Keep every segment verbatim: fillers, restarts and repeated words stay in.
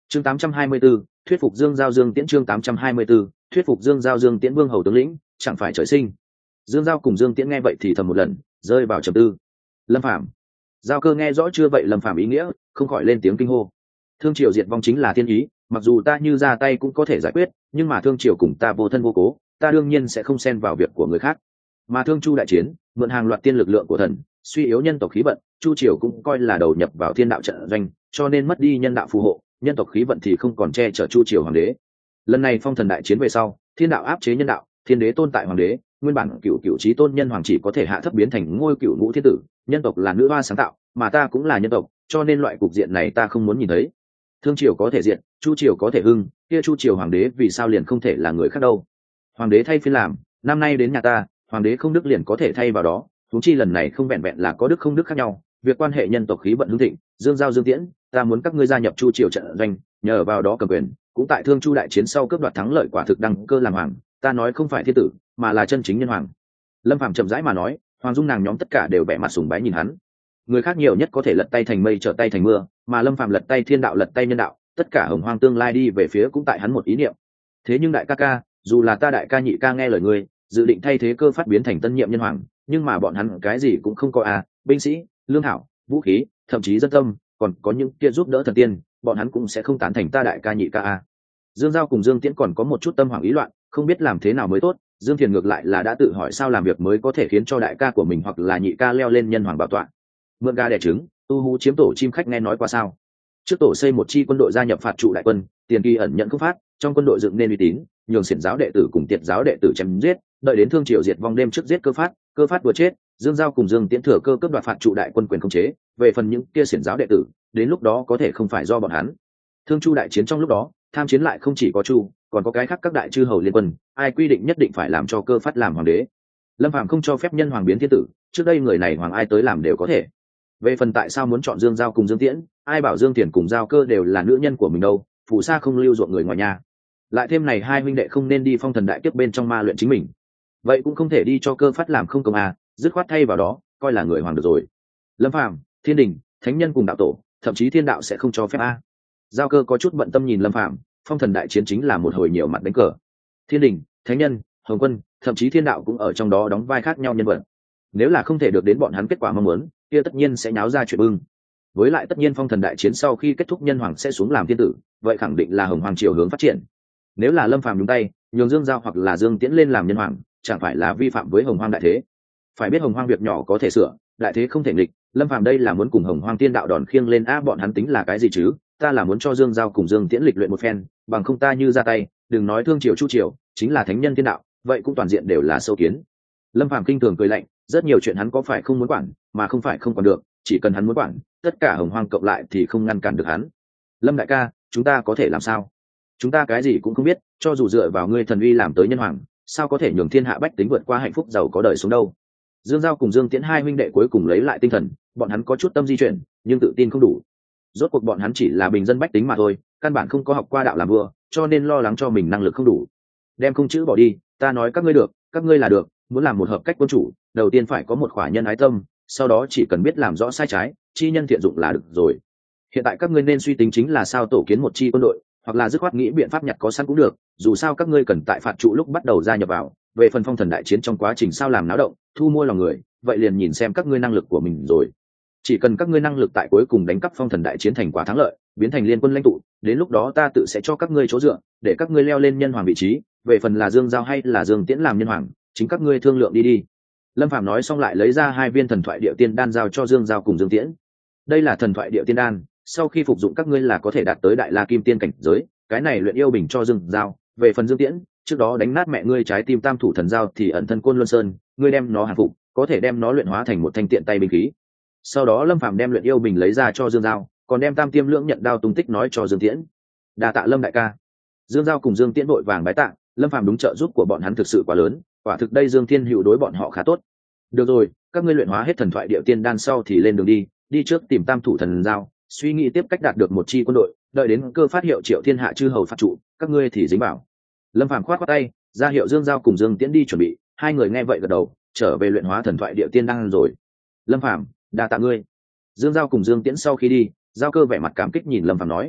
chương tám trăm hai mươi 824, thuyết phục Dương Giao Dương Tiễn. Chương tám trăm hai mươi 824, thuyết phục Dương Giao Dương Tiễn. Vương hầu tướng lĩnh chẳng phải trời sinh. Dương Giao cùng Dương Tiễn nghe vậy thì thầm một lần, rơi vào trầm tư. Lâm Phàm. Giao Cơ nghe rõ chưa vậy Lâm Phàm ý nghĩa, không khỏi lên tiếng kinh hô. Thương triều diệt vong chính là thiên ý, mặc dù ta như ra tay cũng có thể giải quyết, nhưng mà thương triều cùng ta vô thân vô cố, ta đương nhiên sẽ không xen vào việc của người khác. Mà Thương Chu đại chiến, mượn hàng loạt tiên lực lượng của thần, suy yếu nhân tộc khí vận, Chu triều cũng coi là đầu nhập vào thiên đạo trận doanh, cho nên mất đi nhân đạo phù hộ, nhân tộc khí vận thì không còn che chở Chu triều hoàng đế. Lần này phong thần đại chiến về sau, thiên đạo áp chế nhân đạo, thiên đế tôn tại hoàng đế, nguyên bản cựu cựu chí tôn nhân hoàng chỉ có thể hạ thấp biến thành ngôi cựu ngũ thiên tử, nhân tộc là nữ hoa sáng tạo, mà ta cũng là nhân tộc, cho nên loại cục diện này ta không muốn nhìn thấy. Thương triều có thể diệt, Chu triều có thể hưng, kia Chu triều hoàng đế vì sao liền không thể là người khác đâu? Hoàng đế thay phiên làm, năm nay đến nhà ta, hoàng đế không đức liền có thể thay vào đó, huống chi lần này không vẹn vẹn là có đức không đức khác nhau, việc quan hệ nhân tộc khí vận hưng thịnh, Dương Giao Dương Tiễn, ta muốn các ngươi gia nhập Chu triều trận doanh, nhờ vào đó cầm quyền, cũng tại Thương Chu đại chiến sau cướp đoạt thắng lợi quả thực đăng cơ làm hoàng, ta nói không phải thiên tử, mà là chân chính nhân hoàng. Lâm Phàm chậm rãi mà nói, hoàng dung nàng nhóm tất cả đều vẻ mặt sùng bái nhìn hắn. Người khác nhiều nhất có thể lật tay thành mây trở tay thành mưa, mà Lâm Phàm lật tay thiên đạo lật tay nhân đạo, tất cả hồng hoang tương lai đi về phía cũng tại hắn một ý niệm. Thế nhưng đại ca ca, dù là ta đại ca nhị ca nghe lời ngươi, dự định thay thế Cơ Phát biến thành tân nhiệm nhân hoàng, nhưng mà bọn hắn cái gì cũng không có à, binh sĩ, lương thảo, vũ khí, thậm chí dân tâm, còn có những kia giúp đỡ thần tiên, bọn hắn cũng sẽ không tán thành ta đại ca nhị ca à. Dương Giao cùng Dương Tiễn còn có một chút tâm hoảng ý loạn, không biết làm thế nào mới tốt. Dương Thiền ngược lại là đã tự hỏi sao làm việc mới có thể khiến cho đại ca của mình hoặc là nhị ca leo lên nhân hoàng bảo tọa. Mượn gà đẻ trứng, tu hú chiếm tổ chim khách nghe nói qua sao? Trước tổ xây một chi quân đội gia nhập phạt trụ đại quân, tiền kỳ ẩn nhận không phát, trong quân đội dựng nên uy tín, nhường xiển giáo đệ tử cùng tiệt giáo đệ tử chém giết, đợi đến Thương triều diệt vong đêm trước giết Cơ Phát, Cơ Phát vừa chết, Dương Giao cùng Dương Tiễn thừa cơ cướp đoạt phạt trụ đại quân quyền khống chế, về phần những kia xiển giáo đệ tử, đến lúc đó có thể không phải do bọn hắn. Thương Chu đại chiến trong lúc đó, tham chiến lại không chỉ có Chu, còn có cái khác các đại chư hầu liên quân, ai quy định nhất định phải làm cho Cơ Phát làm hoàng đế. Lâm Phàm không cho phép nhân hoàng biến thiên tử, trước đây người này hoàng ai tới làm đều có thể. Về phần tại sao muốn chọn Dương Giao cùng Dương Tiễn, ai bảo Dương Tiễn cùng Giao Cơ đều là nữ nhân của mình đâu, phù sa không lưu ruộng người ngoài nhà. Lại thêm này hai huynh đệ không nên đi phong thần đại kiếp bên trong ma luyện chính mình, vậy cũng không thể đi cho Cơ Phát làm không công à, dứt khoát thay vào đó, coi là người hoàng được rồi. Lâm Phàm, thiên đình, thánh nhân cùng đạo tổ, thậm chí thiên đạo sẽ không cho phép a. À. Giao Cơ có chút bận tâm nhìn Lâm Phàm, phong thần đại chiến chính là một hồi nhiều mặt đánh cờ, thiên đình, thánh nhân, hồng quân, thậm chí thiên đạo cũng ở trong đó đóng vai khác nhau nhân vật. Nếu là không thể được đến bọn hắn kết quả mong muốn, kia tất nhiên sẽ nháo ra chuyện bưng. Với lại tất nhiên phong thần đại chiến sau khi kết thúc nhân hoàng sẽ xuống làm thiên tử, vậy khẳng định là hồng hoàng triều hướng phát triển. Nếu là Lâm Phàm nhúng tay, nhường Dương Giao hoặc là Dương Tiễn lên làm nhân hoàng, chẳng phải là vi phạm với hồng hoang đại thế? Phải biết hồng hoang việc nhỏ có thể sửa, đại thế không thể nghịch. Lâm Phàm đây là muốn cùng hồng hoang tiên đạo đòn khiêng lên á, bọn hắn tính là cái gì chứ? Ta là muốn cho Dương Giao cùng Dương Tiễn lịch luyện một phen, bằng không ta như ra tay, đừng nói Thương triều Chu triều, chính là thánh nhân tiên đạo, vậy cũng toàn diện đều là sâu kiến. Lâm Phàm kinh thường cười lạnh, rất nhiều chuyện hắn có phải không muốn quản, mà không phải không quản được, chỉ cần hắn muốn quản, tất cả hồng hoang cộng lại thì không ngăn cản được hắn. Lâm đại ca, chúng ta có thể làm sao? Chúng ta cái gì cũng không biết, cho dù dựa vào ngươi thần uy làm tới nhân hoàng, sao có thể nhường thiên hạ bách tính vượt qua hạnh phúc giàu có đời sống đâu? Dương Giao cùng Dương Tiễn hai huynh đệ cuối cùng lấy lại tinh thần, bọn hắn có chút tâm di chuyển, nhưng tự tin không đủ. Rốt cuộc bọn hắn chỉ là bình dân bách tính mà thôi, căn bản không có học qua đạo làm vua, cho nên lo lắng cho mình năng lực không đủ. Đem không chữ bỏ đi, ta nói các ngươi được, các ngươi là được, muốn làm một hợp cách quân chủ, đầu tiên phải có một khỏa nhân ái tâm, sau đó chỉ cần biết làm rõ sai trái, chi nhân thiện dụng là được rồi. Hiện tại các ngươi nên suy tính chính là sao tổ kiến một chi quân đội, hoặc là dứt khoát nghĩ biện pháp nhặt có sẵn cũng được, dù sao các ngươi cần tại phạt trụ lúc bắt đầu gia nhập vào, về phần phong thần đại chiến trong quá trình sao làm náo động, thu mua lòng người, vậy liền nhìn xem các ngươi năng lực của mình rồi. Chỉ cần các ngươi năng lực tại cuối cùng đánh cắp phong thần đại chiến thành quả thắng lợi, biến thành liên quân lãnh tụ, đến lúc đó ta tự sẽ cho các ngươi chỗ dựa, để các ngươi leo lên nhân hoàng vị trí, về phần là Dương Giao hay là Dương Tiễn làm nhân hoàng, chính các ngươi thương lượng đi đi. Lâm Phàm nói xong lại lấy ra hai viên thần thoại địa tiên đan giao cho Dương Giao cùng Dương Tiễn. Đây là thần thoại địa tiên đan, sau khi phục dụng các ngươi là có thể đạt tới đại la kim tiên cảnh giới, cái này luyện yêu bình cho Dương Giao, về phần Dương Tiễn, trước đó đánh nát mẹ ngươi trái tim tam thủ thần giao thì ẩn thân côn luân sơn, ngươi đem nó hàng phục, có thể đem nó luyện hóa thành một thanh tiện tay binh khí. Sau đó Lâm Phàm đem luyện yêu bình lấy ra cho Dương Giao, còn đem tam tiêm lưỡng nhận đao tung tích nói cho Dương Tiễn. Đa tạ Lâm đại ca. Dương Giao cùng Dương Tiễn vội vàng bái tạ, Lâm Phàm đúng trợ giúp của bọn hắn thực sự quá lớn, quả thực đây Dương Thiên Hữu đối bọn họ khá tốt. Được rồi, các ngươi luyện hóa hết thần thoại địa tiên đan sau thì lên đường đi, đi trước tìm tam thủ thần giao, suy nghĩ tiếp cách đạt được một chi quân đội, đợi đến Cơ Phát hiệu triệu thiên hạ chư hầu phạt trụ, các ngươi thì dính bảo. Lâm Phàm khoát khoát tay, ra hiệu Dương Giao cùng Dương Tiễn đi chuẩn bị, hai người nghe vậy gật đầu, trở về luyện hóa thần thoại địa tiên đan rồi. Lâm Phàm, đa tạ ngươi. Dương Giao cùng Dương Tiễn sau khi đi, Giao Cơ vẻ mặt cảm kích nhìn Lâm Phàm nói,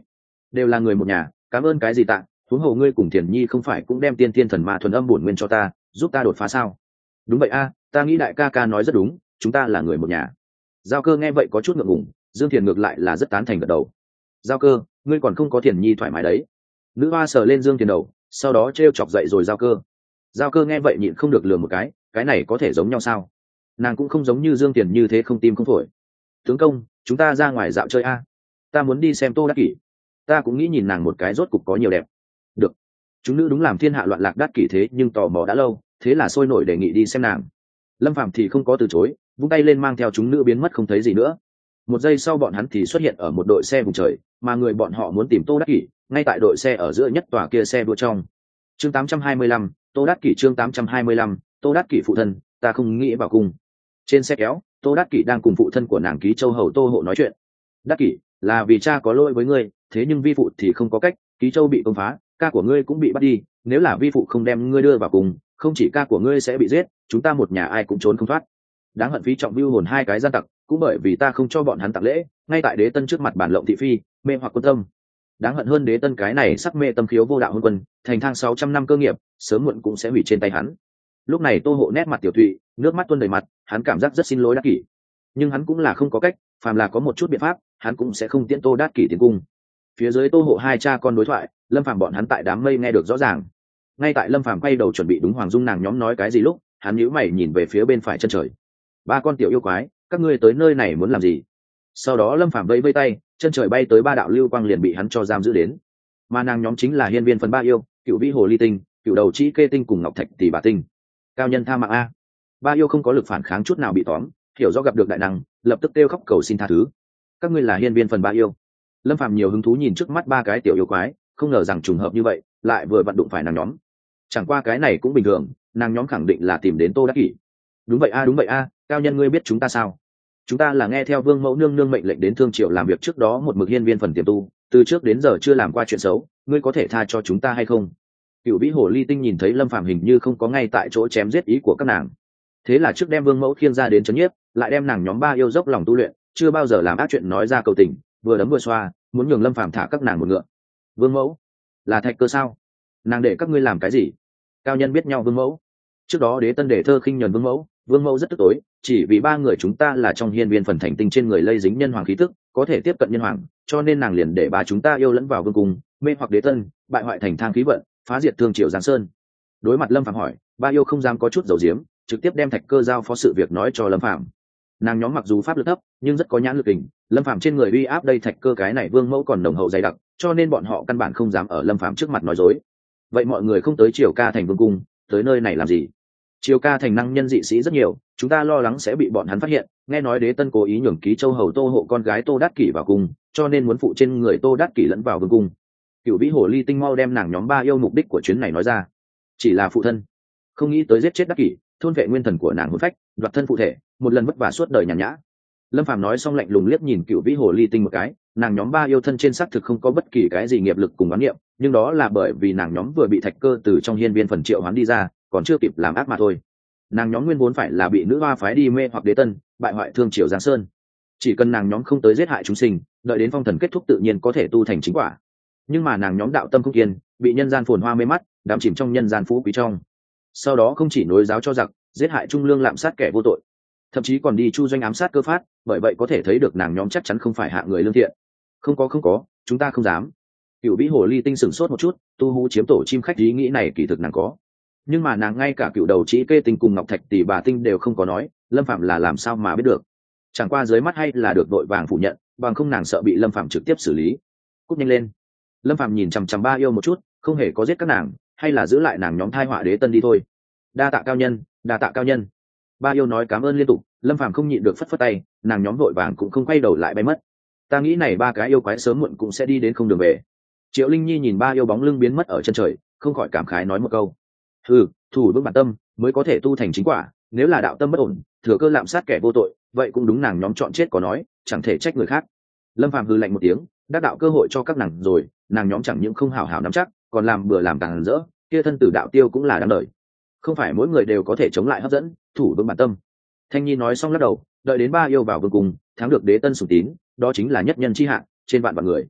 đều là người một nhà, cảm ơn cái gì tạ, huống hồ ngươi cùng Thiền Nhi không phải cũng đem tiên tiên thần ma thuần âm bổn nguyên cho ta, giúp ta đột phá sao? Đúng vậy a, ta nghĩ đại ca ca nói rất đúng, chúng ta là người một nhà. Giao Cơ nghe vậy có chút ngượng ngùng, Dương Thiền ngược lại là rất tán thành gật đầu. Giao Cơ, ngươi còn không có Thiền Nhi thoải mái đấy. Nữ hoa sờ lên Dương Thiền đầu, sau đó trêu chọc dậy rồi Giao Cơ. Giao Cơ nghe vậy nhịn không được lừa một cái, cái này có thể giống nhau sao? Nàng cũng không giống như Dương Thiền như thế không tim không phổi. Tướng công, chúng ta ra ngoài dạo chơi a. Ta muốn đi xem Tô Đắc Kỷ. Ta cũng nghĩ nhìn nàng một cái rốt cục có nhiều đẹp. Được. Chúng nữ đúng làm thiên hạ loạn lạc Đắc Kỷ thế nhưng tò mò đã lâu, thế là sôi nổi đề nghị đi xem nàng. Lâm Phàm thì không có từ chối, vung tay lên mang theo chúng nữ biến mất không thấy gì nữa. Một giây sau bọn hắn thì xuất hiện ở một đội xe vùng trời, mà người bọn họ muốn tìm Tô Đắc Kỷ, ngay tại đội xe ở giữa nhất tòa kia xe đua trong. Chương tám trăm hai mươi lăm, Tô Đắc Kỷ chương tám trăm hai mươi lăm, Tô Đắc Kỷ phụ thân, ta không nghĩ vào cung. Trên xe kéo, Tô Đắc Kỷ đang cùng phụ thân của nàng Ký Châu hầu Tô Hộ nói chuyện. Đắc Kỷ, là vì cha có lỗi với ngươi, thế nhưng vi phụ thì không có cách, Ký Châu bị công phá, ca của ngươi cũng bị bắt đi, nếu là vi phụ không đem ngươi đưa vào cùng, không chỉ ca của ngươi sẽ bị giết, chúng ta một nhà ai cũng trốn không thoát. Đáng hận phí trọng vưu hồn hai cái gian tặc, cũng bởi vì ta không cho bọn hắn tặng lễ, ngay tại đế tân trước mặt bản lộng thị phi, mê hoặc quân tâm. Đáng hận hơn đế tân cái này sắc mê tâm khiếu vô đạo hôn quân, thành thang sáu trăm năm cơ nghiệp, sớm muộn cũng sẽ hủy trên tay hắn. Lúc này Tô Hộ nét mặt tiểu thụy, nước mắt tuôn đầy mặt, hắn cảm giác rất xin lỗi Đắc Kỷ, nhưng hắn cũng là không có cách, phàm là có một chút biện pháp, hắn cũng sẽ không tiễn Tô Đắc Kỷ tiến cung. Phía dưới Tô Hộ hai cha con đối thoại, Lâm Phàm bọn hắn tại đám mây nghe được rõ ràng. Ngay tại Lâm Phàm quay đầu chuẩn bị đúng Hoàng Dung nàng nhóm nói cái gì lúc, hắn nhíu mày nhìn về phía bên phải chân trời. Ba con tiểu yêu quái, các ngươi tới nơi này muốn làm gì? Sau đó Lâm Phàm vẫy vẫy tay, chân trời bay tới ba đạo lưu quang liền bị hắn cho giam giữ đến. Mà nàng nhóm chính là hiên viên phần ba yêu, cựu vĩ hồ ly tinh, cựu đầu chi kê tinh cùng ngọc thạch tỷ bà tinh. Cao nhân tha mạng a. Ba yêu không có lực phản kháng chút nào bị tóm, hiểu rõ gặp được đại năng, lập tức kêu khóc cầu xin tha thứ. Các ngươi là hiên viên phần ba yêu. Lâm Phàm nhiều hứng thú nhìn trước mắt ba cái tiểu yêu quái, không ngờ rằng trùng hợp như vậy, lại vừa vặn đụng phải nàng nhóm. Chẳng qua cái này cũng bình thường, nàng nhóm khẳng định là tìm đến Tô Đắc Kỷ. Đúng vậy a, đúng vậy a, cao nhân ngươi biết chúng ta sao? Chúng ta là nghe theo vương mẫu nương nương mệnh lệnh đến thương triều làm việc trước đó một mực hiên viên phần tiềm tu, từ trước đến giờ chưa làm qua chuyện xấu, ngươi có thể tha cho chúng ta hay không? Cựu vĩ hồ ly tinh nhìn thấy Lâm Phàm hình như không có ngay tại chỗ chém giết ý của các nàng, thế là trước đem vương mẫu khiêng ra đến trấn nhiếp, lại đem nàng nhóm ba yêu dốc lòng tu luyện, chưa bao giờ làm ác chuyện nói ra cầu tình, vừa đấm vừa xoa, muốn nhường Lâm Phàm thả các nàng một ngựa. Vương mẫu là Thạch Cơ sao? Nàng để các ngươi làm cái gì? Cao nhân biết nhau vương mẫu. Trước đó đế tân để thơ khinh nhờn vương mẫu, vương mẫu rất tức tối, chỉ vì ba người chúng ta là trong hiên viên phần thành tinh trên người lây dính nhân hoàng khí tức, có thể tiếp cận nhân hoàng, cho nên nàng liền để bà chúng ta yêu lẫn vào vương cung, mê hoặc đế tân, bại hoại thành thang khí vận, phá diệt thương triều giang sơn. Đối mặt Lâm Phàm hỏi, ba yêu không dám có chút dầu diếm, trực tiếp đem Thạch Cơ giao phó sự việc nói cho Lâm Phàm. Nàng nhóm mặc dù pháp lực thấp, nhưng rất có nhãn lực kình, Lâm Phàm trên người uy áp đây Thạch Cơ cái này vương mẫu còn nồng hậu dày đặc, cho nên bọn họ căn bản không dám ở Lâm Phàm trước mặt nói dối. Vậy mọi người không tới Triều Ca thành vương cung, tới nơi này làm gì? Triều Ca thành năng nhân dị sĩ rất nhiều, chúng ta lo lắng sẽ bị bọn hắn phát hiện, nghe nói đế tân cố ý nhường Ký Châu hầu Tô Hộ con gái Tô Đắc Kỷ vào cung, cho nên muốn phụ trên người Tô Đắc Kỷ lẫn vào vương cung. Cựu vĩ hồ ly tinh mau đem nàng nhóm ba yêu mục đích của chuyến này nói ra. Chỉ là phụ thân, không nghĩ tới giết chết Đắc Kỷ, thôn vệ nguyên thần của nàng hồn phách, đoạt thân phụ thể, một lần vất vả suốt đời nhàn nhã. Lâm Phàm nói xong lạnh lùng liếc nhìn cựu vĩ hồ ly tinh một cái, nàng nhóm ba yêu thân trên xác thực không có bất kỳ cái gì nghiệp lực cùng oán niệm, nhưng đó là bởi vì nàng nhóm vừa bị Thạch Cơ từ trong hiên viên phần triệu hoán đi ra, còn chưa kịp làm ác mà thôi. Nàng nhóm nguyên vốn phải là bị nữ hoa phái đi mê hoặc đế tân, bại hoại thương triều giang sơn. Chỉ cần nàng nhóm không tới giết hại chúng sinh, đợi đến phong thần kết thúc tự nhiên có thể tu thành chính quả. Nhưng mà nàng nhóm đạo tâm không kiên, bị nhân gian phồn hoa mê mắt, đắm chìm trong nhân gian phú quý trong. Sau đó không chỉ nối giáo cho giặc, giết hại trung lương lạm sát kẻ vô tội, thậm chí còn đi chu doanh ám sát cơ phát, bởi vậy có thể thấy được nàng nhóm chắc chắn không phải hạ người lương thiện. Không có không có, chúng ta không dám. Cựu vĩ hồ ly tinh sửng sốt một chút, tu hú chiếm tổ chim khách ý nghĩ này kỳ thực nàng có, nhưng mà nàng ngay cả cựu đầu chỉ kê tinh cùng ngọc thạch tỷ bà tinh đều không có nói, Lâm Phạm là làm sao mà biết được? Chẳng qua dưới mắt hay là được đội vàng phủ nhận, bằng không nàng sợ bị Lâm Phạm trực tiếp xử lý. Cút nhanh lên. Lâm Phạm nhìn chằm chằm ba yêu một chút, không hề có giết các nàng, hay là giữ lại nàng nhóm thai họa đế tân đi thôi. Đa tạ cao nhân, đa tạ cao nhân. Ba yêu nói cảm ơn liên tục, Lâm Phạm không nhịn được phất phất tay, nàng nhóm vội vàng cũng không quay đầu lại bay mất. Ta nghĩ này ba cái yêu quái sớm muộn cũng sẽ đi đến không đường về. Triệu Linh Nhi nhìn ba yêu bóng lưng biến mất ở chân trời, không khỏi cảm khái nói một câu. Ừ, thủ vững bản tâm mới có thể tu thành chính quả, nếu là đạo tâm bất ổn, thừa cơ lạm sát kẻ vô tội, vậy cũng đúng nàng nhóm chọn chết có nói, chẳng thể trách người khác. Lâm Phàm hừ lạnh một tiếng, đắc đạo cơ hội cho các nàng rồi, nàng nhóm chẳng những không hảo hảo nắm chắc, còn làm bừa làm càng rỡ, kia thân tử đạo tiêu cũng là đáng đời. Không phải mỗi người đều có thể chống lại hấp dẫn, thủ vững bản tâm. Thanh Nhi nói xong lắc đầu, đợi đến ba yêu vào vương cung, thắng được đế tân sủng tín, đó chính là nhất nhân chi hạn trên vạn vạn người.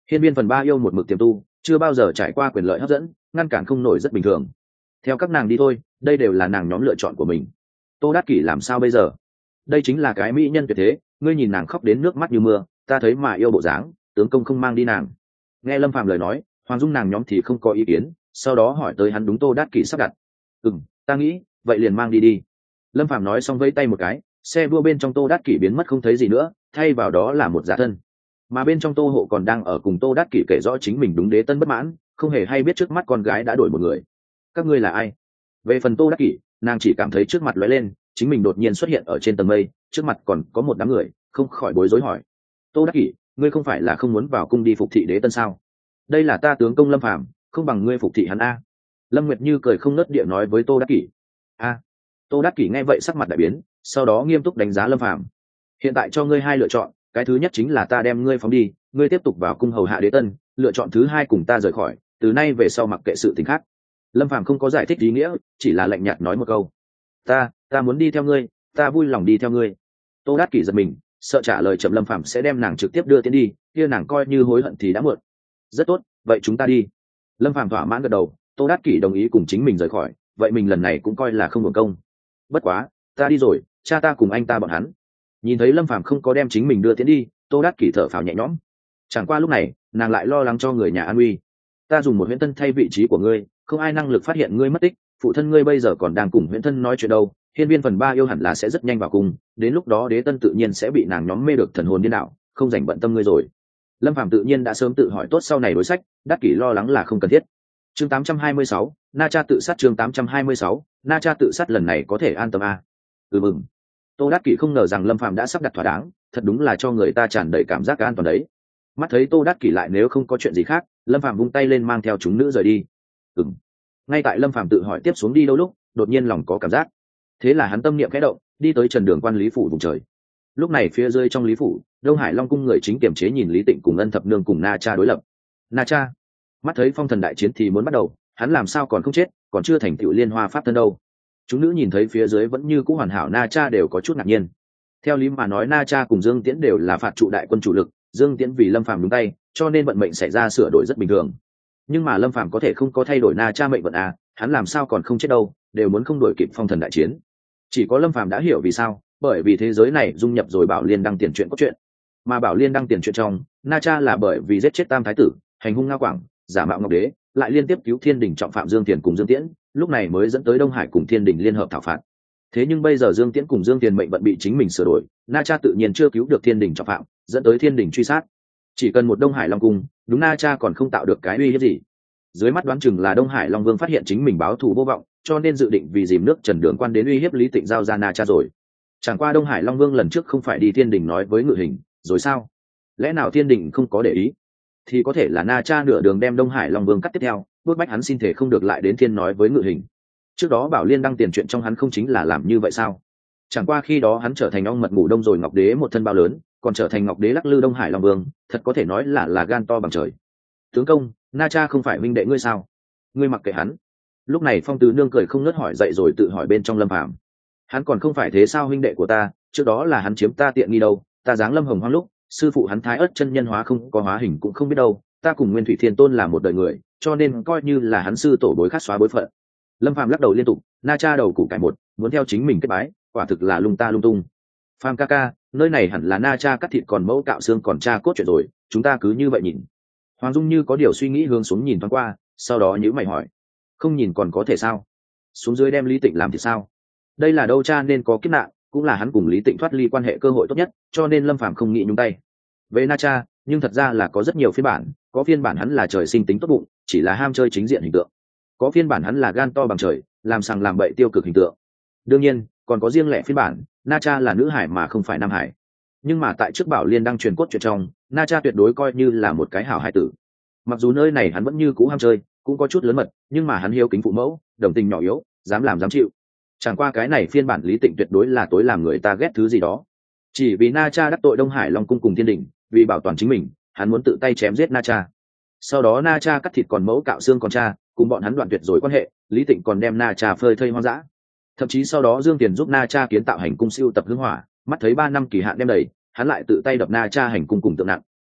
Hiên viên phần ba yêu một mực tiềm tu, chưa bao giờ trải qua quyền lợi hấp dẫn, ngăn cản không nổi rất bình thường. Theo các nàng đi thôi, đây đều là nàng nhóm lựa chọn của mình. Tô Đát Kỷ làm sao bây giờ? Đây chính là cái mỹ nhân tuyệt thế, ngươi nhìn nàng khóc đến nước mắt như mưa, ta thấy mà yêu bộ dáng, tướng công không mang đi nàng. Nghe Lâm Phàm lời nói, Hoàng Dung nàng nhóm thì không có ý kiến, sau đó hỏi tới hắn đúng Tô Đát Kỷ sắp đặt. Ừm, ta nghĩ, vậy liền mang đi đi. Lâm Phàm nói xong vẫy tay một cái, xe đua bên trong Tô Đát Kỷ biến mất không thấy gì nữa, thay vào đó là một giả thân. Mà bên trong Tô Hộ còn đang ở cùng Tô Đát Kỷ kể rõ chính mình đúng đế tân bất mãn, không hề hay biết trước mắt con gái đã đổi một người. Các ngươi là ai? Về phần Tô Đát Kỷ, nàng chỉ cảm thấy trước mặt lóe lên, chính mình đột nhiên xuất hiện ở trên tầng mây, trước mặt còn có một đám người, không khỏi bối rối hỏi: Tô Đát Kỷ, ngươi không phải là không muốn vào cung đi phục thị đế tân sao? Đây là ta tướng công Lâm Phàm, không bằng ngươi phục thị hắn a. Lâm Nguyệt Như cười không nớt địa nói với Tô Đát Kỷ. A. Tô Đát Kỷ nghe vậy sắc mặt đại biến, sau đó nghiêm túc đánh giá Lâm Phàm. Hiện tại cho ngươi hai lựa chọn, cái thứ nhất chính là ta đem ngươi phóng đi, ngươi tiếp tục vào cung hầu hạ đế tân, lựa chọn thứ hai cùng ta rời khỏi, từ nay về sau mặc kệ sự tình khác. Lâm Phàm không có giải thích ý nghĩa, chỉ là lạnh nhạt nói một câu: ta ta muốn đi theo ngươi, ta vui lòng đi theo ngươi. Tô Đát Kỷ giật mình, sợ trả lời chậm Lâm Phàm sẽ đem nàng trực tiếp đưa tiến đi, kia nàng coi như hối hận thì đã muộn. Rất tốt, vậy chúng ta đi. Lâm Phàm thỏa mãn gật đầu, Tô Đát Kỷ đồng ý cùng chính mình rời khỏi, vậy mình lần này cũng coi là không hưởng công. Bất quá, ta đi rồi, cha ta cùng anh ta bọn hắn. Nhìn thấy Lâm Phàm không có đem chính mình đưa tiến đi, Tô Đát Kỷ thở phào nhẹ nhõm. Chẳng qua lúc này, nàng lại lo lắng cho người nhà an nguy. Ta dùng một huyễn tân thay vị trí của ngươi, không ai năng lực phát hiện ngươi mất tích, phụ thân ngươi bây giờ còn đang cùng huyễn thân nói chuyện đâu. Hiên viên phần ba yêu hẳn là sẽ rất nhanh vào cùng, đến lúc đó đế tân tự nhiên sẽ bị nàng nhóm mê được thần hồn điên đảo, không dành bận tâm ngươi rồi. Lâm Phàm tự nhiên đã sớm tự hỏi tốt sau này đối sách, Đát Kỷ lo lắng là không cần thiết. Chương tám trăm hai mươi sáu, Na Cha tự sát. Chương tám trăm hai mươi sáu, Na Cha tự sát lần này có thể an tâm à? Ừ mừng. Tô Đát Kỷ không ngờ rằng Lâm Phàm đã sắp đặt thỏa đáng, thật đúng là cho người ta tràn đầy cảm giác an toàn đấy. Mắt thấy Tô Đát Kỷ lại nếu không có chuyện gì khác, Lâm Phàm vung tay lên mang theo chúng nữ rời đi. Ừm. Ngay tại Lâm Phàm tự hỏi tiếp xuống đi đâu lúc, đột nhiên lòng có cảm giác. Thế là hắn tâm niệm khẽ động, đi tới Trần Đường quan Lý phủ vùng trời. Lúc này phía dưới trong Lý phủ, Đông Hải Long cung người chính kiềm chế nhìn Lý Tịnh cùng Ân Thập Nương cùng Na Cha đối lập. Na Cha, mắt thấy phong thần đại chiến thì muốn bắt đầu, hắn làm sao còn không chết, còn chưa thành tựu liên hoa pháp thân đâu. Chúng nữ nhìn thấy phía dưới vẫn như cũ hoàn hảo Na Cha đều có chút ngạc nhiên. Theo lý mà nói Na Cha cùng Dương Tiễn đều là phạt trụ đại quân chủ lực, Dương Tiễn vì Lâm Phàm đúng tay, cho nên vận mệnh xảy ra sửa đổi rất bình thường. Nhưng mà Lâm Phàm có thể không có thay đổi Na Cha mệnh vận à, hắn làm sao còn không chết đâu, đều muốn không đổi kịp phong thần đại chiến. Chỉ có Lâm Phàm đã hiểu vì sao, bởi vì thế giới này dung nhập rồi Bảo Liên đăng tiền chuyện cốt truyện. Mà Bảo Liên đăng tiền chuyện trong, Na Cha là bởi vì giết chết Tam thái tử, hành hung Ngao Quảng, giả mạo Ngọc Đế, lại liên tiếp cứu Thiên Đình trọng phạm Dương Tiền cùng Dương Tiễn, lúc này mới dẫn tới Đông Hải cùng Thiên Đình liên hợp thảo phạt. Thế nhưng bây giờ Dương Tiễn cùng Dương Tiền mệnh vận bị chính mình sửa đổi, Na Cha tự nhiên chưa cứu được Thiên Đình trọng phạm, dẫn tới Thiên Đình truy sát. Chỉ cần một Đông Hải Long cung, đúng Na Cha còn không tạo được cái uy hiếp gì. Dưới mắt đoán chừng là Đông Hải Long Vương phát hiện chính mình báo thù vô vọng, cho nên dự định vì dìm nước Trần Đường quan đến uy hiếp Lý Tịnh giao ra Na Cha rồi. Chẳng qua Đông Hải Long Vương lần trước không phải đi Thiên Đình nói với Ngự Hình, rồi sao? Lẽ nào Thiên Đình không có để ý? Thì có thể là Na Cha nửa đường đem Đông Hải Long Vương cắt tiếp theo, bước bách hắn xin thể không được lại đến Thiên nói với Ngự Hình. Trước đó Bảo Liên đăng tiền chuyện trong hắn không chính là làm như vậy sao? Chẳng qua khi đó hắn trở thành ong mật ngủ đông rồi Ngọc Đế một thân bao lớn, còn trở thành Ngọc Đế lắc lư Đông Hải Long Vương, thật có thể nói là là gan to bằng trời. Tướng công, Na Cha không phải huynh đệ ngươi sao? Ngươi mặc kệ hắn. Lúc này Phong Tứ Nương cười không ngớt hỏi dậy rồi tự hỏi bên trong Lâm Phàm. Hắn còn không phải thế sao huynh đệ của ta, trước đó là hắn chiếm ta tiện nghi đâu, ta giáng Lâm Hồng Hoang lúc, sư phụ hắn Thái Ất chân nhân hóa không có hóa hình cũng không biết đâu, ta cùng Nguyên Thủy Thiên Tôn là một đời người, cho nên coi như là hắn sư tổ bối khát xóa bối phận. Lâm Phàm lắc đầu liên tục, Na Cha đầu củ cải một, muốn theo chính mình kết bái, quả thực là lung ta lung tung. Phàm ca ca, nơi này hẳn là Na Cha cắt thịt còn mẫu cạo xương còn cha cốt chuyện rồi, chúng ta cứ như vậy nhìn. Hoàng Dung như có điều suy nghĩ hướng xuống nhìn thoáng qua, sau đó nhíu mày hỏi, không nhìn còn có thể sao? Xuống dưới đem Lý Tịnh làm thì sao? Đây là đâu cha nên có kiếp nạn, cũng là hắn cùng Lý Tịnh thoát ly quan hệ cơ hội tốt nhất, cho nên Lâm Phàm không nghĩ nhúng tay. Về Na Cha, nhưng thật ra là có rất nhiều phiên bản, có phiên bản hắn là trời sinh tính tốt bụng, chỉ là ham chơi chính diện hình tượng. Có phiên bản hắn là gan to bằng trời, làm sằng làm bậy tiêu cực hình tượng. Đương nhiên, còn có riêng lẻ phiên bản, Na Cha là nữ hải mà không phải nam hải. Nhưng mà tại trước Bảo Liên đăng truyền cốt chuyện trong, Na Cha tuyệt đối coi như là một cái hảo hải tử. Mặc dù nơi này hắn vẫn như cũ ham chơi, cũng có chút lớn mật, nhưng mà hắn hiếu kính phụ mẫu, đồng tình nhỏ yếu, dám làm dám chịu. Chẳng qua cái này phiên bản Lý Tịnh tuyệt đối là tối làm người ta ghét thứ gì đó. Chỉ vì Na Cha đắc tội Đông Hải Long cung cùng Thiên Đình, vì bảo toàn chính mình, hắn muốn tự tay chém giết Na Cha. Sau đó Na Cha cắt thịt còn mẫu cạo xương còn cha, cùng bọn hắn đoạn tuyệt rồi quan hệ, Lý Tịnh còn đem Na Cha phơi thây hoang dã. Thậm chí sau đó Dương Tiền giúp Na Cha kiến tạo hành cung siêu tập hương hỏa, mắt thấy ba năm kỳ hạn đem đầy, hắn lại tự tay đập Na Cha hành cung cùng tượng nặng.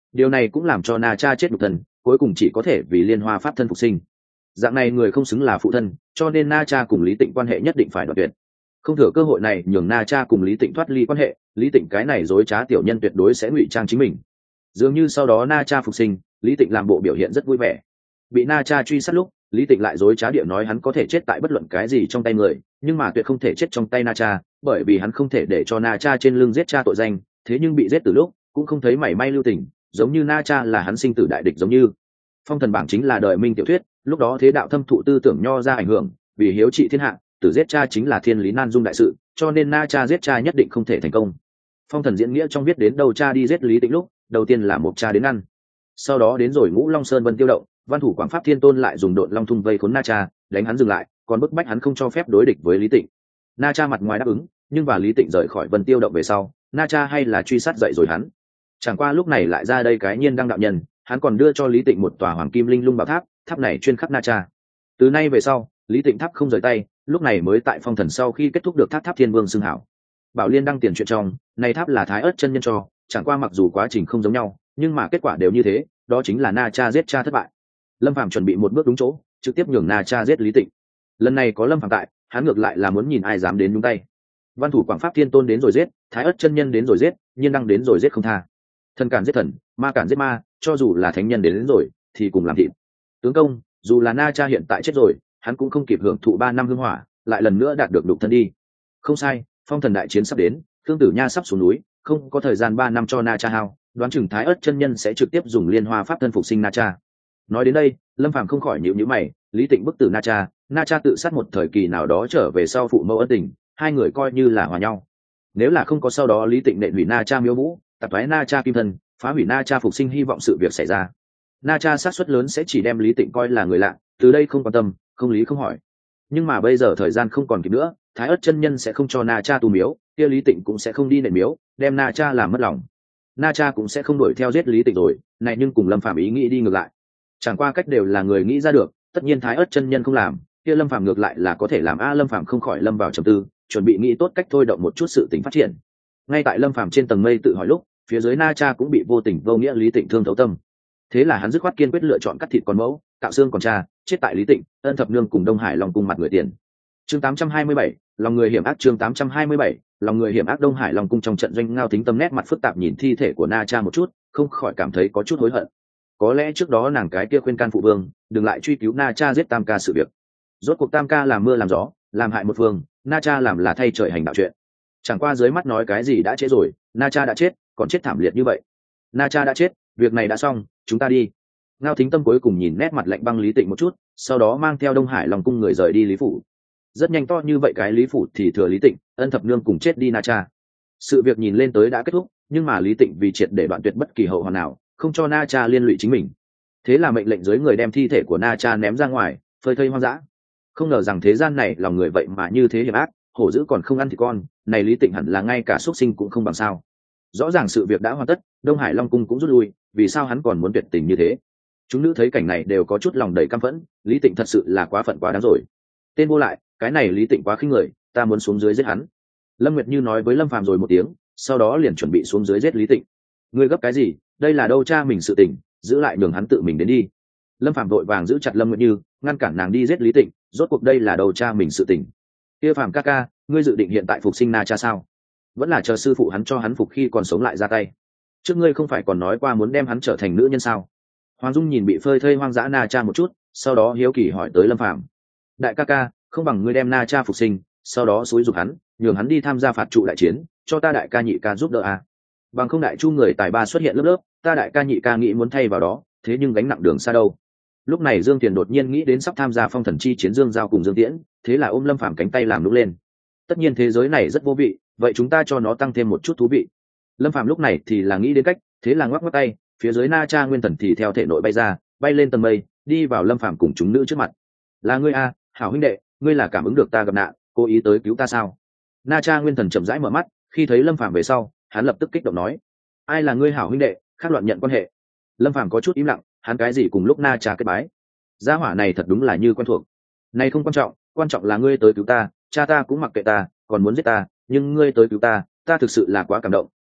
Điều này cũng làm cho na cha chết nhục thân, cuối cùng chỉ có thể vì liên hoa pháp thân phục sinh. Dạng này người không xứng là phụ thân, cho nên na cha cùng Lý Tịnh quan hệ nhất định phải đoạn tuyệt. Không thừa cơ hội này nhường na cha cùng Lý Tịnh thoát ly quan hệ, Lý Tịnh cái này dối trá tiểu nhân tuyệt đối sẽ ngụy trang chính mình. Dường như sau đó na cha phục sinh, Lý Tịnh làm bộ biểu hiện rất vui vẻ. Bị na cha truy sát lúc, Lý Tịnh lại dối trá địa nói hắn có thể chết tại bất luận cái gì trong tay người, nhưng mà tuyệt không thể chết trong tay na cha, bởi vì hắn không thể để cho na cha trên lưng giết cha tội danh. Thế nhưng bị giết từ lúc cũng không thấy mảy may lưu tình, giống như na cha là hắn sinh tử đại địch. Giống như Phong Thần Bảng chính là đời minh tiểu thuyết, lúc đó thế đạo thâm thụ tư tưởng nho ra ảnh hưởng, vì hiếu trị thiên hạ, tử giết cha chính là thiên lý nan dung đại sự, cho nên na cha giết cha nhất định không thể thành công. Phong Thần diễn nghĩa trong viết đến đầu cha đi giết Lý Tịnh lúc, đầu tiên là một cha đến ngăn, sau đó đến rồi Ngũ Long Sơn Vân Tiêu Động, Văn Thủ Quảng Pháp Thiên Tôn lại dùng Độn Long Thung vây khốn na cha, đánh hắn dừng lại, còn bức bách hắn không cho phép đối địch với Lý Tịnh. Na cha mặt ngoài đáp ứng, nhưng và Lý Tịnh rời khỏi Vân Tiêu Động về sau, na cha hay là truy sát dậy rồi hắn. Chẳng qua lúc này lại ra đây cái Nhiên Đăng đạo nhân, hắn còn đưa cho Lý Tịnh một tòa Hoàng Kim Linh Lung bảo tháp, tháp này chuyên khắc na cha. Từ nay về sau, Lý Tịnh tháp không rời tay, lúc này mới tại Phong Thần sau khi kết thúc được tháp tháp Thiên Vương xưng hảo. Bảo Liên đăng tiền chuyện trong, này tháp là Thái Ức chân nhân cho, chẳng qua mặc dù quá trình không giống nhau, nhưng mà kết quả đều như thế, đó chính là na cha giết cha thất bại. Lâm Phàm chuẩn bị một bước đúng chỗ, trực tiếp nhường na cha giết Lý Tịnh. Lần này có Lâm Phàm tại, hắn ngược lại là muốn nhìn ai dám đến nhúng tay. Văn Thủ Quảng Pháp Thiên Tôn đến rồi giết, Thái Ức chân nhân đến rồi giết, Nhiên Đăng đến rồi giết không tha. Thần cản giết thần, ma cản giết ma, cho dù là thánh nhân đến, đến rồi thì cùng làm thịt. Tướng công, dù là na cha hiện tại chết rồi, hắn cũng không kịp hưởng thụ ba năm hương hỏa, lại lần nữa đạt được đục thân đi. Không sai, Phong Thần đại chiến sắp đến, Khương Tử Nha sắp xuống núi, không có thời gian ba năm cho na cha hao, đoán chừng Thái Ức chân nhân sẽ trực tiếp dùng liên hoa pháp thân phục sinh na cha. Nói đến đây, Lâm Phàm không khỏi nhíu nhíu mày, Lý Tịnh bức tử na cha, na cha tự sát một thời kỳ nào đó trở về sau phụ mẫu ân tình, hai người coi như là hòa nhau. Nếu là không có sau đó Lý Tịnh nện hủy na cha miếu vũ, tập thoái na cha kim thân, phá hủy na cha phục sinh hy vọng sự việc xảy ra, na cha xác suất lớn sẽ chỉ đem Lý Tịnh coi là người lạ, từ đây không quan tâm, không lý không hỏi. Nhưng mà bây giờ thời gian không còn kịp nữa, Thái Ức chân nhân sẽ không cho na cha tu miếu, kia Lý Tịnh cũng sẽ không đi nện miếu, đem na cha làm mất lòng. Na cha cũng sẽ không đuổi theo giết Lý Tịnh rồi, này nhưng cùng Lâm Phàm ý nghĩ đi ngược lại. Chẳng qua cách đều là người nghĩ ra được, tất nhiên Thái Ức chân nhân không làm, kia Lâm Phàm ngược lại là có thể làm. A Lâm Phàm không khỏi lâm vào trầm tư, chuẩn bị nghĩ tốt cách thôi động một chút sự tình phát triển. Ngay tại Lâm Phàm trên tầng mây tự hỏi lúc, phía dưới na cha cũng bị vô tình vô nghĩa Lý Tịnh thương thấu tâm. Thế là hắn dứt khoát kiên quyết lựa chọn cắt thịt con mẫu, cạo xương còn cha, chết tại Lý Tịnh, Ân Thập Nương cùng Đông Hải Long cung mặt người tiền. Chương tám trăm hai mươi bảy, lòng người hiểm ác. Chương tám trăm hai mươi bảy, lòng người hiểm ác. Đông Hải Long cung trong trận doanh, Ngao Thính Tâm nét mặt phức tạp nhìn thi thể của na cha một chút, không khỏi cảm thấy có chút hối hận. Có lẽ trước đó nàng cái kia khuyên can phụ vương, đừng lại truy cứu na cha giết tam ca sự việc. Rốt cuộc tam ca làm mưa làm gió, làm hại một phương, na cha làm là thay trời hành đạo chuyện. Chẳng qua dưới mắt nói cái gì đã chết rồi, na cha đã chết, còn chết thảm liệt như vậy. Na cha đã chết, việc này đã xong, chúng ta đi. Ngao Thính Tâm cuối cùng nhìn nét mặt lạnh băng Lý Tịnh một chút, sau đó mang theo Đông Hải Long cung người rời đi Lý phủ. Rất nhanh to như vậy cái Lý phủ thì thừa Lý Tịnh, Ân Thập Nương cùng chết đi na cha. Sự việc nhìn lên tới đã kết thúc, nhưng mà Lý Tịnh vì triệt để đoạn tuyệt bất kỳ hậu hoạn nào, không cho na cha liên lụy chính mình, thế là mệnh lệnh dưới người đem thi thể của na cha ném ra ngoài, phơi thây hoang dã. Không ngờ rằng thế gian này lòng người vậy mà như thế hiểm ác, hổ dữ còn không ăn thì con, này Lý Tịnh hẳn là ngay cả xuất sinh cũng không bằng sao. Rõ ràng sự việc đã hoàn tất, Đông Hải Long cung cũng rút lui, vì sao hắn còn muốn tuyệt tình như thế? Chúng nữ thấy cảnh này đều có chút lòng đầy căm phẫn, Lý Tịnh thật sự là quá phận quá đáng rồi. Tên vô lại, cái này Lý Tịnh quá khinh người, ta muốn xuống dưới giết hắn. Lâm Nguyệt Như nói với Lâm Phàm rồi một tiếng, sau đó liền chuẩn bị xuống dưới giết Lý Tịnh. Ngươi gấp cái gì, đây là đâu cha mình sự tình, giữ lại đường hắn tự mình đến đi. Lâm Phàm vội vàng giữ chặt Lâm Nguyệt Như, ngăn cản nàng đi giết Lý Tịnh, rốt cuộc đây là đâu cha mình sự tình. Kia Phàm ca ca, ngươi dự định hiện tại phục sinh na cha sao? Vẫn là chờ sư phụ hắn cho hắn phục khi còn sống lại ra tay. Trước ngươi không phải còn nói qua muốn đem hắn trở thành nữ nhân sao? Hoàng Dung nhìn bị phơi thây hoang dã na cha một chút, sau đó hiếu kỳ hỏi tới Lâm Phàm. Đại ca ca, không bằng ngươi đem na cha phục sinh, sau đó xúi giục hắn, nhường hắn đi tham gia phạt trụ đại chiến, cho ta đại ca nhị ca giúp đỡ à? Bằng không đại chu người tài ba xuất hiện lớp lớp, ta đại ca nhị ca nghĩ muốn thay vào đó, thế nhưng gánh nặng đường xa đâu. Lúc này Dương Tiền đột nhiên nghĩ đến sắp tham gia phong thần chi chiến Dương Giao cùng Dương Tiễn, thế là ôm Lâm Phàm cánh tay làm lúc lên. Tất nhiên thế giới này rất vô vị, vậy chúng ta cho nó tăng thêm một chút thú vị. Lâm Phàm lúc này thì là nghĩ đến cách, thế là ngoắc ngoắc tay, phía dưới na cha nguyên thần thì theo thể nội bay ra, bay lên tầng mây, đi vào Lâm Phàm cùng chúng nữ trước mặt. Là ngươi a, hảo huynh đệ, ngươi là cảm ứng được ta gặp nạn, cố ý tới cứu ta sao? Na cha nguyên thần chậm rãi mở mắt, khi thấy Lâm Phàm về sau, hắn lập tức kích động nói: ai là ngươi hảo huynh đệ, khác loạn nhận quan hệ. Lâm Phàm có chút im lặng, hắn cái gì cùng lúc na cha kết bái. Gia hỏa này thật đúng là như quen thuộc. Này không quan trọng, quan trọng là ngươi tới cứu ta, cha ta cũng mặc kệ ta, còn muốn giết ta, nhưng ngươi tới cứu ta, ta thực sự là quá cảm động,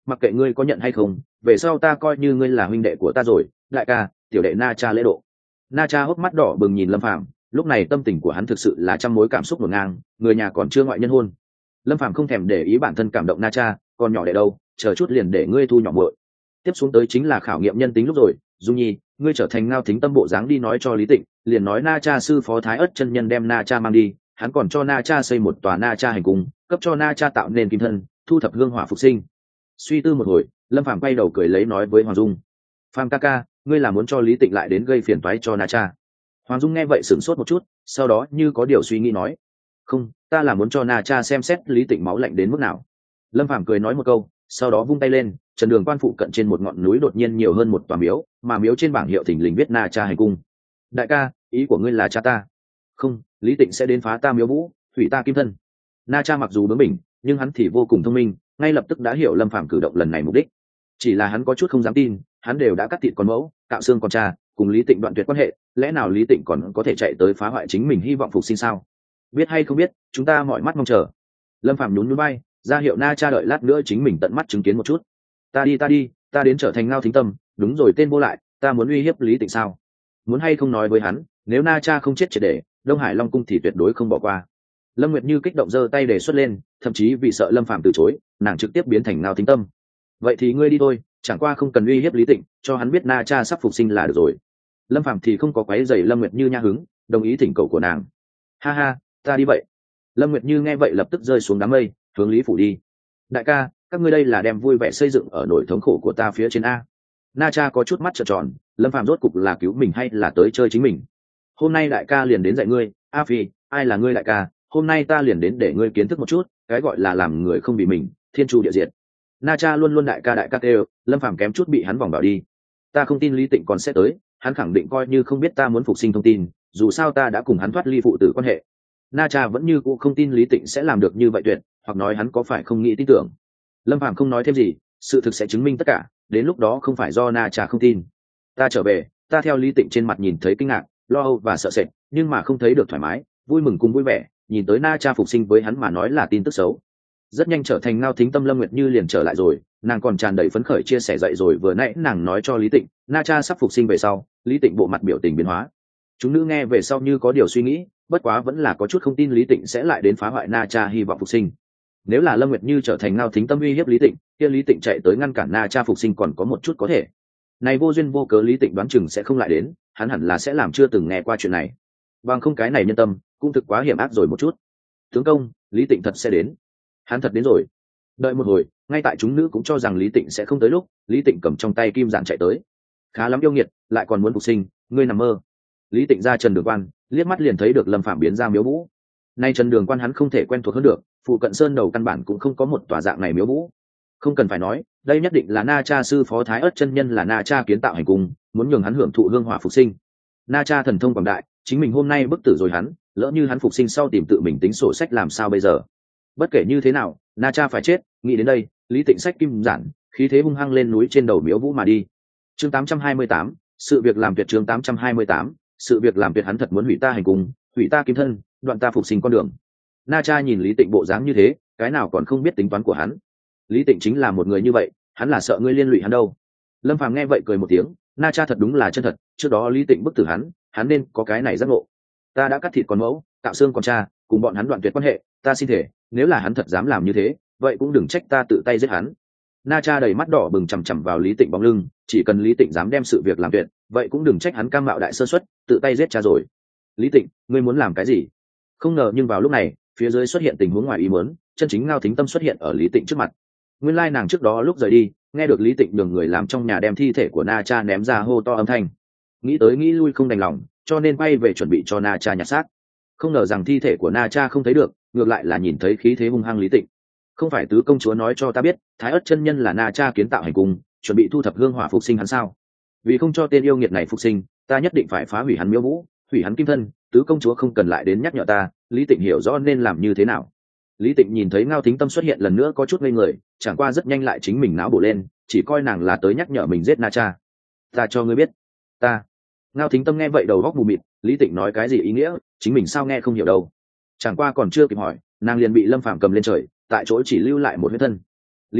mặc kệ ngươi có nhận hay không, về sau ta coi như ngươi là huynh đệ của ta rồi. Đại ca, tiểu đệ Na Cha lễ độ. Na Cha hốc mắt đỏ bừng nhìn Lâm Phàm, lúc này tâm tình của hắn thực sự là trăm mối cảm xúc ngổn ngang, người nhà còn chưa ngoại nhân hôn. Lâm Phàm không thèm để ý bản thân cảm động Na Cha, còn nhỏ đệ đâu, chờ chút liền để ngươi thu nhỏ muội. Tiếp xuống tới chính là khảo nghiệm nhân tính lúc rồi. Dung Nhi, ngươi trở thành Ngao Thính Tâm bộ dáng đi nói cho Lý Tịnh, liền nói Na Cha sư phó Thái Ất chân nhân đem Na Cha mang đi, hắn còn cho Na Cha xây một tòa Na Cha hành cung, cấp cho Na Cha tạo nên kim thân, thu thập hương hỏa phục sinh. Suy tư một hồi, Lâm Phàm quay đầu cười lấy nói với Hoàng Dung: "Phàm ca ca, ngươi là muốn cho Lý Tịnh lại đến gây phiền toái cho Na Cha?" Hoàng Dung nghe vậy sửng sốt một chút, sau đó như có điều suy nghĩ nói: "Không, ta là muốn cho Na Cha xem xét Lý Tịnh máu lạnh đến mức nào." Lâm Phàm cười nói một câu, sau đó vung tay lên, trần đường quan phụ cận trên một ngọn núi đột nhiên nhiều hơn một tòa miếu, mà miếu trên bảng hiệu thình lình viết Na Cha hành cung. "Đại ca, ý của ngươi là cha ta?" "Không, Lý Tịnh sẽ đến phá ta miếu vũ, hủy ta kim thân." Na Cha mặc dù bướng bỉnh, nhưng hắn thì vô cùng thông minh, ngay lập tức đã hiểu Lâm Phàm cử động lần này mục đích. Chỉ là hắn có chút không dám tin, hắn đều đã cắt thịt con mẫu, cạo xương con cha, cùng Lý Tịnh đoạn tuyệt quan hệ, lẽ nào Lý Tịnh còn có thể chạy tới phá hoại chính mình hy vọng phục sinh sao? Biết hay không biết, chúng ta mọi mắt mong chờ. Lâm Phàm nhún nhún vai, ra hiệu Na Cha đợi lát nữa chính mình tận mắt chứng kiến một chút. Ta đi ta đi, ta đến trở thành Ngao Thính Tâm, đúng rồi tên vô lại, ta muốn uy hiếp Lý Tịnh sao? Muốn hay không nói với hắn, nếu Na Cha không chết triệt để, Đông Hải Long cung thì tuyệt đối không bỏ qua. Lâm Nguyệt Như kích động giơ tay đề xuất lên, thậm chí vì sợ Lâm Phàm từ chối, nàng trực tiếp biến thành Ngao Thính Tâm. Vậy thì ngươi đi thôi, chẳng qua không cần uy hiếp Lý Tịnh, cho hắn biết Na Cha sắp phục sinh là được rồi. Lâm Phàm thì không có quấy rầy Lâm Nguyệt Như nha hứng, đồng ý thỉnh cầu của nàng. Ha ha, ta đi vậy. Lâm Nguyệt Như nghe vậy lập tức rơi xuống đám mây, hướng Lý phủ đi. Đại ca, các ngươi đây là đem vui vẻ xây dựng ở nỗi thống khổ của ta phía trên a. Na Cha có chút mắt trợn tròn, Lâm Phàm rốt cục là cứu mình hay là tới chơi chính mình? Hôm nay đại ca liền đến dạy ngươi, A Phi, ai là ngươi đại ca? Hôm nay ta liền đến để ngươi kiến thức một chút, cái gọi là làm người không bị mình, thiên chu địa diệt. Na Cha luôn luôn đại ca đại ca kêu, Lâm Phàm kém chút bị hắn vòng vào đi. Ta không tin Lý Tịnh còn sẽ tới, hắn khẳng định coi như không biết ta muốn phục sinh thông tin, dù sao ta đã cùng hắn thoát ly phụ tử quan hệ. Na Cha vẫn như cũ không tin Lý Tịnh sẽ làm được như vậy tuyệt, hoặc nói hắn có phải không nghĩ tin tưởng. Lâm Phàm không nói thêm gì, sự thực sẽ chứng minh tất cả, đến lúc đó không phải do Na Cha không tin. Ta trở về, ta theo Lý Tịnh trên mặt nhìn thấy kinh ngạc, lo âu và sợ sệt, nhưng mà không thấy được thoải mái, vui mừng cùng vui vẻ, nhìn tới Na Cha phục sinh với hắn mà nói là tin tức xấu. Rất nhanh trở thành Ngao Thính Tâm Lâm Nguyệt Như liền trở lại rồi, nàng còn tràn đầy phấn khởi chia sẻ dậy rồi vừa nãy nàng nói cho Lý Tịnh, Na Cha sắp phục sinh về sau. Lý Tịnh bộ mặt biểu tình biến hóa. Chúng nữ nghe về sau như có điều suy nghĩ, bất quá vẫn là có chút không tin Lý Tịnh sẽ lại đến phá hoại Na Cha hy vọng phục sinh. Nếu là Lâm Nguyệt Như trở thành Ngao Thính Tâm uy hiếp Lý Tịnh, kia Lý Tịnh chạy tới ngăn cản Na Cha phục sinh còn có một chút có thể. Này vô duyên vô cớ Lý Tịnh đoán chừng sẽ không lại đến, hắn hẳn là sẽ làm chưa từng nghe qua chuyện này. Bằng không cái này nhân tâm, cũng thực quá hiểm ác rồi một chút. Tướng công, Lý Tịnh thật sẽ đến. Hắn thật đến rồi. Đợi một hồi, ngay tại chúng nữ cũng cho rằng Lý Tịnh sẽ không tới lúc, Lý Tịnh cầm trong tay kim giản chạy tới. Khá lắm yêu nghiệt, lại còn muốn phục sinh, ngươi nằm mơ. Lý Tịnh ra Trần Đường Quan, liếc mắt liền thấy được Lâm Phàm biến ra miếu vũ. Nay Trần Đường Quan hắn không thể quen thuộc hơn được, phụ cận sơn đầu căn bản cũng không có một tòa dạng này miếu vũ. Không cần phải nói, đây nhất định là Na Cha sư phó Thái Ất chân nhân là Na Cha kiến tạo hành cung, muốn nhường hắn hưởng thụ hương hỏa phục sinh. Na Cha thần thông quảng đại, chính mình hôm nay bức tử rồi hắn, lỡ như hắn phục sinh sau tìm tự mình tính sổ sách làm sao bây giờ? Bất kể như thế nào, Na Cha phải chết, nghĩ đến đây, Lý Tịnh sách kim giản, khí thế hung hăng lên núi trên đầu miếu vũ mà đi. Chương tám trăm hai mươi tám, sự việc làm tuyệt. Chương tám trăm hai mươi tám, sự việc làm tuyệt. Hắn thật muốn hủy ta hành cung, hủy ta kim thân, đoạn ta phục sinh con đường. Na Cha nhìn Lý Tịnh bộ dáng như thế, cái nào còn không biết tính toán của hắn. Lý Tịnh chính là một người như vậy, hắn là sợ ngươi liên lụy hắn đâu. Lâm Phàm nghe vậy cười một tiếng, Na Cha thật đúng là chân thật, trước đó Lý Tịnh bức tử hắn, hắn nên có cái này giác ngộ. Ta đã cắt thịt con mẫu, cạo xương con cha, cùng bọn hắn đoạn tuyệt quan hệ, ta xin thể, nếu là hắn thật dám làm như thế, vậy cũng đừng trách ta tự tay giết hắn. Na Cha đầy mắt đỏ bừng chằm chằm vào Lý Tịnh bóng lưng, chỉ cần Lý Tịnh dám đem sự việc làm tuyệt, vậy cũng đừng trách hắn cam mạo đại sơ suất, tự tay giết cha rồi. Lý Tịnh, ngươi muốn làm cái gì? Không ngờ nhưng vào lúc này, phía dưới xuất hiện tình huống ngoài ý muốn, chân chính Ngao Thính Tâm xuất hiện ở Lý Tịnh trước mặt. Nguyên lai nàng trước đó lúc rời đi, nghe được Lý Tịnh đường người làm trong nhà đem thi thể của Na Cha ném ra hô to âm thanh, nghĩ tới nghĩ lui không đành lòng, cho nên quay về chuẩn bị cho Na Cha nhặt xác. Không ngờ rằng thi thể của Na Cha không thấy được, ngược lại là nhìn thấy khí thế hung hăng Lý Tịnh. Không phải tứ công chúa nói cho ta biết, Thái Ất chân nhân là Na Cha kiến tạo hành cung, chuẩn bị thu thập hương hỏa phục sinh hắn sao? Vì không cho tên yêu nghiệt này phục sinh, ta nhất định phải phá hủy hắn miếu vũ, hủy hắn kim thân, tứ công chúa không cần lại đến nhắc nhở ta. Lý Tịnh hiểu rõ nên làm như thế nào. Lý Tịnh nhìn thấy Ngao Thính Tâm xuất hiện lần nữa có chút ngây người, chẳng qua rất nhanh lại chính mình não bổ lên, chỉ coi nàng là tới nhắc nhở mình giết Na Cha. Ta cho ngươi biết, ta. Ngao Thính Tâm nghe vậy đầu góc mù mịt, Lý Tịnh nói cái gì ý nghĩa, chính mình sao nghe không hiểu đâu. Chẳng qua còn chưa kịp hỏi, nàng liền bị Lâm Phàm cầm lên trời, tại chỗ chỉ lưu lại một huyết thân. Lý Tịnh,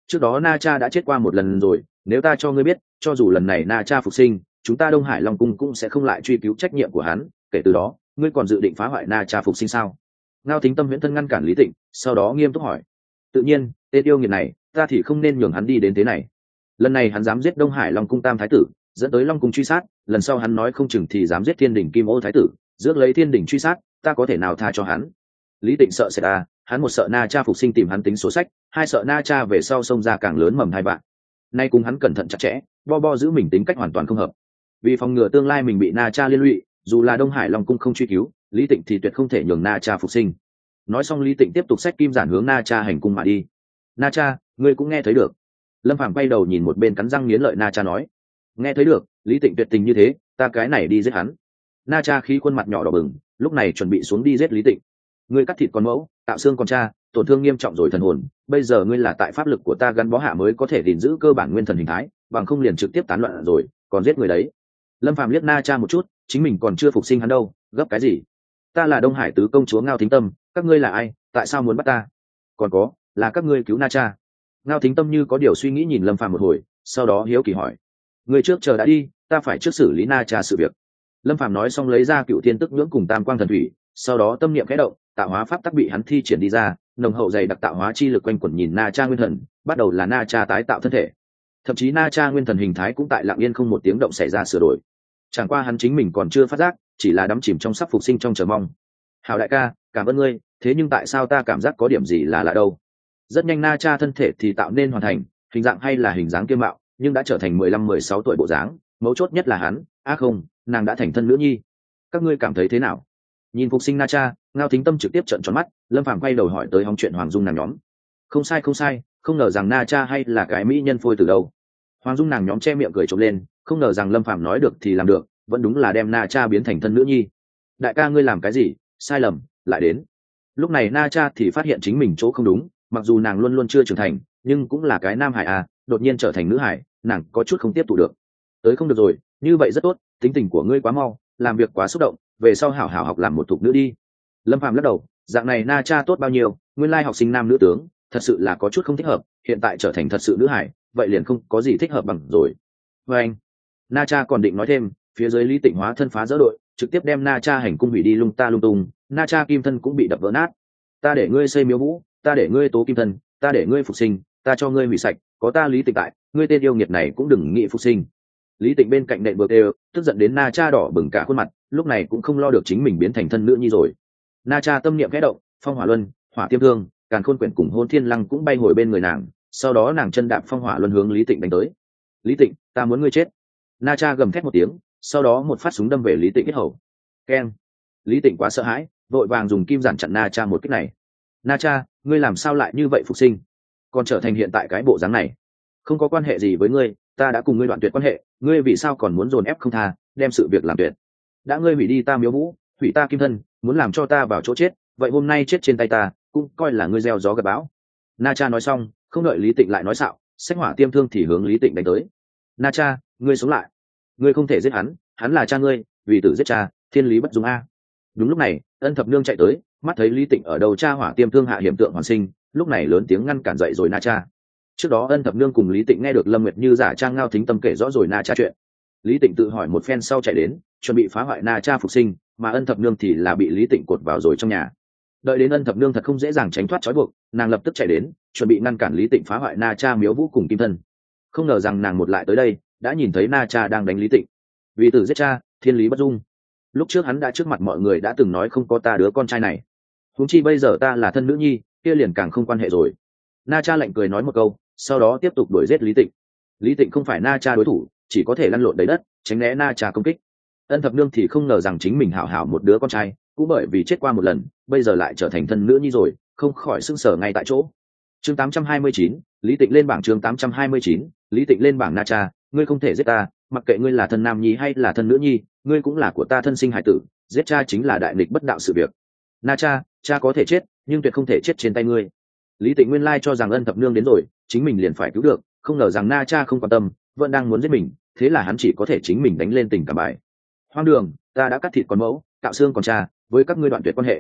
trước đó na cha đã chết qua một lần rồi, nếu ta cho ngươi biết, cho dù lần này na cha phục sinh, chúng ta Đông Hải Long cung cũng sẽ không lại truy cứu trách nhiệm của hắn, kể từ đó ngươi còn dự định phá hoại na cha phục sinh sao? Ngao Thính Tâm huyễn thân ngăn cản Lý Tịnh, sau đó nghiêm túc hỏi. Tự nhiên, tên yêu nghiệt này ta thì không nên nhường hắn đi đến thế này. Lần này hắn dám giết Đông Hải Long cung tam thái tử, dẫn tới Long cung truy sát, lần sau hắn nói không chừng thì dám giết Thiên Đình Kim Ô thái tử, rước lấy Thiên Đình truy sát, ta có thể nào tha cho hắn? Lý Tịnh sợ sẽ ta, hắn một sợ na cha phục sinh tìm hắn tính số sách, hai sợ na cha về sau xông ra càng lớn mầm hai bạn. Nay cùng hắn cẩn thận chặt chẽ, bo bo giữ mình tính cách hoàn toàn không hợp. Vì phòng ngừa tương lai mình bị na cha liên lụy, dù là Đông Hải Long cung không truy cứu, Lý Tịnh thì tuyệt không thể nhường na cha phục sinh. Nói xong Lý Tịnh tiếp tục xách kim giản hướng na cha hành cung mà đi. Na cha, ngươi cũng nghe thấy được? Lâm Phàm quay đầu nhìn một bên cắn răng nghiến lợi na cha nói. Nghe thấy được, Lý Tịnh tuyệt tình như thế, ta cái này đi giết hắn. Na cha khí khuôn mặt nhỏ đỏ bừng, lúc này chuẩn bị xuống đi giết Lý Tịnh. Ngươi cắt thịt con mẫu, tạo xương con cha, tổn thương nghiêm trọng rồi thần hồn, bây giờ ngươi là tại pháp lực của ta gắn bó hạ mới có thể gìn giữ cơ bản nguyên thần hình thái, bằng không liền trực tiếp tán loạn rồi, còn giết người đấy. Lâm Phàm liếc na cha một chút, chính mình còn chưa phục sinh hắn đâu, gấp cái gì? Ta là Đông Hải tứ công chúa Ngao Thính Tâm, các ngươi là ai, tại sao muốn bắt ta? Còn có, là các ngươi cứu na cha. Ngao Thính Tâm như có điều suy nghĩ nhìn Lâm Phàm một hồi, sau đó hiếu kỳ hỏi. Ngươi trước chờ đã đi, ta phải trước xử lý na cha sự việc. Lâm Phàm nói xong lấy ra cựu thiên tức nhưỡng cùng tam quang thần thủy, sau đó tâm niệm khẽ động, tạo hóa pháp tắc bị hắn thi triển đi ra, nồng hậu dày đặc tạo hóa chi lực quanh quẩn nhìn na cha nguyên thần, bắt đầu là na cha tái tạo thân thể. Thậm chí na cha nguyên thần hình thái cũng tại lặng yên không một tiếng động xảy ra sửa đổi. Chẳng qua hắn chính mình còn chưa phát giác, chỉ là đắm chìm trong sắp phục sinh trong chờ mong. Hảo đại ca, cảm ơn ngươi, thế nhưng tại sao ta cảm giác có điểm gì là lạ đâu? Rất nhanh na cha thân thể thì tạo nên hoàn thành, hình dạng hay là hình dáng kiêm mạo, nhưng đã trở thành mười lăm mười sáu tuổi bộ dáng, mấu chốt nhất là hắn, á không, nàng đã thành thân nữ nhi. Các ngươi cảm thấy thế nào? Nhìn phục sinh na cha, Ngao Thính Tâm trực tiếp trợn tròn mắt, Lâm Phàm quay đầu hỏi tới hóng chuyện Hoàng Dung nàng nhóm. Không sai không sai, không ngờ rằng na cha hay là cái mỹ nhân phôi từ đâu. Hoàng Dung nàng nhóm che miệng cười trộm lên, không ngờ rằng Lâm Phàm nói được thì làm được, vẫn đúng là đem na cha biến thành thân nữ nhi. Đại ca ngươi làm cái gì? Sai lầm, lại đến. Lúc này na cha thì phát hiện chính mình chỗ không đúng, mặc dù nàng luôn luôn chưa trưởng thành, nhưng cũng là cái nam hải à, đột nhiên trở thành nữ hải, nàng có chút không tiếp thụ được. Tới không được rồi, như vậy rất tốt, tính tình của ngươi quá mau, làm việc quá xúc động, về sau hảo hảo học làm một thục nữ đi. Lâm Phàm lắc đầu, dạng này na cha tốt bao nhiêu, nguyên lai học sinh nam nữ tướng, thật sự là có chút không thích hợp, hiện tại trở thành thật sự nữ hải, vậy liền không có gì thích hợp bằng rồi. Và anh, na cha còn định nói thêm, phía dưới Lý Tịnh hóa thân phá dỡ đội, trực tiếp đem na cha hành cung hủy đi lung ta lung tung, na cha kim thân cũng bị đập vỡ nát. Ta để ngươi xây miếu vũ, ta để ngươi tố kim thân, ta để ngươi phục sinh, ta cho ngươi hủy sạch, có ta Lý Tịnh tại, ngươi tên yêu nghiệt này cũng đừng nghĩ phục sinh. Lý Tịnh bên cạnh nện bờ đều, tức giận đến na cha đỏ bừng cả khuôn mặt, lúc này cũng không lo được chính mình biến thành thân nữ nhi rồi. Na cha tâm niệm khẽ động, phong hỏa luân, hỏa tiêm thương, càn khôn quyển cùng hôn thiên lăng cũng bay hồi bên người nàng, sau đó nàng chân đạp phong hỏa luân hướng Lý Tịnh đánh tới. Lý Tịnh, ta muốn ngươi chết. Na cha gầm thét một tiếng, sau đó một phát súng đâm về Lý Tịnh yết hầu. Keng. Lý Tịnh quá sợ hãi, vội vàng dùng kim giản chặn na cha một kích này. Na cha, ngươi làm sao lại như vậy phục sinh, còn trở thành hiện tại cái bộ dáng này? Không có quan hệ gì với ngươi, ta đã cùng ngươi đoạn tuyệt quan hệ, ngươi vì sao còn muốn dồn ép không tha, đem sự việc làm tuyệt? Đã ngươi hủy đi ta miếu vũ, hủy ta kim thân, muốn làm cho ta vào chỗ chết, vậy hôm nay chết trên tay ta, cũng coi là ngươi gieo gió gặt bão. Na cha nói xong, không đợi Lý Tịnh lại nói xạo, xách hỏa tiêm thương thì hướng Lý Tịnh đánh tới. Na cha, ngươi sống lại, ngươi không thể giết hắn, hắn là cha ngươi, vì tử giết cha, thiên lý bất dung a. Đúng lúc này, Ân Thập Nương chạy tới, mắt thấy Lý Tịnh ở đầu cha hỏa tiêm thương hạ hiểm tượng hoàn sinh, lúc này lớn tiếng ngăn cản dậy rồi Na cha. Trước đó Ân Thập Nương cùng Lý Tịnh nghe được Lâm Nguyệt Như giả trang Ngao Thính Tâm kể rõ rồi Na cha chuyện. Lý Tịnh tự hỏi một phen sau chạy đến, chuẩn bị phá hoại Na cha phục sinh, mà Ân Thập Nương thì là bị Lý Tịnh cột vào rồi trong nhà. Đợi đến Ân Thập Nương thật không dễ dàng tránh thoát trói buộc, nàng lập tức chạy đến, chuẩn bị ngăn cản Lý Tịnh phá hoại Na cha miếu vũ cùng kim thân. Không ngờ rằng nàng một lại tới đây, đã nhìn thấy Na cha đang đánh Lý Tịnh. Vì tử giết cha, thiên lý bất dung. Lúc trước hắn đã trước mặt mọi người đã từng nói không có ta đứa con trai này, huống chi bây giờ ta là thân nữ nhi, kia liền càng không quan hệ rồi. Na cha lạnh cười nói một câu, sau đó tiếp tục đuổi giết Lý Tịnh. Lý Tịnh không phải Na cha đối thủ, chỉ có thể lăn lộn đầy đất, tránh né Na cha công kích. Ân Thập Nương thì không ngờ rằng chính mình hảo hảo một đứa con trai, cũng bởi vì chết qua một lần, bây giờ lại trở thành thân nữ nhi rồi, không khỏi sững sờ ngay tại chỗ. Chương tám trăm hai mươi chín, Lý Tịnh lên bảng. Chương tám trăm hai mươi chín, Lý Tịnh lên bảng. Na cha, ngươi không thể giết ta, mặc kệ ngươi là thân nam nhi hay là thân nữ nhi, ngươi cũng là của ta thân sinh hải tử, giết cha chính là đại nghịch bất đạo sự việc. Na cha, cha có thể chết, nhưng tuyệt không thể chết trên tay ngươi. Lý Tịnh nguyên lai cho rằng Ân Thập Nương đến rồi, chính mình liền phải cứu được, không ngờ rằng Na cha không quan tâm, vẫn đang muốn giết mình, thế là hắn chỉ có thể chính mình đánh lên tình cảm bài. Hoang đường, ta đã cắt thịt con mẫu, cạo xương còn cha, với các ngươi đoạn tuyệt quan hệ.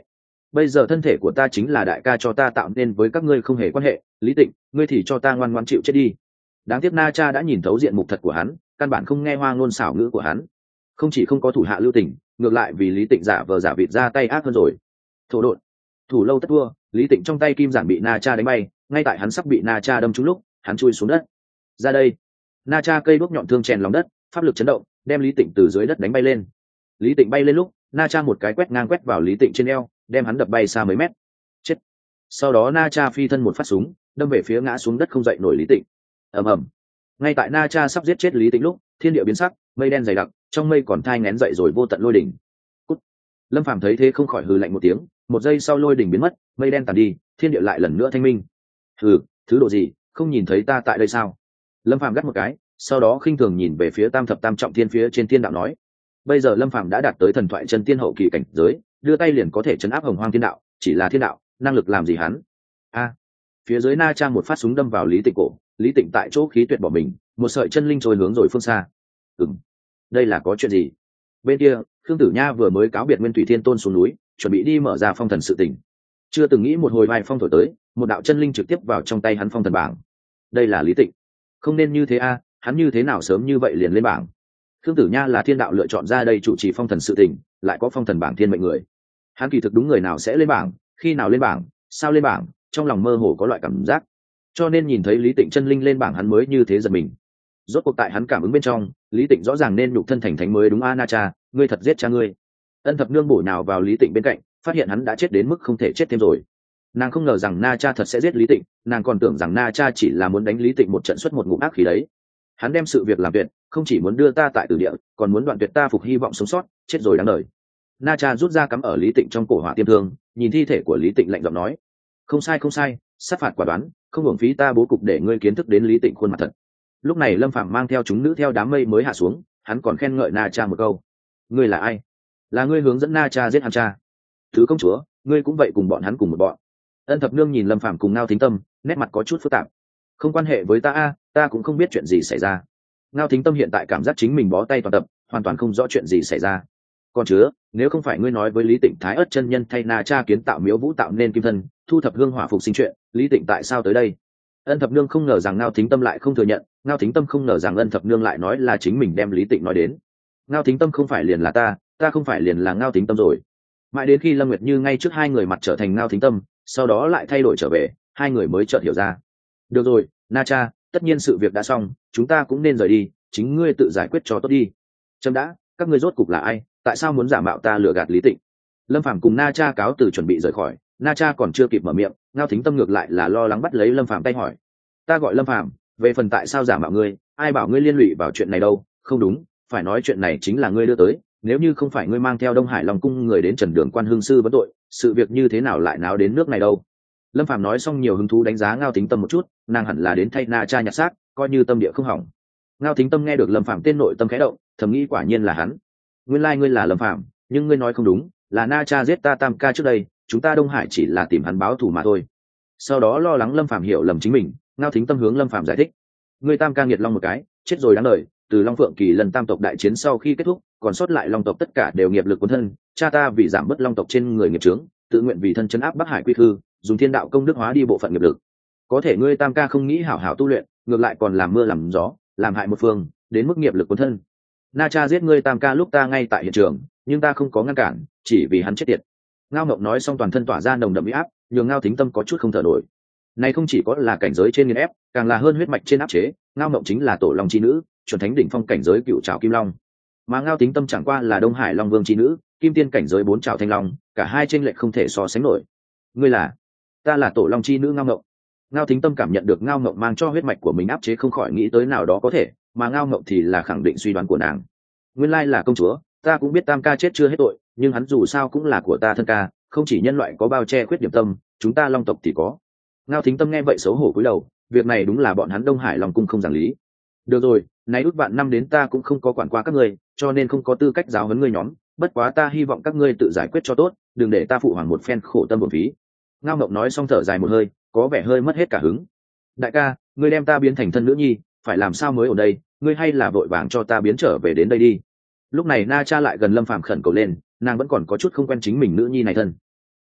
bây giờ thân thể của ta chính là đại ca cho ta tạo nên, với các ngươi không hề quan hệ. Lý Tịnh, ngươi thì cho ta ngoan ngoan chịu chết đi. Đáng tiếc Na Cha đã nhìn thấu diện mục thật của hắn, căn bản không nghe hoa ngôn xảo ngữ của hắn, không chỉ không có thủ hạ lưu tình, ngược lại vì Lý Tịnh giả vờ giả vịt ra tay ác hơn rồi. Thổ đột, thủ lâu tất thua. Lý Tịnh trong tay kim giản bị Na Cha đánh bay, ngay tại hắn sắp bị Na Cha đâm trúng lúc, hắn chui xuống đất. Ra đây. Na Cha cây đuốc nhọn thương chèn lòng đất, pháp lực chấn động, đem Lý Tịnh từ dưới đất đánh bay lên. Lý Tịnh bay lên lúc, Na Cha một cái quét ngang quét vào Lý Tịnh trên eo, đem hắn đập bay xa mấy mét. Chết. Sau đó Na Cha phi thân một phát súng, đâm về phía ngã xuống đất không dậy nổi Lý Tịnh. Ầm ầm. Ngay tại Na Cha sắp giết chết Lý Tịnh lúc, thiên địa biến sắc, mây đen dày đặc, trong mây còn thai nghén dậy rồi vô tận lôi đỉnh. Cút. Lâm Phàm thấy thế không khỏi hừ lạnh một tiếng, một giây sau lôi đỉnh biến mất, mây đen tàn đi, thiên địa lại lần nữa thanh minh. Hừ, thứ độ gì, không nhìn thấy ta tại đây sao? Lâm Phàm gắt một cái, sau đó khinh thường nhìn về phía tam thập tam trọng thiên phía trên thiên đạo nói. Bây giờ Lâm Phàm đã đạt tới thần thoại chân tiên hậu kỳ cảnh giới, đưa tay liền có thể chấn áp hồng hoang thiên đạo, chỉ là thiên đạo, năng lực làm gì hắn? A. Phía dưới Na Cha một phát súng đâm vào Lý Tịnh cổ, Lý Tịnh tại chỗ khí tuyệt bỏ mình, một sợi chân linh trôi hướng rồi phương xa. Ừm, đây là có chuyện gì? Bên kia, Khương Tử Nha vừa mới cáo biệt Nguyên Thủy Thiên Tôn xuống núi, chuẩn bị đi mở ra phong thần sự tình. Chưa từng nghĩ một hồi vai phong thổi tới, một đạo chân linh trực tiếp vào trong tay hắn phong thần bảng. Đây là Lý Tịnh. Không nên như thế a, hắn như thế nào sớm như vậy liền lên bảng? Khương Tử Nha là thiên đạo lựa chọn ra đây chủ trì phong thần sự tình, lại có phong thần bảng thiên mệnh người. Hắn kỳ thực đúng người nào sẽ lên bảng, khi nào lên bảng, sao lên bảng, trong lòng mơ hồ có loại cảm giác. Cho nên nhìn thấy Lý Tịnh chân linh lên bảng hắn mới như thế giật mình. Rốt cuộc tại hắn cảm ứng bên trong, Lý Tịnh rõ ràng nên nhục thân thành thánh mới đúng a. Na Cha, ngươi thật giết cha ngươi. Ân Thập Nương bổ nhào vào Lý Tịnh bên cạnh, phát hiện hắn đã chết đến mức không thể chết thêm rồi. Nàng không ngờ rằng Na Cha thật sẽ giết Lý Tịnh, nàng còn tưởng rằng Na Cha chỉ là muốn đánh Lý Tịnh một trận xuất một ngụm ác khí đấy. Hắn đem sự việc làm tuyệt, không chỉ muốn đưa ta tại tử địa, còn muốn đoạn tuyệt ta phục hy vọng sống sót, chết rồi đáng đời. Na Cha rút ra cắm ở Lý Tịnh trong cổ hỏa tiêm thương, nhìn thi thể của Lý Tịnh lạnh giọng nói: không sai không sai, sát phạt quả đoán, không hưởng phí ta bố cục để ngươi kiến thức đến Lý Tịnh khuôn mặt thật. Lúc này Lâm Phàm mang theo chúng nữ theo đám mây mới hạ xuống, hắn còn khen ngợi Na Cha một câu: ngươi là ai? Là ngươi hướng dẫn Na Cha giết hắn cha. Thứ công chúa, ngươi cũng vậy cùng bọn hắn cùng một bọn. Ân Thập Nương nhìn Lâm Phàm cùng Ngao Thính Tâm, nét mặt có chút phức tạp. Không quan hệ với ta a, ta cũng không biết chuyện gì xảy ra. Ngao Thính Tâm hiện tại cảm giác chính mình bó tay toàn tập, hoàn toàn không rõ chuyện gì xảy ra. Còn chứa, nếu không phải ngươi nói với Lý Tịnh Thái Ức chân nhân thay Na Cha kiến tạo miếu vũ tạo nên kim thân, thu thập hương hỏa phục sinh chuyện, Lý Tịnh tại sao tới đây? Ân Thập Nương không ngờ rằng Ngao Thính Tâm lại không thừa nhận, Ngao Thính Tâm không ngờ rằng Ân Thập Nương lại nói là chính mình đem Lý Tịnh nói đến. Ngao Thính Tâm không phải liền là ta, ta không phải liền là Ngao Thính Tâm rồi. Mãi đến khi Lâm Nguyệt Như ngay trước hai người mặt trở thành Ngao Thính Tâm, sau đó lại thay đổi trở về, hai người mới chợt hiểu ra. Được rồi, Na Cha, tất nhiên sự việc đã xong, chúng ta cũng nên rời đi, chính ngươi tự giải quyết cho tốt đi. Trâm đã, các ngươi rốt cục là ai, tại sao muốn giả mạo ta lừa gạt Lý Tịnh? Lâm Phàm cùng Na Cha cáo từ chuẩn bị rời khỏi, Na Cha còn chưa kịp mở miệng, Ngao Thính Tâm ngược lại là lo lắng bắt lấy Lâm Phàm tay hỏi: ta gọi Lâm Phàm, về phần tại sao giả mạo ngươi, ai bảo ngươi liên lụy vào chuyện này đâu? Không đúng, phải nói chuyện này chính là ngươi đưa tới, nếu như không phải ngươi mang theo Đông Hải Long cung người đến Trần Đường Quan Hương sư vấn tội, sự việc như thế nào lại náo đến nước này đâu? Lâm Phàm nói xong nhiều hứng thú đánh giá Ngao Thính Tâm một chút, nàng hẳn là đến thay Na Cha nhặt xác, coi như tâm địa không hỏng. Ngao Thính Tâm nghe được Lâm Phàm tên nội tâm khẽ động, thầm nghĩ quả nhiên là hắn. Nguyên lai like ngươi là Lâm Phàm, nhưng ngươi nói không đúng, là Na Cha giết ta tam ca trước đây, chúng ta Đông Hải chỉ là tìm hắn báo thù mà thôi. Sau đó lo lắng Lâm Phàm hiểu lầm chính mình, Ngao Thính Tâm hướng Lâm Phàm giải thích: ngươi tam ca nghiệt long một cái, chết rồi đáng đời, từ Long Phượng Kỳ lần tam tộc đại chiến sau khi kết thúc, còn sót lại Long tộc tất cả đều nghiệp lực cuốn thân, cha ta vì giảm bớt Long tộc trên người nghiệp chướng, tự nguyện vì thân chấn áp Bắc Hải quy khư, dùng thiên đạo công đức hóa đi bộ phận nghiệp lực. Có thể ngươi tam ca không nghĩ hảo hảo tu luyện, ngược lại còn làm mưa làm gió, làm hại một phương, đến mức nghiệp lực cuốn thân. Na Cha giết ngươi tam ca lúc ta ngay tại hiện trường, nhưng ta không có ngăn cản, chỉ vì hắn chết tiệt. Ngao Ngộng nói xong toàn thân tỏa ra nồng đậm uy áp, nhường Ngao Thính Tâm có chút không thở nổi. Này không chỉ có là cảnh giới trên nghiền ép, càng là hơn huyết mạch trên áp chế, Ngao Ngộng chính là tổ long chi nữ, chuẩn thánh đỉnh phong cảnh giới cựu trảo kim long. Mà Ngao Thính Tâm chẳng qua là Đông Hải Long Vương chi nữ, kim tiên cảnh giới bốn trảo thanh long, cả hai chênh lệch không thể so sánh nổi. Ngươi là? Ta là tổ long chi nữ Ngao Ngộng. Ngao Thính Tâm cảm nhận được Ngao Ngộng mang cho huyết mạch của mình áp chế, không khỏi nghĩ tới nào đó có thể, mà Ngao Ngộng thì là khẳng định suy đoán của nàng. Nguyên lai là công chúa, ta cũng biết tam ca chết chưa hết tội, nhưng hắn dù sao cũng là của ta thân ca, không chỉ nhân loại có bao che khuyết điểm tâm, chúng ta Long tộc thì có. Ngao Thính Tâm nghe vậy xấu hổ cúi đầu, việc này đúng là bọn hắn Đông Hải Long cung không giảng lý. Được rồi, nay út vạn năm đến ta cũng không có quản qua các ngươi, cho nên không có tư cách giáo huấn ngươi nhóm, bất quá ta hy vọng các ngươi tự giải quyết cho tốt, đừng để ta phụ hoàng một phen khổ tâm bổn phí. Ngao Ngộng nói xong thở dài một hơi, có vẻ hơi mất hết cả hứng. Đại ca, ngươi đem ta biến thành thân nữ nhi, phải làm sao mới ở đây, ngươi hay là vội vàng cho ta biến trở về đến đây đi. Lúc này Na Cha lại gần Lâm Phàm khẩn cầu lên, nàng vẫn còn có chút không quen chính mình nữ nhi này thân.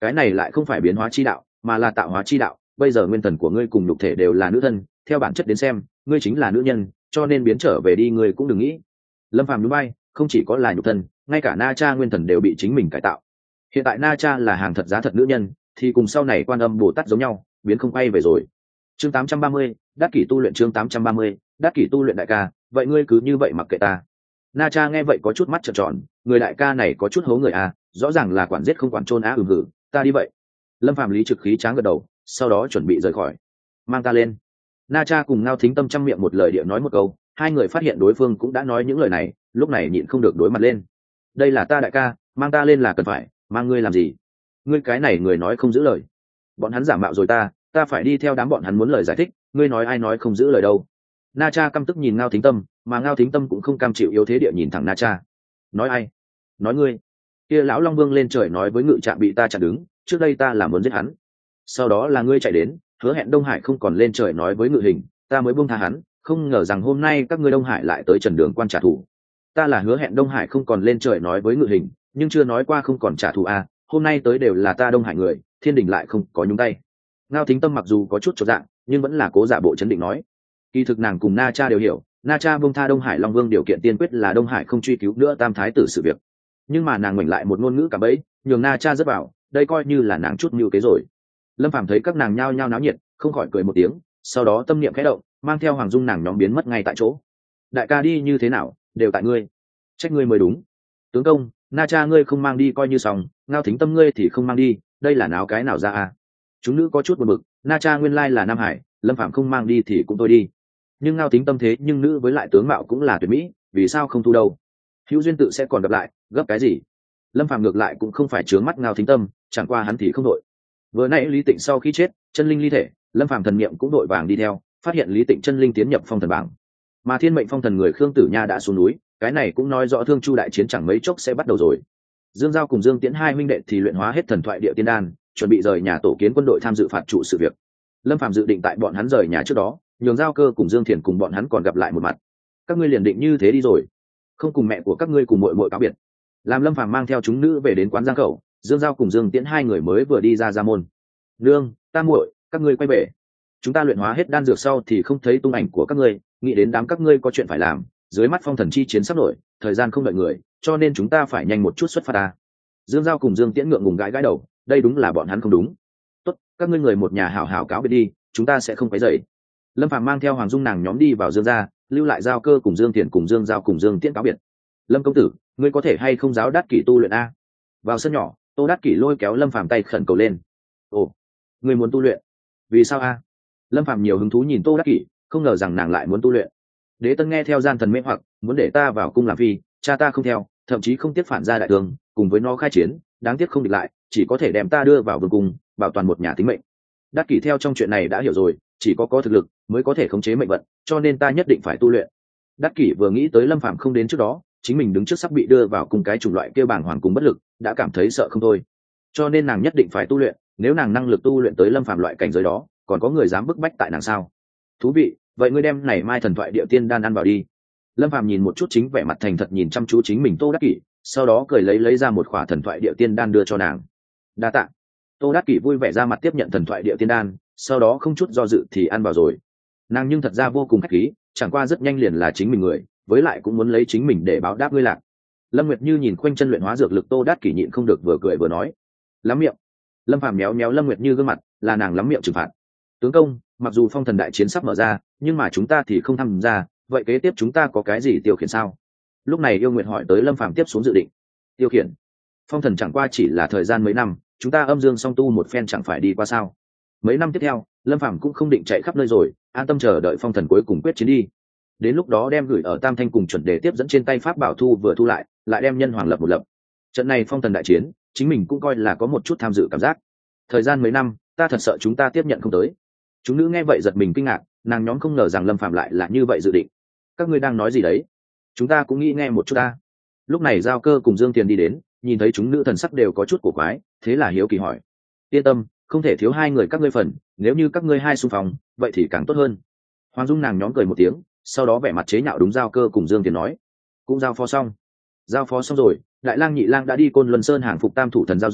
cái này lại không phải biến hóa chi đạo mà là tạo hóa chi đạo. Bây giờ nguyên thần của ngươi cùng nhục thể đều là nữ thân, theo bản chất đến xem ngươi chính là nữ nhân, cho nên biến trở về đi ngươi cũng đừng nghĩ. Lâm Phàm núi bay, không chỉ có là nhục thân, ngay cả Na Cha nguyên thần đều bị chính mình cải tạo. Hiện tại Na Cha là hàng thật giá thật nữ nhân, thì cùng sau này Quan Âm Bồ Tát giống nhau, biến không quay về rồi. Chương tám trăm ba mươi, đắc kỷ tu luyện. Chương tám trăm ba mươi, đắc kỷ tu luyện. Đại ca, vậy ngươi cứ như vậy mặc kệ ta? Na Cha nghe vậy có chút mắt trợn tròn, người đại ca này có chút hố người à, rõ ràng là quản giết không quản trôn á. Ừm hử, ta đi vậy. Lâm Phàm lý trực khí tráng gật đầu, sau đó chuẩn bị rời khỏi. Mang ta lên. Na Cha cùng Ngao Thính Tâm trăm miệng một lời địa nói một câu, hai người phát hiện đối phương cũng đã nói những lời này, lúc này nhịn không được đối mặt lên. Đây là ta đại ca, mang ta lên là cần phải, mang ngươi làm gì? Ngươi cái này người nói không giữ lời. Bọn hắn giả mạo rồi ta, ta phải đi theo đám bọn hắn muốn lời giải thích, ngươi nói ai nói không giữ lời đâu? Na Cha căm tức nhìn Ngao Thính Tâm, mà Ngao Thính Tâm cũng không cam chịu yếu thế địa nhìn thẳng Na Cha. Nói ai? Nói ngươi. Kia lão Long Vương lên trời nói với Ngự Trạm bị ta chặn đứng, trước đây ta là muốn giết hắn. Sau đó là ngươi chạy đến, hứa hẹn Đông Hải không còn lên trời nói với Ngự Hình, ta mới buông tha hắn, không ngờ rằng hôm nay các ngươi Đông Hải lại tới Trần Đường Quan trả thù. Ta là hứa hẹn Đông Hải không còn lên trời nói với Ngự Hình, nhưng chưa nói qua không còn trả thù à, hôm nay tới đều là ta Đông Hải người, Thiên Đình lại không có nhúng tay. Ngao Thính Tâm mặc dù có chút chột dạ, nhưng vẫn là cố giả bộ chấn định nói. Kỳ thực nàng cùng Na Cha đều hiểu, Na Cha buông tha Đông Hải Long Vương điều kiện tiên quyết là Đông Hải không truy cứu nữa Tam Thái tử sự việc. Nhưng mà nàng ngoảnh lại một ngôn ngữ cả bấy, nhường Na Cha rất bảo, đây coi như là nàng chút mưu kế rồi. Lâm Phàm thấy các nàng nhao nhao náo nhiệt, không khỏi cười một tiếng, sau đó tâm niệm khẽ động, mang theo Hoàng Dung nàng nhóm biến mất ngay tại chỗ. Đại ca đi như thế nào, đều tại ngươi, trách ngươi mới đúng. Tướng công, Na Cha ngươi không mang đi coi như xong, Ngao Thính Tâm ngươi thì không mang đi, đây là náo cái nào ra à? Chúng nữ có chút buồn bực, Na Cha nguyên lai là Nam Hải, Lâm Phàm không mang đi thì cũng thôi đi, nhưng Ngao Thính Tâm thế nhưng nữ với lại tướng mạo cũng là tuyệt mỹ, vì sao không thu đâu? Hữu duyên tự sẽ còn gặp lại, gấp cái gì? Lâm Phàm ngược lại cũng không phải trướng mắt Ngao Thính Tâm, chẳng qua hắn thì không đội. Vừa nãy Lý Tịnh sau khi chết, chân linh ly thể, Lâm Phàm thần niệm cũng đội vàng đi theo, phát hiện Lý Tịnh chân linh tiến nhập phong thần bảng, mà thiên mệnh phong thần người Khương Tử Nha đã xuống núi, cái này cũng nói rõ Thương Chu đại chiến chẳng mấy chốc sẽ bắt đầu rồi. Dương Giao cùng Dương Tiễn hai huynh đệ thì luyện hóa hết thần thoại địa tiên đan, chuẩn bị rời nhà tổ kiến quân đội tham dự phạt trụ sự việc. Lâm Phàm dự định tại bọn hắn rời nhà trước đó, nhường Giao Cơ cùng Dương Thiền cùng bọn hắn còn gặp lại một mặt. Các ngươi liền định như thế đi rồi, không cùng mẹ của các ngươi cùng muội muội cáo biệt. Làm Lâm Phàm mang theo chúng nữ về đến quán Giang Khẩu, Dương Giao cùng Dương Tiễn hai người mới vừa đi ra ra môn. Nương, ta muội, các ngươi quay về. Chúng ta luyện hóa hết đan dược sau thì không thấy tung ảnh của các ngươi, nghĩ đến đám các ngươi có chuyện phải làm, dưới mắt phong thần chi chiến sắp nổi, thời gian không đợi người, cho nên chúng ta phải nhanh một chút xuất phát ta. Dương Giao cùng Dương Tiễn ngượng ngùng gãi gãi đầu, đây đúng là bọn hắn không đúng. Tốt, các ngươi người một nhà hảo hảo cáo biệt đi, chúng ta sẽ không quấy rầy. Lâm Phàm mang theo Hoàng Dung nàng nhóm đi vào Dương gia, lưu lại Giao Cơ cùng Dương Tiễn cùng Dương Giao cùng Dương Tiễn cáo biệt. Lâm công tử, ngươi có thể hay không giáo Đát Kỷ tu luyện a? Vào sân nhỏ, Tô Đát Kỷ lôi kéo Lâm Phàm tay khẩn cầu lên. Ồ, ngươi muốn tu luyện? Vì sao a? Lâm Phàm nhiều hứng thú nhìn Tô Đát Kỷ, không ngờ rằng nàng lại muốn tu luyện. Đế Tân nghe theo gian thần mê hoặc, muốn để ta vào cung làm phi, cha ta không theo, thậm chí không tiếp phản ra đại tướng, cùng với nó khai chiến, đáng tiếc không địch lại, chỉ có thể đem ta đưa vào vương cung, bảo toàn một nhà tính mệnh. Đát Kỷ theo trong chuyện này đã hiểu rồi, chỉ có có thực lực mới có thể khống chế mệnh vận, cho nên ta nhất định phải tu luyện. Đát Kỷ vừa nghĩ tới Lâm Phàm không đến trước đó, chính mình đứng trước sắp bị đưa vào cùng cái chủng loại kia bảng hoàng cùng bất lực, đã cảm thấy sợ không thôi. Cho nên nàng nhất định phải tu luyện, nếu nàng năng lực tu luyện tới Lâm Phàm loại cảnh giới đó, còn có người dám bức bách tại nàng sao? Thú vị, vậy ngươi đem này mai thần thoại địa tiên đan ăn vào đi. Lâm Phàm nhìn một chút chính vẻ mặt thành thật nhìn chăm chú chính mình Tô Đát Kỷ, sau đó cười lấy lấy ra một khỏa thần thoại địa tiên đan đưa cho nàng. Đa tạ. Tô Đát Kỷ vui vẻ ra mặt tiếp nhận thần thoại địa tiên đan, sau đó không chút do dự thì ăn vào rồi. Nàng nhưng thật ra vô cùng khách khí, chẳng qua rất nhanh liền là chính mình người, với lại cũng muốn lấy chính mình để báo đáp ngươi lạc. Lâm Nguyệt Như nhìn khoanh chân luyện hóa dược lực Tô Đát Kỷ nhịn không được vừa cười vừa nói. Lắm miệng. Lâm Phàm méo méo Lâm Nguyệt Như gương mặt, là nàng lắm miệng trừng phạt. Tướng công, mặc dù phong thần đại chiến sắp mở ra, nhưng mà chúng ta thì không tham gia, vậy kế tiếp chúng ta có cái gì tiêu khiển sao? Lúc này Yêu Nguyệt hỏi tới Lâm Phàm tiếp xuống dự định. Tiêu khiển? Phong thần chẳng qua chỉ là thời gian mấy năm, chúng ta âm dương song tu một phen chẳng phải đi qua sao? Mấy năm tiếp theo, Lâm Phàm cũng không định chạy khắp nơi rồi, an tâm chờ đợi phong thần cuối cùng quyết chiến đi. Đến lúc đó đem gửi ở Tam Thanh cùng chuẩn đề tiếp dẫn trên tay pháp bảo thu vừa thu lại, lại đem nhân hoàng lập một lập. Trận này phong thần đại chiến, chính mình cũng coi là có một chút tham dự cảm giác. Thời gian mấy năm, ta thật sợ chúng ta tiếp nhận không tới. Chúng nữ nghe vậy giật mình kinh ngạc, nàng nhóm không ngờ rằng Lâm Phàm lại là như vậy dự định. Các ngươi đang nói gì đấy? Chúng ta cũng nghĩ nghe một chút ta. Lúc này Giao Cơ cùng Dương Tiền đi đến, nhìn thấy chúng nữ thần sắc đều có chút cổ quái, thế là hiếu kỳ hỏi. Yên tâm, không thể thiếu hai người các ngươi phần, nếu như các ngươi hai xung phong, vậy thì càng tốt hơn. Hoàng Dung nàng nhóm cười một tiếng, sau đó vẻ mặt chế nhạo đúng Giao Cơ cùng Dương Tiền nói. Cũng giao phó xong. Giao phó xong rồi, Đại Lang Nhị Lang đã đi Côn Luân Sơn hàng phục Tam thủ thần giao rồi,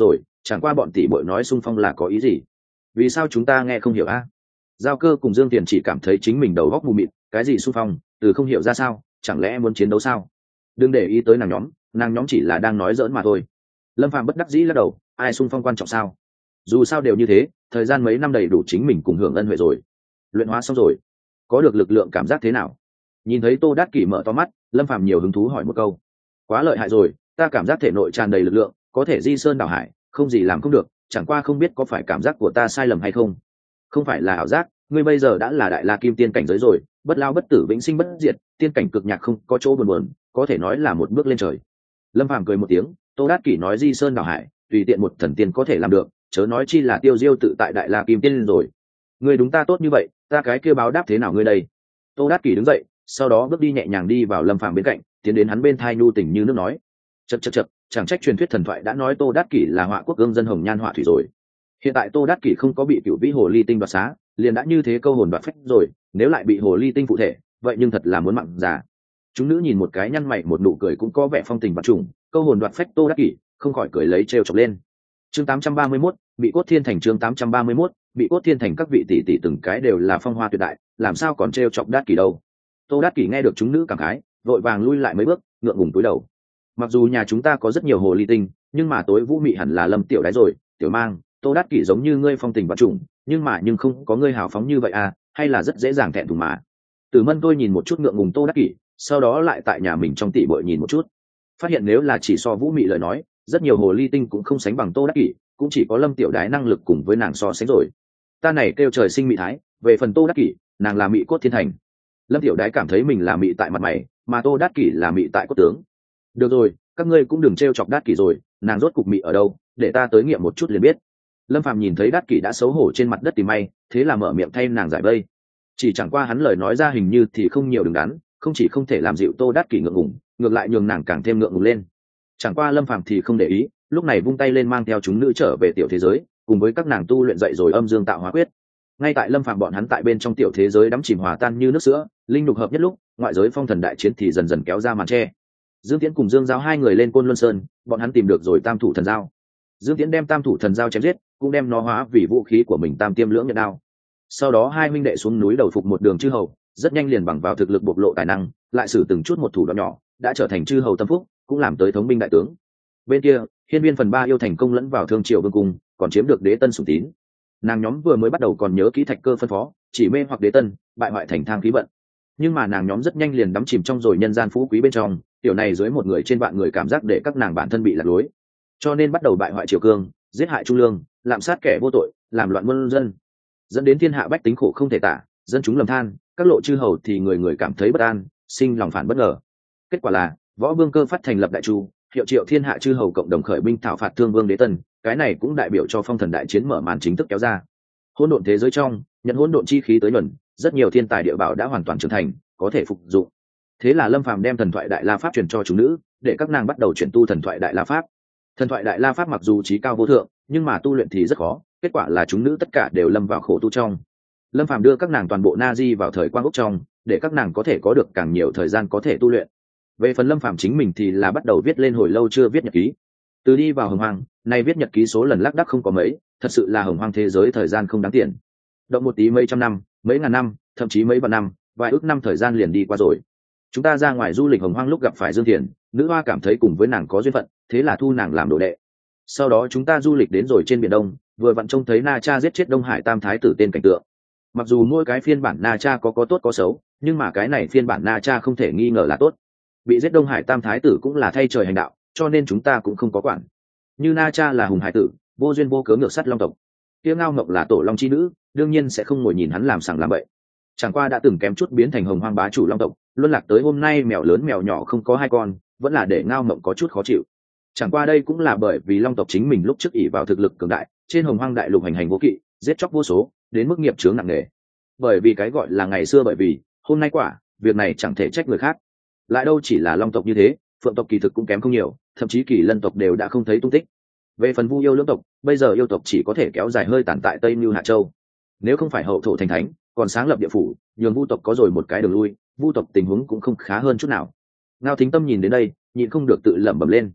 chẳng qua bọn tỷ bội nói xung phong là có ý gì? Vì sao chúng ta nghe không hiểu a? Giao Cơ cùng Dương Tiền chỉ cảm thấy chính mình đầu óc mù mịt, cái gì xung phong, từ không hiểu ra sao, chẳng lẽ muốn chiến đấu sao? Đừng để ý tới nàng nhóm, nàng nhóm chỉ là đang nói giỡn mà thôi. Lâm Phàm bất đắc dĩ lắc đầu, ai xung phong quan trọng sao? Dù sao đều như thế, thời gian mấy năm đầy đủ chính mình cùng hưởng ân huệ rồi. Luyện hóa xong rồi, có được lực lượng cảm giác thế nào? Nhìn thấy Tô Đát Kỷ mở to mắt, Lâm Phàm nhiều hứng thú hỏi một câu. Quá lợi hại rồi, ta cảm giác thể nội tràn đầy lực lượng, có thể di sơn đảo hải, không gì làm không được, chẳng qua không biết có phải cảm giác của ta sai lầm hay không. Không phải là ảo giác, ngươi bây giờ đã là đại la kim tiên cảnh giới rồi, bất lao bất tử vĩnh sinh bất diệt, tiên cảnh cực nhạc không có chỗ buồn buồn, có thể nói là một bước lên trời. Lâm Phàm cười một tiếng, Tô Đát Kỷ nói di sơn đảo hải, tùy tiện một thần tiên có thể làm được, chớ nói chi là tiêu diêu tự tại đại la kim tiên rồi. Ngươi đúng ta tốt như vậy, ta cái kia báo đáp thế nào ngươi đây? Tô Đát Kỷ đứng dậy, sau đó bước đi nhẹ nhàng đi vào Lâm Phàm bên cạnh, tiến đến hắn bên thai nhu tình như nước nói. Chậc chậc chậc, chẳng trách truyền thuyết thần thoại đã nói Tô Đát Kỷ là họa quốc gương dân hồng nhan họa thủy rồi. Hiện tại Tô Đát Kỷ không có bị cựu vĩ hồ ly tinh đoạt xá, liền đã như thế câu hồn đoạt phách rồi, nếu lại bị hồ ly tinh phụ thể, vậy nhưng thật là muốn mặn già. Chúng nữ nhìn một cái nhăn mày một nụ cười cũng có vẻ phong tình vật trùng, câu hồn đoạt phách Tô Đát Kỷ, không khỏi cười lấy trêu chọc lên. Chương tám trăm ba mươi mốt, bị cốt thiên thành chương tám trăm ba mươi mốt, bị cốt thiên thành các vị tỷ tỷ từng cái đều là phong hoa tuyệt đại, làm sao còn trêu chọc Đát Kỷ đâu. Tô Đát Kỷ nghe được chúng nữ cảm khái, vội vàng lui lại mấy bước, ngượng ngùng cúi đầu. Mặc dù nhà chúng ta có rất nhiều hồ ly tinh, nhưng mà tối vũ mị hẳn là Lâm tiểu đái rồi, tiểu mang, Tô Đát Kỷ giống như ngươi phong tình vật trùng, nhưng mà nhưng không có ngươi hào phóng như vậy à, hay là rất dễ dàng thẹn thùng mà. Tử Mân tôi nhìn một chút ngượng ngùng Tô Đát Kỷ, sau đó lại tại nhà mình trong tỷ bội nhìn một chút, phát hiện nếu là chỉ so vũ mị lời nói, rất nhiều hồ ly tinh cũng không sánh bằng Tô Đát Kỷ, cũng chỉ có Lâm tiểu đái năng lực cùng với nàng so sánh rồi. Ta này kêu trời sinh mị thái, về phần Tô Đát Kỷ, nàng là mị cốt thiên thành. Lâm tiểu đái cảm thấy mình là mị tại mặt mày, mà Tô Đát Kỷ là mị tại cốt tướng. Được rồi, các ngươi cũng đừng trêu chọc Đát Kỷ rồi, nàng rốt cục mị ở đâu, để ta tới nghiệm một chút liền biết. Lâm Phàm nhìn thấy Đát Kỷ đã xấu hổ trên mặt đất tìm may, thế là mở miệng thay nàng giải vây. Chỉ chẳng qua hắn lời nói ra hình như thì không nhiều đứng đắn, không chỉ không thể làm dịu Tô Đát Kỷ ngượng ngùng, ngược lại nhường nàng càng thêm ngượng ngùng lên. Chẳng qua Lâm Phàm thì không để ý, lúc này vung tay lên mang theo chúng nữ trở về tiểu thế giới, cùng với các nàng tu luyện dậy rồi âm dương tạo hóa quyết. Ngay tại Lâm Phàm bọn hắn tại bên trong tiểu thế giới đắm chìm hòa tan như nước sữa, linh nhục hợp nhất lúc, ngoại giới phong thần đại chiến thì dần dần kéo ra màn che. Dương Tiễn cùng Dương Giao hai người lên Côn Luân Sơn, bọn hắn tìm được rồi Tam Thủ Thần Dao. Dương Tiễn đem Tam Thủ Thần Dao chém giết, cũng đem nó hóa vì vũ khí của mình Tam Tiêm Lưỡng Nhận Đao. Sau đó hai huynh đệ xuống núi đầu phục một đường chư hầu, rất nhanh liền bằng vào thực lực bộc lộ tài năng, lại sử từng chút một thủ đoạn nhỏ, đã trở thành chư hầu tâm phúc, cũng làm tới thống binh đại tướng. Bên kia, Hiên Viên phần ba yêu thành công lẫn vào Thương Triều Vương cung, còn chiếm được Đế Tân sủng tín. Nàng nhóm vừa mới bắt đầu còn nhớ kỹ Thạch Cơ phân phó, chỉ mê hoặc Đế Tân, bại hoại thành thang khí vận. Nhưng mà nàng nhóm rất nhanh liền đắm chìm trong rồi nhân gian phú quý bên trong, tiểu này dưới một người trên vạn người cảm giác để các nàng bản thân bị lạc lối, cho nên bắt đầu bại hoại triều cương, giết hại trung lương, lạm sát kẻ vô tội, làm loạn muôn dân, dẫn đến thiên hạ bách tính khổ không thể tả, dân chúng lầm than, các lộ chư hầu thì người người cảm thấy bất an, sinh lòng phản bất ngờ. Kết quả là Võ Vương Cơ phát thành lập đại chu, hiệu triệu thiên hạ chư hầu cộng đồng khởi binh thảo phạt Thương Vương Đế Tân, cái này cũng đại biểu cho phong thần đại chiến mở màn chính thức kéo ra. Hỗn độn thế giới trong, nhận hỗn độn chi khí tới nhuần, rất nhiều thiên tài địa bảo đã hoàn toàn trưởng thành, có thể phục dụng. Thế là Lâm Phàm đem thần thoại đại la pháp truyền cho chúng nữ, để các nàng bắt đầu chuyển tu thần thoại đại la pháp. Thần thoại đại la pháp mặc dù trí cao vô thượng, nhưng mà tu luyện thì rất khó, kết quả là chúng nữ tất cả đều lâm vào khổ tu trong. Lâm Phàm đưa các nàng toàn bộ na di vào thời quang ốc trong, để các nàng có thể có được càng nhiều thời gian có thể tu luyện. Về phần Lâm Phàm chính mình thì là bắt đầu viết lên hồi lâu chưa viết nhật ký. Từ đi vào hồng hoang, nay viết nhật ký số lần lác đác không có mấy, thật sự là hồng hoang thế giới thời gian không đáng tiền. Động một tí mấy trăm năm, mấy ngàn năm, thậm chí mấy vạn năm, vài ước năm thời gian liền đi qua rồi. Chúng ta ra ngoài du lịch hồng hoang lúc gặp phải Dương Thiền, nữ hoa cảm thấy cùng với nàng có duyên phận, thế là thu nàng làm đồ đệ. Sau đó chúng ta du lịch đến rồi trên biển Đông, vừa vặn trông thấy Na Cha giết chết Đông Hải Tam Thái tử tên cảnh tượng. Mặc dù mỗi cái phiên bản Na Cha có có tốt có xấu, nhưng mà cái này phiên bản Na Cha không thể nghi ngờ là tốt. Bị giết Đông Hải Tam Thái tử cũng là thay trời hành đạo, cho nên chúng ta cũng không có quản. Như Na Cha là hùng hải tử, vô duyên vô cớ ngược sát long tộc. Tiêu Ngao Ngọc là tổ long chi nữ, đương nhiên sẽ không ngồi nhìn hắn làm sằng làm bậy. Chẳng qua đã từng kém chút biến thành hồng hoang bá chủ long tộc, luân lạc tới hôm nay mèo lớn mèo nhỏ không có hai con, vẫn là để Ngao Ngọc có chút khó chịu. Chẳng qua đây cũng là bởi vì long tộc chính mình lúc trước ỷ vào thực lực cường đại, trên hồng hoang đại lục hành hành vô kỵ, giết chóc vô số, đến mức nghiệp chướng nặng nề. Bởi vì cái gọi là ngày xưa bởi vì, hôm nay quả, việc này chẳng thể trách người khác. Lại đâu chỉ là long tộc như thế, phượng tộc kỳ thực cũng kém không nhiều, thậm chí kỳ lân tộc đều đã không thấy tung tích. Về phần Vu yêu lưỡng tộc, bây giờ yêu tộc chỉ có thể kéo dài hơi tàn tại Tây Nưu Hạ Châu. Nếu không phải hậu thổ thành thánh, còn sáng lập địa phủ, nhường Vu tộc có rồi một cái đường lui, Vu tộc tình huống cũng không khá hơn chút nào. Ngao Thính Tâm nhìn đến đây, nhịn không được tự lẩm bẩm lên.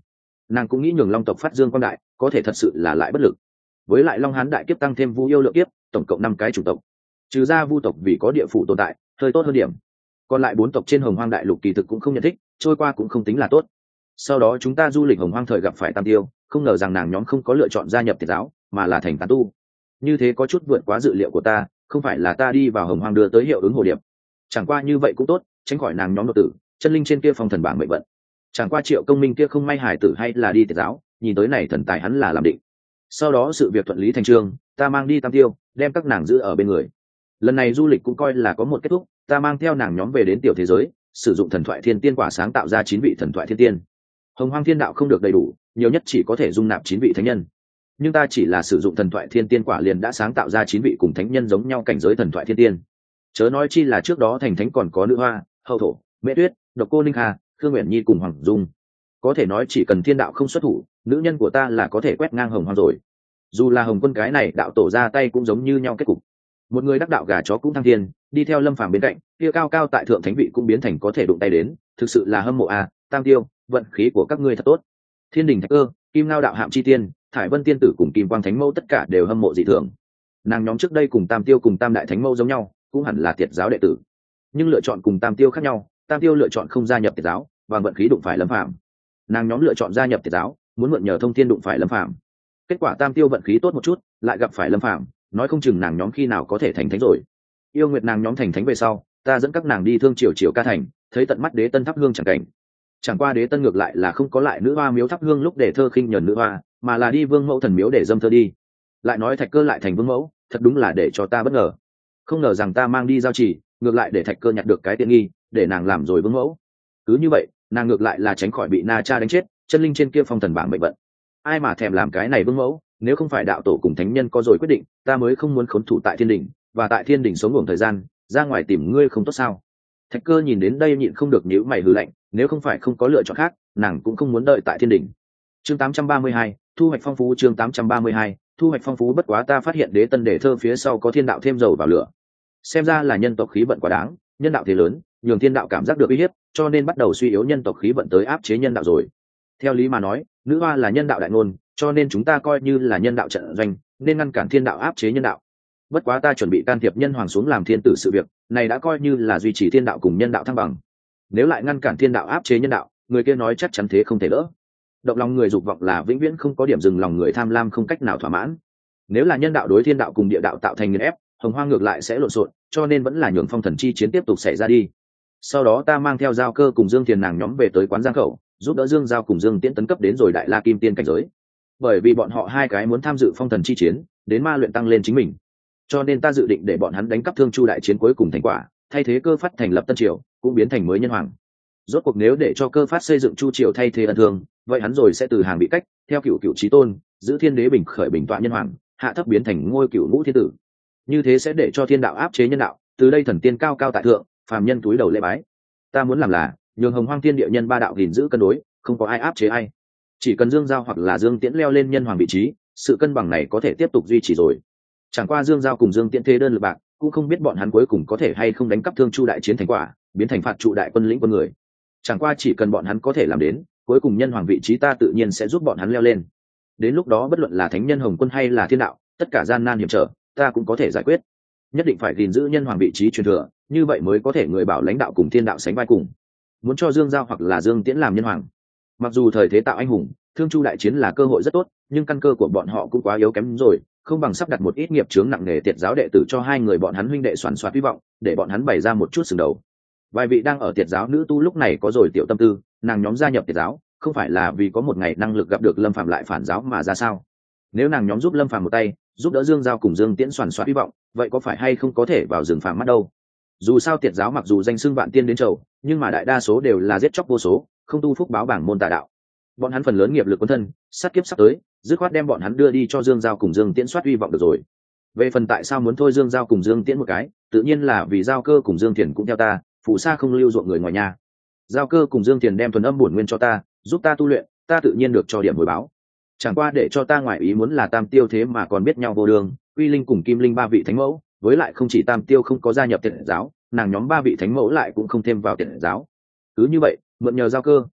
nàng cũng nghĩ nhường long tộc phát dương quang đại, có thể thật sự là lại bất lực. Với lại long hán đại kiếp tăng thêm vu yêu lượng kiếp, tổng cộng năm cái chủng tộc, trừ ra vu tộc vì có địa phủ tồn tại hơi tốt hơn điểm, còn lại bốn tộc trên hồng hoang đại lục kỳ thực cũng không nhận thích, trôi qua cũng không tính là tốt. Sau đó chúng ta du lịch hồng hoang thời gặp phải tam tiêu, không ngờ rằng nàng nhóm không có lựa chọn gia nhập tiệt giáo mà là thành tán tu, như thế có chút vượt quá dự liệu của ta. Không phải là ta đi vào hồng hoang đưa tới hiệu ứng hồ điệp, chẳng qua như vậy cũng tốt, tránh khỏi nàng nhóm đột tử chân linh trên kia phong thần bảng mệnh vận. Chẳng qua Triệu Công Minh kia không may hài tử hay là đi tiệt giáo, nhìn tới này thần tài hắn là làm định. Sau đó sự việc thuận lý thành trương, ta mang đi tam tiêu, đem các nàng giữ ở bên người. Lần này du lịch cũng coi là có một kết thúc, ta mang theo nàng nhóm về đến tiểu thế giới, sử dụng thần thoại thiên tiên quả sáng tạo ra chín vị thần thoại thiên tiên. Hồng hoang thiên đạo không được đầy đủ, nhiều nhất chỉ có thể dung nạp chín vị thánh nhân, nhưng ta chỉ là sử dụng thần thoại thiên tiên quả liền đã sáng tạo ra chín vị cùng thánh nhân giống nhau cảnh giới thần thoại thiên tiên. Chớ nói chi là trước đó thành thánh còn có nữ hoa, hậu thổ, mễ tuyết, độc cô ninh hà, khương nguyện nhi cùng hoàng dung. Có thể nói chỉ cần thiên đạo không xuất thủ, nữ nhân của ta là có thể quét ngang hồng hoang rồi. Dù là hồng quân cái này đạo tổ ra tay cũng giống như nhau kết cục. Một người đắc đạo gà chó cũng thăng thiên, đi theo lâm phàm bên cạnh, kia cao cao tại thượng thánh vị cũng biến thành có thể đụng tay đến, thực sự là hâm mộ à. Tam tiêu, vận khí của các ngươi thật tốt. Thiên đình thạch cơ, kim ngao đạo hạm chi tiên, thải vân tiên tử cùng kim quang thánh mẫu tất cả đều hâm mộ dị thường. Nàng nhóm trước đây cùng tam tiêu cùng tam đại thánh mẫu giống nhau, cũng hẳn là tiệt giáo đệ tử, nhưng lựa chọn cùng tam tiêu khác nhau. Tam tiêu lựa chọn không gia nhập tiệt giáo và vận khí đụng phải lâm phàm, nàng nhóm lựa chọn gia nhập tiệt giáo, muốn mượn nhờ thông thiên đụng phải lâm phàm. Kết quả tam tiêu vận khí tốt một chút, lại gặp phải lâm phàm, nói không chừng nàng nhóm khi nào có thể thành thánh rồi. Yêu nguyệt nàng nhóm thành thánh về sau, ta dẫn các nàng đi thương triều triều ca thành, thấy tận mắt đế tân thắp hương chẳng cảnh. Chẳng qua đế tân ngược lại là không có lại nữ hoa miếu thắp hương lúc để thơ khinh nhờn nữ hoa, mà là đi vương mẫu thần miếu để dâm thơ đi. Lại nói thạch cơ lại thành vương mẫu, thật đúng là để cho ta bất ngờ. Không ngờ rằng ta mang đi giao chỉ, ngược lại để thạch cơ nhặt được cái tiện nghi, để nàng làm rồi vương mẫu. Cứ như vậy, nàng ngược lại là tránh khỏi bị na cha đánh chết, chân linh trên kia phong thần bảng mệnh vận. Ai mà thèm làm cái này vương mẫu, nếu không phải đạo tổ cùng thánh nhân có rồi quyết định, ta mới không muốn khốn thủ tại thiên đình, và tại thiên đình sống ngủ thời gian, ra ngoài tìm ngươi không tốt sao? Thạch cơ nhìn đến đây nhịn không được nhíu mày hừ lạnh, nếu không phải không có lựa chọn khác, nàng cũng không muốn đợi tại thiên đình. Chương tám trăm ba mươi hai, thu hoạch phong phú. Chương tám trăm ba mươi hai, thu hoạch phong phú. Bất quá ta phát hiện đế tân để thơ phía sau có thiên đạo thêm dầu vào lửa, xem ra là nhân tộc khí vận quá đáng, nhân đạo thế lớn, nhường thiên đạo cảm giác được uy hiếp, cho nên bắt đầu suy yếu nhân tộc khí vận tới áp chế nhân đạo rồi. Theo lý mà nói, nữ hoa là nhân đạo đại ngôn, cho nên chúng ta coi như là nhân đạo trận doanh, nên ngăn cản thiên đạo áp chế nhân đạo. Bất quá ta chuẩn bị can thiệp nhân hoàng xuống làm thiên tử sự việc, này đã coi như là duy trì thiên đạo cùng nhân đạo thăng bằng. Nếu lại ngăn cản thiên đạo áp chế nhân đạo, người kia nói chắc chắn thế không thể đỡ. Động lòng người dục vọng là vĩnh viễn không có điểm dừng, lòng người tham lam không cách nào thỏa mãn. Nếu là nhân đạo đối thiên đạo cùng địa đạo tạo thành nghiền ép, hồng hoang ngược lại sẽ lộn xộn, cho nên vẫn là nhường phong thần chi chiến tiếp tục xảy ra đi. Sau đó ta mang theo giao cơ cùng dương thiền nàng nhóm về tới quán giang khẩu, giúp đỡ dương giao cùng dương tiễn tấn cấp đến rồi đại la kim tiên cảnh giới. Bởi vì bọn họ hai cái muốn tham dự phong thần chi chiến, đến ma luyện tăng lên chính mình, cho nên ta dự định để bọn hắn đánh cắp thương chu đại chiến cuối cùng thành quả, thay thế cơ phát thành lập tân triều, cũng biến thành mới nhân hoàng. Rốt cuộc nếu để cho cơ phát xây dựng chu triều thay thế ân thương, vậy hắn rồi sẽ từ hàng bị cách, theo cựu cựu chí tôn, giữ thiên đế bình khởi bình tọa nhân hoàng, hạ thấp biến thành ngôi cựu ngũ thiên tử. Như thế sẽ để cho thiên đạo áp chế nhân đạo, từ đây thần tiên cao cao tại thượng, phàm nhân túi đầu lễ bái. Ta muốn làm là nhường hồng hoang thiên địa nhân ba đạo gìn giữ cân đối, không có ai áp chế ai. Chỉ cần dương giao hoặc là dương tiễn leo lên nhân hoàng vị trí, sự cân bằng này có thể tiếp tục duy trì rồi. Chẳng qua dương giao cùng dương tiễn thế đơn lực bạc, cũng không biết bọn hắn cuối cùng có thể hay không đánh cắp thương chu đại chiến thành quả, biến thành phạt trụ đại quân lĩnh quân người. Chẳng qua chỉ cần bọn hắn có thể làm đến, cuối cùng nhân hoàng vị trí ta tự nhiên sẽ giúp bọn hắn leo lên. Đến lúc đó bất luận là thánh nhân hồng quân hay là thiên đạo, tất cả gian nan hiểm trở, ta cũng có thể giải quyết. Nhất định phải gìn giữ nhân hoàng vị trí truyền thừa, như vậy mới có thể người bảo lãnh đạo cùng thiên đạo sánh vai cùng. Muốn cho dương giao hoặc là dương tiễn làm nhân hoàng, mặc dù thời thế tạo anh hùng, thương chu đại chiến là cơ hội rất tốt, nhưng căn cơ của bọn họ cũng quá yếu kém rồi, không bằng sắp đặt một ít nghiệp chướng nặng nề tiệt giáo đệ tử cho hai người bọn hắn huynh đệ soàn soạt hy vọng, để bọn hắn bày ra một chút sừng đầu. Vài vị đang ở tiệt giáo nữ tu lúc này có rồi tiểu tâm tư, nàng nhóm gia nhập tiệt giáo không phải là vì có một ngày năng lực gặp được lâm phạm lại phản giáo mà ra sao? Nếu nàng nhóm giúp lâm phạm một tay, giúp đỡ dương giao cùng dương tiễn soàn soạt hy vọng, vậy có phải hay không có thể vào rừng phàm mắt đâu? Dù sao tiệt giáo mặc dù danh xưng vạn tiên đến chầu, nhưng mà đại đa số đều là giết chóc vô số, không tu phúc báo bảng môn tà đạo. Bọn hắn phần lớn nghiệp lực quân thân, sát kiếp sắp tới, dứt khoát đem bọn hắn đưa đi cho dương giao cùng dương tiễn soát hy vọng được rồi. Về phần tại sao muốn thôi dương giao cùng dương tiễn một cái, tự nhiên là vì giao cơ cùng dương thiền cũng theo ta, phụ sa không lưu ruộng người ngoài nhà. Giao cơ cùng dương thiền đem thuần âm bổn nguyên cho ta, giúp ta tu luyện, ta tự nhiên được cho điểm hồi báo. Chẳng qua để cho ta ngoại ý muốn là tam tiêu thế mà còn biết nhau vô đường, uy linh cùng kim linh ba vị thánh mẫu, với lại không chỉ tam tiêu không có gia nhập tiệt giáo, nàng nhóm ba vị thánh mẫu lại cũng không thêm vào tiệt giáo. Cứ như vậy, mượn nhờ giao cơ,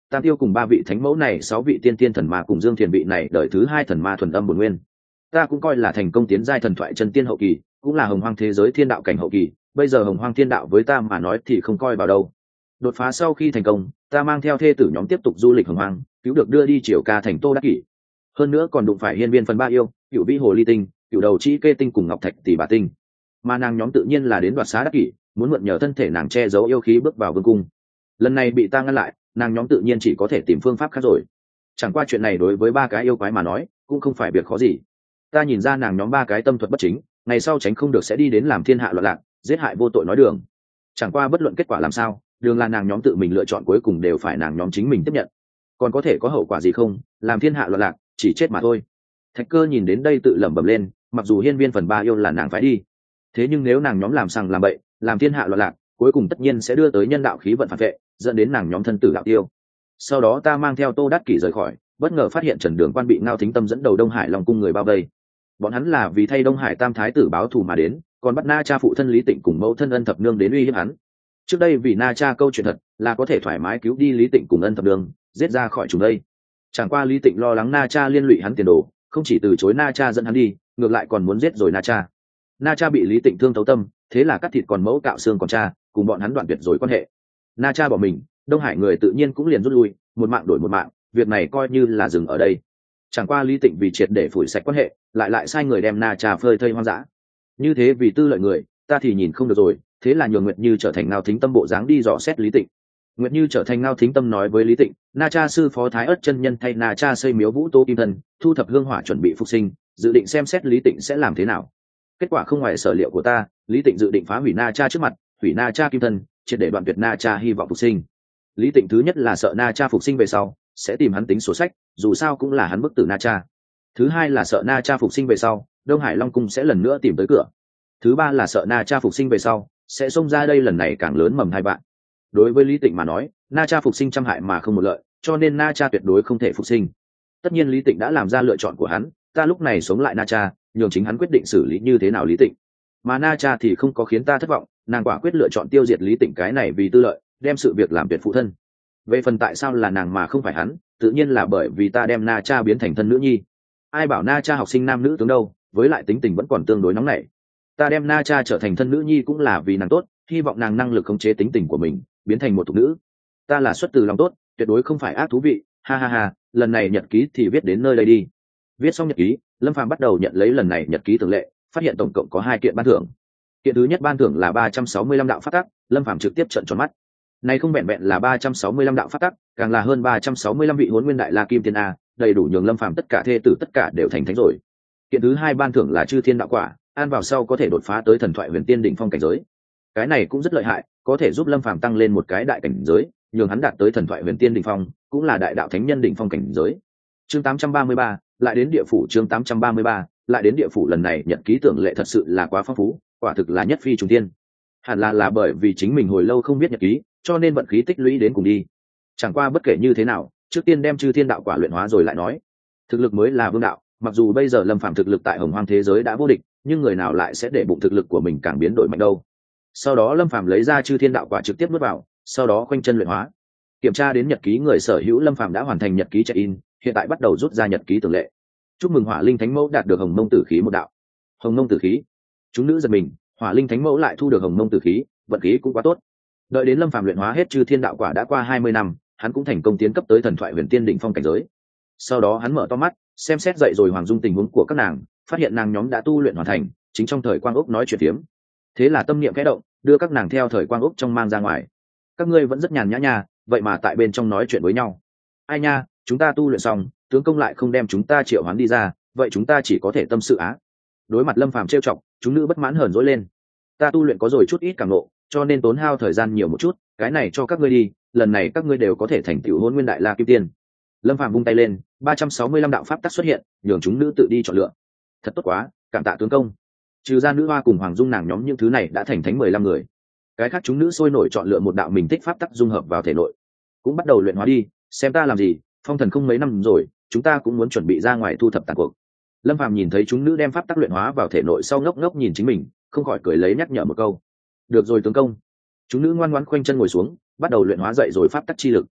tam tiêu cùng ba vị thánh mẫu này, sáu vị tiên tiên thần ma cùng dương thiền vị này đời thứ hai thần ma thuần âm bổn nguyên, ta cũng coi là thành công tiến giai thần thoại chân tiên hậu kỳ, cũng là hồng hoang thế giới thiên đạo cảnh hậu kỳ. Bây giờ hồng hoang thiên đạo với ta mà nói thì không coi vào đâu. Đột phá sau khi thành công, ta mang theo thê tử nhóm tiếp tục du lịch hồng hoang, cứu được đưa đi triều ca thành Tô Đắc Kỷ. Hơn nữa còn đụng phải hiên viên phần ba yêu, cựu vĩ hồ ly tinh, cựu đầu chi kê tinh cùng ngọc thạch tỷ bà tinh. Mà nàng nhóm tự nhiên là đến đoạt xá Đắc Kỷ, muốn mượn nhờ thân thể nàng che giấu yêu khí bước vào vương cung. Lần này bị ta ngăn lại, nàng nhóm tự nhiên chỉ có thể tìm phương pháp khác rồi. Chẳng qua chuyện này đối với ba cái yêu quái mà nói cũng không phải việc khó gì. Ta nhìn ra nàng nhóm ba cái tâm thuật bất chính, ngày sau tránh không được sẽ đi đến làm thiên hạ loạn lạc, giết hại vô tội nói đường. Chẳng qua bất luận kết quả làm sao, đường là nàng nhóm tự mình lựa chọn, cuối cùng đều phải nàng nhóm chính mình tiếp nhận. Còn có thể có hậu quả gì không? Làm thiên hạ loạn lạc, chỉ chết mà thôi. Thạch Cơ nhìn đến đây tự lẩm bẩm lên, mặc dù hiên viên phần ba yêu là nàng phải đi, thế nhưng nếu nàng nhóm làm sằng làm bậy, làm thiên hạ loạn lạc, cuối cùng tất nhiên sẽ đưa tới nhân đạo khí vận phản vệ, dẫn đến nàng nhóm thân tử đạo tiêu. Sau đó ta mang theo Tô Đắc Kỷ rời khỏi, bất ngờ phát hiện Trần Đường Quan bị Ngao Thính Tâm dẫn đầu Đông Hải Long cung người bao vây. Bọn hắn là vì thay Đông Hải Tam thái tử báo thù mà đến, còn bắt Na Cha phụ thân Lý Tịnh cùng mẫu thân Ân Thập Nương đến uy hiếp hắn. Trước đây vì Na Cha câu chuyện thật là có thể thoải mái cứu đi Lý Tịnh cùng Ân Thập Nương, giết ra khỏi chúng đây. Chẳng qua Lý Tịnh lo lắng Na Cha liên lụy hắn tiền đồ, không chỉ từ chối Na Cha dẫn hắn đi, ngược lại còn muốn giết rồi Na Cha. Na Cha bị Lý Tịnh thương thấu tâm, thế là cắt thịt còn mẫu cạo xương còn cha, cùng bọn hắn đoạn tuyệt rồi quan hệ. Na Cha bỏ mình, Đông Hải người tự nhiên cũng liền rút lui, một mạng đổi một mạng, việc này coi như là dừng ở đây. Chẳng qua Lý Tịnh vì triệt để phủi sạch quan hệ, lại lại sai người đem Na Cha phơi thây hoang dã. Như thế vì tư lợi người, ta thì nhìn không được rồi, thế là nhường Nguyệt Như trở thành Ngao Thính Tâm bộ dáng đi dò xét Lý Tịnh. Nguyệt Như trở thành Ngao Thính Tâm nói với Lý Tịnh, Na Cha sư phó Thái Ất chân nhân thay Na Cha xây miếu Vũ Tô Kim Thân, thu thập hương hỏa chuẩn bị phục sinh, dự định xem xét Lý Tịnh sẽ làm thế nào. Kết quả không ngoài sở liệu của ta, Lý Tịnh dự định phá hủy Na Cha trước mặt, hủy Na Cha Kim Thân, triệt để đoạn tuyệt Na Cha hy vọng phục sinh. Lý Tịnh thứ nhất là sợ Na Cha phục sinh về sau sẽ tìm hắn tính sổ sách, dù sao cũng là hắn bức tử Na Cha. Thứ hai là sợ Na Cha phục sinh về sau Đông Hải Long cung sẽ lần nữa tìm tới cửa. Thứ ba là sợ Na Cha phục sinh về sau sẽ xông ra đây lần này càng lớn mầm hai bạn. Đối với Lý Tịnh mà nói, Na Cha phục sinh trăm hại mà không một lợi, cho nên Na Cha tuyệt đối không thể phục sinh. Tất nhiên Lý Tịnh đã làm ra lựa chọn của hắn, ta lúc này sống lại Na Cha, nhường chính hắn quyết định xử lý như thế nào Lý Tịnh. Mà Na Cha thì không có khiến ta thất vọng, nàng quả quyết lựa chọn tiêu diệt Lý Tịnh cái này vì tư lợi, đem sự việc làm tuyệt phụ thân. Về phần tại sao là nàng mà không phải hắn, tự nhiên là bởi vì ta đem Na Cha biến thành thân nữ nhi. Ai bảo Na Cha học sinh nam nữ tướng đâu, với lại tính tình vẫn còn tương đối nóng nảy. Ta đem Na Cha trở thành thân nữ nhi cũng là vì nàng tốt, hy vọng nàng năng lực khống chế tính tình của mình, biến thành một thục nữ. Ta là xuất từ lòng tốt, tuyệt đối không phải ác thú vị. Ha ha ha, lần này nhật ký thì viết đến nơi đây đi. Viết xong nhật ký, Lâm Phàm bắt đầu nhận lấy lần này nhật ký thường lệ, phát hiện tổng cộng có hai kiện ban thưởng. Kiện thứ nhất ban thưởng là ba trăm sáu mươi lăm đạo pháp tắc, Lâm Phàm trực tiếp trợn tròn mắt. Này không vẹn vẹn là ba trăm sáu mươi lăm đạo pháp tắc, càng là hơn ba trăm sáu mươi lăm vị Hỗn Nguyên Đại La Kim Tiên a, đầy đủ nhường Lâm Phàm tất cả thê tử tất cả đều thành thánh rồi. Kiện thứ hai ban thưởng là Chư Thiên Đạo Quả, ăn vào sau có thể đột phá tới thần thoại huyền tiên đỉnh phong cảnh giới. Cái này cũng rất lợi hại, có thể giúp Lâm Phàm tăng lên một cái đại cảnh giới, nhường hắn đạt tới thần thoại huyền tiên đỉnh phong, cũng là đại đạo thánh nhân đỉnh phong cảnh giới. Chương tám trăm ba mươi ba, lại đến địa phủ. Chương tám trăm ba mươi ba, lại đến địa phủ. Lần này nhật ký tưởng lệ thật sự là quá phong phú, quả thực là nhất phi trùng tiên. Hẳn là là bởi vì chính mình hồi lâu không biết nhật ký, cho nên vận khí tích lũy đến cùng đi. Chẳng qua bất kể như thế nào, trước tiên đem Chư Thiên Đạo Quả luyện hóa rồi lại nói. Thực lực mới là vương đạo, mặc dù bây giờ Lâm Phàm thực lực tại Hồng Hoang thế giới đã vô địch, nhưng người nào lại sẽ để bụng thực lực của mình càng biến đổi mạnh đâu. Sau đó Lâm Phàm lấy ra Chư Thiên Đạo Quả trực tiếp nuốt vào, sau đó khoanh chân luyện hóa. Kiểm tra đến nhật ký người sở hữu, Lâm Phàm đã hoàn thành nhật ký check-in, hiện tại bắt đầu rút ra nhật ký tường lệ. Chúc mừng Hỏa Linh Thánh Mẫu đạt được Hồng Mông Tử Khí một đạo. Hồng Mông Tử Khí. Chúng nữ giật mình, Hỏa Linh Thánh Mẫu lại thu được Hồng Mông Tử Khí, vận khí cũng quá tốt. Đợi đến Lâm Phàm luyện hóa hết Chư Thiên Đạo Quả đã qua hai mươi năm, hắn cũng thành công tiến cấp tới thần thoại huyền tiên đỉnh phong cảnh giới. Sau đó hắn mở to mắt, xem xét dậy rồi Hoàng Dung tình huống của các nàng, phát hiện nàng nhóm đã tu luyện hoàn thành, chính trong thời quang ốc nói chuyện phiếm. Thế là tâm niệm khẽ động, đưa các nàng theo thời quang ốc trong mang ra ngoài. Các ngươi vẫn rất nhàn nhã nha, vậy mà tại bên trong nói chuyện với nhau. Ai nha, chúng ta tu luyện xong, tướng công lại không đem chúng ta triệu hoán đi ra, vậy chúng ta chỉ có thể tâm sự á. Đối mặt Lâm Phàm trêu chọc, chúng nữ bất mãn hờn dỗi lên. Ta tu luyện có rồi chút ít cảm ngộ, cho nên tốn hao thời gian nhiều một chút, cái này cho các ngươi đi, lần này các ngươi đều có thể thành tựu Hỗn Nguyên Đại La Kim Tiên. Lâm Phàm vung tay lên, ba trăm sáu mươi lăm đạo pháp tắc xuất hiện, nhường chúng nữ tự đi chọn lựa. Thật tốt quá, cảm tạ tướng công. Trừ ra nữ hoa cùng Hoàng Dung nàng nhóm những thứ này đã thành thánh mười lăm người. Cái khác chúng nữ sôi nổi chọn lựa một đạo mình thích pháp tắc dung hợp vào thể nội, cũng bắt đầu luyện hóa đi, xem ta làm gì, phong thần không mấy năm rồi, chúng ta cũng muốn chuẩn bị ra ngoài thu thập tàn cuộc. Lâm Phàm nhìn thấy chúng nữ đem pháp tắc luyện hóa vào thể nội sau ngốc ngốc nhìn chính mình, không khỏi cười lấy nhắc nhở một câu. Được rồi tướng công. Chúng nữ ngoan ngoãn khoanh chân ngồi xuống, bắt đầu luyện hóa dậy rồi pháp tắc chi lực.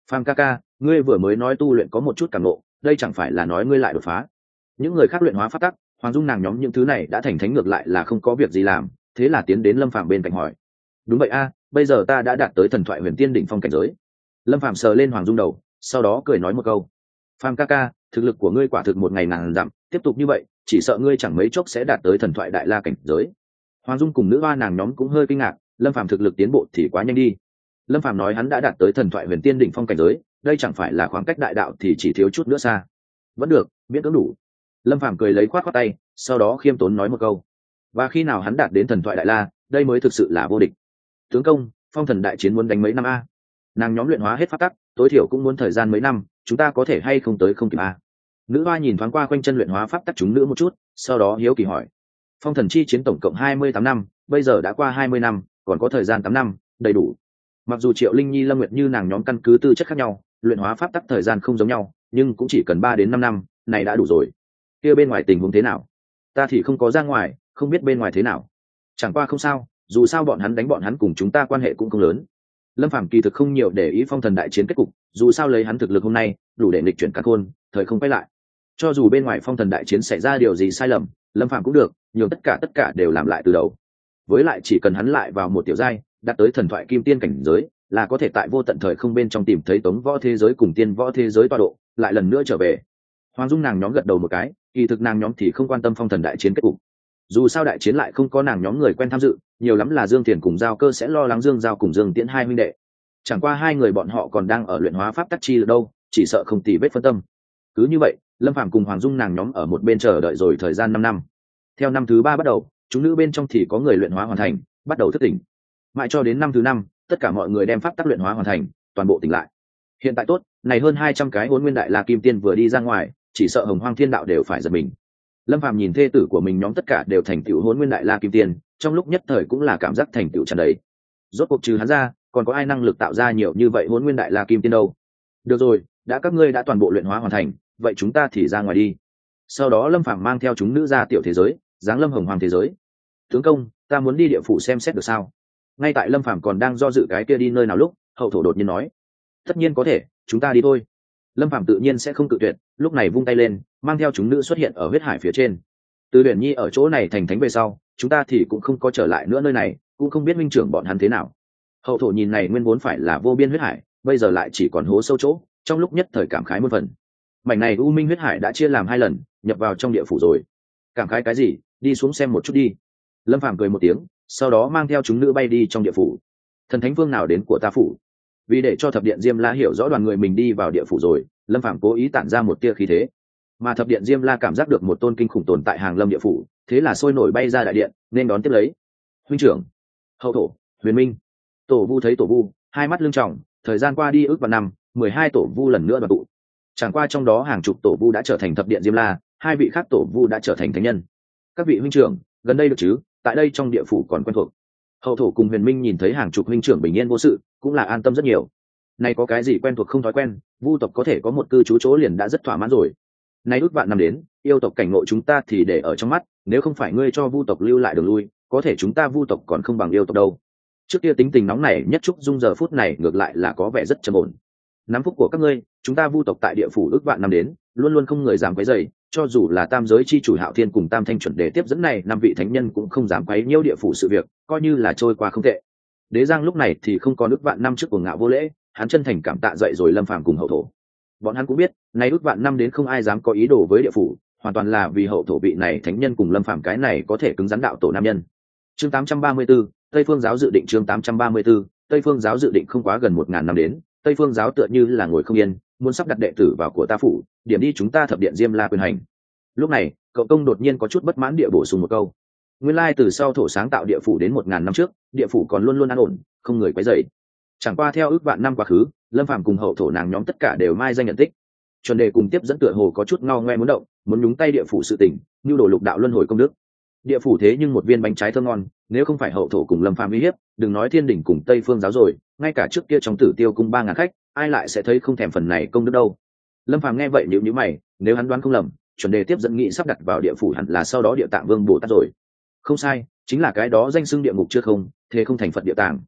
Phàm ca ca, ngươi vừa mới nói tu luyện có một chút cảm ngộ, đây chẳng phải là nói ngươi lại đột phá? Những người khác luyện hóa pháp tắc, Hoàng Dung nàng nhóm những thứ này đã thành thánh, ngược lại là không có việc gì làm, thế là tiến đến Lâm Phàm bên cạnh hỏi. Đúng vậy a, bây giờ ta đã đạt tới thần thoại huyền tiên đỉnh phong cảnh giới. Lâm Phàm sờ lên Hoàng Dung đầu, sau đó cười nói một câu. Phàm ca ca, thực lực của ngươi quả thực một ngày ngàn dặm, tiếp tục như vậy, chỉ sợ ngươi chẳng mấy chốc sẽ đạt tới thần thoại đại la cảnh giới. Hoàng Dung cùng nữ hoa nàng nhóm cũng hơi kinh ngạc, Lâm Phàm thực lực tiến bộ thì quá nhanh đi. Lâm Phàm nói hắn đã đạt tới thần thoại huyền tiên đỉnh phong cảnh giới, đây chẳng phải là khoảng cách đại đạo thì chỉ thiếu chút nữa xa. Vẫn được, miễn cưỡng đủ. Lâm Phàm cười lấy khoát khoát tay, sau đó khiêm tốn nói một câu. Và khi nào hắn đạt đến thần thoại đại la, đây mới thực sự là vô địch. Tướng công, phong thần đại chiến muốn đánh mấy năm a? Nàng nhóm luyện hóa hết pháp tắc, tối thiểu cũng muốn thời gian mấy năm, chúng ta có thể hay không tới không kịp a? Nữ hoa nhìn thoáng qua quanh chân luyện hóa pháp tắc chúng nữ một chút, sau đó hiếu kỳ hỏi. Phong thần chi chiến tổng cộng hai mươi tám năm, bây giờ đã qua hai mươi năm, còn có thời gian tám năm, đầy đủ. Mặc dù Triệu Linh Nhi, Lâm Nguyệt Như nàng nhóm căn cứ tư chất khác nhau, luyện hóa pháp tắc thời gian không giống nhau, nhưng cũng chỉ cần ba đến năm năm, này đã đủ rồi. Kia bên ngoài tình huống thế nào? Ta thì không có ra ngoài, không biết bên ngoài thế nào. Chẳng qua không sao, dù sao bọn hắn đánh bọn hắn cùng chúng ta quan hệ cũng không lớn. Lâm Phàm kỳ thực không nhiều để ý phong thần đại chiến kết cục, dù sao lấy hắn thực lực hôm nay, đủ để nghịch chuyển càn khôn, thời không quay lại. Cho dù bên ngoài phong thần đại chiến xảy ra điều gì sai lầm, Lâm Phàm cũng được, nhiều tất cả tất cả đều làm lại từ đầu. Với lại chỉ cần hắn lại vào một tiểu giai, đạt tới thần thoại kim tiên cảnh giới, là có thể tại vô tận thời không bên trong tìm thấy tống võ thế giới cùng tiên võ thế giới tọa độ, lại lần nữa trở về. Hoàng Dung nàng nhóm gật đầu một cái, kỳ thực nàng nhóm thì không quan tâm phong thần đại chiến kết cục. Dù sao đại chiến lại không có nàng nhóm người quen tham dự, nhiều lắm là Dương Tiền cùng Giao Cơ sẽ lo lắng Dương Giao cùng Dương Tiễn hai huynh đệ. Chẳng qua hai người bọn họ còn đang ở luyện hóa pháp tắc chi ở đâu, chỉ sợ không tì vết phân tâm. Cứ như vậy, Lâm Phàm cùng Hoàng Dung nàng nhóm ở một bên chờ đợi rồi thời gian năm năm. Theo năm thứ ba bắt đầu, chúng nữ bên trong thì có người luyện hóa hoàn thành, bắt đầu thức tỉnh. Mãi cho đến năm thứ năm, tất cả mọi người đem pháp tắc luyện hóa hoàn thành, toàn bộ tỉnh lại. Hiện tại tốt, này hơn hai trăm cái Hỗn Nguyên Đại La Kim Tiên vừa đi ra ngoài, chỉ sợ Hồng Hoang Thiên Đạo đều phải giật mình. Lâm Phàm nhìn thê tử của mình nhóm tất cả đều thành tựu Hỗn Nguyên Đại La Kim Tiên, trong lúc nhất thời cũng là cảm giác thành tựu tràn đầy. Rốt cuộc trừ hắn ra, còn có ai năng lực tạo ra nhiều như vậy Hỗn Nguyên Đại La Kim Tiên đâu? Được rồi, đã các ngươi đã toàn bộ luyện hóa hoàn thành, vậy chúng ta thì ra ngoài đi. Sau đó Lâm Phàm mang theo chúng nữ ra tiểu thế giới, giáng lâm Hồng Hoang thế giới. Tướng công, ta muốn đi địa phủ xem xét được sao? Ngay tại Lâm Phàm còn đang do dự cái kia đi nơi nào lúc, hậu thổ đột nhiên nói. Tất nhiên có thể, chúng ta đi thôi. Lâm Phàm tự nhiên sẽ không cự tuyệt, lúc này vung tay lên, mang theo chúng nữ xuất hiện ở huyết hải phía trên. Từ Huyền Nhi ở chỗ này thành thánh về sau, chúng ta thì cũng không có trở lại nữa nơi này, cũng không biết minh trưởng bọn hắn thế nào. Hậu thổ nhìn này nguyên vốn phải là vô biên huyết hải, bây giờ lại chỉ còn hố sâu chỗ, trong lúc nhất thời cảm khái muôn phần. Mảnh này u minh huyết hải đã chia làm hai lần, nhập vào trong địa phủ rồi. Cảm khái cái gì, đi xuống xem một chút đi. Lâm Phàm cười một tiếng, sau đó mang theo chúng nữ bay đi trong địa phủ. Thần thánh vương nào đến của ta phủ? Vì để cho thập điện Diêm La hiểu rõ đoàn người mình đi vào địa phủ rồi, Lâm Phàm cố ý tản ra một tia khí thế. Mà thập điện Diêm La cảm giác được một tôn kinh khủng tồn tại hàng lâm địa phủ, thế là sôi nổi bay ra đại điện, nên đón tiếp lấy. Huynh trưởng, hậu thổ, Huyền Minh. Tổ Vu thấy Tổ Vu, hai mắt lưng trọng, thời gian qua đi ước vạn năm, mười hai tổ Vu lần nữa đoàn tụ. Chẳng qua trong đó hàng chục tổ Vu đã trở thành thập điện Diêm La, hai vị khác tổ Vu đã trở thành thánh nhân. Các vị huynh trưởng, gần đây được chứ? Tại đây trong địa phủ còn quen thuộc. Hậu thổ cùng Huyền Minh nhìn thấy hàng chục huynh trưởng bình yên vô sự, cũng là an tâm rất nhiều. Này có cái gì quen thuộc không thói quen, Vu tộc có thể có một cư trú chỗ liền đã rất thỏa mãn rồi. Nay ước vạn năm đến, yêu tộc cảnh ngộ chúng ta thì để ở trong mắt, nếu không phải ngươi cho Vu tộc lưu lại đường lui, có thể chúng ta Vu tộc còn không bằng yêu tộc đâu. Trước kia tính tình nóng này nhất trúc dung giờ phút này ngược lại là có vẻ rất trầm ổn. Nắm phúc của các ngươi, chúng ta Vu tộc tại địa phủ ước vạn năm đến, luôn luôn không người dám quấy rầy, cho dù là tam giới chi chủ Hạo Thiên cùng Tam Thanh chuẩn đề tiếp dẫn này, năm vị thánh nhân cũng không dám quấy nhiễu địa phủ sự việc, coi như là trôi qua không tệ. Đế Giang lúc này thì không có ước vạn năm trước cuồng ngạo vô lễ, hắn chân thành cảm tạ dậy rồi Lâm Phàm cùng hậu thổ. Bọn hắn cũng biết, nay ước vạn năm đến không ai dám có ý đồ với địa phủ, hoàn toàn là vì hậu thổ vị này thánh nhân cùng Lâm Phàm cái này có thể cứng rắn đạo tổ nam nhân. Chương tám trăm ba mươi 834, Tây Phương giáo dự định chương tám trăm ba mươi 834, Tây Phương giáo dự định không quá gần một ngàn năm đến, Tây Phương giáo tựa như là ngồi không yên, muốn sắp đặt đệ tử vào của ta phủ, điểm đi chúng ta thập điện Diêm La quyền hành. Lúc này, cậu công đột nhiên có chút bất mãn địa bổ sung một câu. Nguyên lai từ sau thổ sáng tạo địa phủ đến một ngàn năm trước, địa phủ còn luôn luôn an ổn, không người quấy rầy. Chẳng qua theo ước vạn năm quá khứ, Lâm Phàm cùng hậu thổ nàng nhóm tất cả đều mai danh nhận tích. Chuẩn đề cùng tiếp dẫn tựa hồ có chút ngao ngoe muốn động, muốn nhúng tay địa phủ sự tình, như đổ lục đạo luân hồi công đức. Địa phủ thế nhưng một viên bánh trái thơm ngon, nếu không phải hậu thổ cùng Lâm Phàm uy hiếp, đừng nói thiên đỉnh cùng Tây Phương giáo rồi, ngay cả trước kia trong Tử Tiêu cung ba ngàn khách, ai lại sẽ thấy không thèm phần này công đức đâu. Lâm Phàm nghe vậy nhíu nhíu mày, nếu hắn đoán không lầm, chuẩn đề tiếp dẫn nghị sắp đặt vào địa phủ hẳn là sau đó địa tạng vương bồ tát rồi. Không sai, chính là cái đó danh xưng địa ngục chưa không, thế không thành Phật địa tạng.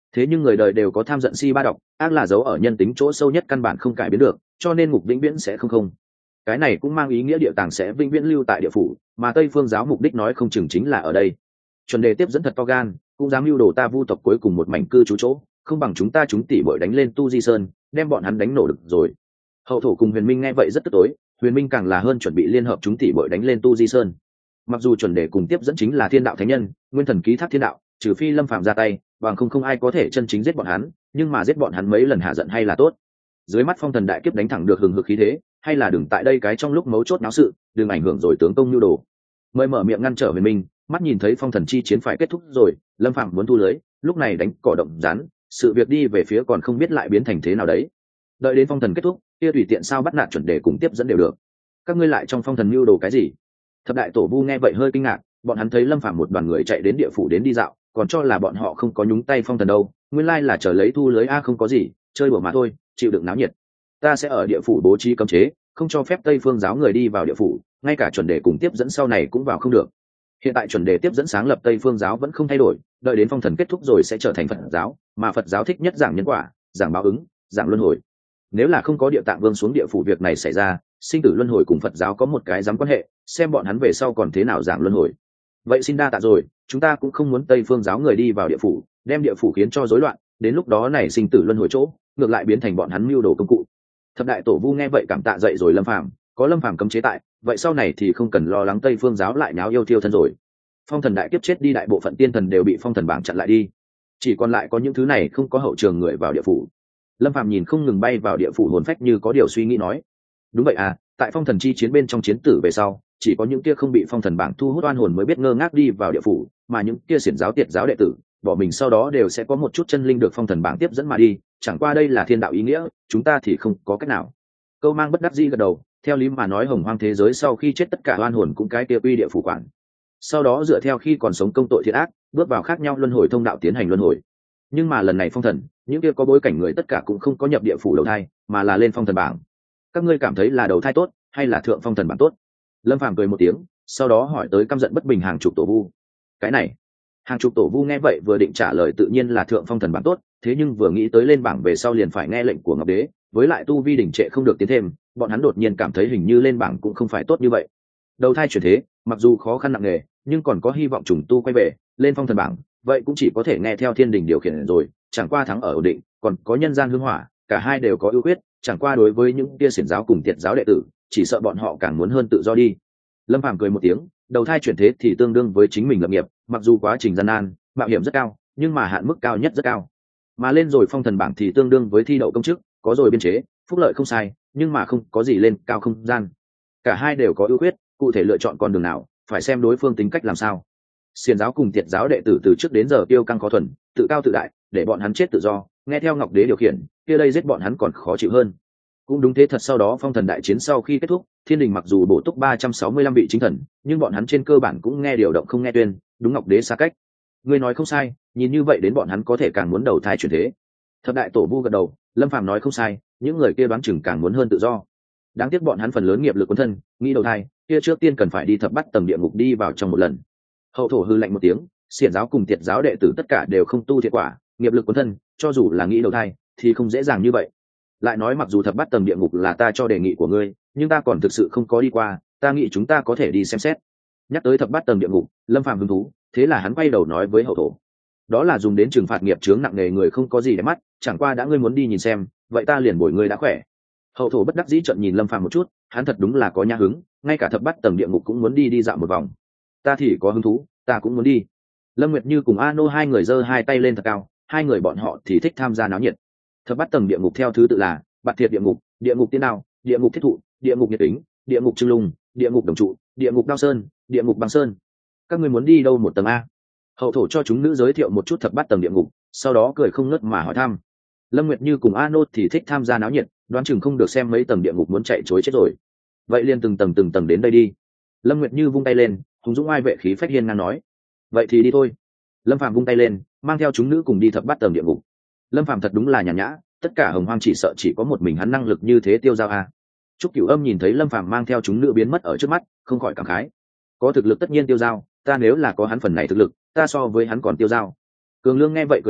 thế nhưng người đời đều có tham giận si ba độc, ác là dấu ở nhân tính chỗ sâu nhất, căn bản không cải biến được, cho nên ngục vĩnh viễn sẽ không không. Cái này cũng mang ý nghĩa địa tàng sẽ vĩnh viễn lưu tại địa phủ, mà Tây Phương giáo mục đích nói không chừng chính là ở đây. Chuẩn Đề tiếp dẫn thật to gan, cũng dám mưu đồ ta Vu tộc cuối cùng một mảnh cư trú chỗ, không bằng chúng ta chúng tỷ bội đánh lên Tu Di Sơn, đem bọn hắn đánh nổ được rồi. Hậu thổ cùng Huyền Minh nghe vậy rất tức tối, Huyền Minh càng là hơn chuẩn bị liên hợp chúng tỷ bội đánh lên Tu Di Sơn. Mặc dù Chuẩn Đề cùng tiếp dẫn chính là thiên đạo thánh nhân, nguyên thần ký thác thiên đạo, trừ phi Lâm Phàm ra tay, bằng không không ai có thể chân chính giết bọn hắn, nhưng mà giết bọn hắn mấy lần hạ giận hay là tốt. Dưới mắt phong thần đại kiếp đánh thẳng được hừng hực khí thế, hay là đừng tại đây cái trong lúc mấu chốt náo sự, đừng ảnh hưởng rồi tướng công nhu đồ. Mời mở miệng ngăn trở Huyền Minh, mắt nhìn thấy phong thần chi chiến phải kết thúc rồi, Lâm Phàm muốn thu lưới, lúc này đánh cỏ động rắn, sự việc đi về phía còn không biết lại biến thành thế nào đấy. Đợi đến phong thần kết thúc, kia tùy tiện sao bắt nạt Chuẩn Đề cùng tiếp dẫn đều được. Các ngươi lại trong phong thần mưu đồ cái gì? Thập đại tổ vu nghe vậy hơi kinh ngạc, bọn hắn thấy Lâm Phàm một đoàn người chạy đến địa phủ đến đi dạo, còn cho là bọn họ không có nhúng tay phong thần đâu, nguyên lai là chờ lấy thu lưới a, không có gì, chơi đùa mà thôi, chịu đựng náo nhiệt. Ta sẽ ở địa phủ bố trí cấm chế, không cho phép Tây Phương giáo người đi vào địa phủ, ngay cả Chuẩn Đề cùng tiếp dẫn sau này cũng vào không được. Hiện tại Chuẩn Đề tiếp dẫn sáng lập Tây Phương giáo vẫn không thay đổi, đợi đến phong thần kết thúc rồi sẽ trở thành Phật giáo, mà Phật giáo thích nhất giảng nhân quả, giảng báo ứng, giảng luân hồi. Nếu là không có địa tạng vương xuống địa phủ việc này xảy ra, sinh tử luân hồi cùng Phật giáo có một cái dám quan hệ, xem bọn hắn về sau còn thế nào giảng luân hồi. Vậy xin đa tạ rồi, chúng ta cũng không muốn Tây Phương giáo người đi vào địa phủ, đem địa phủ khiến cho rối loạn, đến lúc đó này sinh tử luân hồi chỗ, ngược lại biến thành bọn hắn mưu đồ công cụ. Thập đại tổ vu nghe vậy cảm tạ dậy rồi Lâm Phàm, có Lâm Phàm cấm chế tại, vậy sau này thì không cần lo lắng Tây Phương giáo lại nháo yêu thiêu thân rồi. Phong thần đại kiếp chết đi, đại bộ phận tiên thần đều bị phong thần bảng chặn lại đi, chỉ còn lại có những thứ này không có hậu trường người vào địa phủ. Lâm Phàm nhìn không ngừng bay vào địa phủ hồn phách như có điều suy nghĩ nói, đúng vậy à, tại phong thần chi chiến bên trong chiến tử về sau, chỉ có những kia không bị phong thần bảng thu hút oan hồn mới biết ngơ ngác đi vào địa phủ, mà những kia xiển giáo tiệt giáo đệ tử bỏ mình sau đó đều sẽ có một chút chân linh được phong thần bảng tiếp dẫn mà đi, chẳng qua đây là thiên đạo ý nghĩa, chúng ta thì không có cách nào. Câu mang bất đắc dĩ gật đầu, theo lý mà nói hồng hoang thế giới sau khi chết tất cả oan hồn cũng cái kia quy địa phủ quản, sau đó dựa theo khi còn sống công tội thiện ác, bước vào khác nhau luân hồi thông đạo tiến hành luân hồi. Nhưng mà lần này phong thần, những kia có bối cảnh người tất cả cũng không có nhập địa phủ đầu thai, mà là lên phong thần bảng. Các ngươi cảm thấy là đầu thai tốt hay là thượng phong thần bảng tốt? Lâm Phàm cười một tiếng, sau đó hỏi tới căm giận bất bình hàng chục tổ vu. Cái này, hàng chục tổ vu nghe vậy vừa định trả lời tự nhiên là thượng phong thần bảng tốt, thế nhưng vừa nghĩ tới lên bảng về sau liền phải nghe lệnh của Ngọc Đế, với lại tu vi đỉnh trệ không được tiến thêm, bọn hắn đột nhiên cảm thấy hình như lên bảng cũng không phải tốt như vậy. Đầu thai chuyển thế, mặc dù khó khăn nặng nề, nhưng còn có hy vọng trùng tu quay về, lên phong thần bảng, vậy cũng chỉ có thể nghe theo thiên đình điều khiển rồi, chẳng qua thắng ở ổn định, còn có nhân gian hương hỏa, cả hai đều có ưu khuyết, chẳng qua đối với những kia xiển giáo cùng tiệt giáo đệ tử, chỉ sợ bọn họ càng muốn hơn tự do đi. Lâm Phàm cười một tiếng, đầu thai chuyển thế thì tương đương với chính mình lập nghiệp, mặc dù quá trình gian nan, mạo hiểm rất cao, nhưng mà hạn mức cao nhất rất cao. Mà lên rồi phong thần bảng thì tương đương với thi đậu công chức, có rồi biên chế, phúc lợi không sai, nhưng mà không có gì lên cao không gian. Cả hai đều có ưu khuyết, cụ thể lựa chọn con đường nào, phải xem đối phương tính cách làm sao. Xiển giáo cùng tiệt giáo đệ tử từ trước đến giờ tiêu căng khó thuần, tự cao tự đại, để bọn hắn chết tự do, nghe theo Ngọc Đế điều khiển, kia đây giết bọn hắn còn khó chịu hơn. Cũng đúng thế thật, sau đó phong thần đại chiến sau khi kết thúc, thiên đình mặc dù bổ túc ba trăm sáu mươi lăm vị chính thần, nhưng bọn hắn trên cơ bản cũng nghe điều động không nghe tuyên, đúng Ngọc Đế xa cách. Ngươi nói không sai, nhìn như vậy đến bọn hắn có thể càng muốn đầu thai chuyển thế. Thập đại tổ vu gật đầu, Lâm Phàm nói không sai, những người kia đoán chừng càng muốn hơn tự do. Đáng tiếc bọn hắn phần lớn nghiệp lực quân thân, nghĩ đầu thai, kia trước tiên cần phải đi thập bắt tầng địa ngục đi vào trong một lần. Hậu thổ hư lạnh một tiếng, xiển giáo cùng tiệt giáo đệ tử tất cả đều không tu thiệt quả, nghiệp lực quân thân, cho dù là nghĩ đầu thai thì không dễ dàng như vậy. Lại nói mặc dù thập bát tầng địa ngục là ta cho đề nghị của ngươi, nhưng ta còn thực sự không có đi qua, ta nghĩ chúng ta có thể đi xem xét. Nhắc tới thập bát tầng địa ngục, Lâm Phàm hứng thú, thế là hắn quay đầu nói với hậu thổ, đó là dùng đến trừng phạt nghiệp chướng nặng nề người không có gì để mắt, chẳng qua đã ngươi muốn đi nhìn xem, vậy ta liền bồi ngươi đã khỏe. Hậu thổ bất đắc dĩ trợn nhìn Lâm Phàm một chút, hắn thật đúng là có nhã hứng, ngay cả thập bát tầng địa ngục cũng muốn đi đi dạo một vòng. Ta thì có hứng thú, ta cũng muốn đi. Lâm Nguyệt Như cùng A Nô hai người giơ hai tay lên thật cao, hai người bọn họ thì thích tham gia náo nhiệt. Thập bát tầng địa ngục theo thứ tự là Bạt Thiệt địa ngục, địa ngục Tiên Đao, địa ngục Thiết Thụ, địa ngục Nhiệt Tính, địa ngục Trưng Lung, địa ngục Đồng Trụ, địa ngục Đao Sơn, địa ngục Băng Sơn. Các ngươi muốn đi đâu một tầng a? Hậu thổ cho chúng nữ giới thiệu một chút thập bát tầng địa ngục, sau đó cười không ngớt mà hỏi thăm. Lâm Nguyệt Như cùng A Nô thì thích tham gia náo nhiệt, đoán chừng không được xem mấy tầng địa ngục muốn chạy chối chết rồi. Vậy liền từng tầng từng tầng đến đây đi. Lâm Nguyệt Như vung tay lên, hùng dũng ai vệ khí phách hiên ngang nói. Vậy thì đi thôi. Lâm Phàm vung tay lên, mang theo chúng nữ cùng đi thập bát tầng địa ngục. Lâm Phàm thật đúng là nhàn nhã, tất cả hồng hoang chỉ sợ chỉ có một mình hắn năng lực như thế tiêu dao a. Trúc Cửu Âm nhìn thấy Lâm Phàm mang theo chúng nữ biến mất ở trước mắt, không khỏi cảm khái. Có thực lực tất nhiên tiêu dao, ta nếu là có hắn phần này thực lực, ta so với hắn còn tiêu dao. Cường Lương nghe vậy cười cười,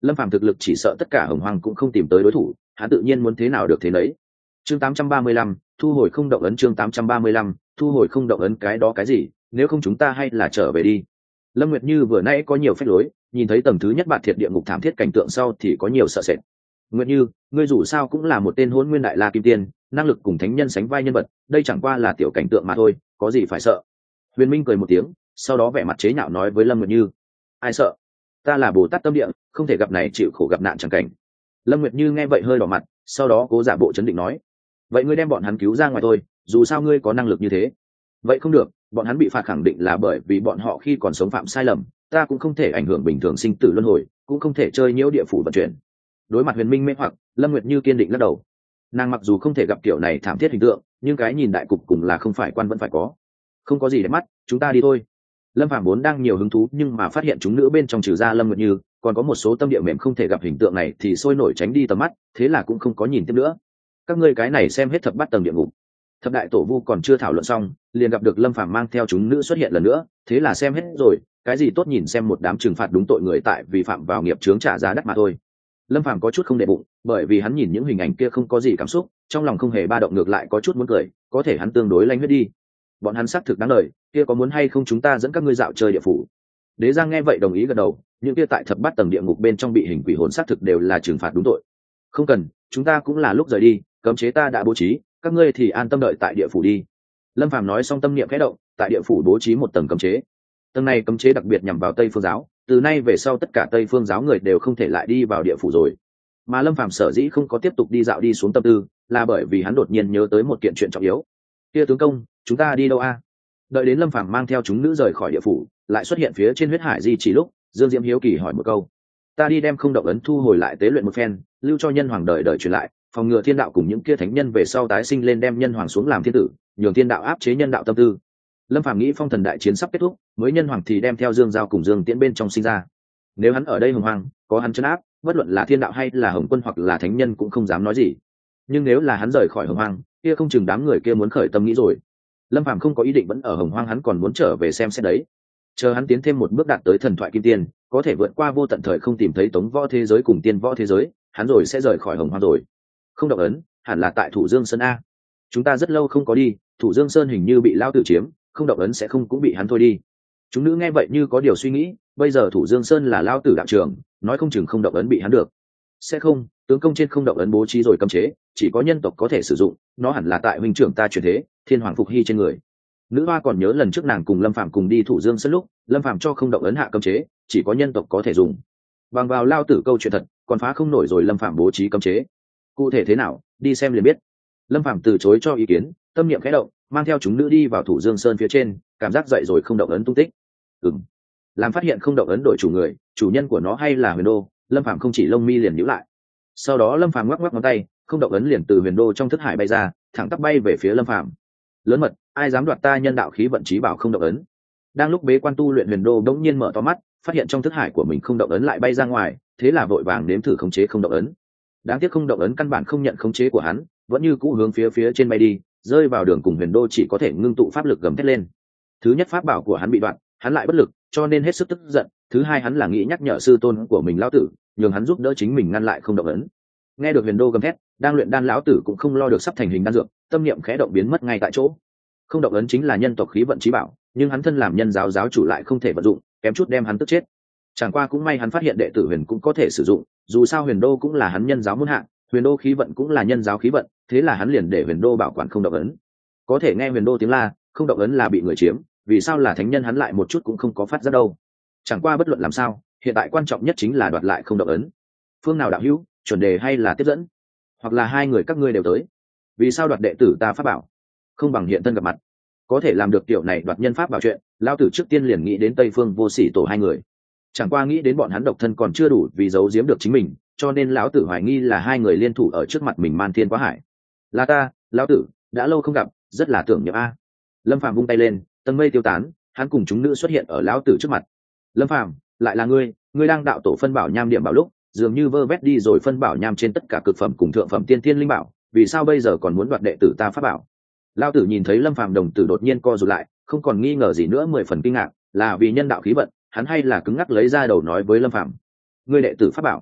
Lâm Phàm thực lực chỉ sợ tất cả hồng hoang cũng không tìm tới đối thủ, hắn tự nhiên muốn thế nào được thế nấy. Chương tám trăm ba mươi lăm, thu hồi không động ấn. Chương tám trăm ba mươi lăm, thu hồi không động ấn. Cái đó cái gì, nếu không chúng ta hay là trở về đi. Lâm Nguyệt Như vừa nãy có nhiều phép lối, nhìn thấy tầng thứ nhất bạt thiệt địa ngục thảm thiết cảnh tượng sau thì có nhiều sợ sệt. Nguyệt Như, ngươi dù sao cũng là một tên hôn nguyên đại la kim tiên, năng lực cùng thánh nhân sánh vai nhân vật, đây chẳng qua là tiểu cảnh tượng mà thôi, có gì phải sợ. Huyền Minh cười một tiếng, sau đó vẻ mặt chế nhạo nói với Lâm Nguyệt Như, ai sợ, ta là Bồ Tát tâm địa, không thể gặp này chịu khổ gặp nạn chẳng cảnh. Lâm Nguyệt Như nghe vậy hơi đỏ mặt, sau đó cố giả bộ chấn định nói, vậy ngươi đem bọn hắn cứu ra ngoài thôi, dù sao ngươi có năng lực như thế. Vậy không được, bọn hắn bị phạt khẳng định là bởi vì bọn họ khi còn sống phạm sai lầm, ta cũng không thể ảnh hưởng bình thường sinh tử luân hồi, cũng không thể chơi nhiễu địa phủ vận chuyển. Đối mặt Huyền Minh mê hoặc, Lâm Nguyệt Như kiên định lắc đầu. Nàng mặc dù không thể gặp kiểu này thảm thiết hình tượng, nhưng cái nhìn đại cục cùng là không phải quan vẫn phải có. Không có gì để mắt, chúng ta đi thôi. Lâm Phàm vốn đang nhiều hứng thú, nhưng mà phát hiện chúng nữ bên trong trừ ra Lâm Nguyệt Như, còn có một số tâm địa mềm không thể gặp hình tượng này thì sôi nổi tránh đi tầm mắt, thế là cũng không có nhìn tiếp nữa. Các ngươi cái này xem hết thập bát tầng địa ngục. Thập đại tổ vu còn chưa thảo luận xong, liền gặp được Lâm Phàm mang theo chúng nữ xuất hiện lần nữa, thế là xem hết rồi, cái gì tốt nhìn xem một đám trừng phạt đúng tội người tại vi phạm vào nghiệp chướng trả giá đắt mà thôi. Lâm Phàm có chút không để bụng, bởi vì hắn nhìn những hình ảnh kia không có gì cảm xúc, trong lòng không hề ba động, ngược lại có chút muốn cười, có thể hắn tương đối lanh huyết đi. Bọn hắn xác thực đáng lời, kia có muốn hay không chúng ta dẫn các ngươi dạo chơi địa phủ? Đế Giang nghe vậy đồng ý gật đầu, những kia tại thập bát tầng địa ngục bên trong bị hình quỷ hồn xác thực đều là trừng phạt đúng tội. Không cần, chúng ta cũng là lúc rời đi, cấm chế ta đã bố trí, các ngươi thì an tâm đợi tại địa phủ đi. Lâm Phàm nói xong tâm niệm khẽ động, tại địa phủ bố trí một tầng cấm chế. Tầng này cấm chế đặc biệt nhằm vào Tây Phương giáo, từ nay về sau tất cả Tây Phương giáo người đều không thể lại đi vào địa phủ rồi. Mà Lâm Phàm sở dĩ không có tiếp tục đi dạo đi xuống tâm tư, là bởi vì hắn đột nhiên nhớ tới một kiện chuyện trọng yếu. Kia tướng công, chúng ta đi đâu a? Đợi đến Lâm Phàm mang theo chúng nữ rời khỏi địa phủ, lại xuất hiện phía trên huyết hải di chỉ lúc, Dương Diễm hiếu kỳ hỏi một câu. Ta đi đem không động ấn thu hồi lại tế luyện một phen, lưu cho nhân hoàng đời đời truyền lại, phòng ngừa thiên đạo cùng những kia thánh nhân về sau tái sinh lên đem nhân hoàng xuống làm thiên tử, nhường thiên đạo áp chế nhân đạo tâm tư. Lâm Phàm nghĩ phong thần đại chiến sắp kết thúc, mới nhân hoàng thì đem theo Dương Giao cùng Dương Tiễn bên trong sinh ra. Nếu hắn ở đây hồng hoàng, có hắn trấn áp, bất luận là thiên đạo hay là hồng quân hoặc là thánh nhân cũng không dám nói gì. Nhưng nếu là hắn rời khỏi hồng hoàng, kia không chừng đám người kia muốn khởi tâm nghĩ rồi. Lâm Phàm không có ý định vẫn ở hồng hoang, hắn còn muốn trở về xem xét đấy. Chờ hắn tiến thêm một bước đạt tới thần thoại kim tiên, có thể vượt qua vô tận thời không tìm thấy tống võ thế giới cùng tiên võ thế giới, hắn rồi sẽ rời khỏi hồng hoang rồi. Không động ấn, hẳn là tại Thủ Dương Sơn a. Chúng ta rất lâu không có đi, Thủ Dương Sơn hình như bị Lao Tử chiếm, không động ấn sẽ không cũng bị hắn thôi đi. Chúng nữ nghe vậy như có điều suy nghĩ, bây giờ Thủ Dương Sơn là Lao Tử đạo trường, nói không chừng không động ấn bị hắn được. Sẽ không, tướng công trên không động ấn bố trí rồi cấm chế, chỉ có nhân tộc có thể sử dụng, nó hẳn là tại huynh trưởng ta truyền thế, Thiên Hoàng Phục Hy trên người. Nữ hoa còn nhớ lần trước nàng cùng Lâm Phàm cùng đi Thủ Dương Sơn lúc, Lâm Phàm cho không động ấn hạ cấm chế, chỉ có nhân tộc có thể dùng. Bằng vào Lao Tử câu chuyện thật, còn phá không nổi rồi Lâm Phàm bố trí cấm chế. Cụ thể thế nào, đi xem liền biết. Lâm Phàm từ chối cho ý kiến, tâm niệm khẽ động, mang theo chúng nữ đi vào Thủ Dương Sơn phía trên, cảm giác dậy rồi không động ấn tung tích. Ừm. Làm phát hiện không động ấn đổi chủ người, chủ nhân của nó hay là Huyền Đô, Lâm Phàm không chỉ lông mi liền nhíu lại. Sau đó Lâm Phàm ngoắc ngoắc ngón tay, không động ấn liền từ Huyền Đô trong thức hải bay ra, thẳng tắp bay về phía Lâm Phàm. Lớn mật, ai dám đoạt ta nhân đạo khí vận chí bảo không động ấn? Đang lúc bế quan tu luyện, Huyền Đô đống nhiên mở to mắt, phát hiện trong thức hải của mình không động ấn lại bay ra ngoài, thế là vội vàng nếm thử khống chế không động ấn. Đáng tiếc không động ấn căn bản không nhận khống chế của hắn, vẫn như cũ hướng phía phía trên bay đi, rơi vào đường cùng Huyền Đô chỉ có thể ngưng tụ pháp lực gầm thét lên. Thứ nhất pháp bảo của hắn bị đoạn, hắn lại bất lực, cho nên hết sức tức giận. Thứ hai, hắn là nghĩ nhắc nhở sư tôn của mình lão tử, nhường hắn giúp đỡ chính mình ngăn lại không động ấn. Nghe được Huyền Đô gầm thét, đang luyện đan lão tử cũng không lo được sắp thành hình đan dược, tâm niệm khẽ động biến mất ngay tại chỗ. Không động ấn chính là nhân tộc khí vận chí bảo, nhưng hắn thân làm nhân giáo giáo chủ lại không thể vận dụng, kém chút đem hắn tức chết. Chẳng qua cũng may hắn phát hiện đệ tử Huyền cũng có thể sử dụng, dù sao Huyền Đô cũng là hắn nhân giáo muôn hạng, Huyền Đô khí vận cũng là nhân giáo khí vận, thế là hắn liền để Huyền Đô bảo quản không động ấn. Có thể nghe Huyền Đô tiếng la, không động ấn là bị người chiếm, vì sao là thánh nhân hắn lại một chút cũng không có phát giác đâu. Chẳng qua bất luận làm sao, hiện tại quan trọng nhất chính là đoạt lại không động ấn. Phương nào đạo hữu, chuẩn đề hay là tiếp dẫn, hoặc là hai người các ngươi đều tới? Vì sao đoạt đệ tử ta pháp bảo, không bằng hiện thân gặp mặt? Có thể làm được tiểu này đoạt nhân pháp bảo chuyện, lão tử trước tiên liền nghĩ đến Tây Phương Vô Sỉ tổ hai người. Chẳng qua nghĩ đến bọn hắn độc thân còn chưa đủ vì giấu giếm được chính mình, cho nên lão tử hoài nghi là hai người liên thủ ở trước mặt mình man thiên quá hải. Là ta, lão tử, đã lâu không gặp, rất là tưởng nhớ a. Lâm Phàm vung tay lên, tầng mây tiêu tán, hắn cùng chúng nữ xuất hiện ở lão tử trước mặt. Lâm Phàm, lại là ngươi, ngươi đang đạo tổ phân bảo nham điểm bảo lúc, dường như vơ vét đi rồi phân bảo nham trên tất cả cực phẩm cùng thượng phẩm tiên tiên linh bảo, vì sao bây giờ còn muốn đoạt đệ tử ta pháp bảo? Lão tử nhìn thấy Lâm Phàm đồng tử đột nhiên co rụt lại, không còn nghi ngờ gì nữa, mười phần kinh ngạc, là vì nhân đạo khí vận, hắn hay là cứng ngắc lấy ra đầu nói với Lâm Phàm, ngươi đệ tử pháp bảo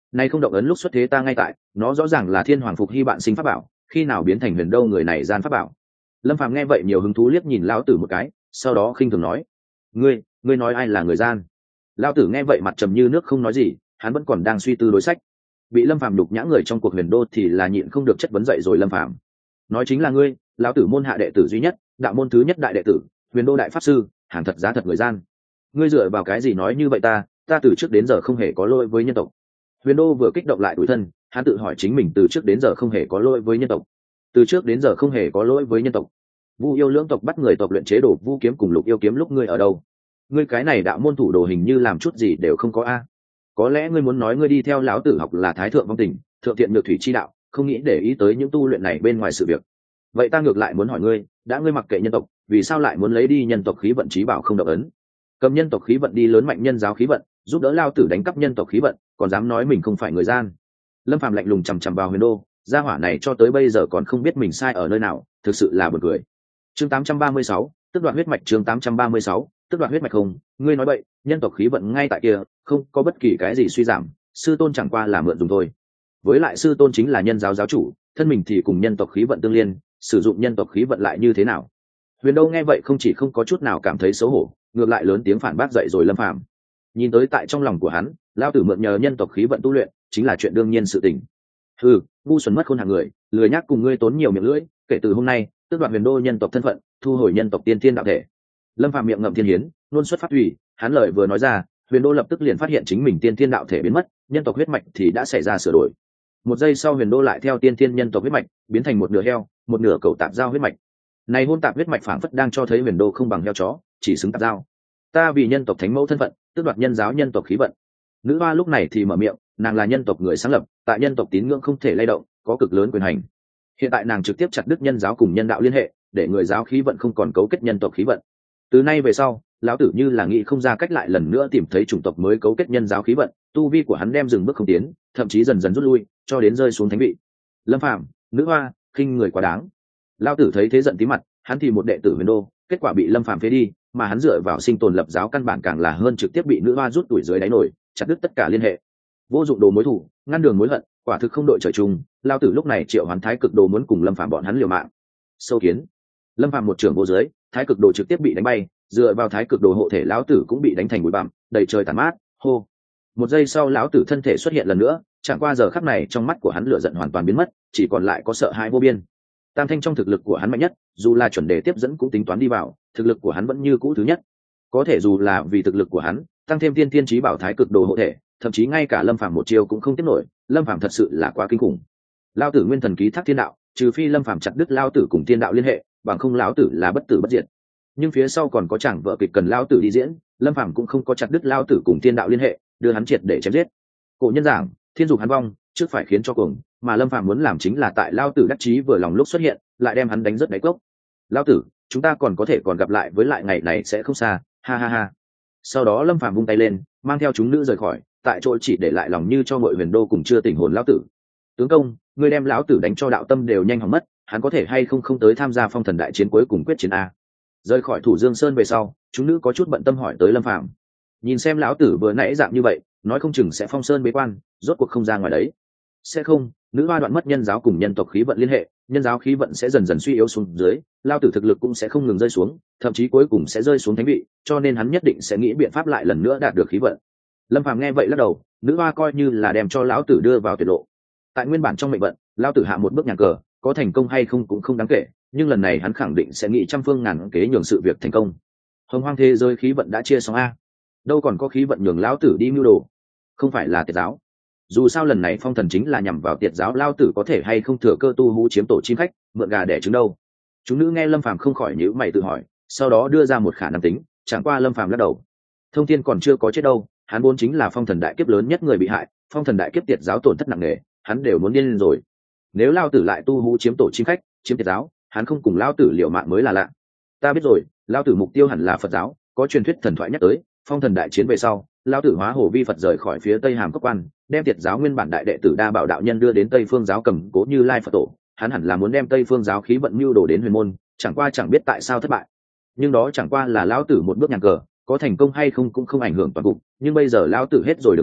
Nay không động ấn lúc xuất thế ta ngay tại, nó rõ ràng là thiên hoàng phục hy bạn sinh pháp bảo, khi nào biến thành huyền đô người này gian pháp bảo. Lâm Phàm nghe vậy nhiều hứng thú liếc nhìn lão tử một cái, sau đó khinh thường nói: ngươi ngươi nói ai là người gian? Lão tử nghe vậy mặt trầm như nước không nói gì, hắn vẫn còn đang suy tư đối sách. Bị Lâm Phàm nhục nhã người trong cuộc huyền đô thì là nhịn không được chất vấn dậy rồi. Lâm Phàm nói: chính là ngươi, lão tử môn hạ đệ tử duy nhất, đạo môn thứ nhất đại đệ tử, huyền đô đại pháp sư, hàng thật giá thật người gian. Ngươi dựa vào cái gì nói như vậy? ta ta từ trước đến giờ không hề có lỗi với nhân tộc. Huyền đô vừa kích động lại tủi thân, hắn tự hỏi chính mình từ trước đến giờ không hề có lỗi với nhân tộc. Từ trước đến giờ không hề có lỗi với nhân tộc. Vu yêu lưỡng tộc bắt người tộc luyện chế đồ vu kiếm cùng lục yêu kiếm lúc ngươi ở đâu? Ngươi cái này đạo môn thủ đồ hình như làm chút gì đều không có a. Có lẽ ngươi muốn nói ngươi đi theo lão tử học là thái thượng vong tình, thượng thiện nhược thủy chi đạo, không nghĩ để ý tới những tu luyện này bên ngoài sự việc. Vậy ta ngược lại muốn hỏi ngươi, đã ngươi mặc kệ nhân tộc, vì sao lại muốn lấy đi nhân tộc khí vận chí bảo không động ấn? Cầm nhân tộc khí vận đi lớn mạnh nhân giáo khí vận, giúp đỡ lao tử đánh cắp nhân tộc khí vận, còn dám nói mình không phải người gian. Lâm Phàm lạnh lùng chằm chằm vào Huyền Đô, gia hỏa này cho tới bây giờ còn không biết mình sai ở nơi nào, thực sự là buồn cười. Chương tám trăm ba mươi sáu, tức đoạt huyết mạch. Chương tám trăm ba mươi sáu, tức đoạt huyết mạch. Không, ngươi nói bậy, nhân tộc khí vận ngay tại kia, không có bất kỳ cái gì suy giảm, sư tôn chẳng qua là mượn dùng thôi. Với lại sư tôn chính là nhân giáo giáo chủ, thân mình thì cùng nhân tộc khí vận tương liên, sử dụng nhân tộc khí vận lại như thế nào? Huyền Đô nghe vậy không chỉ không có chút nào cảm thấy xấu hổ, ngược lại lớn tiếng phản bác dậy rồi. Lâm Phàm nhìn tới tại trong lòng của hắn, lao tử mượn nhờ nhân tộc khí vận tu luyện chính là chuyện đương nhiên sự tình. Ừ, ngu xuẩn mất khôn hàng người, lười nhác cùng ngươi tốn nhiều miệng lưỡi, kể từ hôm nay tước đoạt Huyền Đô nhân tộc thân phận, thu hồi nhân tộc tiên thiên đạo thể. Lâm Phàm miệng ngậm thiên hiến, luôn xuất phát thủy, hắn lời vừa nói ra, Huyền Đô lập tức liền phát hiện chính mình tiên thiên đạo thể biến mất, nhân tộc huyết mạch thì đã xảy ra sửa đổi. Một giây sau Huyền Đô lại theo tiên thiên nhân tộc huyết mạch biến thành một nửa heo, một nửa cẩu tạp giao huyết mạch. Này hôn tạp huyết mạch phảng phất đang cho thấy Huyền Đô không bằng heo chó, chỉ xứng tạp giao. Ta vì nhân tộc thánh mẫu thân phận, tước đoạt nhân giáo nhân tộc khí vận. Nữ hoa lúc này thì mở miệng, nàng là nhân tộc người sáng lập, tại nhân tộc tín ngưỡng không thể lay động, có cực lớn quyền hành. Hiện tại nàng trực tiếp chặt đứt nhân giáo cùng nhân đạo liên hệ, để người giáo khí vận không còn cấu kết nhân tộc khí vận. Từ nay về sau, lão tử như là nghĩ không ra cách lại lần nữa tìm thấy chủng tộc mới cấu kết nhân giáo khí vận, tu vi của hắn đem dừng bước không tiến, thậm chí dần dần rút lui, cho đến rơi xuống thánh vị. Lâm Phàm, nữ hoa, khinh người quá đáng. Lão tử thấy thế giận tí mặt, hắn thì một đệ tử Huyền Đô, kết quả bị Lâm Phàm phế đi, mà hắn dựa vào sinh tồn lập giáo căn bản càng là hơn trực tiếp bị nữ hoa rút tuổi dưới đáy nổi, chặt đứt tất cả liên hệ. Vô dụng đồ mối thủ, ngăn đường mối hận, quả thực không đội trời chung. Lão tử lúc này triệu hoán thái cực đồ muốn cùng Lâm Phàm bọn hắn liều mạng. Sâu kiến. Lâm Phàm một trưởng vô dưới, thái cực đồ trực tiếp bị đánh bay, dựa vào thái cực đồ hộ thể lão tử cũng bị đánh thành bụi bặm, đầy trời tàn mát. Hô. Một giây sau lão tử thân thể xuất hiện lần nữa, chẳng qua giờ khắc này trong mắt của hắn lửa giận hoàn toàn biến mất, chỉ còn lại có sợ hãi vô biên. Tam thanh trong thực lực của hắn mạnh nhất, dù là chuẩn đề tiếp dẫn cũng tính toán đi vào, thực lực của hắn vẫn như cũ thứ nhất. Có thể dù là vì thực lực của hắn, tăng thêm tiên tiên chí bảo thái cực đồ hộ thể, thậm chí ngay cả Lâm Phàm một chiêu cũng không tiếp nổi, Lâm Phàm thật sự là quá kinh khủng. Lão tử nguyên thần ký thác thiên đạo, trừ phi Lâm Phàm chặt đứt lão tử cùng thiên đạo liên hệ, bằng không lão tử là bất tử bất diệt. Nhưng phía sau còn có chẳng vợ kịch cần lão tử đi diễn, Lâm Phàm cũng không có chặt đứt lão tử cùng thiên đạo liên hệ, đưa hắn triệt để chém giết. Cổ nhân giảng, thiên dục hắn vong, trước phải khiến cho cuồng, mà Lâm Phàm muốn làm chính là tại lão tử đắc chí vừa lòng lúc xuất hiện, lại đem hắn đánh rất đáy cốc. Lão tử, chúng ta còn có thể còn gặp lại, với lại ngày này sẽ không xa, ha ha ha. Sau đó Lâm Phàm vung tay lên, mang theo chúng nữ rời khỏi, tại chỗ chỉ để lại lòng như cho mọi Huyền Đô cùng chưa tỉnh hồn lão tử. Tướng công, ngươi đem lão tử đánh cho đạo tâm đều nhanh hỏng mất, hắn có thể hay không không tới tham gia phong thần đại chiến cuối cùng quyết chiến a? Rời khỏi Thủ Dương Sơn về sau, chúng nữ có chút bận tâm hỏi tới Lâm Phàm. Nhìn xem lão tử vừa nãy dạng như vậy, nói không chừng sẽ phong sơn bế quan, rốt cuộc không ra ngoài đấy. Sẽ không, nữ hoa đoạn mất nhân giáo cùng nhân tộc khí vận liên hệ, nhân giáo khí vận sẽ dần dần suy yếu xuống dưới, lao tử thực lực cũng sẽ không ngừng rơi xuống, thậm chí cuối cùng sẽ rơi xuống thánh vị, cho nên hắn nhất định sẽ nghĩ biện pháp lại lần nữa đạt được khí vận. Lâm Phàm nghe vậy lắc đầu, nữ hoa coi như là đem cho lão tử đưa vào tuyệt lộ. Tại nguyên bản trong mệnh vận, lão tử hạ một bước nhàn cờ, có thành công hay không cũng không đáng kể, nhưng lần này hắn khẳng định sẽ nghĩ trăm phương ngàn kế nhường sự việc thành công. Hồng hoang thế giới khí vận đã chia xong a, đâu còn có khí vận nhường lão tử đi mưu đồ, không phải là tiệt giáo. Dù sao lần này phong thần chính là nhằm vào tiệt giáo, lao tử có thể hay không thừa cơ tu hú chiếm tổ chim khách, mượn gà đẻ trứng đâu. Chúng nữ nghe Lâm Phàm không khỏi nhíu mày tự hỏi, sau đó đưa ra một khả năng tính, chẳng qua Lâm Phàm lắc đầu. Thông thiên còn chưa có chết đâu, hắn vốn chính là phong thần đại kiếp lớn nhất người bị hại, phong thần đại kiếp tiệt giáo tổn thất nặng nề, hắn đều muốn điên lên rồi. Nếu lao tử lại tu hú chiếm tổ chim khách, chiếm tiệt giáo, hắn không cùng lao tử liều mạng mới là lạ. Ta biết rồi, lao tử mục tiêu hẳn là Phật giáo, có truyền thuyết thần thoại nhắc tới, phong thần đại chiến về sau, lao tử hóa hồ vi Phật rời khỏi phía Tây Hàm Cốc Quan, đem tiệt giáo nguyên bản đại đệ tử Đa Bảo đạo nhân đưa đến Tây Phương giáo cầm cố Như Lai Phật tổ, hắn hẳn là muốn đem Tây Phương giáo khí vận mưu đồ đến huyền môn, chẳng qua chẳng biết tại sao thất bại. Nhưng đó chẳng qua là lão tử một bước nhàn cờ, có thành công hay không cũng không ảnh hưởng toàn cục, nhưng bây giờ lão tử hết rồi đường lui,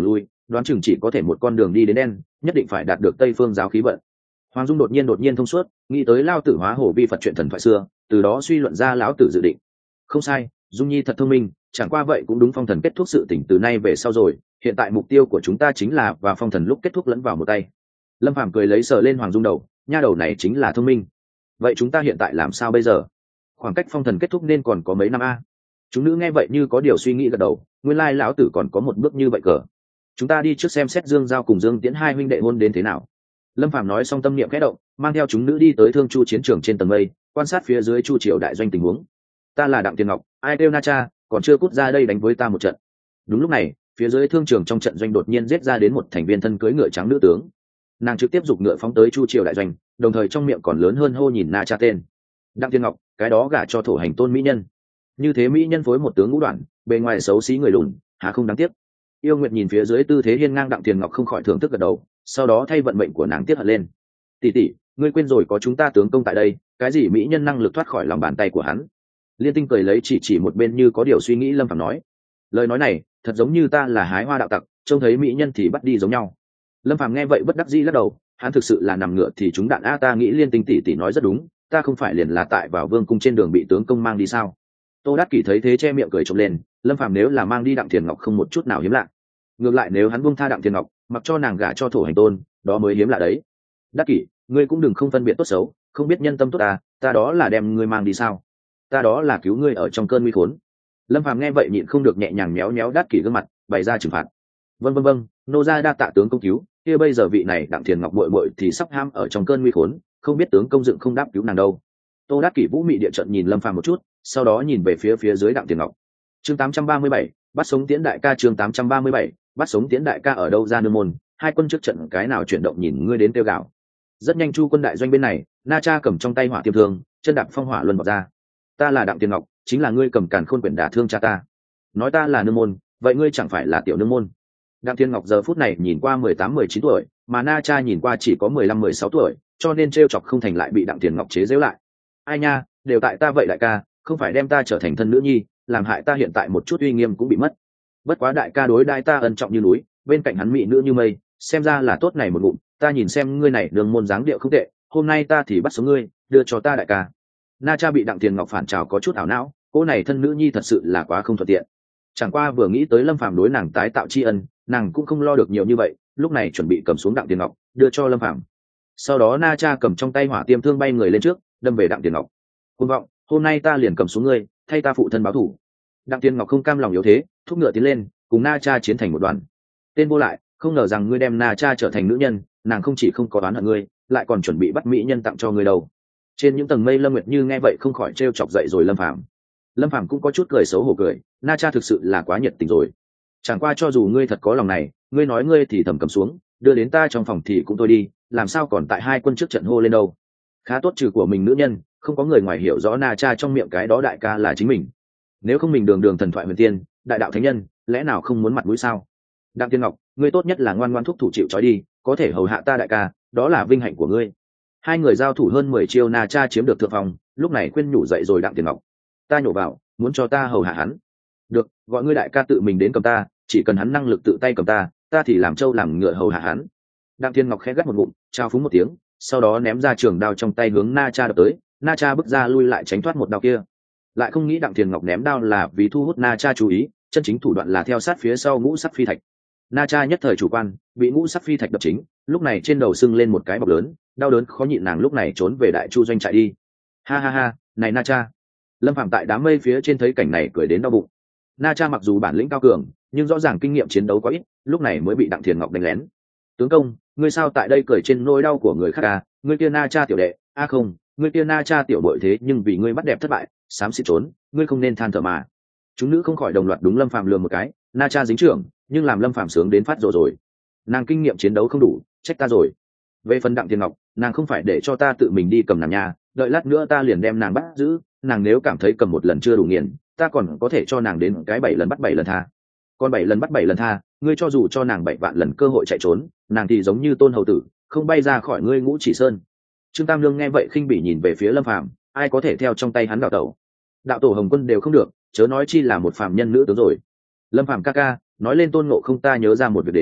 đoán chừng chỉ có thể một con đường đi đến đen, nhất định phải đạt được Tây Phương giáo khí vận. Hoàng Dung đột nhiên đột nhiên thông suốt, nghĩ tới lao tử hóa hổ vi Phật chuyện thần thoại xưa, từ đó suy luận ra lão tử dự định. Không sai, Dung Nhi thật thông minh, chẳng qua vậy cũng đúng, phong thần kết thúc sự tỉnh từ nay về sau rồi, hiện tại mục tiêu của chúng ta chính là và phong thần lúc kết thúc lẫn vào một tay. Lâm Phàm cười lấy sờ lên Hoàng Dung đầu, nha đầu này chính là thông minh. Vậy chúng ta hiện tại làm sao bây giờ? Khoảng cách phong thần kết thúc nên còn có mấy năm a? Chúng nữ nghe vậy như có điều suy nghĩ gật đầu, nguyên lai lão tử còn có một bước như vậy cờ. Chúng ta đi trước xem xét Dương Giao cùng Dương Tiễn hai huynh đệ hôn đến thế nào. Lâm Phàm nói xong tâm niệm khẽ động, mang theo chúng nữ đi tới Thương Chu chiến trường trên tầng mây, quan sát phía dưới Chu triều đại doanh tình huống. Ta là Đặng Tiền Ngọc, ai kêu Na Cha, còn chưa cút ra đây đánh với ta một trận. Đúng lúc này, phía dưới thương trường trong trận doanh đột nhiên giết ra đến một thành viên thân cưỡi ngựa trắng nữ tướng. Nàng trực tiếp giục ngựa phóng tới Chu triều đại doanh, đồng thời trong miệng còn lớn hơn hô nhìn Na Cha tên. Đặng Tiền Ngọc, cái đó gả cho thổ hành tôn mỹ nhân. Như thế mỹ nhân phối một tướng ngũ đoạn, bề ngoài xấu xí người lùn, há không đáng tiếc. Yêu Nguyệt nhìn phía dưới tư thế hiên ngang Đặng Tiền Ngọc không khỏi thưởng thức gật đầu, sau đó thay vận mệnh của nàng tiếc hận lên. Tỷ tỷ, ngươi quên rồi có chúng ta tướng công tại đây, cái gì mỹ nhân năng lực thoát khỏi lòng bàn tay của hắn. Liên Tinh cười lấy chỉ chỉ một bên như có điều suy nghĩ Lâm Phàm nói, lời nói này thật giống như ta là hái hoa đạo tặc, trông thấy mỹ nhân thì bắt đi giống nhau. Lâm Phàm nghe vậy bất đắc dĩ lắc đầu, hắn thực sự là nằm ngựa thì chúng đạn a, ta nghĩ Liên Tinh tỷ tỷ nói rất đúng, ta không phải liền là tại vào vương cung trên đường bị tướng công mang đi sao? Tô Đát Kỷ thấy thế che miệng cười trộm lên, Lâm Phàm nếu là mang đi Đặng Tiền Ngọc không một chút nào hiếm lạ, ngược lại nếu hắn buông tha Đặng Tiền Ngọc, mặc cho nàng gả cho thổ hành tôn, đó mới hiếm lạ đấy. Đát Kỷ, ngươi cũng đừng không phân biệt tốt xấu, không biết nhân tâm tốt ta, ta đó là đem ngươi mang đi sao? Ta đó là cứu ngươi ở trong cơn nguy khốn. Lâm Phàm nghe vậy nhịn không được nhẹ nhàng méo méo Đát Kỷ gương mặt, bày ra trừng phạt. Vâng vâng vâng, nô gia đa tạ tướng công cứu, kia bây giờ vị này Đặng Tiền Ngọc muội muội thì sắp ham ở trong cơn nguy khốn, không biết tướng công dựng không đáp cứu nàng đâu. Tô Đát Kỷ vũ mị địa trận nhìn Lâm Phàm một chút, sau đó nhìn về phía phía dưới Đặng Tiền Ngọc. Chương tám trăm ba mươi bảy, bắt sống Tiễn đại ca. Chương tám trăm ba mươi bảy, bắt sống Tiễn đại ca ở đâu ra nương môn, hai quân trước trận cái nào chuyển động nhìn ngươi đến tiêu gạo. Rất nhanh Chu quân đại doanh bên này, Na Cha cầm trong tay hỏa tiêm thương, chân đạp phong hỏa luân vọt ra. Ta là Đặng Tiền Ngọc, chính là ngươi cầm càn khôn quyển đả thương cha ta. Nói ta là nương môn, vậy ngươi chẳng phải là tiểu nương môn. Đặng Tiền Ngọc giờ phút này nhìn qua mười tám mười chín tuổi, mà Na Cha nhìn qua chỉ có mười lăm mười sáu tuổi, cho nên trêu chọc không thành lại bị Đặng Tiền Ngọc chế giễu lại. Ai nha, đều tại ta vậy đại ca, không phải đem ta trở thành thân nữ nhi, làm hại ta hiện tại một chút uy nghiêm cũng bị mất. Bất quá đại ca đối đãi ta ân trọng như núi, bên cạnh hắn mỹ nữ như mây, xem ra là tốt này một ngụm, ta nhìn xem ngươi này đường môn dáng điệu không tệ, hôm nay ta thì bắt sống ngươi, đưa cho ta đại ca. Na Cha bị Đặng Tiền Ngọc phản trào có chút ảo não, cô này thân nữ nhi thật sự là quá không thuận tiện. Chẳng qua vừa nghĩ tới Lâm Phàm đối nàng tái tạo tri ân, nàng cũng không lo được nhiều như vậy, lúc này chuẩn bị cầm xuống Đặng Tiền Ngọc, đưa cho Lâm Phàm. Sau đó Na Cha cầm trong tay hỏa tiêm thương bay người lên trước, đâm về Đặng Tiền Ngọc. Cuồng vọng, hôm nay ta liền cầm xuống ngươi, thay ta phụ thân báo thù. Đặng Tiền Ngọc không cam lòng yếu thế, thúc ngựa tiến lên, cùng Na Cha chiến thành một đoàn. Tên vô lại, không ngờ rằng ngươi đem Na Cha trở thành nữ nhân, nàng không chỉ không có đoán hận ngươi, lại còn chuẩn bị bắt mỹ nhân tặng cho ngươi đâu. Trên những tầng mây Lâm Nguyệt Như nghe vậy không khỏi trêu chọc dậy rồi Lâm Phàm. Lâm Phàm cũng có chút cười xấu hổ cười, Na Cha thực sự là quá nhiệt tình rồi. Chẳng qua cho dù ngươi thật có lòng này, ngươi nói ngươi thì thầm cầm xuống, đưa đến ta trong phòng thì cũng thôi đi, làm sao còn tại hai quân trước trận hô lên đâu. Khá tốt trừ của mình nữ nhân, không có người ngoài hiểu rõ Na Cha trong miệng cái đó đại ca là chính mình. Nếu không mình đường đường thần thoại huyền tiên, đại đạo thánh nhân, lẽ nào không muốn mặt mũi sao? Đặng Tiên Ngọc, ngươi tốt nhất là ngoan ngoan thúc thủ chịu trói đi, có thể hầu hạ ta đại ca, đó là vinh hạnh của ngươi. Hai người giao thủ hơn mười chiêu, Na Cha chiếm được thượng phòng, lúc này khuyên nhủ dậy rồi Đặng Tiền Ngọc. Ta nhổ vào, muốn cho ta hầu hạ hắn. Được, gọi ngươi đại ca tự mình đến cầm ta, chỉ cần hắn năng lực tự tay cầm ta, ta thì làm trâu làm ngựa hầu hạ hắn. Đặng Tiên Ngọc khẽ gắt một ngụm, trao phúng một tiếng, sau đó ném ra trường đao trong tay hướng Na Cha đập tới. Na Cha bước ra lui lại tránh thoát một đao kia. Lại không nghĩ Đặng Tiền Ngọc ném đao là vì thu hút Na Cha chú ý, chân chính thủ đoạn là theo sát phía sau ngũ sắc phi thạch. Na Cha nhất thời chủ quan, bị ngũ sắc phi thạch đập chính, lúc này trên đầu sưng lên một cái bọc lớn, đau đớn khó nhịn, nàng lúc này trốn về Đại Chu doanh chạy đi. Ha ha ha, này Na Cha. Lâm Phàm tại đám mây phía trên thấy cảnh này cười đến đau bụng. Na Cha mặc dù bản lĩnh cao cường, nhưng rõ ràng kinh nghiệm chiến đấu có ít, lúc này mới bị Đặng Tiền Ngọc đánh lén. Tướng công, ngươi sao tại đây cười trên nỗi đau của người khác à? Ngươi kia Na Cha tiểu đệ, a à không, ngươi kia Na Cha tiểu bội thế nhưng vì ngươi bắt đẹp thất bại, xám xịt trốn, ngươi không nên than thở mà. Chúng nữ không khỏi đồng loạt đúng Lâm Phàm lườm một cái, Na Cha dính trưởng, nhưng làm Lâm Phàm sướng đến phát rồi rồi. Nàng kinh nghiệm chiến đấu không đủ, trách ta rồi. Về phần Đặng Tiền Ngọc, nàng không phải để cho ta tự mình đi cầm nàng nhà, đợi lát nữa ta liền đem nàng bắt giữ, nàng nếu cảm thấy cầm một lần chưa đủ nghiền, ta còn có thể cho nàng đến cái bảy lần bắt bảy lần tha. Còn bảy lần bắt bảy lần tha, ngươi cho dù cho nàng bảy vạn lần cơ hội chạy trốn, nàng thì giống như Tôn hầu tử, không bay ra khỏi ngươi Ngũ Chỉ Sơn. Trương Tam Lương nghe vậy khinh bỉ nhìn về phía Lâm Phàm, ai có thể theo trong tay hắn đào tẩu. Đạo tổ Hồng Quân đều không được, chớ nói chi là một phàm nhân nữ tướng rồi. Lâm Phàm ca ca, nói lên Tôn Ngộ Không ta nhớ ra một việc đến,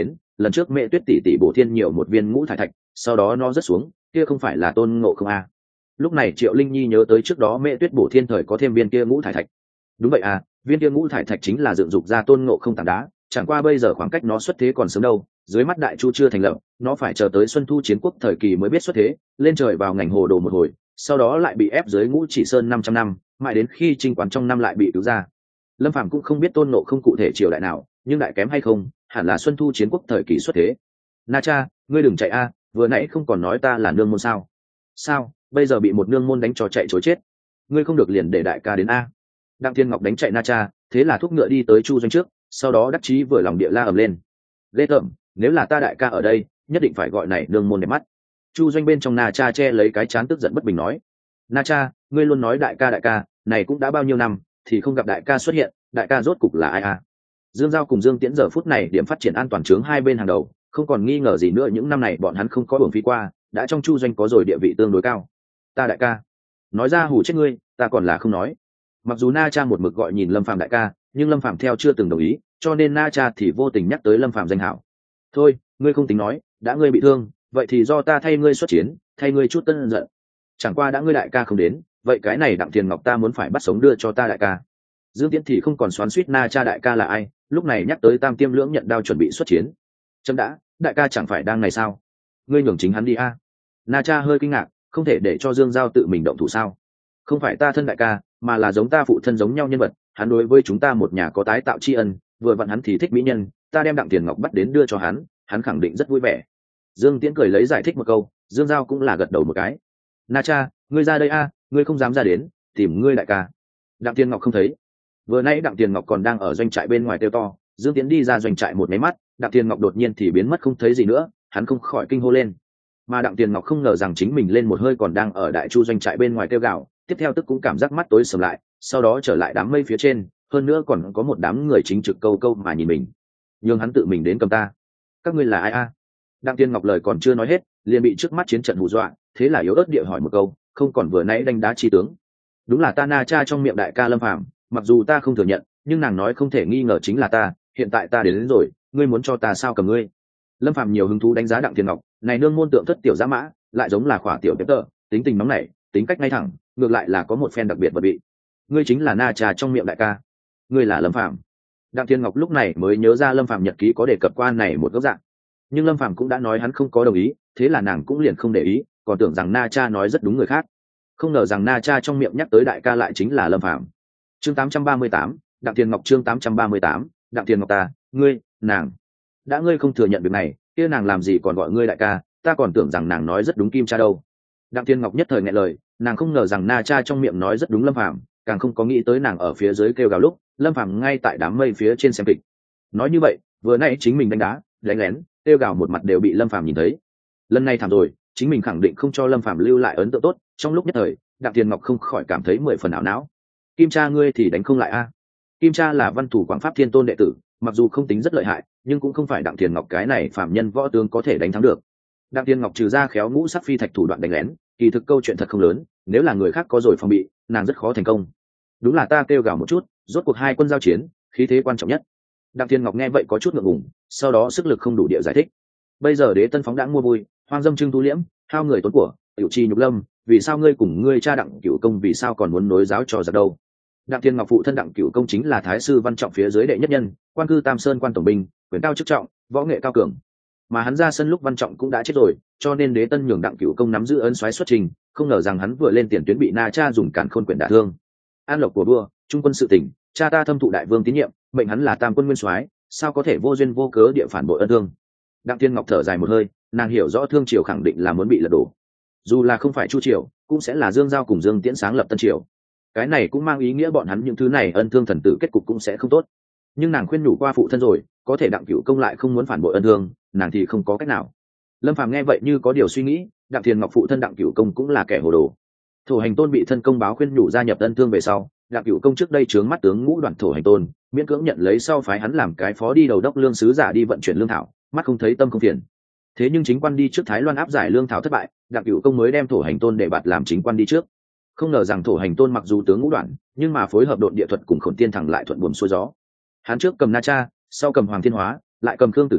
lần trước mẹ tuyết tỷ tỷ bổ thiên nhiều một viên ngũ thải thạch, sau đó nó rớt xuống, kia không phải là tôn ngộ không à. Lúc này Triệu Linh Nhi nhớ tới trước đó mẹ tuyết bổ thiên thời có thêm viên kia ngũ thải thạch. Đúng vậy à, viên kia ngũ thải thạch chính là dựng dục ra tôn ngộ không tảng đá, chẳng qua bây giờ khoảng cách nó xuất thế còn sớm đâu, dưới mắt đại chu chưa thành lập, nó phải chờ tới xuân thu chiến quốc thời kỳ mới biết xuất thế, lên trời vào ngành hồ đồ một hồi, sau đó lại bị ép dưới ngũ chỉ sơn năm trăm năm, mãi đến khi trinh quán trong năm lại bị cứu ra. Lâm Phàm cũng không biết tôn ngộ không cụ thể triều đại nào, nhưng đại kém hay không, hẳn là xuân thu chiến quốc thời kỳ xuất thế. Na cha, ngươi đừng chạy a, vừa nãy không còn nói ta là nương môn sao? Sao, bây giờ bị một nương môn đánh cho chạy chối chết? Ngươi không được liền để đại ca đến a. Đặng Thiên Ngọc đánh chạy Na cha, thế là thúc ngựa đi tới Chu Doanh trước, sau đó đắc chí vừa lòng địa la ầm lên. Ghê tởm, nếu là ta đại ca ở đây, nhất định phải gọi này nương môn đẹp mắt. Chu Doanh bên trong Na cha che lấy cái trán tức giận bất bình nói: Na cha, ngươi luôn nói đại ca đại ca, này cũng đã bao nhiêu năm, thì không gặp đại ca xuất hiện, đại ca rốt cục là ai a? Dương Giao cùng Dương Tiễn giờ phút này điểm phát triển an toàn chướng hai bên hàng đầu, không còn nghi ngờ gì nữa, những năm này bọn hắn không có uổng phí qua, đã trong Chu Doanh có rồi địa vị tương đối cao. Ta đại ca, nói ra hù chết ngươi, ta còn là không nói. Mặc dù Na cha một mực gọi nhìn Lâm Phàm đại ca, nhưng Lâm Phàm theo chưa từng đồng ý, cho nên Na cha thì vô tình nhắc tới Lâm Phàm danh hảo. Thôi, ngươi không tính nói, đã ngươi bị thương, vậy thì do ta thay ngươi xuất chiến, thay ngươi chút tân giận. Chẳng qua đã ngươi đại ca không đến, vậy cái này Đặng Tiền Ngọc ta muốn phải bắt sống đưa cho ta đại ca. Dương Tiễn thì không còn xoắn xuýt Na cha đại ca là ai, lúc này nhắc tới Tam Tiêm Lưỡng nhận đao chuẩn bị xuất chiến. Chấm đã, đại ca chẳng phải đang này sao? Ngươi nhường chính hắn đi a. Na cha hơi kinh ngạc, không thể để cho Dương Giao tự mình động thủ sao? Không phải ta thân đại ca, mà là giống ta phụ thân giống nhau nhân vật, hắn đối với chúng ta một nhà có tái tạo tri ân, vừa vặn hắn thì thích mỹ nhân, ta đem Đặng Tiền Ngọc bắt đến đưa cho hắn, hắn khẳng định rất vui vẻ. Dương Tiễn cười lấy giải thích một câu, Dương Giao cũng là gật đầu một cái. Na cha, ngươi ra đây a, ngươi không dám ra đến, tìm ngươi đại ca. Đặng Tiền Ngọc không thấy. Vừa nãy Đặng Tiền Ngọc còn đang ở doanh trại bên ngoài kêu to, Dương Tiễn đi ra doanh trại một máy mắt, Đặng Tiền Ngọc đột nhiên thì biến mất không thấy gì nữa, hắn không khỏi kinh hô lên. Mà Đặng Tiền Ngọc không ngờ rằng chính mình lên một hơi còn đang ở đại chu doanh trại bên ngoài kêu gào, tiếp theo tức cũng cảm giác mắt tối sầm lại, sau đó trở lại đám mây phía trên, hơn nữa còn có một đám người chính trực câu câu mà nhìn mình. Nhưng hắn tự mình đến cầm ta. Các ngươi là ai a? Đặng Tiền Ngọc lời còn chưa nói hết, liền bị trước mắt chiến trận hù dọa, thế là yếu ớt địa hỏi một câu, không còn vừa nãy đánh đá chi tướng. Đúng là ta Na cha trong miệng đại ca Lâm Phàm, mặc dù ta không thừa nhận, nhưng nàng nói không thể nghi ngờ chính là ta, hiện tại ta đến, đến rồi, ngươi muốn cho ta sao cầm ngươi? Lâm Phàm nhiều hứng thú đánh giá Đặng Tiền Ngọc, này nương môn tượng thất tiểu dã mã, lại giống là khỏa tiểu tép tợ, tính tình nóng nảy, tính cách ngay thẳng, ngược lại là có một phen đặc biệt vật vị. Ngươi chính là Na cha trong miệng đại ca, ngươi là Lâm Phàm. Đặng Tiền Ngọc lúc này mới nhớ ra Lâm Phàm nhật ký có đề cập qua này một góc dạng, nhưng Lâm Phàm cũng đã nói hắn không có đồng ý, thế là nàng cũng liền không để ý, còn tưởng rằng Na cha nói rất đúng người khác, không ngờ rằng Na cha trong miệng nhắc tới đại ca lại chính là Lâm Phàm. Chương tám trăm ba mươi tám, Đặng Tiền Ngọc. Chương tám trăm ba mươi tám, Đặng Tiền Ngọc. Ta, ngươi, nàng, đã ngươi không thừa nhận việc này, kia nàng làm gì còn gọi ngươi đại ca, ta còn tưởng rằng nàng nói rất đúng Kim cha đâu. Đặng Tiền Ngọc nhất thời nghẹn lời, nàng không ngờ rằng Na cha trong miệng nói rất đúng Lâm Phàm, càng không có nghĩ tới nàng ở phía dưới kêu gào lúc Lâm Phàm ngay tại đám mây phía trên xem kịch. Nói như vậy, vừa nãy chính mình đánh đá, đánh lén, kêu gào một mặt đều bị Lâm Phàm nhìn thấy. Lần này thảm rồi, chính mình khẳng định không cho Lâm Phàm lưu lại ấn tượng tốt. Trong lúc nhất thời, Đặng Tiền Ngọc không khỏi cảm thấy mười phần ảo não. Kim cha ngươi thì đánh không lại a? Kim cha là văn thủ Quảng Pháp Thiên Tôn đệ tử, mặc dù không tính rất lợi hại, nhưng cũng không phải Đặng Tiền Ngọc cái này phạm nhân võ tướng có thể đánh thắng được. Đặng Tiền Ngọc trừ ra khéo ngũ sắc phi thạch thủ đoạn đánh lén, kỳ thực câu chuyện thật không lớn, nếu là người khác có rồi phòng bị, nàng rất khó thành công. Đúng là ta kêu gào một chút, rốt cuộc hai quân giao chiến, khí thế quan trọng nhất. Đặng Tiền Ngọc nghe vậy có chút ngượng ngùng, sau đó sức lực không đủ địa giải thích. Bây giờ đế tân phóng đãng mua vui, hoang dâm trưng tu liễm, hao người tốn của, tiểu chi nhục lâm, vì sao ngươi cùng ngươi cha Đặng Cửu Công vì sao còn muốn nối giáo trò giặc đâu? Đặng Tiền Ngọc phụ thân Đặng Cửu Công chính là thái sư văn trọng phía dưới đệ nhất nhân, quan cư Tam Sơn quan tổng binh, quyền cao chức trọng, võ nghệ cao cường. Mà hắn ra sân lúc văn trọng cũng đã chết rồi, cho nên đế tân nhường Đặng Cửu Công nắm giữ ấn soái xuất trình, không ngờ rằng hắn vừa lên tiền tuyến bị Na cha dùng cản khôn quyền đả thương. An lộc của vua, trung quân sự tỉnh, cha ta thâm thụ đại vương tín nhiệm, mệnh hắn là tam quân nguyên soái, sao có thể vô duyên vô cớ địa phản bội ân thương? Đặng Tiên Ngọc thở dài một hơi, nàng hiểu rõ thương triều khẳng định là muốn bị lật đổ, dù là không phải chu triều, cũng sẽ là Dương Giao cùng Dương Tiễn sáng lập tân triều. Cái này cũng mang ý nghĩa bọn hắn những thứ này ân thương thần tử kết cục cũng sẽ không tốt. Nhưng nàng khuyên nhủ qua phụ thân rồi, có thể Đặng Cửu Công lại không muốn phản bội ân thương, nàng thì không có cách nào. Lâm Phàm nghe vậy như có điều suy nghĩ, Đặng Tiền Ngọc phụ thân Đặng Cửu Công cũng là kẻ hồ đồ. Thổ Hành Tôn bị thân công báo khuyên nhủ gia nhập ân thương về sau, Đặng Cửu Công trước đây trướng mắt tướng ngũ đoàn Thổ Hành Tôn, miễn cưỡng nhận lấy sau phái hắn làm cái phó đi đầu đốc lương sứ giả đi vận chuyển lương thảo, mắt không thấy tâm không phiền. Thế nhưng chính quan đi trước Thái Loan áp giải lương thảo thất bại, Đặng Cửu Công mới đem Thổ Hành Tôn để bạt làm chính quan đi trước. Không ngờ rằng Thổ Hành Tôn mặc dù tướng ngũ đoạn, nhưng mà phối hợp độn địa thuật cùng Khổn Tiên Thẳng lại thuận buồm xuôi gió. Hắn trước cầm Na Cha, sau cầm Hoàng Thiên Hóa, lại cầm Khương Tử Nha,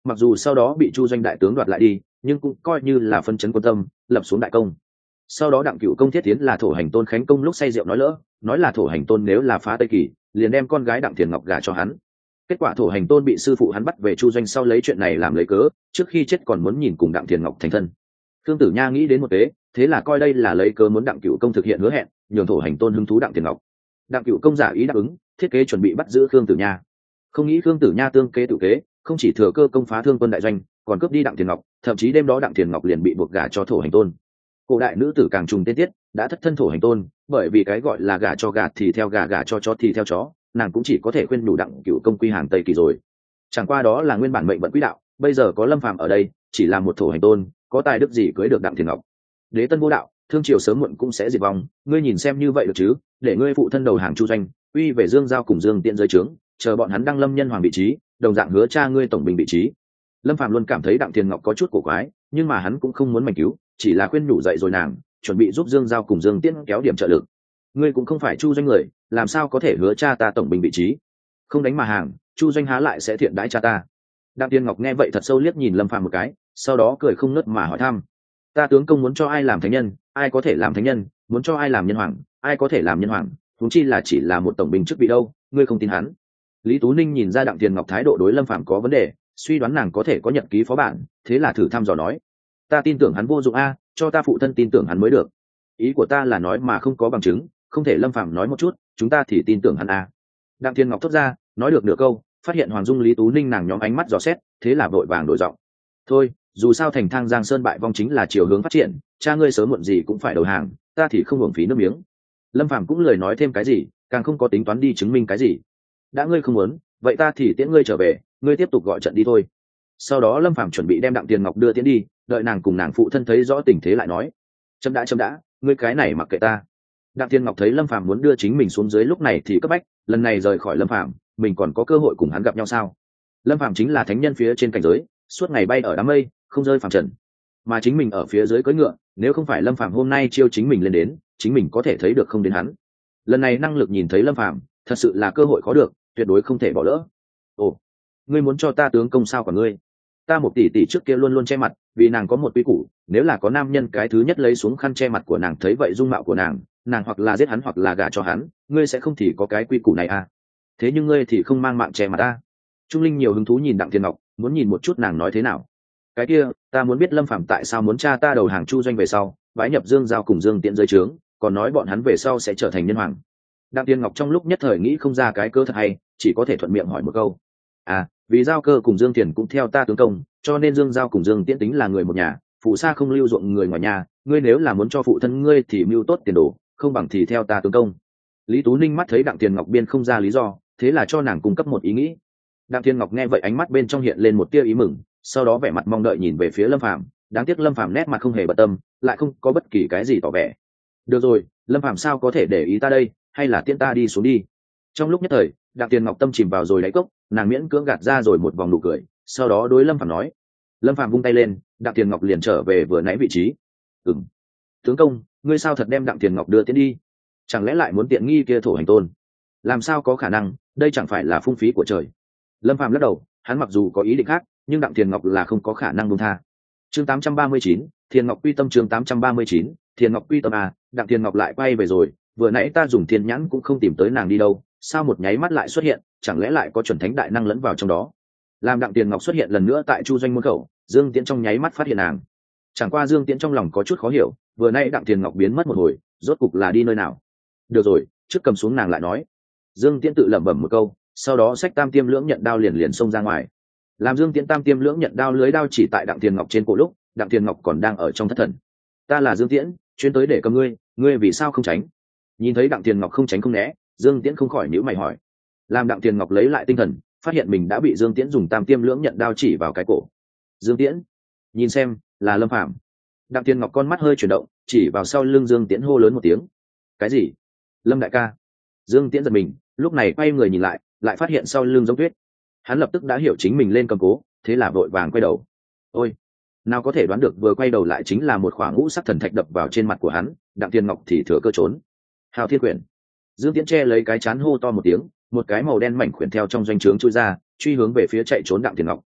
mặc dù sau đó bị chu doanh đại tướng đoạt lại đi, nhưng cũng coi như là phân chấn quân tâm, lập xuống đại công. Sau đó đặng cửu công thiết tiến là thổ hành tôn khánh công lúc say rượu nói lỡ, nói là thổ hành tôn nếu là phá tây kỳ, liền đem con gái đặng tiền ngọc gả cho hắn. Kết quả thổ hành tôn bị sư phụ hắn bắt về chu doanh, sau lấy chuyện này làm lấy cớ, trước khi chết còn muốn nhìn cùng đặng tiền ngọc thành thân. Khương Tử Nha nghĩ đến một kế, thế là coi đây là lấy cớ muốn đặng cửu công thực hiện hứa hẹn, nhường thổ hành tôn hứng thú đặng tiền ngọc. Đặng cửu công giả ý đáp ứng, thiết kế chuẩn bị bắt giữ Khương Tử Nha. Không nghĩ Khương Tử Nha tương kế tự kế, không chỉ thừa cơ công phá Thương Quân đại doanh, còn cướp đi đặng tiền ngọc, thậm chí đêm đó đặng tiền ngọc liền bị buộc gả cho thổ hành tôn. Cổ đại nữ tử càng trùng tên tiết, đã thất thân thổ hành tôn, bởi vì cái gọi là gả cho gà thì theo gà, gả cho chó thì theo chó, nàng cũng chỉ có thể khuyên đủ đặng cửu công quy hàng tây kỳ rồi. Chẳng qua đó là nguyên bản mệnh vận quỹ đạo, bây giờ có Lâm Phàm ở đây, chỉ là một thổ hành tôn, có tài đức gì cưới được đặng tiền ngọc. Đế tân vô đạo, thương triều sớm muộn cũng sẽ diệt vong, ngươi nhìn xem như vậy được chứ? Để ngươi phụ thân đầu hàng chu doanh, uy về Dương Giao cùng Dương Tiễn giới trướng, chờ bọn hắn đăng lâm nhân hoàng vị trí, đồng dạng hứa cha ngươi tổng bình vị trí. Lâm Phàm luôn cảm thấy đặng tiền ngọc có chút cổ quái, nhưng mà hắn cũng không muốn mảnh cứu, chỉ là khuyên nhủ dậy rồi nàng, chuẩn bị giúp Dương Giao cùng Dương Tiễn kéo điểm trợ lực. Ngươi cũng không phải chu doanh người, làm sao có thể hứa cha ta tổng bình vị trí? Không đánh mà hàng, chu doanh há lại sẽ thiện đãi cha ta? Đặng Tiên Ngọc nghe vậy thật sâu liếc nhìn Lâm Phàm một cái, sau đó cười không ngớt mà hỏi thăm: ta tướng công muốn cho ai làm thánh nhân, ai có thể làm thánh nhân, muốn cho ai làm nhân hoàng, ai có thể làm nhân hoàng, huống chi là chỉ là một tổng binh chức vị đâu, ngươi không tin hắn? Lý Tú Ninh nhìn ra Đặng Tiên Ngọc thái độ đối Lâm Phàm có vấn đề, suy đoán nàng có thể có nhật ký phó bản, thế là thử thăm dò nói: ta tin tưởng hắn vô dụng a, cho ta phụ thân tin tưởng hắn mới được. Ý của ta là nói mà không có bằng chứng, không thể. Lâm Phàm nói một chút, chúng ta thì tin tưởng hắn a. Đặng Tiên Ngọc thốt ra, nói được nửa câu, phát hiện Hoàng Dung Lý Tú Ninh nàng nhóm ánh mắt dò xét, thế là vội vàng đổi giọng: thôi, dù sao thành thang Giang Sơn bại vong chính là chiều hướng phát triển, cha ngươi sớm muộn gì cũng phải đầu hàng, ta thì không hưởng phí nước miếng. Lâm Phàm cũng lười nói thêm cái gì, càng không có tính toán đi chứng minh cái gì. đã ngươi không muốn, vậy ta thì tiễn ngươi trở về, ngươi tiếp tục gọi trận đi thôi. Sau đó Lâm Phàm chuẩn bị đem Đặng Tiền Ngọc đưa tiễn đi, đợi nàng cùng nàng phụ thân thấy rõ tình thế lại nói: chấm đã chấm đã, ngươi cái này mặc kệ ta. Đặng Tiền Ngọc thấy Lâm Phàm muốn đưa chính mình xuống dưới lúc này thì cấp bách, lần này rời khỏi Lâm Phàm, mình còn có cơ hội cùng hắn gặp nhau sao? Lâm Phàm chính là thánh nhân phía trên cảnh giới, suốt ngày bay ở đám mây, không rơi phàm trần, mà chính mình ở phía dưới cưỡi ngựa, nếu không phải Lâm Phàm hôm nay chiêu chính mình lên đến, chính mình có thể thấy được không đến hắn. Lần này năng lực nhìn thấy Lâm Phàm, thật sự là cơ hội khó được, tuyệt đối không thể bỏ lỡ. Ồ, ngươi muốn cho ta tướng công sao của ngươi? Ta một tỷ tỷ trước kia luôn luôn che mặt, vì nàng có một quy củ, nếu là có nam nhân cái thứ nhất lấy xuống khăn che mặt của nàng, thấy vậy dung mạo của nàng, nàng hoặc là giết hắn hoặc là gả cho hắn, ngươi sẽ không thì có cái quy củ này à? Thế nhưng ngươi thì không mang mạng che mặt ta. Trung Linh nhiều hứng thú nhìn Đặng Thiên Ngọc, muốn nhìn một chút nàng nói thế nào. Cái kia, ta muốn biết Lâm Phàm tại sao muốn cha ta đầu hàng Chu Doanh về sau, bái nhập Dương Giao cùng Dương Tiễn dưới trướng, còn nói bọn hắn về sau sẽ trở thành nhân hoàng. Đặng Thiên Ngọc trong lúc nhất thời nghĩ không ra cái cơ thật hay, chỉ có thể thuận miệng hỏi một câu. À, vì Giao Cơ cùng Dương Tiền cũng theo ta tướng công, cho nên Dương Giao cùng Dương Tiễn tính là người một nhà, phụ xa không lưu ruộng người ngoài nhà, ngươi nếu là muốn cho phụ thân ngươi thì mưu tốt tiền đồ, không bằng thì theo ta tướng công. Lý Tú Ninh mắt thấy Đặng Tiền Ngọc biên không ra lý do, thế là cho nàng cung cấp một ý nghĩ. Đặng Thiên Ngọc nghe vậy ánh mắt bên trong hiện lên một tia ý mừng, sau đó vẻ mặt mong đợi nhìn về phía Lâm Phàm, đáng tiếc Lâm Phàm nét mặt không hề bận tâm, lại không có bất kỳ cái gì tỏ vẻ. Được rồi, Lâm Phàm sao có thể để ý ta đây, hay là tiễn ta đi xuống đi. Trong lúc nhất thời, Đặng Tiền Ngọc tâm chìm vào rồi đáy cốc, nàng miễn cưỡng gạt ra rồi một vòng nụ cười, sau đó đối Lâm Phàm nói. Lâm Phàm vung tay lên, Đặng Tiền Ngọc liền trở về vừa nãy vị trí. Ừm, tướng công, ngươi sao thật đem Đặng Tiền Ngọc đưa tiễn đi? Chẳng lẽ lại muốn tiện nghi kia thổ hành tôn? Làm sao có khả năng, đây chẳng phải là phung phí của trời. Lâm Phàm lắc đầu, hắn mặc dù có ý định khác, nhưng Đặng Tiền Ngọc là không có khả năng buông tha. Chương tám trăm ba mươi chín, Thiên Ngọc quy tâm. Chương tám trăm ba mươi chín, Thiên Ngọc quy tâm à? Đặng Tiền Ngọc lại quay về rồi, vừa nãy ta dùng thiên nhãn cũng không tìm tới nàng đi đâu, sao một nháy mắt lại xuất hiện, chẳng lẽ lại có chuẩn thánh đại năng lẫn vào trong đó? Làm Đặng Tiền Ngọc xuất hiện lần nữa tại Chu Doanh môn khẩu, Dương Tiễn trong nháy mắt phát hiện nàng. Chẳng qua Dương Tiễn trong lòng có chút khó hiểu, vừa nãy Đặng Tiền Ngọc biến mất một hồi, rốt cục là đi nơi nào? Được rồi, trước cầm xuống nàng lại nói. Dương Tiễn tự lẩm bẩm một câu, sau đó xách tam tiêm lưỡng nhận đao liền liền xông ra ngoài. Làm Dương Tiễn tam tiêm lưỡng nhận đao lưới đao chỉ tại Đặng Tiền Ngọc trên cổ lúc, Đặng Tiền Ngọc còn đang ở trong thất thần. Ta là Dương Tiễn, chuyên tới để cầm ngươi, ngươi vì sao không tránh? Nhìn thấy Đặng Tiền Ngọc không tránh không né, Dương Tiễn không khỏi nhíu mày hỏi. Làm Đặng Tiền Ngọc lấy lại tinh thần, phát hiện mình đã bị Dương Tiễn dùng tam tiêm lưỡng nhận đao chỉ vào cái cổ. Dương Tiễn, nhìn xem, là Lâm Phàm. Đặng Tiền Ngọc con mắt hơi chuyển động, chỉ vào sau lưng Dương Tiễn hô lớn một tiếng. Cái gì? Lâm đại ca. Dương Tiễn giật mình, lúc này quay người nhìn lại, lại phát hiện sau lưng Giống Tuyết. Hắn lập tức đã hiểu chính mình lên cầm cố, thế là vội vàng quay đầu. Ôi, nào có thể đoán được vừa quay đầu lại chính là một khoảng ngũ sắc thần thạch đập vào trên mặt của hắn, Đặng Tiền Ngọc thì thừa cơ trốn. Hào Thiên Quyển. Dương Tiễn che lấy cái chán hô to một tiếng, một cái màu đen mảnh quyển theo trong doanh trướng chui ra, truy hướng về phía chạy trốn Đặng Tiền Ngọc.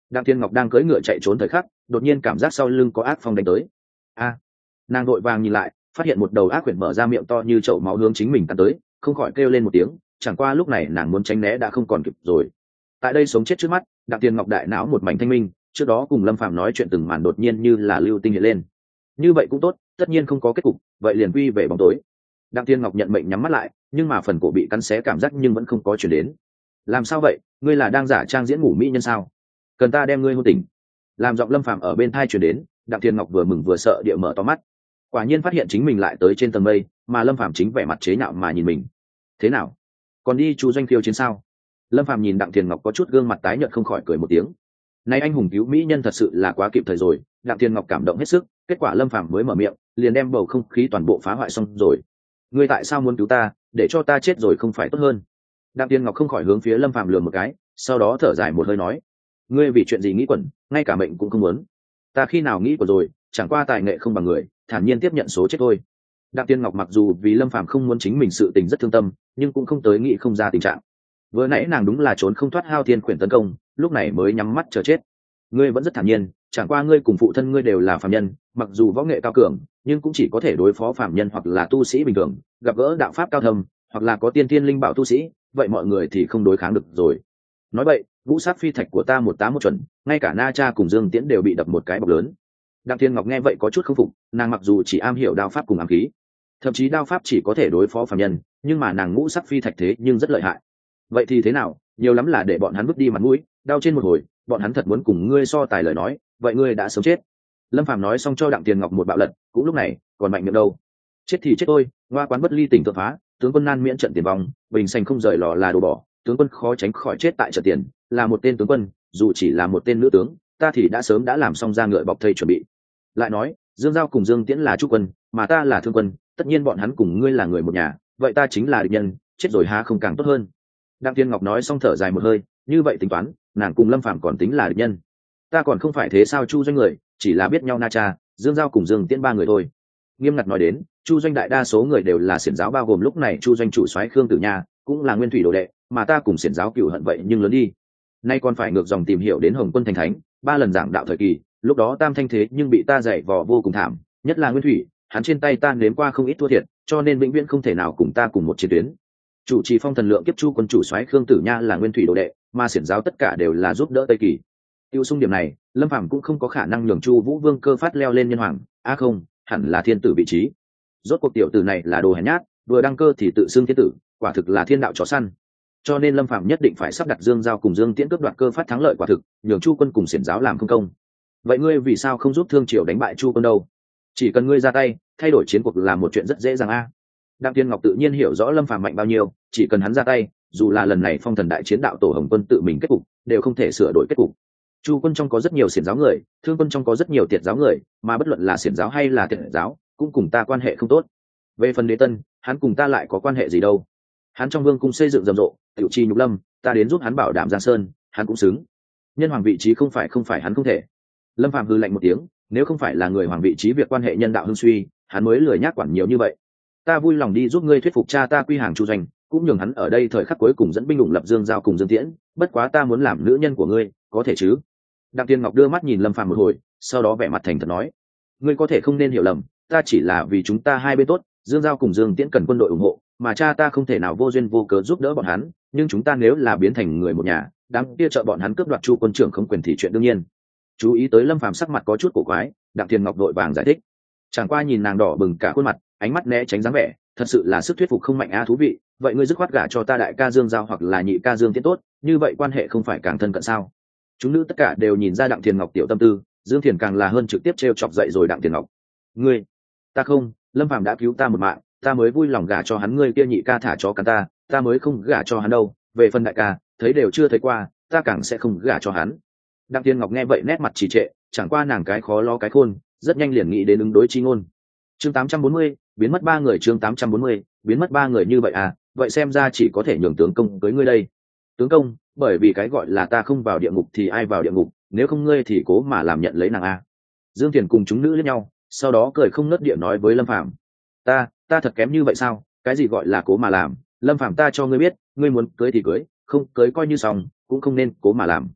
Đặng Thiên Ngọc đang cưỡi ngựa chạy trốn thời khắc, đột nhiên cảm giác sau lưng có ác phong đánh tới. A! Nàng đội vàng nhìn lại, phát hiện một đầu ác quyển mở ra miệng to như chậu máu hướng chính mình cắn tới, không khỏi kêu lên một tiếng, chẳng qua lúc này nàng muốn tránh né đã không còn kịp rồi. Tại đây sống chết trước mắt, Đặng Thiên Ngọc đại não một mảnh thanh minh, trước đó cùng Lâm Phàm nói chuyện từng màn đột nhiên như là lưu tinh hiện lên. Như vậy cũng tốt, tất nhiên không có kết cục, vậy liền quy về bóng tối. Đặng Thiên Ngọc nhận mệnh nhắm mắt lại, nhưng mà phần cổ bị cắn xé cảm giác nhưng vẫn không có chuyển đến. Làm sao vậy, ngươi là đang giả trang diễn ngủ mỹ nhân sao? Cần ta đem ngươi hôn tỉnh? Làm giọng Lâm Phàm ở bên thai chuyển đến, Đặng Thiên Ngọc vừa mừng vừa sợ địa mở to mắt. Quả nhiên phát hiện chính mình lại tới trên tầng mây, mà Lâm Phàm chính vẻ mặt chế nhạo mà nhìn mình. Thế nào? Còn đi chú doanh phiêu chiến sao? Lâm Phàm nhìn Đặng Thiên Ngọc có chút gương mặt tái nhợt không khỏi cười một tiếng. Nay anh hùng cứu mỹ nhân thật sự là quá kịp thời rồi, Đặng Thiên Ngọc cảm động hết sức, kết quả Lâm Phàm mới mở miệng, liền đem bầu không khí toàn bộ phá hoại xong rồi. Ngươi tại sao muốn cứu ta, để cho ta chết rồi không phải tốt hơn? Đặng Thiên Ngọc không khỏi hướng phía Lâm Phàm lườm một cái, sau đó thở dài một hơi nói, ngươi vì chuyện gì nghĩ quẩn, ngay cả mệnh cũng không muốn. Ta khi nào nghĩ quẩn rồi, chẳng qua tài nghệ không bằng người, thản nhiên tiếp nhận số chết thôi. Đặng Thiên Ngọc mặc dù vì Lâm Phàm không muốn chính mình sự tình rất thương tâm, nhưng cũng không tới nghĩ không ra tình trạng. Vừa nãy nàng đúng là trốn không thoát Hao Thiên Quyển tấn công, lúc này mới nhắm mắt chờ chết. Ngươi vẫn rất thản nhiên, chẳng qua ngươi cùng phụ thân ngươi đều là phàm nhân, mặc dù võ nghệ cao cường, nhưng cũng chỉ có thể đối phó phàm nhân hoặc là tu sĩ bình thường, gặp gỡ đạo pháp cao thâm, hoặc là có tiên thiên linh bảo tu sĩ, vậy mọi người thì không đối kháng được rồi. Nói vậy, ngũ sát phi thạch của ta một tám một chuẩn, ngay cả Na Cha cùng Dương Tiễn đều bị đập một cái bọc lớn. Đặng Thiên Ngọc nghe vậy có chút không phục, nàng mặc dù chỉ am hiểu đao pháp cùng ám khí, thậm chí đao pháp chỉ có thể đối phó phàm nhân, nhưng mà nàng ngũ sắc phi thạch thế nhưng rất lợi hại. Vậy thì thế nào, nhiều lắm là để bọn hắn vứt đi mặt mũi, đau trên một hồi, bọn hắn thật muốn cùng ngươi so tài lời nói, vậy ngươi đã sớm chết. Lâm Phàm nói xong cho Đặng Tiền Ngọc một bạo lật, cũng lúc này còn mạnh miệng đâu. Chết thì chết tôi, ngoa quán bất ly tỉnh tự phá, tướng quân nan miễn trận tiền vong, bình sành không rời lò là đồ bỏ, tướng quân khó tránh khỏi chết tại trận tiền, là một tên tướng quân, dù chỉ là một tên nữ tướng, ta thì đã sớm đã làm xong ra ngựa bọc thây chuẩn bị. Lại nói, Dương Giao cùng Dương Tiễn là trúc quân, mà ta là thương quân, tất nhiên bọn hắn cùng ngươi là người một nhà, vậy ta chính là địch nhân, chết rồi há không càng tốt hơn. Đặng Tiên Ngọc nói xong thở dài một hơi, như vậy tính toán, nàng cùng Lâm Phàm còn tính là địch nhân. Ta còn không phải thế sao Chu doanh người, chỉ là biết nhau Na Cha, Dương Giao cùng Dương Tiễn ba người thôi. Nghiêm ngặt nói đến, Chu doanh đại đa số người đều là xiển giáo bao gồm lúc này Chu doanh chủ soái Khương Tử Nha, cũng là nguyên thủy đồ đệ, mà ta cùng xiển giáo cửu hận vậy nhưng lớn đi. Nay còn phải ngược dòng tìm hiểu đến Hồng Quân thành thánh, ba lần giảng đạo thời kỳ, lúc đó tam thanh thế nhưng bị ta dạy vò vô cùng thảm, nhất là nguyên thủy, hắn trên tay ta nếm qua không ít thua thiệt, cho nên vĩnh viễn không thể nào cùng ta cùng một chiến tuyến. Chủ trì phong thần lượng kiếp Chu quân chủ soái Khương Tử Nha là nguyên thủy đồ đệ, mà xiển giáo tất cả đều là giúp đỡ Tây Kỳ. Tiêu xung điểm này, Lâm Phàm cũng không có khả năng nhường Chu Vũ Vương cơ phát leo lên nhân hoàng, a à không, hẳn là thiên tử vị trí. Rốt cuộc tiểu tử này là đồ hèn nhát, vừa đăng cơ thì tự xưng thiên tử, quả thực là thiên đạo chó săn. Cho nên Lâm Phàm nhất định phải sắp đặt Dương Giao cùng Dương Tiễn cướp đoạt cơ phát thắng lợi quả thực, nhường Chu quân cùng xiển giáo làm không công. Vậy ngươi vì sao không giúp Thương Triều đánh bại Chu quân đâu? Chỉ cần ngươi ra tay, thay đổi chiến cuộc là một chuyện rất dễ dàng a. Đặng Tiên Ngọc tự nhiên hiểu rõ Lâm Phàm mạnh bao nhiêu, chỉ cần hắn ra tay, dù là lần này phong thần đại chiến đạo tổ Hồng Quân tự mình kết cục, đều không thể sửa đổi kết cục. Chu quân trong có rất nhiều xiển giáo người, Thương quân trong có rất nhiều tiệt giáo người, mà bất luận là xiển giáo hay là tiệt giáo, cũng cùng ta quan hệ không tốt. Về phần Đế Tân, hắn cùng ta lại có quan hệ gì đâu? Hắn trong vương cung xây dựng rầm rộ, tiểu chi nhục lâm, ta đến giúp hắn bảo đảm Giang Sơn, hắn cũng xứng. Nhân hoàng vị trí không phải không phải hắn không thể. Lâm Phàm hừ lạnh một tiếng, nếu không phải là người hoàng vị trí việc quan hệ nhân đạo hưng suy, hắn mới lười nhác quản nhiều như vậy. Ta vui lòng đi giúp ngươi thuyết phục cha ta quy hàng Chu doanh, cũng nhường hắn ở đây thời khắc cuối cùng dẫn binh đủng lập Dương Giao cùng Dương Tiễn, bất quá ta muốn làm nữ nhân của ngươi, có thể chứ? Đặng Tiên Ngọc đưa mắt nhìn Lâm Phàm một hồi, sau đó vẻ mặt thành thật nói, ngươi có thể không nên hiểu lầm, ta chỉ là vì chúng ta hai bên tốt, Dương Giao cùng Dương Tiễn cần quân đội ủng hộ, mà cha ta không thể nào vô duyên vô cớ giúp đỡ bọn hắn, nhưng chúng ta nếu là biến thành người một nhà, đáng kia trợ bọn hắn cướp đoạt Chu quân trưởng không quyền thì chuyện đương nhiên. Chú ý tới Lâm Phàm sắc mặt có chút cổ quái, Đặng Tiên Ngọc đội vàng giải thích, chẳng qua nhìn nàng đỏ bừng cả khuôn mặt, ánh mắt né tránh dáng vẻ, thật sự là sức thuyết phục không mạnh a. Thú vị, vậy ngươi dứt khoát gả cho ta đại ca Dương Giao hoặc là nhị ca Dương Tiễn tốt, như vậy quan hệ không phải càng thân cận sao? Chúng nữ tất cả đều nhìn ra Đặng Thiền Ngọc tiểu tâm tư, Dương Thiền càng là hơn trực tiếp trêu chọc dậy rồi Đặng Thiền Ngọc. Ngươi, ta không, Lâm Phàm đã cứu ta một mạng, ta mới vui lòng gả cho hắn, ngươi kia nhị ca thả chó cắn ta, ta mới không gả cho hắn đâu. Về phần đại ca, thấy đều chưa thấy qua, ta càng sẽ không gả cho hắn. Đặng Thiền Ngọc nghe vậy nét mặt trì trệ, chẳng qua nàng cái khó lo cái khôn, rất nhanh liền nghĩ đến ứng đối chi ngôn. Chương tám trăm bốn mươi, biến mất ba người. Chương tám trăm bốn mươi, biến mất ba người. Như vậy à, vậy xem ra chỉ có thể nhường tướng công cưới ngươi đây. Tướng công, bởi vì cái gọi là ta không vào địa ngục thì ai vào địa ngục, nếu không ngươi thì cố mà làm nhận lấy nàng a. Dương Thiền cùng chúng nữ lẫn nhau, sau đó cười không nớt địa nói với Lâm Phàm, ta ta thật kém như vậy sao? Cái gì gọi là cố mà làm? Lâm Phàm, ta cho ngươi biết, ngươi muốn cưới thì cưới, không cưới coi như xong, cũng không nên cố mà làm.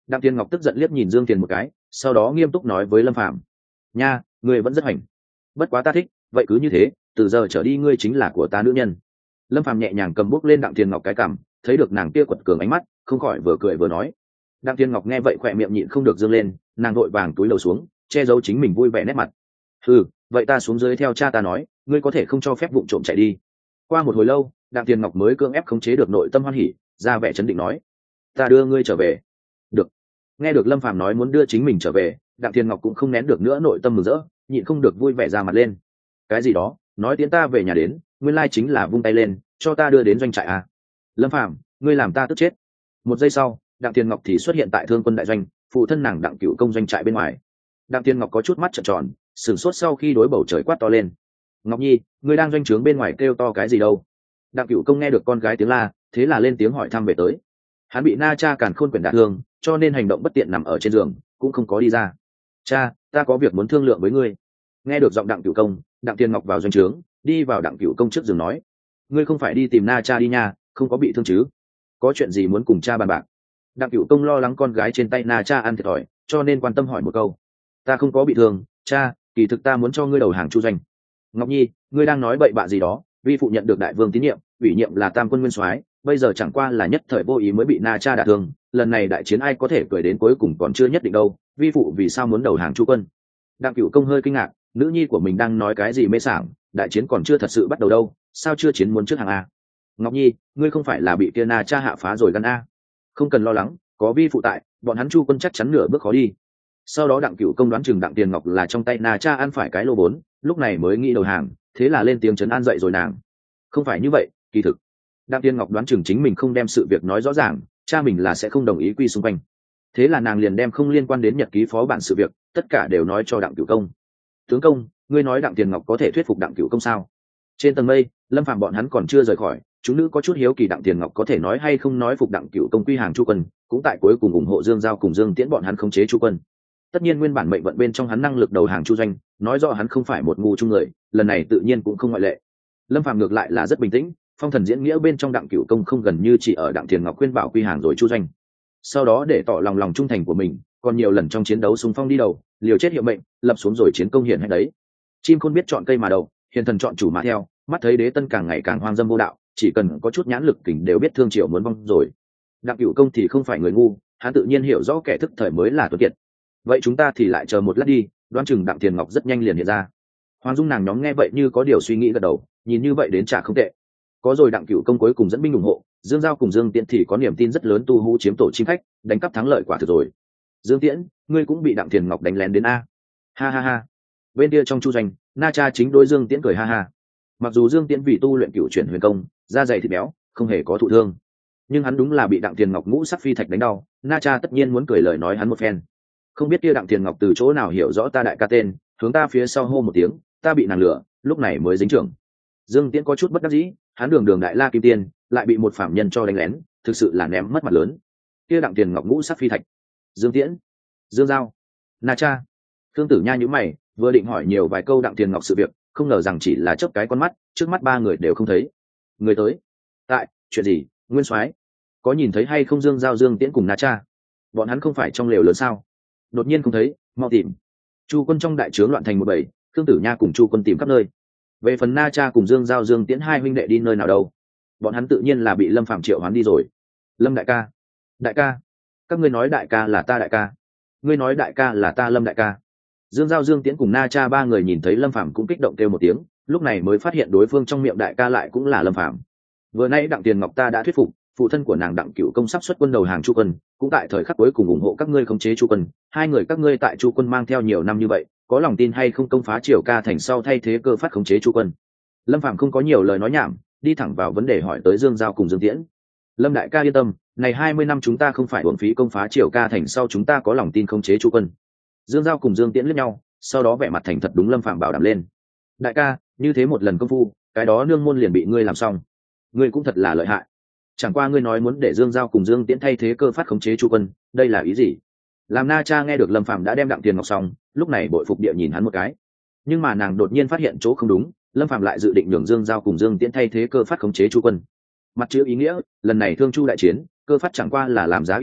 Đặng Tiên Ngọc tức giận liếc nhìn Dương Tiền một cái, sau đó nghiêm túc nói với Lâm Phàm: nha, ngươi vẫn rất hành, bất quá ta thích, vậy cứ như thế, từ giờ trở đi ngươi chính là của ta nữ nhân. Lâm Phàm nhẹ nhàng cầm bút lên Đặng Tiên Ngọc cái cằm, thấy được nàng kia quật cường ánh mắt, không khỏi vừa cười vừa nói. Đặng Tiên Ngọc nghe vậy khỏe miệng nhịn không được dương lên, nàng đội vàng túi lầu xuống, che giấu chính mình vui vẻ nét mặt. Ừ, vậy ta xuống dưới theo cha ta nói, ngươi có thể không cho phép vụng trộm chạy đi. Qua một hồi lâu, Đặng Tiên Ngọc mới cưỡng ép khống chế được nội tâm hoan hỉ, ra vẻ chấn định nói: ta đưa ngươi trở về. Được. Nghe được Lâm Phàm nói muốn đưa chính mình trở về, Đặng Tiên Ngọc cũng không nén được nữa nội tâm mừng rỡ, nhịn không được vui vẻ ra mặt lên. Cái gì đó, nói tiến ta về nhà đến, nguyên lai chính là vung tay lên, cho ta đưa đến doanh trại à? Lâm Phàm, ngươi làm ta tức chết. Một giây sau, Đặng Tiên Ngọc thì xuất hiện tại Thương Quân đại doanh, phụ thân nàng Đặng Cửu Công doanh trại bên ngoài. Đặng Tiên Ngọc có chút mắt trợn tròn, sửng sốt sau khi đối bầu trời quát to lên: Ngọc Nhi, ngươi đang doanh trướng bên ngoài kêu to cái gì đâu? Đặng Cửu Công nghe được con gái tiếng la, thế là lên tiếng hỏi thăm về tới. Hắn bị Na Cha càn khôn quyển đả thương, cho nên hành động bất tiện nằm ở trên giường, cũng không có đi ra. Cha, ta có việc muốn thương lượng với ngươi. Nghe được giọng Đặng Cửu Công, Đặng Tiên Ngọc vào doanh trướng, đi vào Đặng Cửu Công trước giường nói: ngươi không phải đi tìm Na Cha đi nha, không có bị thương chứ? Có chuyện gì muốn cùng cha bàn bạc? Đặng Cửu Công lo lắng con gái trên tay Na Cha ăn thiệt thòi, cho nên quan tâm hỏi một câu. Ta không có bị thương, cha, kỳ thực ta muốn cho ngươi đầu hàng Chu doanh. Ngọc Nhi, ngươi đang nói bậy bạ gì đó? Vi phụ nhận được đại vương tín nhiệm, ủy nhiệm là tam quân nguyên soái, bây giờ chẳng qua là nhất thời vô ý mới bị Na Cha đả thương, lần này đại chiến ai có thể cười đến cuối cùng còn chưa nhất định đâu. Vi phụ vì sao muốn đầu hàng Chu quân? Đặng Cửu Công hơi kinh ngạc, nữ nhi của mình đang nói cái gì mê sảng, đại chiến còn chưa thật sự bắt đầu đâu, sao chưa chiến muốn trước hàng a? Ngọc Nhi, ngươi không phải là bị kia Na Cha hạ phá rồi gan a? Không cần lo lắng, có vi phụ tại, bọn hắn Chu quân chắc chắn nửa bước khó đi. Sau đó Đặng Cửu Công đoán chừng Đặng Tiền Ngọc là trong tay Na Cha ăn phải cái lô vốn, lúc này mới nghĩ đầu hàng, thế là lên tiếng trấn an dậy rồi nàng. Không phải như vậy, kỳ thực Đặng Tiên Ngọc đoán chừng chính mình không đem sự việc nói rõ ràng, cha mình là sẽ không đồng ý quy xung quanh, thế là nàng liền đem không liên quan đến nhật ký phó bản sự việc tất cả đều nói cho Đặng Cửu Công. Tướng công, ngươi nói Đặng Tiền Ngọc có thể thuyết phục Đặng Cửu Công sao? Trên tầng mây, Lâm Phàm bọn hắn còn chưa rời khỏi, chúng nữ có chút hiếu kỳ Đặng Tiền Ngọc có thể nói hay không nói phục Đặng Cửu Công quy hàng Chu quân, cũng tại cuối cùng ủng hộ Dương Giao cùng Dương Tiễn bọn hắn khống chế Chu quân. Tất nhiên nguyên bản mệnh vận bên trong hắn năng lực đầu hàng Chu doanh, nói rõ hắn không phải một ngu chung người, lần này tự nhiên cũng không ngoại lệ. Lâm Phàm ngược lại là rất bình tĩnh, phong thần diễn nghĩa bên trong Đặng Cửu Công không gần như chỉ ở Đặng Tiền Ngọc khuyên bảo quy hàng rồi Chu doanh, sau đó để tỏ lòng lòng trung thành của mình, còn nhiều lần trong chiến đấu xung phong đi đầu, liều chết hiệu mệnh, lập xuống rồi chiến công hiển hách đấy. Chim khôn biết chọn cây mà đầu, hiền thần chọn chủ mà theo, mắt thấy đế tân càng ngày càng hoang dâm vô đạo, chỉ cần có chút nhãn lực kình đều biết thương triều muốn vong rồi. Đặng Cửu Công thì không phải người ngu, hắn tự nhiên hiểu rõ kẻ thức thời mới là tuấn kiệt. Vậy chúng ta thì lại chờ một lát đi, đoán chừng Đặng Tiền Ngọc rất nhanh liền hiện ra. Hoàng Dung nàng nhóm nghe vậy như có điều suy nghĩ gật đầu, nhìn như vậy đến chả không tệ. Có rồi Đặng Cửu Công cuối cùng dẫn binh ủng hộ, Dương Giao cùng Dương Tiễn thì có niềm tin rất lớn tu hú chiếm tổ chim khách, đánh cắp thắng lợi quả thực rồi. Dương Tiễn, ngươi cũng bị Đặng Tiền Ngọc đánh lén đến a? Ha ha ha. Bên kia trong Chu doanh, Na Cha chính đối Dương Tiễn cười ha ha. Mặc dù Dương Tiễn vì tu luyện cửu chuyển huyền công, da dày thịt béo, không hề có thụ thương, nhưng hắn đúng là bị Đặng Tiền Ngọc ngũ sắc phi thạch đánh đau. Na Cha tất nhiên muốn cười lời nói hắn một phen. Không biết kia Đặng Tiền Ngọc từ chỗ nào hiểu rõ ta đại ca tên, hướng ta phía sau hô một tiếng, ta bị nàng lửa, lúc này mới dính trưởng. Dương Tiễn có chút bất đắc dĩ, hắn đường đường đại la kim tiên, lại bị một phạm nhân cho đánh lén, thực sự là ném mất mặt lớn. Kia Đặng Tiền Ngọc ngũ sắc phi thạch, Dương Tiễn, Dương Giao, Na Cha. Thương Tử Nha nhíu mày, vừa định hỏi nhiều vài câu Đặng Tiền Ngọc sự việc, không ngờ rằng chỉ là chớp cái con mắt, trước mắt ba người đều không thấy. Người tới. Tại, chuyện gì? Nguyên soái, có nhìn thấy hay không Dương Giao, Dương Tiễn cùng Na Cha? Bọn hắn không phải trong lều lớn sao? Đột nhiên không thấy, mau tìm. Chu quân trong đại trướng loạn thành một bầy, Thương Tử Nha cùng Chu quân tìm khắp nơi. Về phần Na Cha cùng Dương Giao, Dương Tiễn hai huynh đệ đi nơi nào đâu? Bọn hắn tự nhiên là bị Lâm Phàm triệu hoán đi rồi. Lâm đại ca, đại ca, các ngươi nói đại ca là ta đại ca, ngươi nói đại ca là ta Lâm đại ca. Dương Giao, Dương Tiễn cùng Na Cha ba người nhìn thấy Lâm Phàm cũng kích động kêu một tiếng, lúc này mới phát hiện đối phương trong miệng đại ca lại cũng là Lâm Phàm. Vừa nãy Đặng Tiền Ngọc ta đã thuyết phục, phụ thân của nàng Đặng Cửu Công sắp xuất quân đầu hàng Chu quân, cũng tại thời khắc cuối cùng ủng hộ các ngươi khống chế Chu quân. Hai người các ngươi tại Chu quân mang theo nhiều năm như vậy, có lòng tin hay không công phá Triều Ca thành sau thay thế cơ phát khống chế Chu quân? Lâm Phàm không có nhiều lời nói nhảm, đi thẳng vào vấn đề hỏi tới Dương Giao cùng Dương Tiễn. Lâm đại ca yên tâm, này hai mươi năm chúng ta không phải uổng phí công phá Triều Ca thành sau chúng ta có lòng tin khống chế Chu quân. Dương Giao cùng Dương Tiễn liếc nhau, sau đó vẻ mặt thành thật đúng Lâm Phàm bảo đảm lên. Đại ca, như thế một lần công phu, cái đó nương môn liền bị ngươi làm xong. Ngươi cũng thật là lợi hại. Chẳng qua ngươi nói muốn để Dương Giao cùng Dương Tiễn thay thế cơ phát khống chế Chu quân, đây là ý gì? Làm Na Cha nghe được Lâm Phàm đã đem Đặng Tiền Ngọc xong, lúc này bội phục địa nhìn hắn một cái. Nhưng mà nàng đột nhiên phát hiện chỗ không đúng, Lâm Phàm lại dự định nhường Dương Giao cùng Dương Tiễn thay thế cơ phát khống chế Chu quân. Mặt chữ ý nghĩa, lần này Thương Chu đại chiến, cơ phát chẳng qua là làm giá y thôi,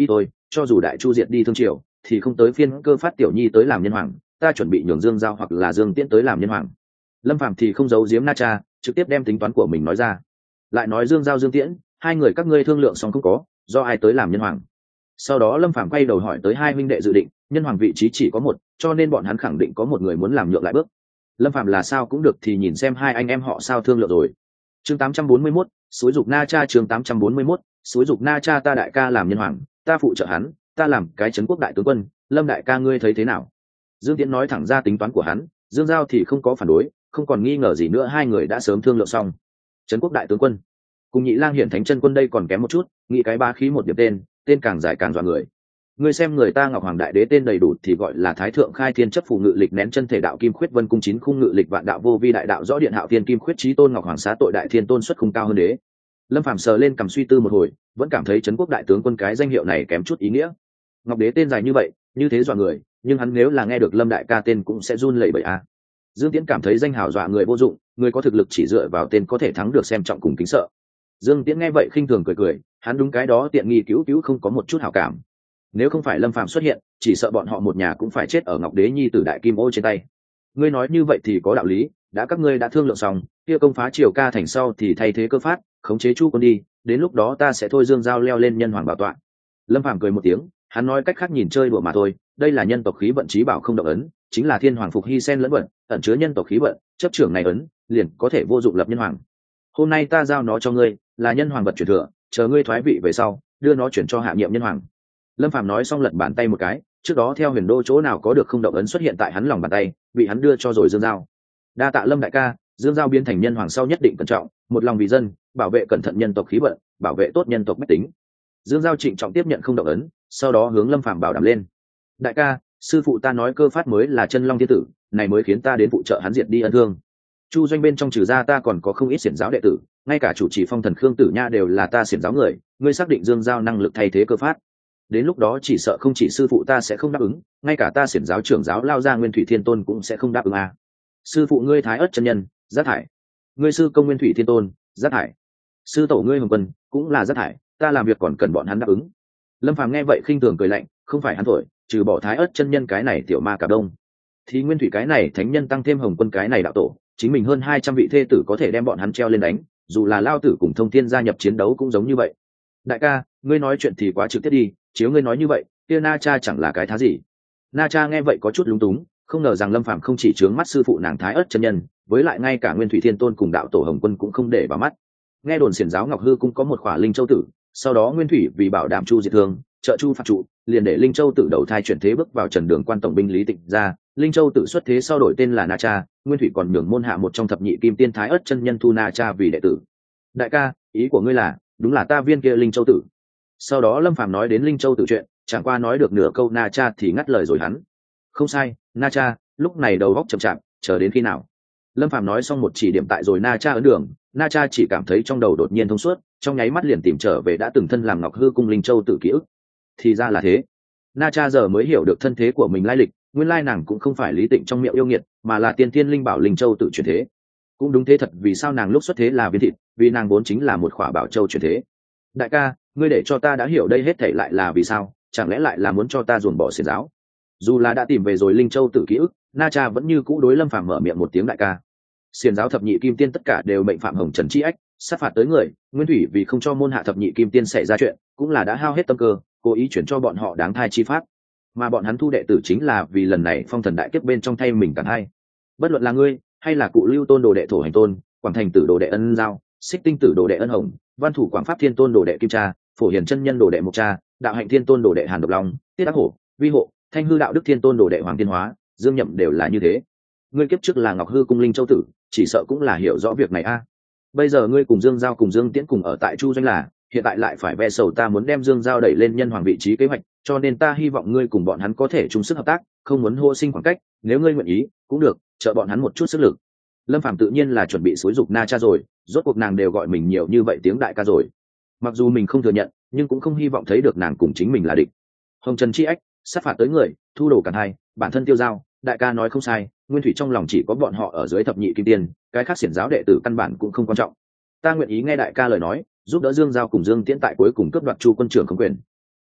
cho dù đại chu diệt đi thương triều thì không tới phiên cơ phát tiểu nhi tới làm nhân hoàng, ta chuẩn bị nhường Dương Giao hoặc là Dương Tiễn tới làm nhân hoàng. Lâm Phàm thì không giấu giếm Na Cha, trực tiếp đem tính toán của mình nói ra. Lại nói Dương Giao Dương Tiễn, hai người các ngươi thương lượng xong không có, do ai tới làm nhân hoàng. Sau đó Lâm Phàm quay đầu hỏi tới hai huynh đệ dự định, nhân hoàng vị trí chỉ có một, cho nên bọn hắn khẳng định có một người muốn làm nhượng lại bước. Lâm Phàm là sao cũng được thì nhìn xem hai anh em họ sao thương lượng rồi. Chương tám trăm bốn mươi mốt, suối dục Na Cha. Chương tám trăm bốn mươi mốt, suối dục Na Cha. Ta đại ca làm nhân hoàng, ta phụ trợ hắn, ta làm cái trấn quốc đại tướng quân, Lâm đại ca ngươi thấy thế nào? Dương Tiễn nói thẳng ra tính toán của hắn, Dương Giao thì không có phản đối, không còn nghi ngờ gì nữa, hai người đã sớm thương lượng xong. Trấn quốc đại tướng quân cùng Nhị Lang Hiển Thánh Chân Quân đây còn kém một chút, nghĩ cái ba khí một điểm tên, tên càng dài càng dọa người. Ngươi xem người ta Ngọc Hoàng Đại Đế tên đầy đủ thì gọi là Thái Thượng Khai Thiên Chấp Phù Ngự Lịch Nén Chân Thể Đạo Kim Khuyết Vân Cung Chín Khung Ngự Lịch Vạn Đạo Vô Vi Đại Đạo Rõ Điện Hạo Thiên Kim Khuyết Chí Tôn Ngọc Hoàng Xá Tội Đại Thiên Tôn Xuất Khung Cao Hơn Đế. Lâm Phàm sờ lên cầm suy tư một hồi, vẫn cảm thấy Trấn quốc đại tướng quân cái danh hiệu này kém chút ý nghĩa. Ngọc Đế tên dài như vậy, như thế dọa người, nhưng hắn nếu là nghe được Lâm đại ca tên cũng sẽ run lẩy bẩy a. Dương Tiễn cảm thấy danh hào dọa người vô dụng, người có thực lực chỉ dựa vào tên có thể thắng được xem trọng cùng kính sợ. Dương Tiễn nghe vậy khinh thường cười cười, hắn đúng cái đó tiện nghi cứu cứu không có một chút hảo cảm. Nếu không phải Lâm Phàm xuất hiện, chỉ sợ bọn họ một nhà cũng phải chết ở Ngọc Đế nhi tử đại kim ô trên tay. Ngươi nói như vậy thì có đạo lý, đã các ngươi đã thương lượng xong, kia công phá Triều Ca thành sau thì thay thế Cơ Phát, khống chế Chu quân đi, đến lúc đó ta sẽ thôi Dương Giao leo lên nhân hoàng bảo tọa. Lâm Phàm cười một tiếng, hắn nói cách khác nhìn chơi đùa mà thôi, đây là nhân tộc khí vận chí bảo không động ấn, chính là thiên hoàng phục hy sen lẫn vận, ẩn chứa nhân tộc khí vận, chấp trưởng này ấn, liền có thể vô dụng lập nhân hoàng. Hôm nay ta giao nó cho ngươi, là nhân hoàng vật truyền thừa, chờ ngươi thoái vị về sau, đưa nó chuyển cho hạ nhiệm nhân hoàng. Lâm Phàm nói xong lật bàn tay một cái, trước đó theo huyền đô chỗ nào có được không động ấn xuất hiện tại hắn lòng bàn tay, bị hắn đưa cho rồi Dương Giao. Đa tạ Lâm đại ca, Dương Giao biến thành nhân hoàng sau nhất định cẩn trọng, một lòng vì dân, bảo vệ cẩn thận nhân tộc khí vận, bảo vệ tốt nhân tộc bách tính. Dương Giao trịnh trọng tiếp nhận không động ấn, sau đó hướng Lâm Phàm bảo đảm lên. Đại ca, sư phụ ta nói Cơ Phát mới là chân long thiên tử, này mới khiến ta đến phụ trợ hắn diệt đi ân thương. Chu doanh bên trong trừ ra ta còn có không ít xiển giáo đệ tử, ngay cả chủ trì phong thần Khương Tử Nha đều là ta xiển giáo người, ngươi xác định Dương Giao năng lực thay thế Cơ Phát. Đến lúc đó chỉ sợ không chỉ sư phụ ta sẽ không đáp ứng, ngay cả ta xiển giáo trưởng giáo Lao Ra Nguyên Thủy Thiên Tôn cũng sẽ không đáp ứng à. Sư phụ ngươi Thái Ất chân nhân, Giác Thải. Ngươi sư công Nguyên Thủy Thiên Tôn, Giác Thải. Sư tổ ngươi Hồng Quân, cũng là Giác Thải, ta làm việc còn cần bọn hắn đáp ứng. Lâm Phàm nghe vậy khinh thường cười lạnh, không phải hắn thổi, trừ bỏ Thái Ất chân nhân cái này tiểu ma cả đông, thì Nguyên Thủy cái này thánh nhân tăng thêm Hồng Quân cái này đạo tổ, chính mình hơn hai trăm vị thê tử có thể đem bọn hắn treo lên đánh, dù là Lao Tử cùng Thông Thiên gia nhập chiến đấu cũng giống như vậy. Đại ca, ngươi nói chuyện thì quá trực tiếp đi, chiếu ngươi nói như vậy, kia Na Cha chẳng là cái thá gì. Na Cha nghe vậy có chút lúng túng, không ngờ rằng Lâm Phàm không chỉ trướng mắt sư phụ nàng Thái Ất chân nhân, với lại ngay cả Nguyên Thủy Thiên Tôn cùng đạo tổ Hồng Quân cũng không để vào mắt. Nghe đồn xiển giáo Ngọc Hư cũng có một khỏa linh châu tử, sau đó Nguyên Thủy vì bảo đảm Chu diệt thương, trợ Chu phạt trụ, liền để linh châu tử đầu thai chuyển thế bước vào Trần Đường quan tổng binh Lý Tịnh ra, linh châu tử xuất thế sau đổi tên là Na Cha, Nguyên Thủy còn nhường môn hạ một trong thập nhị kim tiên Thái Ất chân nhân thu Na Cha vì đệ tử. Đại ca, ý của ngươi là, đúng là ta viên kia linh châu tử. Sau đó Lâm Phàm nói đến linh châu tử chuyện, chẳng qua nói được nửa câu Na Cha thì ngắt lời rồi hắn. Không sai, Na Cha, lúc này đầu góc chậm chạp, chờ đến khi nào? Lâm Phàm nói xong một chỉ điểm tại rồi Na Cha ấn đường, Na Cha chỉ cảm thấy trong đầu đột nhiên thông suốt, trong nháy mắt liền tìm trở về đã từng thân làm Ngọc Hư cung linh châu tử ký ức. Thì ra là thế. Na Cha giờ mới hiểu được thân thế của mình lai lịch, nguyên lai nàng cũng không phải Lý Tịnh trong miệng yêu nghiệt, mà là tiên thiên linh bảo linh châu tự chuyển thế. Cũng đúng thế thật, vì sao nàng lúc xuất thế là viên thịt, vì nàng vốn chính là một khỏa bảo châu chuyển thế. Đại ca, ngươi để cho ta đã hiểu đây hết thảy lại là vì sao, chẳng lẽ lại là muốn cho ta dồn bỏ xiển giáo? Dù là đã tìm về rồi linh châu tự ký ức, Na Cha vẫn như cũ đối Lâm Phàm mở miệng một tiếng đại ca. Xiển giáo thập nhị kim tiên tất cả đều mệnh phạm hồng trần chi ách, sát phạt tới người, Nguyên Thủy vì không cho môn hạ thập nhị kim tiên xảy ra chuyện, cũng là đã hao hết tâm cơ, cố ý chuyển cho bọn họ đáng thai chi pháp, mà bọn hắn thu đệ tử chính là vì lần này phong thần đại kiếp bên trong thay mình cản hai. Bất luận là ngươi hay là cụ Lưu Tôn đồ đệ Thổ Hành Tôn, Quảng Thành tử đồ đệ Ân Giao, Xích Tinh tử đồ đệ Ân Hồng, Văn Thủ Quảng Pháp Thiên Tôn đồ đệ Kim Cha, Phổ Hiền chân nhân đồ đệ Mục Cha, Đạo Hạnh Thiên Tôn đồ đệ Hàn Độc Long, Tiết Đắc Hổ, Vi Hộ, Thanh Hư Đạo Đức Thiên Tôn đồ đệ Hoàng Thiên Hóa, Dương Nhậm đều là như thế. Ngươi kiếp trước là Ngọc Hư cung linh châu tử, chỉ sợ cũng là hiểu rõ việc này a. Bây giờ ngươi cùng Dương Giao cùng Dương Tiễn cùng ở tại Chu doanh là, hiện tại lại phải ve sầu ta muốn đem Dương Giao đẩy lên nhân hoàng vị trí kế hoạch, cho nên ta hy vọng ngươi cùng bọn hắn có thể chung sức hợp tác, không muốn hô sinh khoảng cách, nếu ngươi nguyện ý, cũng được, trợ bọn hắn một chút sức lực. Lâm Phàm tự nhiên là chuẩn bị xúi dục Na Cha rồi, rốt cuộc nàng đều gọi mình nhiều như vậy tiếng đại ca rồi. Mặc dù mình không thừa nhận, nhưng cũng không hy vọng thấy được nàng cùng chính mình là địch. Hồng Trần chi ách, sát phạt tới người, thu đồ cản hai, bản thân tiêu dao, đại ca nói không sai, Nguyên Thủy trong lòng chỉ có bọn họ ở dưới thập nhị kim tiên, cái khác xiển giáo đệ tử căn bản cũng không quan trọng. Ta nguyện ý nghe đại ca lời nói, giúp đỡ Dương Giao cùng Dương Tiễn tại cuối cùng cướp đoạt Chu quân trưởng không quyền.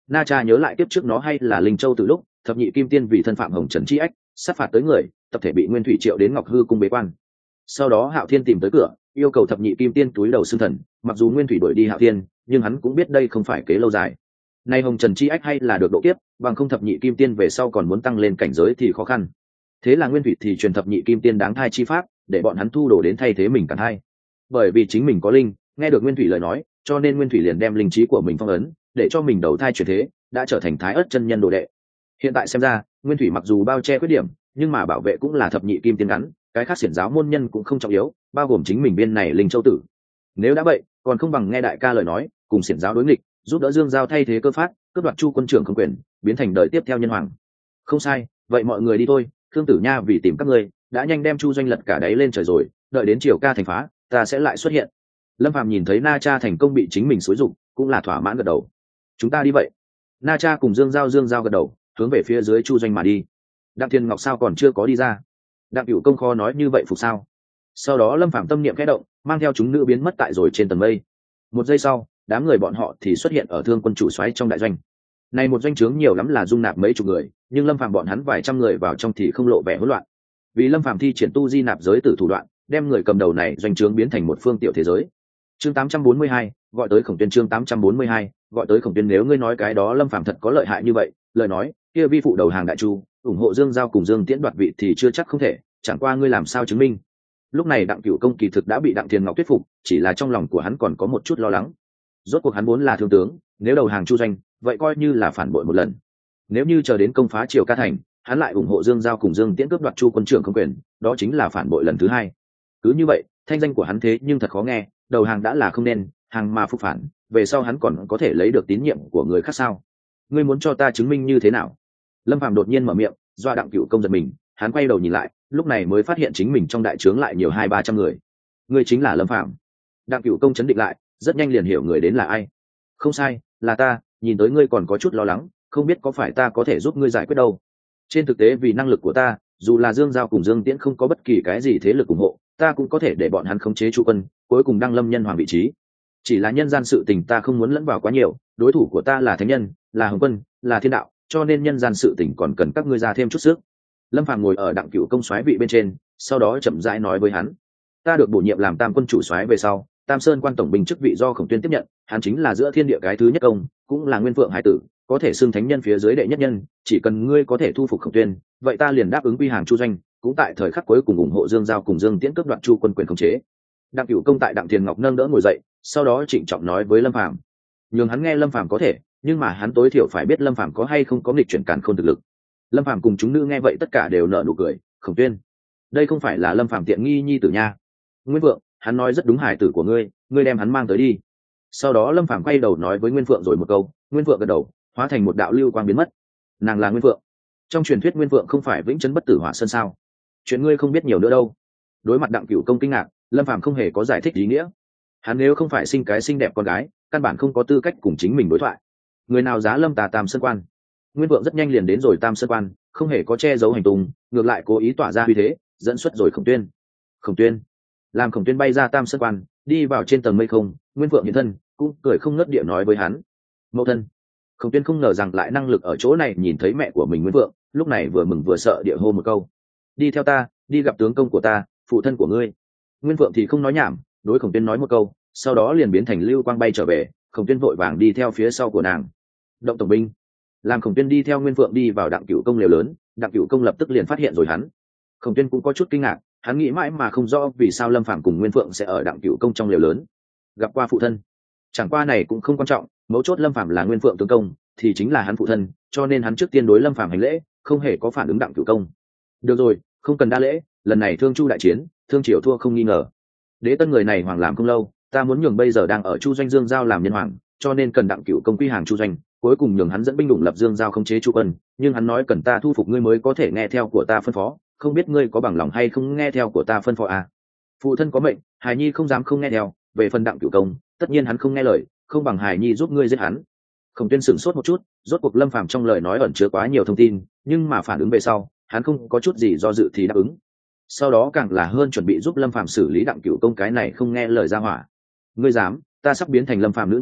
Na Cha nhớ lại kiếp trước nó hay là Linh Châu từ lúc thập nhị kim tiên vì thân phạm hồng trần chi ách sát phạt tới người, tập thể bị Nguyên Thủy triệu đến Ngọc Hư cung bế quan. Sau đó Hạo Thiên tìm tới cửa, yêu cầu thập nhị kim tiên túi đầu xưng thần. Mặc dù Nguyên Thủy đuổi đi Hạo Thiên, nhưng hắn cũng biết đây không phải kế lâu dài. Nay hồng trần chi ách hay là được độ kiếp, bằng không thập nhị kim tiên về sau còn muốn tăng lên cảnh giới thì khó khăn. Thế là Nguyên Thủy thì truyền thập nhị kim tiên đáng thai chi pháp, để bọn hắn thu đồ đến thay thế mình cản thai. Bởi vì chính mình có linh, nghe được Nguyên Thủy lời nói, cho nên Nguyên Thủy liền đem linh trí của mình phong ấn, để cho mình đầu thai chuyển thế, đã trở thành Thái Ất chân nhân đồ đệ. Hiện tại xem ra, Nguyên Thủy mặc dù bao che khuyết điểm, nhưng mà bảo vệ cũng là thập nhị kim tiên ngắn, cái khác xiển giáo môn nhân cũng không trọng yếu, bao gồm chính mình bên này Linh Châu tử. Nếu đã vậy, còn không bằng nghe đại ca lời nói, cùng xiển giáo đối nghịch, giúp đỡ Dương Giao thay thế cơ phát, cướp đoạt Chu quân trưởng không quyền, biến thành đời tiếp theo nhân hoàng. Không sai, vậy mọi người đi thôi, Khương Tử Nha vì tìm các ngươi, đã nhanh đem Chu doanh lật cả đáy lên trời rồi, đợi đến chiều ca thành phá, ta sẽ lại xuất hiện. Lâm Phàm nhìn thấy Na Cha thành công bị chính mình xúi dục, cũng là thỏa mãn gật đầu. Chúng ta đi vậy. Na Cha cùng Dương Giao Dương Giao gật đầu, hướng về phía dưới Chu doanh mà đi. Đặng Thiên Ngọc sao còn chưa có đi ra? Đặng Cửu Công khó nói như vậy phục sao? Sau đó Lâm Phàm tâm niệm khẽ động, mang theo chúng nữ biến mất tại rồi trên tầng mây. Một giây sau, đám người bọn họ thì xuất hiện ở Thương quân chủ soái trong đại doanh. Này một doanh trướng nhiều lắm là dung nạp mấy chục người, nhưng Lâm Phàm bọn hắn vài trăm người vào trong thì không lộ vẻ hỗn loạn. Vì Lâm Phàm thi triển tu di nạp giới tử thủ đoạn, đem người cầm đầu này doanh trướng biến thành một phương tiểu thế giới. Chương tám trăm bốn mươi hai, gọi tới Khổng Tuyên. Chương tám trăm bốn mươi hai, gọi tới Khổng Tuyên. Nếu ngươi nói cái đó Lâm Phàm thật có lợi hại như vậy, lời nói, kia vi phụ đầu hàng đại chu, ủng hộ Dương Giao cùng Dương Tiễn đoạt vị thì chưa chắc không thể, chẳng qua ngươi làm sao chứng minh? Lúc này Đặng Cửu Công kỳ thực đã bị Đặng Thiên Ngọc thuyết phục, chỉ là trong lòng của hắn còn có một chút lo lắng. Rốt cuộc hắn muốn là thương tướng, nếu đầu hàng Chu doanh, vậy coi như là phản bội một lần. Nếu như chờ đến công phá Triều Ca thành, hắn lại ủng hộ Dương Giao cùng Dương Tiễn cướp đoạt Chu quân trưởng không quyền, đó chính là phản bội lần thứ hai. Cứ như vậy, thanh danh của hắn thế nhưng thật khó nghe, đầu hàng đã là không nên, hàng mà phục phản, về sau hắn còn có thể lấy được tín nhiệm của người khác sao? Ngươi muốn cho ta chứng minh như thế nào? Lâm Phàm đột nhiên mở miệng, do Đặng Cửu Công giật mình, hắn quay đầu nhìn lại, lúc này mới phát hiện chính mình trong đại trướng lại nhiều hai ba trăm người. Ngươi chính là Lâm Phàm. Đặng Cửu Công chấn định lại, rất nhanh liền hiểu người đến là ai. Không sai, là ta, nhìn tới ngươi còn có chút lo lắng, không biết có phải ta có thể giúp ngươi giải quyết đâu. Trên thực tế vì năng lực của ta, dù là Dương Giao cùng Dương Tiễn không có bất kỳ cái gì thế lực ủng hộ, ta cũng có thể để bọn hắn khống chế Chu quân, cuối cùng đăng lâm nhân hoàng vị trí. Chỉ là nhân gian sự tình ta không muốn lẫn vào quá nhiều, đối thủ của ta là thánh nhân, là hồng quân, là thiên đạo, cho nên nhân gian sự tình còn cần các ngươi ra thêm chút sức. Lâm Phàm ngồi ở Đặng Cửu Công soái vị bên trên, sau đó chậm rãi nói với hắn: ta được bổ nhiệm làm Tam quân chủ soái về sau, Tam Sơn quan tổng binh chức vị do Khổng Tuyên tiếp nhận, hắn chính là giữa thiên địa cái thứ nhất công, cũng là Nguyên Phượng hải tử, có thể xưng thánh nhân phía dưới đệ nhất nhân, chỉ cần ngươi có thể thu phục Khổng Tuyên, vậy ta liền đáp ứng quy hàng Chu doanh, cũng tại thời khắc cuối cùng ủng hộ Dương Giao cùng Dương Tiễn cướp đoạt Chu quân quyền khống chế. Đặng Cửu Công tại Đặng Thiền Ngọc nâng đỡ ngồi dậy, sau đó trịnh trọng nói với Lâm Phàm: nhường hắn nghe Lâm Phàm có thể, nhưng mà hắn tối thiểu phải biết Lâm Phàm có hay không có nghịch chuyển càn khôn thực lực. Lâm Phàm cùng chúng nữ nghe vậy tất cả đều nở nụ cười. Khổng Tuyên, đây không phải là Lâm Phàm tiện nghi nhi tử nha. Nguyên Phượng, hắn nói rất đúng, hải tử của ngươi, ngươi đem hắn mang tới đi. Sau đó Lâm Phàm quay đầu nói với Nguyên Phượng rồi một câu, Nguyên Phượng gật đầu, hóa thành một đạo lưu quang biến mất. Nàng là Nguyên Phượng. Trong truyền thuyết Nguyên Phượng không phải vĩnh chấn bất tử hỏa sơn sao? Chuyện ngươi không biết nhiều nữa đâu. Đối mặt Đặng Cửu Công kinh ngạc, Lâm Phàm không hề có giải thích ý nghĩa. Hắn nếu không phải sinh cái xinh đẹp con gái, căn bản không có tư cách cùng chính mình đối thoại. Người nào giá Lâm Tà Tam Sơn quan? Nguyên Vượng rất nhanh liền đến rồi Tam Sơn quan, không hề có che giấu hành tung, ngược lại cố ý tỏa ra uy thế, dẫn xuất rồi Khổng Tuyên. Khổng Tuyên, làm Khổng Tuyên bay ra Tam Sơn quan, đi vào trên tầng mây không, Nguyên Vượng hiện thân, cũng cười không ngớt địa nói với hắn: mẫu thân. Khổng Tuyên không ngờ rằng lại năng lực ở chỗ này nhìn thấy mẹ của mình Nguyên Vượng, lúc này vừa mừng vừa sợ địa hô một câu: đi theo ta, đi gặp tướng công của ta, phụ thân của ngươi. Nguyên Vượng thì không nói nhảm, đối Khổng Tuyên nói một câu, sau đó liền biến thành lưu quang bay trở về. Khổng Tuyên vội vàng đi theo phía sau của nàng. Động tổng binh. Làm Khổng Tuyên đi theo Nguyên Vượng đi vào Đặng Cửu Công lều lớn, Đặng Cửu Công lập tức liền phát hiện rồi hắn. Khổng Tuyên cũng có chút kinh ngạc, hắn nghĩ mãi mà không rõ vì sao Lâm Phàm cùng Nguyên Vượng sẽ ở Đặng Cửu Công trong lều lớn. Gặp qua phụ thân. Chẳng qua này cũng không quan trọng, mấu chốt Lâm Phàm là Nguyên Vượng tướng công, thì chính là hắn phụ thân, cho nên hắn trước tiên đối Lâm Phàm hành lễ, không hề có phản ứng Đặng Cửu Công. Được rồi, không cần đa lễ, lần này Thương Chu đại chiến, Thương Triều thua không nghi ngờ. Đế Tân người này hoàng làm không lâu, ta muốn nhường bây giờ đang ở Chu doanh Dương Giao làm nhân hoàng, cho nên cần Đặng Cửu Công quy hàng Chu doanh, cuối cùng nhường hắn dẫn binh đủng lập Dương Giao khống chế Chu quân, nhưng hắn nói cần ta thu phục ngươi mới có thể nghe theo của ta phân phó, không biết ngươi có bằng lòng hay không nghe theo của ta phân phó à? Phụ thân có mệnh, Hải Nhi không dám không nghe theo, về phần Đặng Cửu Công, tất nhiên hắn không nghe lời, không bằng Hải Nhi giúp ngươi giết hắn. Khổng Tuyên sửng sốt một chút, rốt cuộc Lâm Phàm trong lời nói ẩn chứa quá nhiều thông tin, nhưng mà phản ứng về sau, hắn không có chút gì do dự thì đáp ứng. Sau đó càng là hơn chuẩn bị giúp Lâm Phàm xử lý Đặng Cửu Công cái này không nghe lời ra hỏa. Ngươi dám, ta sắp biến thành Lâm Phàm nữ nhân,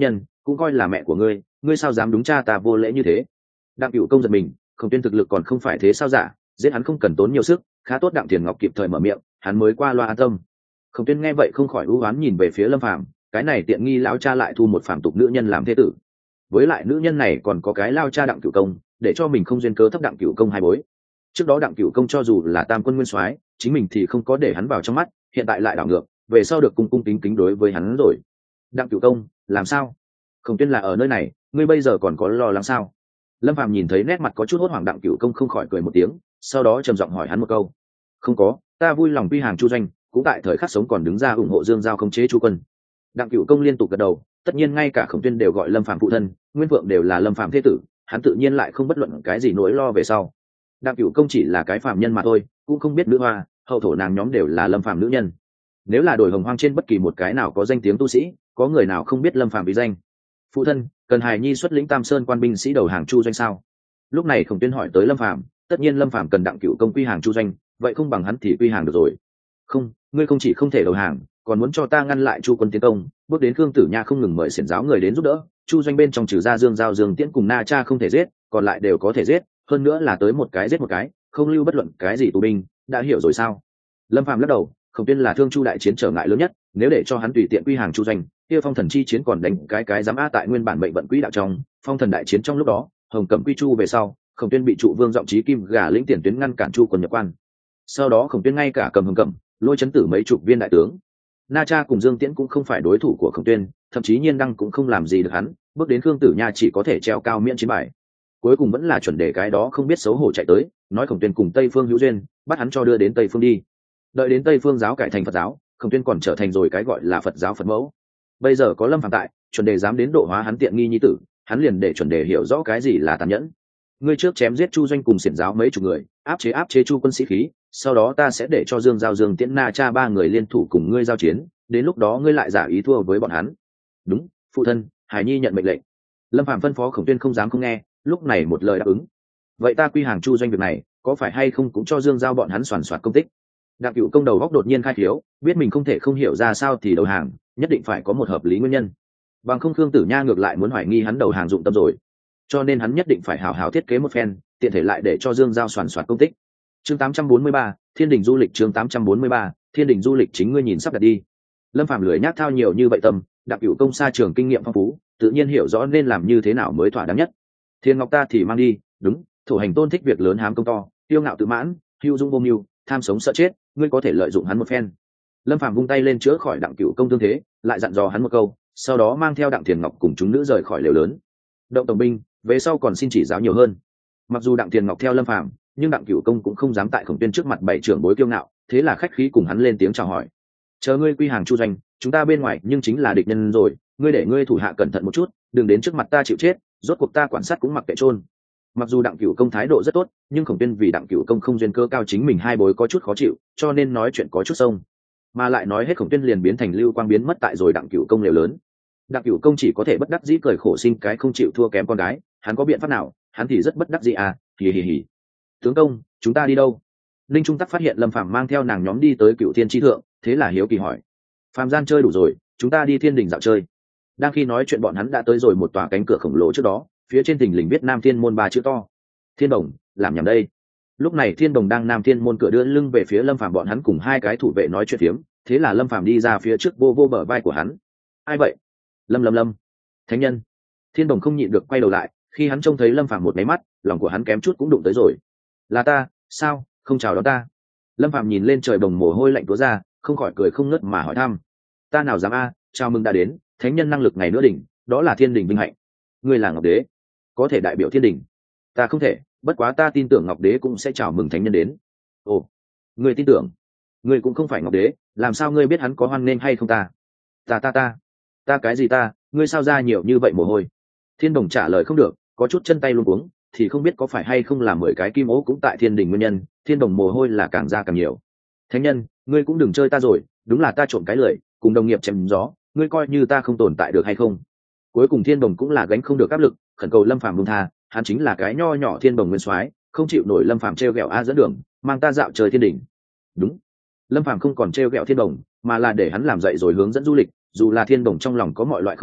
cũng coi là mẹ của ngươi, ngươi sao dám đúng cha ta vô lễ như thế? Đặng Cửu Công giật mình, Khổng Tuyên thực lực còn không phải thế sao giả, giết hắn không cần tốn nhiều sức, khá tốt. Đặng Tiền Ngọc kịp thời mở miệng, hắn mới qua loa an tâm. Khổng Tuyên nghe vậy không khỏi u uất nhìn về phía Lâm Phàm, cái này tiện nghi lão cha lại thu một phàm tục nữ nhân làm thế tử, với lại nữ nhân này còn có cái lao cha Đặng Cửu Công, để cho mình không duyên cớ thấp Đặng Cửu Công hai bối. Trước đó Đặng Cửu Công cho dù là tam quân nguyên soái, chính mình thì không có để hắn vào trong mắt, hiện tại lại đảo ngược, về sau được cung cung kính kính đối với hắn rồi. Đặng Cửu Công, làm sao? Khổng Tuyên là ở nơi này, ngươi bây giờ còn có lo lắng sao? Lâm Phàm nhìn thấy nét mặt có chút hốt hoảng Đặng Cửu Công không khỏi cười một tiếng, sau đó trầm giọng hỏi hắn một câu. Không có, ta vui lòng quy hàng Chu Doanh, cũng tại thời khắc sống còn đứng ra ủng hộ Dương Giao khống chế Chu quân. Đặng Cửu Công liên tục gật đầu, tất nhiên ngay cả Khổng Tuyên đều gọi Lâm Phàm phụ thân, Nguyên Vượng đều là Lâm Phàm thế tử, hắn tự nhiên lại không bất luận cái gì nỗi lo về sau. Đặng Cửu Công chỉ là cái phàm nhân mà thôi, cũng không biết nữ hoa, hậu thổ nàng nhóm đều là Lâm Phàm nữ nhân. Nếu là đổi hồng hoang trên bất kỳ một cái nào có danh tiếng tu sĩ, có người nào không biết Lâm Phàm bí danh? Phụ thân, cần Hải Nhi xuất lĩnh Tam Sơn quan binh sĩ đầu hàng Chu Doanh sao? Lúc này Khổng Tuyên hỏi tới Lâm Phàm, tất nhiên Lâm Phàm cần Đặng Cửu Công quy hàng Chu Doanh, vậy không bằng hắn thì quy hàng được rồi. Không, ngươi không chỉ không thể đầu hàng, còn muốn cho ta ngăn lại Chu quân tiến công, bước đến Khương Tử Nha không ngừng mời xiển giáo người đến giúp đỡ. Chu Doanh bên trong trừ ra Dương Giao, Dương Tiễn cùng Na Cha không thể giết, còn lại đều có thể giết, hơn nữa là tới một cái giết một cái, không lưu bất luận cái gì tù binh, đã hiểu rồi sao? Lâm Phàm lắc đầu, Khổng Tuyên là Thương Chu đại chiến trở ngại lớn nhất, nếu để cho hắn tùy tiện quy hàng Chu Doanh, kia Phong Thần chi chiến còn đánh cái cái dám a tại nguyên bản mệnh vận quỹ đạo trong, Phong Thần đại chiến trong lúc đó, Hồng Cẩm quy Chu về sau, Khổng Tuyên bị trụ Vương giọng chí kim gà lĩnh tiền tuyến ngăn cản Chu quân nhập quan. Sau đó Khổng Tuyên ngay cả cầm Hồng Cẩm, lôi chấn tử mấy chục viên đại tướng. Na Cha cùng Dương Tiễn cũng không phải đối thủ của Khổng Tuyên, thậm chí Nhiên Đăng cũng không làm gì được hắn, bước đến Khương Tử Nha chỉ có thể treo cao miễn chiến bài. Cuối cùng vẫn là chuẩn đề cái đó không biết xấu hổ chạy tới, nói Khổng Tuyên cùng Tây Phương hữu duyên, bắt hắn cho đưa đến Tây Phương đi. Đợi đến Tây Phương giáo cải thành Phật giáo, Khổng Tuyên còn trở thành rồi cái gọi là Phật giáo Phật mẫu. Bây giờ có Lâm Phàm tại, chuẩn đề dám đến độ hóa hắn tiện nghi nhi tử, hắn liền để chuẩn đề hiểu rõ cái gì là tàn nhẫn. Ngươi trước chém giết Chu Doanh cùng xiển giáo mấy chục người, áp chế áp chế Chu quân sĩ khí, sau đó ta sẽ để cho Dương Giao, Dương Tiễn, Na Cha ba người liên thủ cùng ngươi giao chiến, đến lúc đó ngươi lại giả ý thua với bọn hắn. Đúng, phụ thân, Hải Nhi nhận mệnh lệnh. Lâm Phàm phân phó Khổng Tuyên không dám không nghe, lúc này một lời đáp ứng. Vậy ta quy hàng Chu Doanh việc này, có phải hay không cũng cho Dương Giao bọn hắn soàn soạt công tích? Đặng Cửu Công đầu góc đột nhiên khai khiếu, biết mình không thể không hiểu ra sao thì đầu hàng, nhất định phải có một hợp lý nguyên nhân. Bằng không Khương Tử Nha ngược lại muốn hoài nghi hắn đầu hàng dụng tâm rồi, cho nên hắn nhất định phải hào hào thiết kế một phen, tiện thể lại để cho Dương Giao soàn soạt công tích. Chương tám trăm bốn mươi ba, Thiên Đình du lịch. Chương tám trăm bốn mươi ba, Thiên Đình du lịch. Chính ngươi nhìn sắp đặt đi. Lâm Phàm lười nhác thao nhiều như vậy tâm, Đặng Cửu Công xa trường kinh nghiệm phong phú, tự nhiên hiểu rõ nên làm như thế nào mới thỏa đáng nhất. Thiên Ngọc ta thì mang đi, đúng, Thổ Hành Tôn thích việc lớn hám công to, tiêu ngạo tự mãn, hưu dung vô mưu, tham sống sợ chết, ngươi có thể lợi dụng hắn một phen. Lâm Phàm vung tay lên chữa khỏi Đặng Cửu Công thương thế, lại dặn dò hắn một câu, sau đó mang theo Đặng Thiền Ngọc cùng chúng nữ rời khỏi lều lớn. Động tổng binh, về sau còn xin chỉ giáo nhiều hơn. Mặc dù Đặng Thiền Ngọc theo Lâm Phàm, nhưng Đặng Cửu Công cũng không dám tại Khổng Tuyên trước mặt bảy trưởng bối kiêu ngạo, thế là khách khí cùng hắn lên tiếng chào hỏi. Chờ ngươi quy hàng Chu Doanh, chúng ta bên ngoài nhưng chính là địch nhân rồi, ngươi để ngươi thủ hạ cẩn thận một chút, đừng đến trước mặt ta chịu chết, rốt cuộc ta quản sát cũng mặc kệ trôn. Mặc dù Đặng Cửu Công thái độ rất tốt, nhưng Khổng Tuyên vì Đặng Cửu Công không duyên cơ cao chính mình hai bối có chút khó chịu, cho nên nói chuyện có chút sông, mà lại nói hết Khổng Tuyên liền biến thành lưu quang biến mất tại rồi Đặng Cửu Công lều lớn. Đặng Cửu Công chỉ có thể bất đắc dĩ cười khổ sinh cái không chịu thua kém con gái, hắn có biện pháp nào, hắn thì rất bất đắc dĩ à, hì hì hì. Tướng công, chúng ta đi đâu? Linh Trung Tắc phát hiện Lâm Phàm mang theo nàng nhóm đi tới Cửu Thiên Chi Thượng, thế là hiếu kỳ hỏi. Phàm gian chơi đủ rồi, chúng ta đi Thiên Đình dạo chơi. Đang khi nói chuyện bọn hắn đã tới rồi một tòa cánh cửa khổng lồ trước đó, phía trên thình lình viết Nam Thiên môn ba chữ to. Thiên Đồng, làm nhầm đây. Lúc này Thiên Đồng đang Nam Thiên môn cửa đưa lưng về phía Lâm Phàm, bọn hắn cùng hai cái thủ vệ nói chuyện phiếm, thế là Lâm Phàm đi ra phía trước vô vô bờ vai của hắn. Ai vậy? Lâm Lâm Lâm. Thánh nhân. Thiên Đồng không nhịn được quay đầu lại, khi hắn trông thấy Lâm Phàm một máy mắt, lòng của hắn kém chút cũng đụng tới rồi. Là ta, sao, không chào đón ta? Lâm Phàm nhìn lên trời bồng mồ hôi lạnh túa ra, không khỏi cười không ngớt mà hỏi thăm. Ta nào dám a, chào mừng đã đến, thánh nhân năng lực ngày nữa đỉnh, đó là Thiên Đình vinh hạnh. Ngươi là Ngọc Đế, có thể đại biểu Thiên Đình. Ta không thể, bất quá ta tin tưởng Ngọc Đế cũng sẽ chào mừng thánh nhân đến. Ồ, ngươi tin tưởng? Ngươi cũng không phải Ngọc Đế, làm sao ngươi biết hắn có hoan nghênh hay không ta? Ta ta ta, ta cái gì ta? Ngươi sao ra nhiều như vậy mồ hôi? Thiên Đồng trả lời không được, có chút chân tay luống cuống, thì không biết có phải hay không là mười cái kim ố cũng tại Thiên Đình nguyên nhân, Thiên Đồng mồ hôi là càng ra càng nhiều. Thánh nhân, ngươi cũng đừng chơi ta rồi, đúng là ta trộm cái lưỡi, cùng đồng nghiệp chém gió, ngươi coi như ta không tồn tại được hay không? Cuối cùng Thiên Đồng cũng là gánh không được áp lực, khẩn cầu Lâm Phàm buông tha, hắn chính là cái nho nhỏ Thiên Đồng nguyên soái, không chịu nổi Lâm Phàm trêu ghẹo a dẫn đường, mang ta dạo chơi Thiên Đình. Đúng, Lâm Phàm không còn trêu ghẹo Thiên Đồng, mà là để hắn làm dậy rồi hướng dẫn du lịch, dù là Thiên Đồng trong lòng có mọi loại không muốn,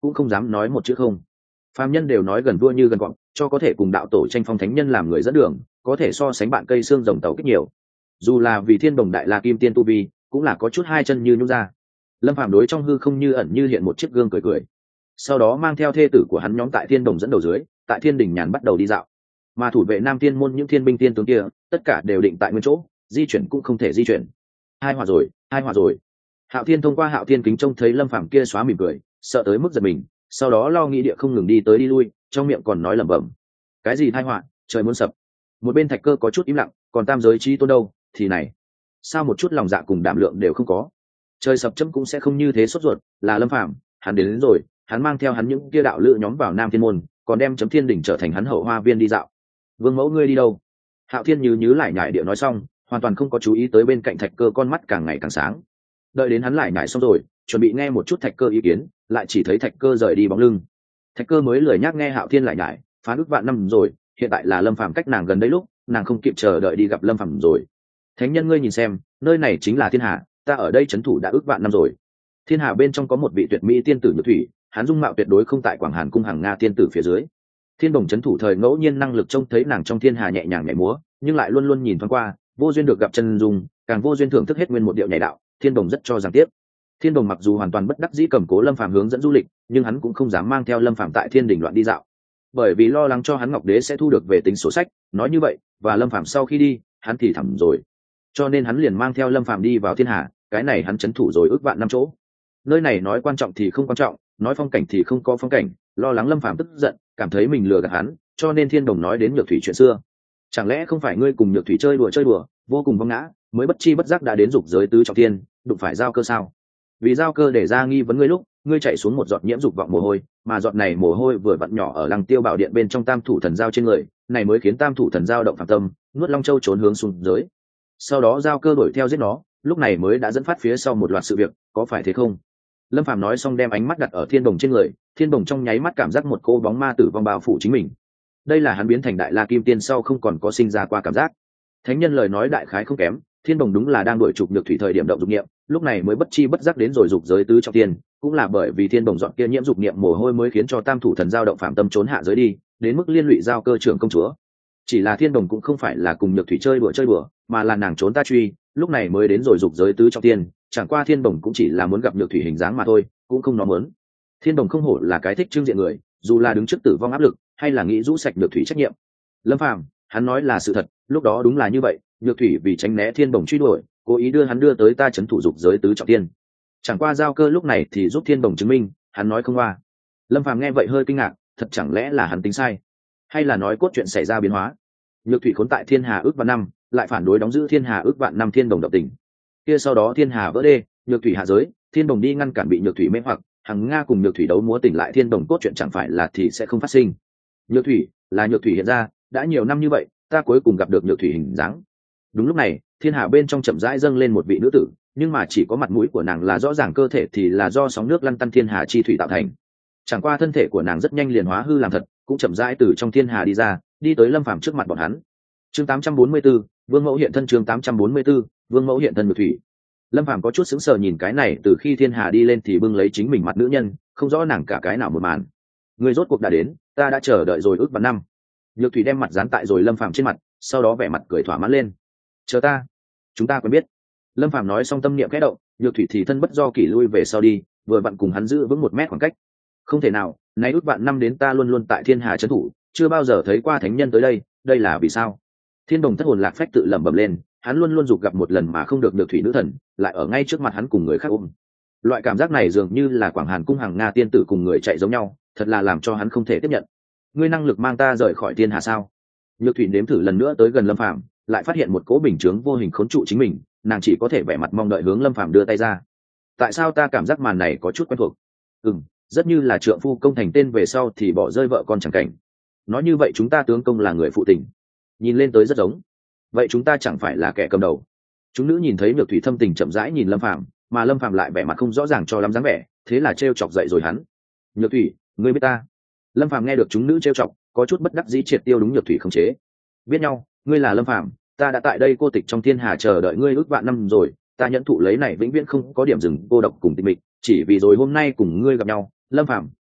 cũng không dám nói một chữ không. Phàm nhân đều nói gần vua như gần cọp, cho có thể cùng đạo tổ tranh phong thánh nhân làm người dẫn đường, có thể so sánh bạn cây xương rồng tàu kích nhiều. Dù là vì thiên đồng đại la kim tiên tu vi, cũng là có chút hai chân như nhũ ra. Lâm Phàm đối trong hư không như ẩn như hiện một chiếc gương cười cười, sau đó mang theo thê tử của hắn nhóm tại thiên đồng dẫn đầu dưới, tại thiên đình nhàn bắt đầu đi dạo. Mà thủ vệ Nam Thiên môn những thiên binh tiên tướng kia, tất cả đều định tại nguyên chỗ, di chuyển cũng không thể di chuyển. Hai hòa rồi, hai hòa rồi. Hạo Thiên thông qua Hạo Thiên kính trông thấy Lâm Phàm kia xóa mỉm cười, sợ tới mức giật mình, sau đó lo nghĩ địa không ngừng đi tới đi lui, trong miệng còn nói lẩm bẩm: cái gì tai họa, trời muốn sập. Một bên Thạch Cơ có chút im lặng, còn tam giới chi tôn đâu thì này, sao một chút lòng dạ cùng đảm lượng đều không có. Trời sập chấm cũng sẽ không như thế sốt ruột, là Lâm Phàm, hắn đến, đến rồi, hắn mang theo hắn những kia đạo lữ nhóm vào Nam Thiên môn, còn đem chấm thiên đỉnh trở thành hắn hậu hoa viên đi dạo. Vương mẫu ngươi đi đâu? Hạo Thiên như nhứ lại nhải địa nói xong, hoàn toàn không có chú ý tới bên cạnh Thạch Cơ con mắt càng ngày càng sáng. Đợi đến hắn lại nhải xong rồi, chuẩn bị nghe một chút Thạch Cơ ý kiến, lại chỉ thấy Thạch Cơ rời đi bóng lưng. Thạch Cơ mới lười nhắc nghe Hạo Thiên lại nhải, phán ức vạn năm rồi, hiện tại là Lâm Phàm cách nàng gần đây lúc, nàng không kịp chờ đợi đi gặp Lâm Phàm rồi. Thánh nhân ngươi nhìn xem, nơi này chính là thiên hà, ta ở đây trấn thủ đã ước vạn năm rồi. Thiên hà bên trong có một vị tuyệt mỹ tiên tử Nhược Thủy, hắn dung mạo tuyệt đối không tại Quảng Hàn cung hàng Nga tiên tử phía dưới. Thiên Đồng trấn thủ thời ngẫu nhiên năng lực trông thấy nàng trong thiên hà nhẹ nhàng nhảy múa, nhưng lại luôn luôn nhìn thoáng qua, vô duyên được gặp chân dung, càng vô duyên thưởng thức hết nguyên một điệu nhảy đạo. Thiên Đồng rất cho rằng tiếp. Thiên Đồng mặc dù hoàn toàn bất đắc dĩ cầm cố Lâm Phàm hướng dẫn du lịch, nhưng hắn cũng không dám mang theo Lâm Phàm tại Thiên Đình loạn đi dạo, bởi vì lo lắng cho hắn Ngọc Đế sẽ thu được về tính sổ sách. Nói như vậy, và Lâm Phàm sau khi đi, hắn thì thầm rồi, cho nên hắn liền mang theo Lâm Phàm đi vào thiên hà. Cái này hắn trấn thủ rồi ước vạn năm chỗ. Nơi này nói quan trọng thì không quan trọng, nói phong cảnh thì không có phong cảnh, lo lắng Lâm Phàm tức giận, cảm thấy mình lừa gạt hắn, cho nên Thiên Đồng nói đến Nhược Thủy chuyện xưa. Chẳng lẽ không phải ngươi cùng Nhược Thủy chơi đùa chơi đùa, vô cùng vong ngã, mới bất chi bất giác đã đến dục giới tứ trọng thiên, đụng phải giao cơ sao? Vì giao cơ để ra nghi vấn ngươi lúc, ngươi chạy xuống một giọt nhiễm dục vọng mồ hôi, mà giọt này mồ hôi vừa vặn nhỏ ở Lăng Tiêu Bảo Điện bên trong Tam Thủ Thần Giao trên người, này mới khiến Tam Thủ Thần Giao động phạm tâm, nuốt Long Châu trốn hướng xuống giới. Sau đó giao cơ đuổi theo giết nó, lúc này mới đã dẫn phát phía sau một loạt sự việc, có phải thế không? Lâm Phàm nói xong đem ánh mắt đặt ở Thiên Đồng trên người, Thiên Đồng trong nháy mắt cảm giác một cô bóng ma tử vong bao phủ chính mình. Đây là hắn biến thành Đại La Kim Tiên sau không còn có sinh ra qua cảm giác. Thánh nhân lời nói đại khái không kém, Thiên Đồng đúng là đang đuổi trục Nhược Thủy thời điểm động dục niệm, lúc này mới bất chi bất giác đến rồi dục giới tứ trọng thiên, cũng là bởi vì Thiên Đồng dọn kia nhiễm dục niệm mồ hôi mới khiến cho Tam Thủ Thần Giao động phạm tâm trốn hạ giới đi, đến mức liên lụy giao cơ trưởng công chúa. Chỉ là Thiên Đồng cũng không phải là cùng Nhược Thủy chơi đùa chơi đùa, mà là nàng trốn ta truy, lúc này mới đến rồi dục giới tứ trọng thiên, chẳng qua Thiên Đồng cũng chỉ là muốn gặp Nhược Thủy hình dáng mà thôi, cũng không nó muốn. Thiên Đồng không hổ là cái thích trưng diện người, dù là đứng trước tử vong áp lực, hay là nghĩ rũ sạch Nhược Thủy trách nhiệm. Lâm Phàm, hắn nói là sự thật, lúc đó đúng là như vậy, Nhược Thủy vì tránh né Thiên Đồng truy đuổi, cố ý đưa hắn đưa tới ta trấn thủ dục giới tứ trọng thiên. Chẳng qua giao cơ lúc này thì giúp Thiên Đồng chứng minh, hắn nói không qua. Lâm Phàm nghe vậy hơi kinh ngạc, thật chẳng lẽ là hắn tính sai, hay là nói cốt truyện xảy ra biến hóa? Nhược Thủy khốn tại thiên hà ước vạn năm, lại phản đối đóng giữ thiên hà ước vạn năm Thiên Đồng động tình. Kia sau đó thiên hà vỡ đê, Nhược Thủy hạ giới, Thiên Đồng đi ngăn cản bị Nhược Thủy mê hoặc, hằng Nga cùng Nhược Thủy đấu múa tỉnh lại Thiên Đồng cốt truyện chẳng phải là thì sẽ không phát sinh. Nhược Thủy là Nhược Thủy hiện ra, đã nhiều năm như vậy, ta cuối cùng gặp được Nhược Thủy hình dáng. Đúng lúc này, thiên hà bên trong chậm rãi dâng lên một vị nữ tử, nhưng mà chỉ có mặt mũi của nàng là rõ ràng, cơ thể thì là do sóng nước lăn tăn thiên hà chi thủy tạo thành. Chẳng qua thân thể của nàng rất nhanh liền hóa hư làm thật, cũng chậm rãi từ trong thiên hà đi ra, đi tới Lâm Phàm trước mặt bọn hắn. Chương tám trăm bốn mươi 4, Vương Mẫu hiện thân. Chương tám trăm bốn mươi 4, Vương Mẫu hiện thân. Nhược Thủy. Lâm Phàm có chút sững sờ nhìn cái này từ khi thiên hà đi lên thì bưng lấy chính mình mặt nữ nhân, không rõ nàng cả cái nào một màn. Người rốt cuộc đã đến, ta đã chờ đợi rồi ước vạn năm. Nhược Thủy đem mặt dán tại rồi Lâm Phàm trên mặt, sau đó vẻ mặt cười thỏa mãn lên. Chờ ta, chúng ta quen biết. Lâm Phàm nói xong tâm niệm khẽ động, Nhược Thủy thì thân bất do kỷ lui về sau đi, vừa vặn cùng hắn giữ vững một mét khoảng cách. Không thể nào, nay ước vạn năm đến ta luôn luôn tại thiên hà trấn thủ, chưa bao giờ thấy qua thánh nhân tới đây, đây là vì sao? Thiên Đồng thất hồn lạc phách tự lẩm bẩm lên, hắn luôn luôn giục gặp một lần mà không được Nhược Thủy nữ thần, lại ở ngay trước mặt hắn cùng người khác ôm. Loại cảm giác này dường như là Quảng Hàn cung hàng Nga tiên tử cùng người chạy giống nhau, thật là làm cho hắn không thể tiếp nhận. Ngươi năng lực mang ta rời khỏi thiên hà sao? Nhược Thủy nếm thử lần nữa tới gần Lâm Phàm, lại phát hiện một cỗ bình chướng vô hình khốn trụ chính mình, nàng chỉ có thể vẻ mặt mong đợi hướng Lâm Phàm đưa tay ra. Tại sao ta cảm giác màn này có chút quen thuộc? Ừm, rất như là trượng phu công thành tên về sau thì bỏ rơi vợ con chẳng cảnh. Nói như vậy chúng ta tướng công là người phụ tình, nhìn lên tới rất giống. Vậy chúng ta chẳng phải là kẻ cầm đầu? Chúng nữ nhìn thấy Nhược Thủy thâm tình chậm rãi nhìn Lâm Phàm, mà Lâm Phàm lại vẻ mặt không rõ ràng cho lắm dáng vẻ, thế là trêu chọc dậy rồi hắn. Nhược Thủy, ngươi biết ta? Lâm Phàm nghe được chúng nữ trêu chọc, có chút bất đắc dĩ triệt tiêu đúng Nhược Thủy không chế. Biết nhau, ngươi là Lâm Phàm, ta đã tại đây cô tịch trong thiên hà chờ đợi ngươi ước vạn năm rồi, ta nhẫn thụ lấy này vĩnh viễn không có điểm dừng cô độc cùng tịch mịch, chỉ vì rồi hôm nay cùng ngươi gặp nhau. Lâm Phàm,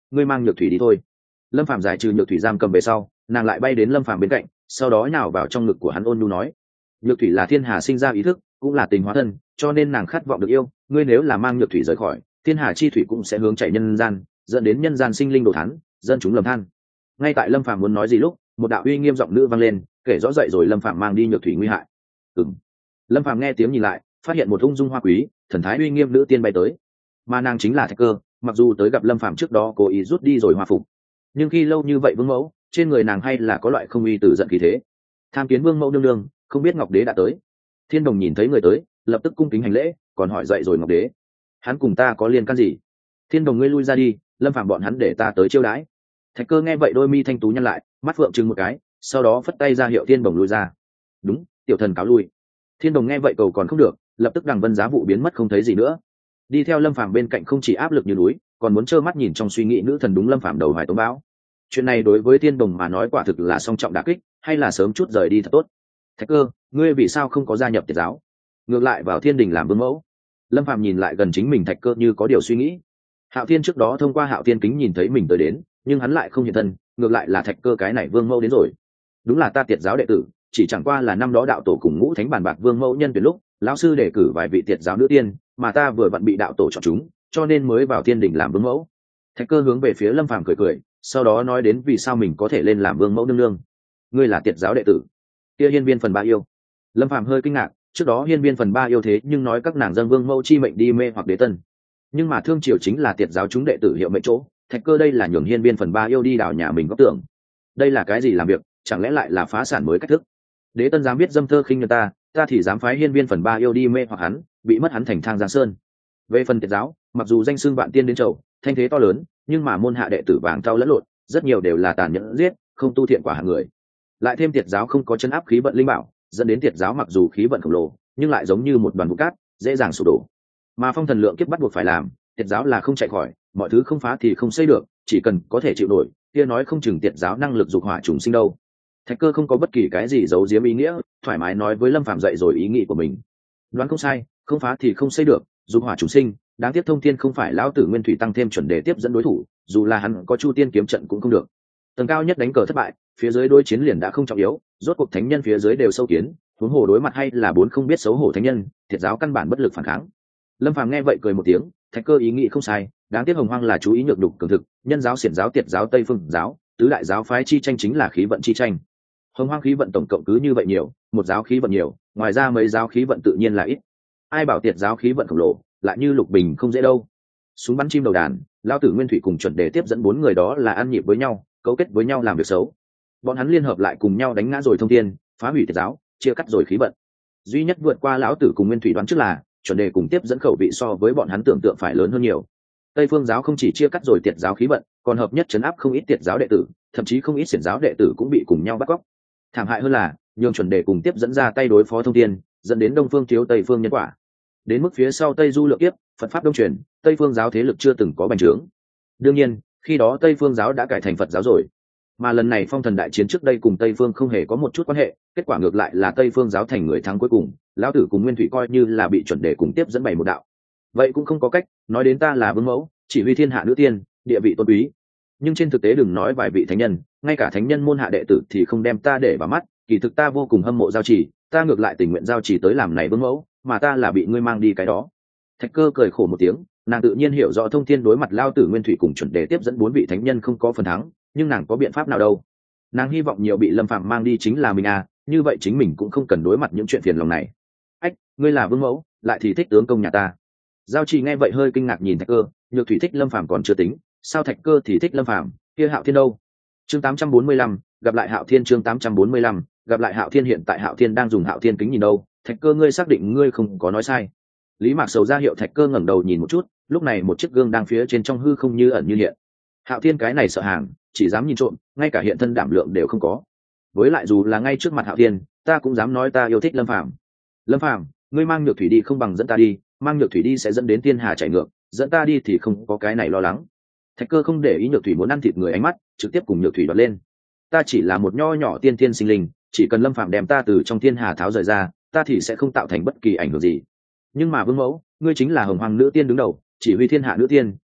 ngươi mang nhược thủy đi thôi. Lâm Phàm giải trừ nhược thủy giam cầm về sau, nàng lại bay đến Lâm Phàm bên cạnh, sau đó nhào vào trong ngực của hắn ôn nhu nói: nhược thủy là thiên hà sinh ra ý thức, cũng là tình hóa thân, cho nên nàng khát vọng được yêu. Ngươi nếu là mang nhược thủy rời khỏi, thiên hà chi thủy cũng sẽ hướng chạy nhân gian, dẫn đến nhân gian sinh linh đồ thán, dân chúng lầm than. Ngay tại Lâm Phàm muốn nói gì lúc, một đạo uy nghiêm giọng nữ vang lên, kể rõ dậy rồi Lâm Phàm mang đi nhược thủy nguy hại. Ừm. Lâm Phàm nghe tiếng nhìn lại, phát hiện một ung dung hoa quý, thần thái uy nghiêm nữ tiên bay tới, mà nàng chính là Thạch Cơ. Mặc dù tới gặp Lâm Phàm trước đó cố ý rút đi rồi hoa phục, nhưng khi lâu như vậy vương mẫu, trên người nàng hay là có loại không uy từ giận khí thế. Tham kiến vương mẫu nương nương, không biết Ngọc Đế đã tới. Thiên Đồng nhìn thấy người tới, lập tức cung kính hành lễ, còn hỏi dậy rồi Ngọc Đế, hắn cùng ta có liên can gì? Thiên Đồng ngươi lui ra đi, Lâm Phàm bọn hắn để ta tới chiêu đãi. Thạch Cơ nghe vậy đôi mi thanh tú nhăn lại, mắt phượng trừng một cái, sau đó phất tay ra hiệu Thiên Đồng lui ra. Đúng, tiểu thần cáo lui. Thiên Đồng nghe vậy cầu còn không được, lập tức đằng vân giá vụ biến mất không thấy gì nữa. Đi theo Lâm Phàm bên cạnh không chỉ áp lực như núi, còn muốn trơ mắt nhìn trong suy nghĩ nữ thần đúng Lâm Phàm đầu hoài tống bão. Chuyện này đối với Thiên Đồng mà nói quả thực là song trọng đả kích, hay là sớm chút rời đi thật tốt. Thạch Cơ, ngươi vì sao không có gia nhập Tiệt giáo, ngược lại vào Thiên Đình làm vương mẫu? Lâm Phàm nhìn lại gần chính mình Thạch Cơ như có điều suy nghĩ. Hạo Thiên trước đó thông qua Hạo Thiên kính nhìn thấy mình tới đến, nhưng hắn lại không hiện thân, ngược lại là Thạch Cơ cái này vương mẫu đến rồi. Đúng là ta Tiệt giáo đệ tử, chỉ chẳng qua là năm đó đạo tổ cùng ngũ thánh bàn bạc vương mẫu nhân tuyển lúc, lão sư đề cử vài vị Tiệt giáo nữ tiên, mà ta vừa vặn bị đạo tổ chọn chúng, cho nên mới vào Thiên Đình làm vương mẫu. Thạch Cơ hướng về phía Lâm Phàm cười cười, sau đó nói đến vì sao mình có thể lên làm vương mẫu nương nương. Ngươi là Tiệt giáo đệ tử, kia hiên viên phần ba yêu. Lâm Phàm hơi kinh ngạc, trước đó hiên viên phần ba yêu thế nhưng nói các nàng dân vương mẫu chi mệnh đi mê hoặc đế tân, nhưng mà thương triều chính là Tiệt giáo chúng đệ tử hiệu mệnh chỗ. Thạch Cơ đây là nhường hiên viên phần ba yêu đi đào nhà mình góc tưởng. Đây là cái gì làm việc, chẳng lẽ lại là phá sản mới cách thức? Đế tân dám biết dâm thơ khinh người ta, ta thì dám phái hiên viên phần ba yêu đi mê hoặc hắn, bị mất hắn thành thang giang sơn. Về phần Tiệt giáo, mặc dù danh xưng vạn tiên đến chầu, thanh thế to lớn, nhưng mà môn hạ đệ tử vàng thau lẫn lộn, rất nhiều đều là tàn nhẫn giết, không tu thiện quả hạng người. Lại thêm Tiệt giáo không có chân áp khí vận linh bảo, dẫn đến Tiệt giáo mặc dù khí vận khổng lồ, nhưng lại giống như một đoàn bụi cát, dễ dàng sụp đổ. Mà phong thần lượng kiếp bắt buộc phải làm, Tiệt giáo là không chạy khỏi, mọi thứ không phá thì không xây được, chỉ cần có thể chịu nổi, kia nói không chừng Tiệt giáo năng lực dục hỏa trùng sinh đâu. Thạch Cơ không có bất kỳ cái gì giấu giếm ý nghĩa, thoải mái nói với Lâm Phàm dậy rồi ý nghĩ của mình. Đoán không sai, không phá thì không xây được, dục hỏa trùng sinh, đáng tiếc thông thiên không phải lão tử nguyên thủy tăng thêm chuẩn đề tiếp dẫn đối thủ, dù là hắn có chu tiên kiếm trận cũng không được. Tầng cao nhất đánh cờ thất bại, phía dưới đối chiến liền đã không trọng yếu, rốt cuộc thánh nhân phía dưới đều sâu kiến, huống hồ đối mặt hay là bốn không biết xấu hổ thánh nhân, Tiệt giáo căn bản bất lực phản kháng. Lâm Phàm nghe vậy cười một tiếng, Thạch Cơ ý nghĩ không sai, đáng tiếc hồng hoang là chú ý nhược đục cường thực, nhân giáo xiển giáo Tiệt giáo Tây Phương giáo, tứ đại giáo phái chi tranh chính là khí vận chi tranh. Hồng hoang khí vận tổng cộng cứ như vậy nhiều, một giáo khí vận nhiều, ngoài ra mấy giáo khí vận tự nhiên là ít. Ai bảo Tiệt giáo khí vận khổng lồ, lại như lục bình không dễ đâu. Súng bắn chim đầu đàn, lão tử nguyên thủy cùng chuẩn đề tiếp dẫn bốn người đó là ăn nhịp với nhau, cấu kết với nhau làm việc xấu. Bọn hắn liên hợp lại cùng nhau đánh ngã rồi thông thiên, phá hủy Tiệt giáo, chia cắt rồi khí vận. Duy nhất vượt qua lão tử cùng nguyên thủy đoán trước là chuẩn đề cùng tiếp dẫn khẩu vị so với bọn hắn tưởng tượng phải lớn hơn nhiều. Tây Phương giáo không chỉ chia cắt rồi Tiệt giáo khí vận, còn hợp nhất chấn áp không ít Tiệt giáo đệ tử, thậm chí không ít xiển giáo đệ tử cũng bị cùng nhau bắt cóc. Thảm hại hơn là nhường chuẩn đề cùng tiếp dẫn ra tay đối phó thông thiên, dẫn đến đông phương thiếu tây phương nhân quả. Đến mức phía sau Tây du lượng kiếp, Phật pháp đông truyền, Tây phương giáo thế lực chưa từng có bành trướng. Đương nhiên, khi đó Tây phương giáo đã cải thành Phật giáo rồi. Mà lần này phong thần đại chiến trước đây cùng Tây phương không hề có một chút quan hệ, kết quả ngược lại là Tây phương giáo thành người thắng cuối cùng, lão tử cùng nguyên thủy coi như là bị chuẩn đề cùng tiếp dẫn bày một đạo. Vậy cũng không có cách, nói đến ta là vương mẫu, chỉ huy thiên hạ nữ tiên, địa vị tôn quý. Nhưng trên thực tế đừng nói vài vị thánh nhân, ngay cả thánh nhân môn hạ đệ tử thì không đem ta để vào mắt, kỳ thực ta vô cùng hâm mộ giao chỉ, ta ngược lại tình nguyện giao chỉ tới làm này vương mẫu, mà ta là bị ngươi mang đi cái đó. Thạch Cơ cười khổ một tiếng, nàng tự nhiên hiểu rõ thông thiên đối mặt lao tử nguyên thủy cùng chuẩn đề tiếp dẫn bốn vị thánh nhân không có phần thắng, nhưng nàng có biện pháp nào đâu. Nàng hy vọng nhiều bị Lâm Phàm mang đi chính là mình à, như vậy chính mình cũng không cần đối mặt những chuyện phiền lòng này. Ách, ngươi là vương mẫu, lại thì thích tướng công nhà ta. Giao Trì nghe vậy hơi kinh ngạc nhìn Thạch Cơ, Nhược Thủy thích Lâm Phàm còn chưa tính, sao Thạch Cơ thì thích Lâm Phàm, kia Hạo Thiên đâu? Chương tám trăm bốn mươi lăm, gặp lại Hạo Thiên. Chương tám trăm bốn mươi lăm, gặp lại Hạo Thiên. Hiện tại Hạo Thiên đang dùng Hạo Thiên kính nhìn đâu, Thạch Cơ ngươi xác định ngươi không có nói sai. Lý Mạc Sầu ra hiệu Thạch Cơ ngẩng đầu nhìn một chút, lúc này một chiếc gương đang phía trên trong hư không như ẩn như hiện. Hạo Thiên cái này sợ hàng, chỉ dám nhìn trộm, ngay cả hiện thân đảm lượng đều không có. Với lại dù là ngay trước mặt Hạo Thiên, ta cũng dám nói ta yêu thích Lâm Phàm. Lâm Phàm, ngươi mang Nhược Thủy đi không bằng dẫn ta đi, mang Nhược Thủy đi sẽ dẫn đến thiên hà chảy ngược, dẫn ta đi thì không có cái này lo lắng. Thạch Cơ không để ý Nhược Thủy muốn ăn thịt người ánh mắt, trực tiếp cùng Nhược Thủy đoạt lên. Ta chỉ là một nho nhỏ tiên tiên sinh linh, chỉ cần Lâm Phàm đem ta từ trong thiên hà tháo rời ra, ta thì sẽ không tạo thành bất kỳ ảnh hưởng gì. Nhưng mà vương mẫu, ngươi chính là hồng hoàng nữ tiên đứng đầu, chỉ huy thiên hạ nữ tiên,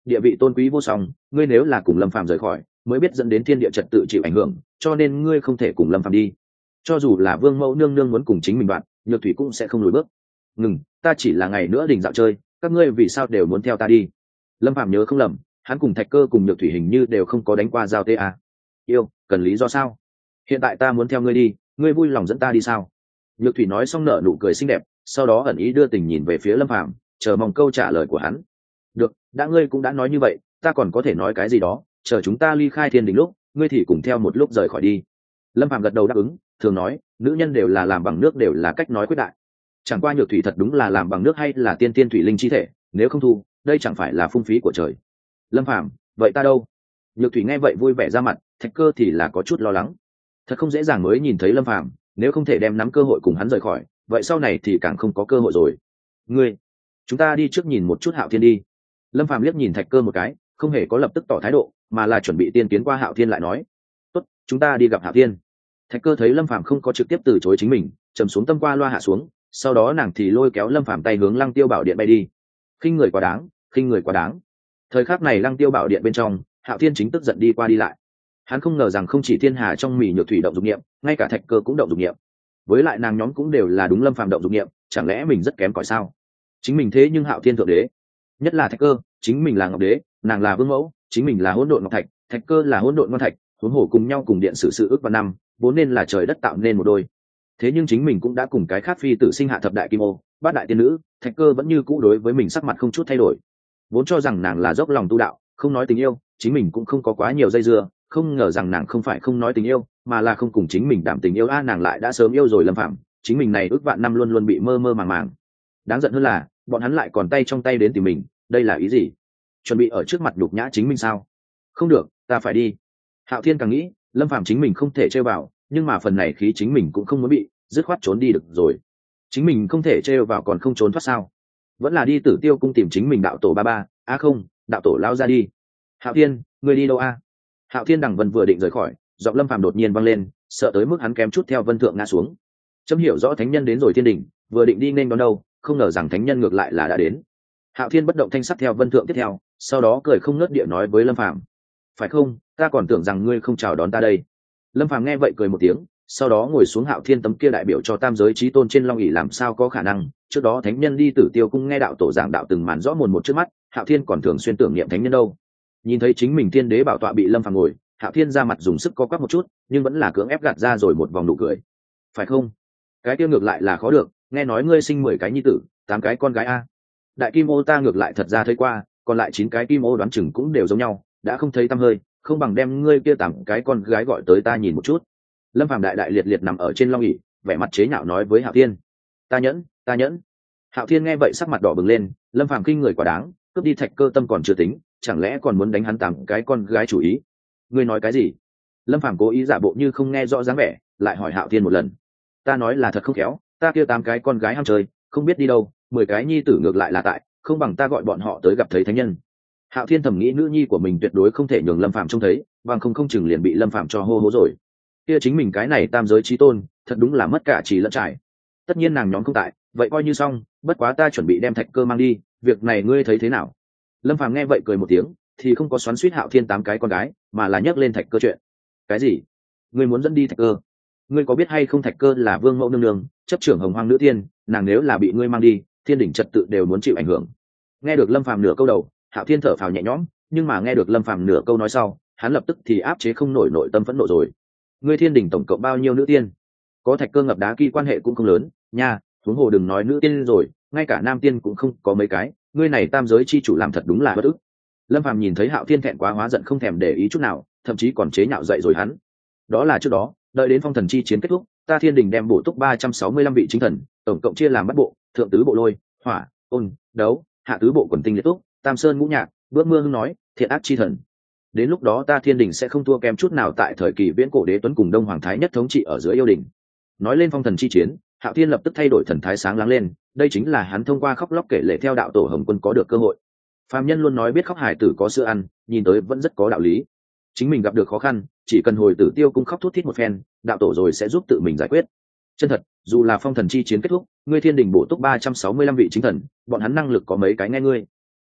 địa vị tôn quý vô song, ngươi nếu là cùng Lâm Phàm rời khỏi mới biết dẫn đến thiên địa trật tự chịu ảnh hưởng, cho nên ngươi không thể cùng Lâm Phàm đi. Cho dù là Vương Mẫu nương nương muốn cùng chính mình bạn, Nhược Thủy cũng sẽ không lùi bước. Ngừng, ta chỉ là ngày nữa đình dạo chơi, các ngươi vì sao đều muốn theo ta đi? Lâm Phàm nhớ không lầm, hắn cùng Thạch Cơ cùng Nhược Thủy hình như đều không có đánh qua giao tê à. Yêu, cần lý do sao? Hiện tại ta muốn theo ngươi đi, ngươi vui lòng dẫn ta đi sao? Nhược Thủy nói xong nở nụ cười xinh đẹp, sau đó ẩn ý đưa tình nhìn về phía Lâm Phàm, chờ mong câu trả lời của hắn. Được, đã ngươi cũng đã nói như vậy, ta còn có thể nói cái gì đó, chờ chúng ta ly khai thiên đình lúc, ngươi thì cùng theo một lúc rời khỏi đi. Lâm Phàm gật đầu đáp ứng, thường nói, nữ nhân đều là làm bằng nước đều là cách nói quyết đại. Chẳng qua Nhược Thủy thật đúng là làm bằng nước hay là tiên tiên thủy linh chi thể, nếu không thu, đây chẳng phải là phung phí của trời. Lâm Phàm, vậy ta đâu? Nhược Thủy nghe vậy vui vẻ ra mặt, Thạch Cơ thì là có chút lo lắng. Thật không dễ dàng mới nhìn thấy Lâm Phàm, nếu không thể đem nắm cơ hội cùng hắn rời khỏi, vậy sau này thì càng không có cơ hội rồi. Ngươi, chúng ta đi trước nhìn một chút Hạo Thiên đi. Lâm Phàm liếc nhìn Thạch Cơ một cái, không hề có lập tức tỏ thái độ, mà là chuẩn bị tiên tiến qua Hạo Thiên lại nói. Tốt, chúng ta đi gặp Hạo Thiên. Thạch Cơ thấy Lâm Phàm không có trực tiếp từ chối chính mình, trầm xuống tâm qua loa hạ xuống, sau đó nàng thì lôi kéo Lâm Phàm tay hướng Lăng Tiêu Bảo Điện bay đi. Khinh người quá đáng, khinh người quá đáng. Thời khắc này Lăng Tiêu Bảo Điện bên trong, Hạo Thiên chính tức giận đi qua đi lại. Hắn không ngờ rằng không chỉ Thiên Hà trong mỉ Nhược Thủy động dục niệm, ngay cả Thạch Cơ cũng động dục niệm. Với lại nàng nhóm cũng đều là đúng Lâm Phàm động dục niệm, chẳng lẽ mình rất kém cỏi sao? Chính mình thế nhưng Hạo Thiên thượng đế, nhất là Thạch Cơ, chính mình là Ngọc Đế, nàng là Vương Mẫu, chính mình là Hỗn Độn Ngọc Thạch, Thạch Cơ là Hỗn Độn Ngân Thạch, huống hồ cùng nhau cùng điện sự sự ước vào năm, vốn nên là trời đất tạo nên một đôi. Thế nhưng chính mình cũng đã cùng cái khác phi tử sinh hạ thập đại kim ô, bát đại tiên nữ, Thạch Cơ vẫn như cũ đối với mình sắc mặt không chút thay đổi. Vốn cho rằng nàng là dốc lòng tu đạo, không nói tình yêu, chính mình cũng không có quá nhiều dây dưa, không ngờ rằng nàng không phải không nói tình yêu, mà là không cùng chính mình đảm tình yêu a, nàng lại đã sớm yêu rồi Lâm Phàm, chính mình này ước vạn năm luôn luôn bị mơ mơ màng màng. Đáng giận hơn là, bọn hắn lại còn tay trong tay đến tìm mình, đây là ý gì? Chuẩn bị ở trước mặt nhục nhã chính mình sao? Không được, ta phải đi. Hạo Thiên càng nghĩ, Lâm Phàm chính mình không thể trêu vào, nhưng mà phần này khí chính mình cũng không muốn bị, dứt khoát trốn đi được rồi. Chính mình không thể trêu vào còn không trốn thoát sao? Vẫn là đi Tử Tiêu cung tìm chính mình đạo tổ ba ba, a à không, đạo tổ lao ra đi. Hạo Thiên, ngươi đi đâu a? Hạo Thiên đằng vân vừa định rời khỏi, giọng Lâm Phàm đột nhiên vang lên, sợ tới mức hắn kém chút theo vân thượng ngã xuống. Chấm hiểu rõ thánh nhân đến rồi thiên đình, vừa định đi nên đón đâu, không ngờ rằng thánh nhân ngược lại là đã đến. Hạo Thiên bất động thanh sắc theo vân thượng tiếp theo, sau đó cười không ngớt địa nói với Lâm Phàm, phải không, ta còn tưởng rằng ngươi không chào đón ta đây. Lâm Phàm nghe vậy cười một tiếng, sau đó ngồi xuống Hạo Thiên tấm kia đại biểu cho tam giới chí tôn trên long ỷ, làm sao có khả năng, trước đó thánh nhân đi Tử Tiêu cung nghe đạo tổ giảng đạo từng màn rõ mồn một trước mắt, Hạo Thiên còn thường xuyên tưởng niệm thánh nhân đâu. Nhìn thấy chính mình thiên đế bảo tọa bị Lâm Phàm ngồi, Hạo Thiên ra mặt dùng sức co quắp một chút, nhưng vẫn là cưỡng ép gạt ra rồi một vòng nụ cười. Phải không? Cái kia ngược lại là khó được, nghe nói ngươi sinh mười cái nhi tử, tám cái con gái a. Đại kim ô ta ngược lại thật ra thấy qua, còn lại chín cái kim ô đoán chừng cũng đều giống nhau, đã không thấy tăm hơi, không bằng đem ngươi kia tám cái con gái gọi tới ta nhìn một chút. Lâm Phàm đại đại liệt liệt nằm ở trên long ỷ, vẻ mặt chế nhạo nói với Hạo Thiên. Ta nhẫn, ta nhẫn. Hạo Thiên nghe vậy sắc mặt đỏ bừng lên, Lâm Phàm kinh người quá đáng, cướp đi Thạch Cơ tâm còn chưa tính, chẳng lẽ còn muốn đánh hắn tám cái con gái chủ ý? Ngươi nói cái gì? Lâm Phàm cố ý giả bộ như không nghe rõ dáng vẻ, lại hỏi Hạo Thiên một lần. Ta nói là thật không khéo, ta kia tám cái con gái ham chơi, không biết đi đâu, mười cái nhi tử ngược lại là tại, không bằng ta gọi bọn họ tới gặp thấy thánh nhân. Hạo Thiên thầm nghĩ nữ nhi của mình tuyệt đối không thể nhường Lâm Phàm trông thấy, bằng không không chừng liền bị Lâm Phàm cho hô hố rồi. Kia chính mình cái này tam giới chí tôn, thật đúng là mất cả trí lẫn trải. Tất nhiên nàng nhóm không tại, vậy coi như xong, bất quá ta chuẩn bị đem Thạch Cơ mang đi, việc này ngươi thấy thế nào? Lâm Phàm nghe vậy cười một tiếng, thì không có xoắn xuýt Hạo Thiên tám cái con gái, mà là nhắc lên Thạch Cơ chuyện. Cái gì? Ngươi muốn dẫn đi Thạch Cơ? Ngươi có biết hay không Thạch Cơ là Vương Mẫu nương nương, chấp trưởng Hồng Hoang nữ tiên, nàng nếu là bị ngươi mang đi, thiên đỉnh trật tự đều muốn chịu ảnh hưởng. Nghe được Lâm Phàm nửa câu đầu, Hạo Thiên thở phào nhẹ nhõm, nhưng mà nghe được Lâm Phàm nửa câu nói sau, hắn lập tức thì áp chế không nổi nội tâm phẫn nộ rồi. Ngươi thiên đỉnh tổng cộng bao nhiêu nữ tiên? Có Thạch Cơ ngập đá kỳ quan hệ cũng không lớn, nha, huống hồ đừng nói nữ tiên rồi, ngay cả nam tiên cũng không có mấy cái, ngươi này tam giới chi chủ làm thật đúng là bất ức. Lâm Phàm nhìn thấy Hạo Thiên thẹn quá hóa giận không thèm để ý chút nào, thậm chí còn chế nhạo dậy rồi hắn. Đó là trước đó, đợi đến phong thần chi chiến kết thúc, ta thiên đình đem bổ túc ba trăm sáu mươi lăm vị chính thần, tổng cộng chia làm bát bộ, thượng tứ bộ lôi, hỏa, ôn, đấu, hạ tứ bộ quần tinh liệt túc, tam sơn ngũ nhạc, bước mưa hưng nói, thiện ác chi thần. Đến lúc đó ta thiên đình sẽ không thua kém chút nào tại thời kỳ viễn cổ đế tuấn cùng đông hoàng thái nhất thống trị ở giữa yêu đình. Nói lên phong thần chi chiến, Hạo Thiên lập tức thay đổi thần thái sáng láng lên, đây chính là hắn thông qua khóc lóc kể lể theo đạo tổ Hồng Quân có được cơ hội. Phàm nhân luôn nói biết khóc hài tử có sữa ăn, nhìn tới vẫn rất có đạo lý. Chính mình gặp được khó khăn, chỉ cần hồi Tử Tiêu cung khóc thút thít một phen, đạo tổ rồi sẽ giúp tự mình giải quyết. Chân thật, dù là phong thần chi chiến kết thúc, ngươi thiên đình bổ túc ba trăm sáu mươi lăm vị chính thần, bọn hắn năng lực có mấy cái nghe ngươi.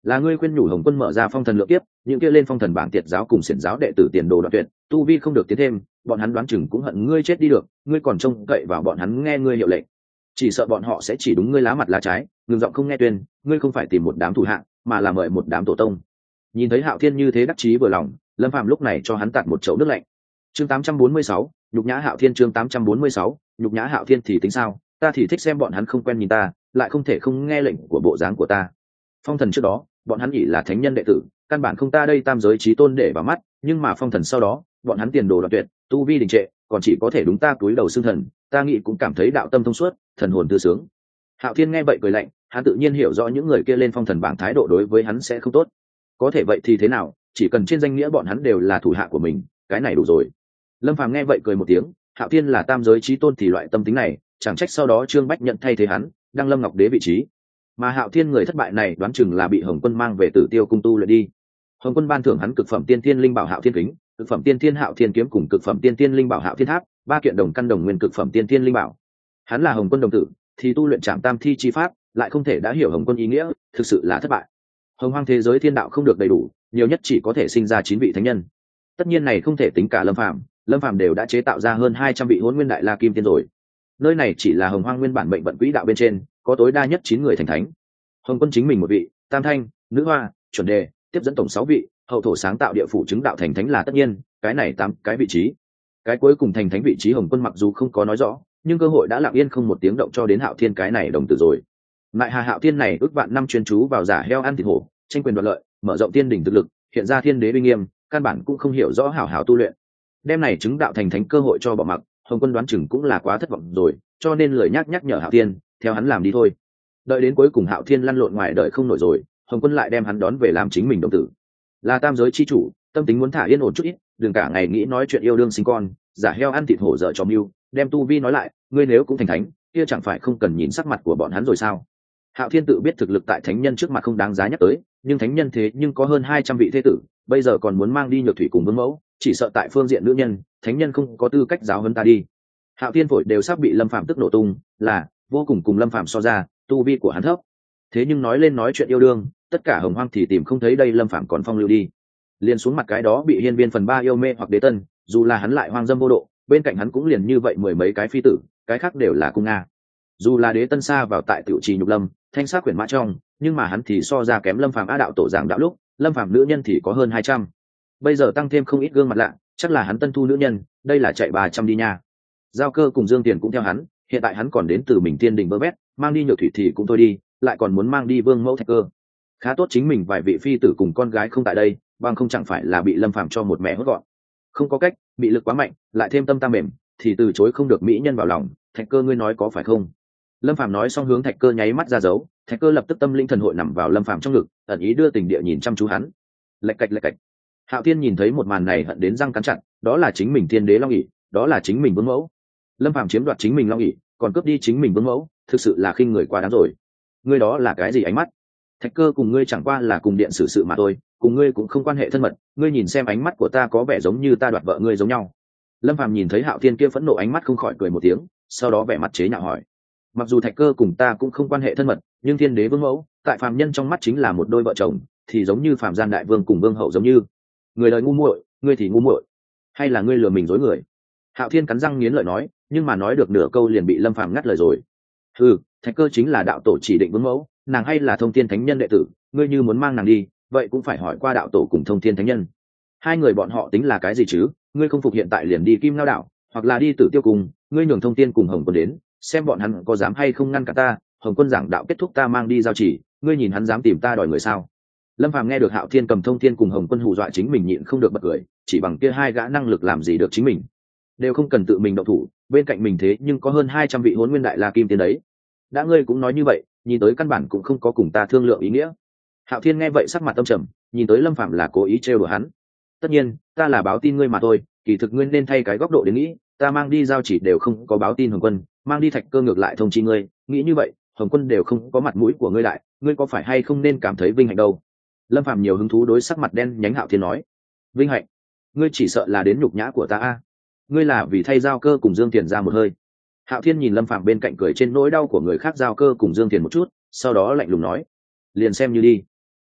là ngươi khuyên nhủ Hồng Quân mở ra phong thần lượng kiếp, những kia lên phong thần bảng tiệt giáo cùng xiển giáo đệ tử tiền đồ đoạn tuyệt, tu vi không được tiến thêm, bọn hắn đoán chừng cũng hận ngươi chết đi được, ngươi còn trông cậy vào bọn hắn nghe ngươi hiệu lệnh, chỉ sợ bọn họ sẽ chỉ đúng ngươi lá mặt lá trái, ngừng giọng không nghe tuyên, ngươi không phải tìm một đám thủ hạng, mà là mời một đám tổ tông. Nhìn thấy Hạo Thiên như thế đắc chí vừa lòng, Lâm Phàm lúc này cho hắn tạt một chậu nước lạnh. Chương tám trăm bốn mươi sáu, nhục nhã Hạo Thiên. Chương tám trăm bốn mươi sáu, nhục nhã Hạo Thiên thì tính sao, ta thì thích xem bọn hắn không quen nhìn ta, lại không thể không nghe lệnh của bộ dáng của ta. Phong thần trước đó, bọn hắn chỉ là thánh nhân đệ tử, căn bản không ta đây tam giới chí tôn để vào mắt, nhưng mà phong thần sau đó, bọn hắn tiền đồ đoạn tuyệt, tu vi đình trệ, còn chỉ có thể đúng ta túi đầu xương thần, ta nghĩ cũng cảm thấy đạo tâm thông suốt, thần hồn thư sướng. Hạo Thiên nghe vậy cười lạnh, hắn tự nhiên hiểu rõ những người kia lên phong thần bảng thái độ đối với hắn sẽ không tốt. Có thể vậy thì thế nào, chỉ cần trên danh nghĩa bọn hắn đều là thủ hạ của mình, cái này đủ rồi. Lâm Phàm nghe vậy cười một tiếng, Hạo Thiên là tam giới chí tôn thì loại tâm tính này, chẳng trách sau đó Trương Bách nhận thay thế hắn, đăng Lâm Ngọc Đế vị trí. Mà Hạo Thiên người thất bại này đoán chừng là bị Hồng Quân mang về Tử Tiêu cung tu luyện đi. Hồng Quân ban thưởng hắn cực phẩm tiên thiên linh bảo Hạo Thiên kính, cực phẩm tiên thiên Hạo Thiên kiếm cùng cực phẩm tiên thiên linh bảo Hạo Thiên tháp, ba kiện đồng căn đồng nguyên cực phẩm tiên thiên linh bảo. Hắn là Hồng Quân đồng tử, thì tu luyện Trảm Tam Thi chi pháp, lại không thể đã hiểu Hồng Quân ý nghĩa, thực sự là thất bại. Hồng Hoang thế giới thiên đạo không được đầy đủ, nhiều nhất chỉ có thể sinh ra chín vị thánh nhân. Tất nhiên này không thể tính cả Lâm Phàm, Lâm Phàm đều đã chế tạo ra hơn hai trăm vị Hỗn Nguyên Đại La Kim Tiên rồi. Nơi này chỉ là Hồng Hoang nguyên bản mệnh vận quỹ đạo bên trên, có tối đa nhất chín người thành thánh. Hồng Quân chính mình một vị, Tam Thanh, Nữ Hoa, Chuẩn Đề, tiếp dẫn tổng sáu vị, hậu thổ sáng tạo địa phủ chứng đạo thành thánh là tất nhiên, cái này tám cái vị trí. Cái cuối cùng thành thánh vị trí Hồng Quân mặc dù không có nói rõ, nhưng cơ hội đã lặng yên không một tiếng động cho đến Hạo Thiên cái này đồng tử rồi. Lại Hà Hạo Thiên này ước vạn năm chuyên chú vào giả heo ăn thịt hổ, tranh quyền đoạt lợi, mở rộng tiên đỉnh thực lực, hiện ra thiên đế uy nghiêm, căn bản cũng không hiểu rõ hảo hảo tu luyện. Đêm này chứng đạo thành thánh cơ hội cho bỏ mặc, Hồng Quân đoán chừng cũng là quá thất vọng rồi, cho nên lời nhắc nhắc nhở Hạo Thiên, theo hắn làm đi thôi. Đợi đến cuối cùng Hạo Thiên lăn lộn ngoài đời không nổi rồi, Hồng Quân lại đem hắn đón về làm chính mình đồng tử. Là tam giới chi chủ, tâm tính muốn thả yên ổn chút ít, đừng cả ngày nghĩ nói chuyện yêu đương sinh con, giả heo ăn thịt hổ dở trò mưu, đem tu vi nói lại, ngươi nếu cũng thành thánh, kia chẳng phải không cần nhìn sắc mặt của bọn hắn rồi sao? Hạo Thiên tự biết thực lực tại thánh nhân trước mặt không đáng giá nhắc tới, nhưng thánh nhân thế nhưng có hơn hai trăm vị thế tử, bây giờ còn muốn mang đi Nhược Thủy cùng Vương Mẫu, chỉ sợ tại phương diện nữ nhân, thánh nhân không có tư cách giáo huấn ta đi. Hạo Thiên phổi đều sắp bị Lâm Phàm tức nổ tung, là vô cùng cùng Lâm Phàm so ra, tu vi của hắn thấp. Thế nhưng nói lên nói chuyện yêu đương, tất cả Hồng Hoang thì tìm không thấy đây Lâm Phàm còn phong lưu đi. Liền xuống mặt cái đó bị hiên viên phần ba yêu mê hoặc đế tân, dù là hắn lại hoang dâm vô độ, bên cạnh hắn cũng liền như vậy mười mấy cái phi tử, cái khác đều là cung nga. Dù là đế tân xa vào tại tiểu trì nhục lâm, thanh sát quyển mã trong, nhưng mà hắn thì so ra kém Lâm Phàm á đạo tổ giảng đạo lúc, Lâm Phàm nữ nhân thì có hơn hai trăm. Bây giờ tăng thêm không ít gương mặt lạ, chắc là hắn tân thu nữ nhân, đây là chạy ba trăm đi nha. Giao Cơ cùng Dương Tiền cũng theo hắn, hiện tại hắn còn đến từ mình Thiên Đình vơ vét, mang đi Nhược Thủy thì cũng thôi đi, lại còn muốn mang đi Vương Mẫu Thạch Cơ. Khá tốt chính mình vài vị phi tử cùng con gái không tại đây, bằng không chẳng phải là bị Lâm Phàm cho một mẹ hốt gọn. Không có cách, bị lực quá mạnh, lại thêm tâm tam mềm, thì từ chối không được mỹ nhân vào lòng. Thạch Cơ ngươi nói có phải không? Lâm Phàm nói xong hướng Thạch Cơ nháy mắt ra dấu, Thạch Cơ lập tức tâm linh thần hội nằm vào Lâm Phàm trong ngực, ẩn ý đưa tình địa nhìn chăm chú hắn. Lạch cạch lạch cạch. Hạo Thiên nhìn thấy một màn này hận đến răng cắn chặt, đó là chính mình Thiên Đế Long ỷ, đó là chính mình Vương Mẫu. Lâm Phàm chiếm đoạt chính mình Long ỷ, còn cướp đi chính mình Vương Mẫu, thực sự là khinh người quá đáng rồi. Ngươi đó là cái gì ánh mắt? Thạch Cơ cùng ngươi chẳng qua là cùng điện xử sự mà thôi, cùng ngươi cũng không quan hệ thân mật, ngươi nhìn xem ánh mắt của ta có vẻ giống như ta đoạt vợ ngươi giống nhau. Lâm Phàm nhìn thấy Hạo Thiên kia phẫn nộ ánh mắt không khỏi cười một tiếng, sau đó vẻ mặt chế nhạo hỏi: mặc dù Thạch Cơ cùng ta cũng không quan hệ thân mật, nhưng Thiên Đế Vương Mẫu tại phàm nhân trong mắt chính là một đôi vợ chồng, thì giống như phàm gian đại vương cùng vương hậu giống như. Người đời ngu muội, ngươi thì ngu muội, hay là ngươi lừa mình dối người? Hạo Thiên cắn răng nghiến lợi nói, nhưng mà nói được nửa câu liền bị Lâm Phàm ngắt lời rồi. Ừ, Thạch Cơ chính là đạo tổ chỉ định Vương Mẫu, nàng hay là Thông Thiên Thánh Nhân đệ tử, ngươi như muốn mang nàng đi, vậy cũng phải hỏi qua đạo tổ cùng Thông Thiên Thánh Nhân. Hai người bọn họ tính là cái gì chứ? Ngươi không phục hiện tại liền đi Kim Ngao đảo, hoặc là đi Tử Tiêu cùng, ngươi nhường Thông Thiên cùng Hồng Quân đến, xem bọn hắn có dám hay không ngăn cả ta. Hồng Quân giảng đạo kết thúc ta mang đi giao chỉ, ngươi nhìn hắn dám tìm ta đòi người sao? Lâm Phàm nghe được Hạo Thiên cầm Thông Thiên cùng Hồng Quân hù dọa chính mình nhịn không được bật cười, chỉ bằng kia hai gã năng lực làm gì được chính mình, đều không cần tự mình động thủ, bên cạnh mình thế nhưng có hơn hai trăm vị Hỗn Nguyên Đại La Kim Tiên đấy. Đã ngươi cũng nói như vậy, nhìn tới căn bản cũng không có cùng ta thương lượng ý nghĩa. Hạo Thiên nghe vậy sắc mặt âm trầm, nhìn tới Lâm Phàm là cố ý trêu đùa hắn. Tất nhiên, ta là báo tin ngươi mà thôi, kỳ thực ngươi nên thay cái góc độ để nghĩ, ta mang đi giao chỉ đều không có báo tin Hồng Quân, mang đi Thạch Cơ ngược lại thông chi ngươi, nghĩ như vậy, Hồng Quân đều không có mặt mũi của ngươi lại, ngươi có phải hay không nên cảm thấy vinh hạnh đâu? Lâm Phàm nhiều hứng thú đối sắc mặt đen nhánh Hạo Thiên nói: vinh hạnh? Ngươi chỉ sợ là đến nhục nhã của ta a. Ngươi là vì thay Giao Cơ cùng Dương Tiền ra một hơi. Hạo Thiên nhìn Lâm Phàm bên cạnh cười trên nỗi đau của người khác Giao Cơ cùng Dương Tiền một chút, sau đó lạnh lùng nói: liền xem như đi.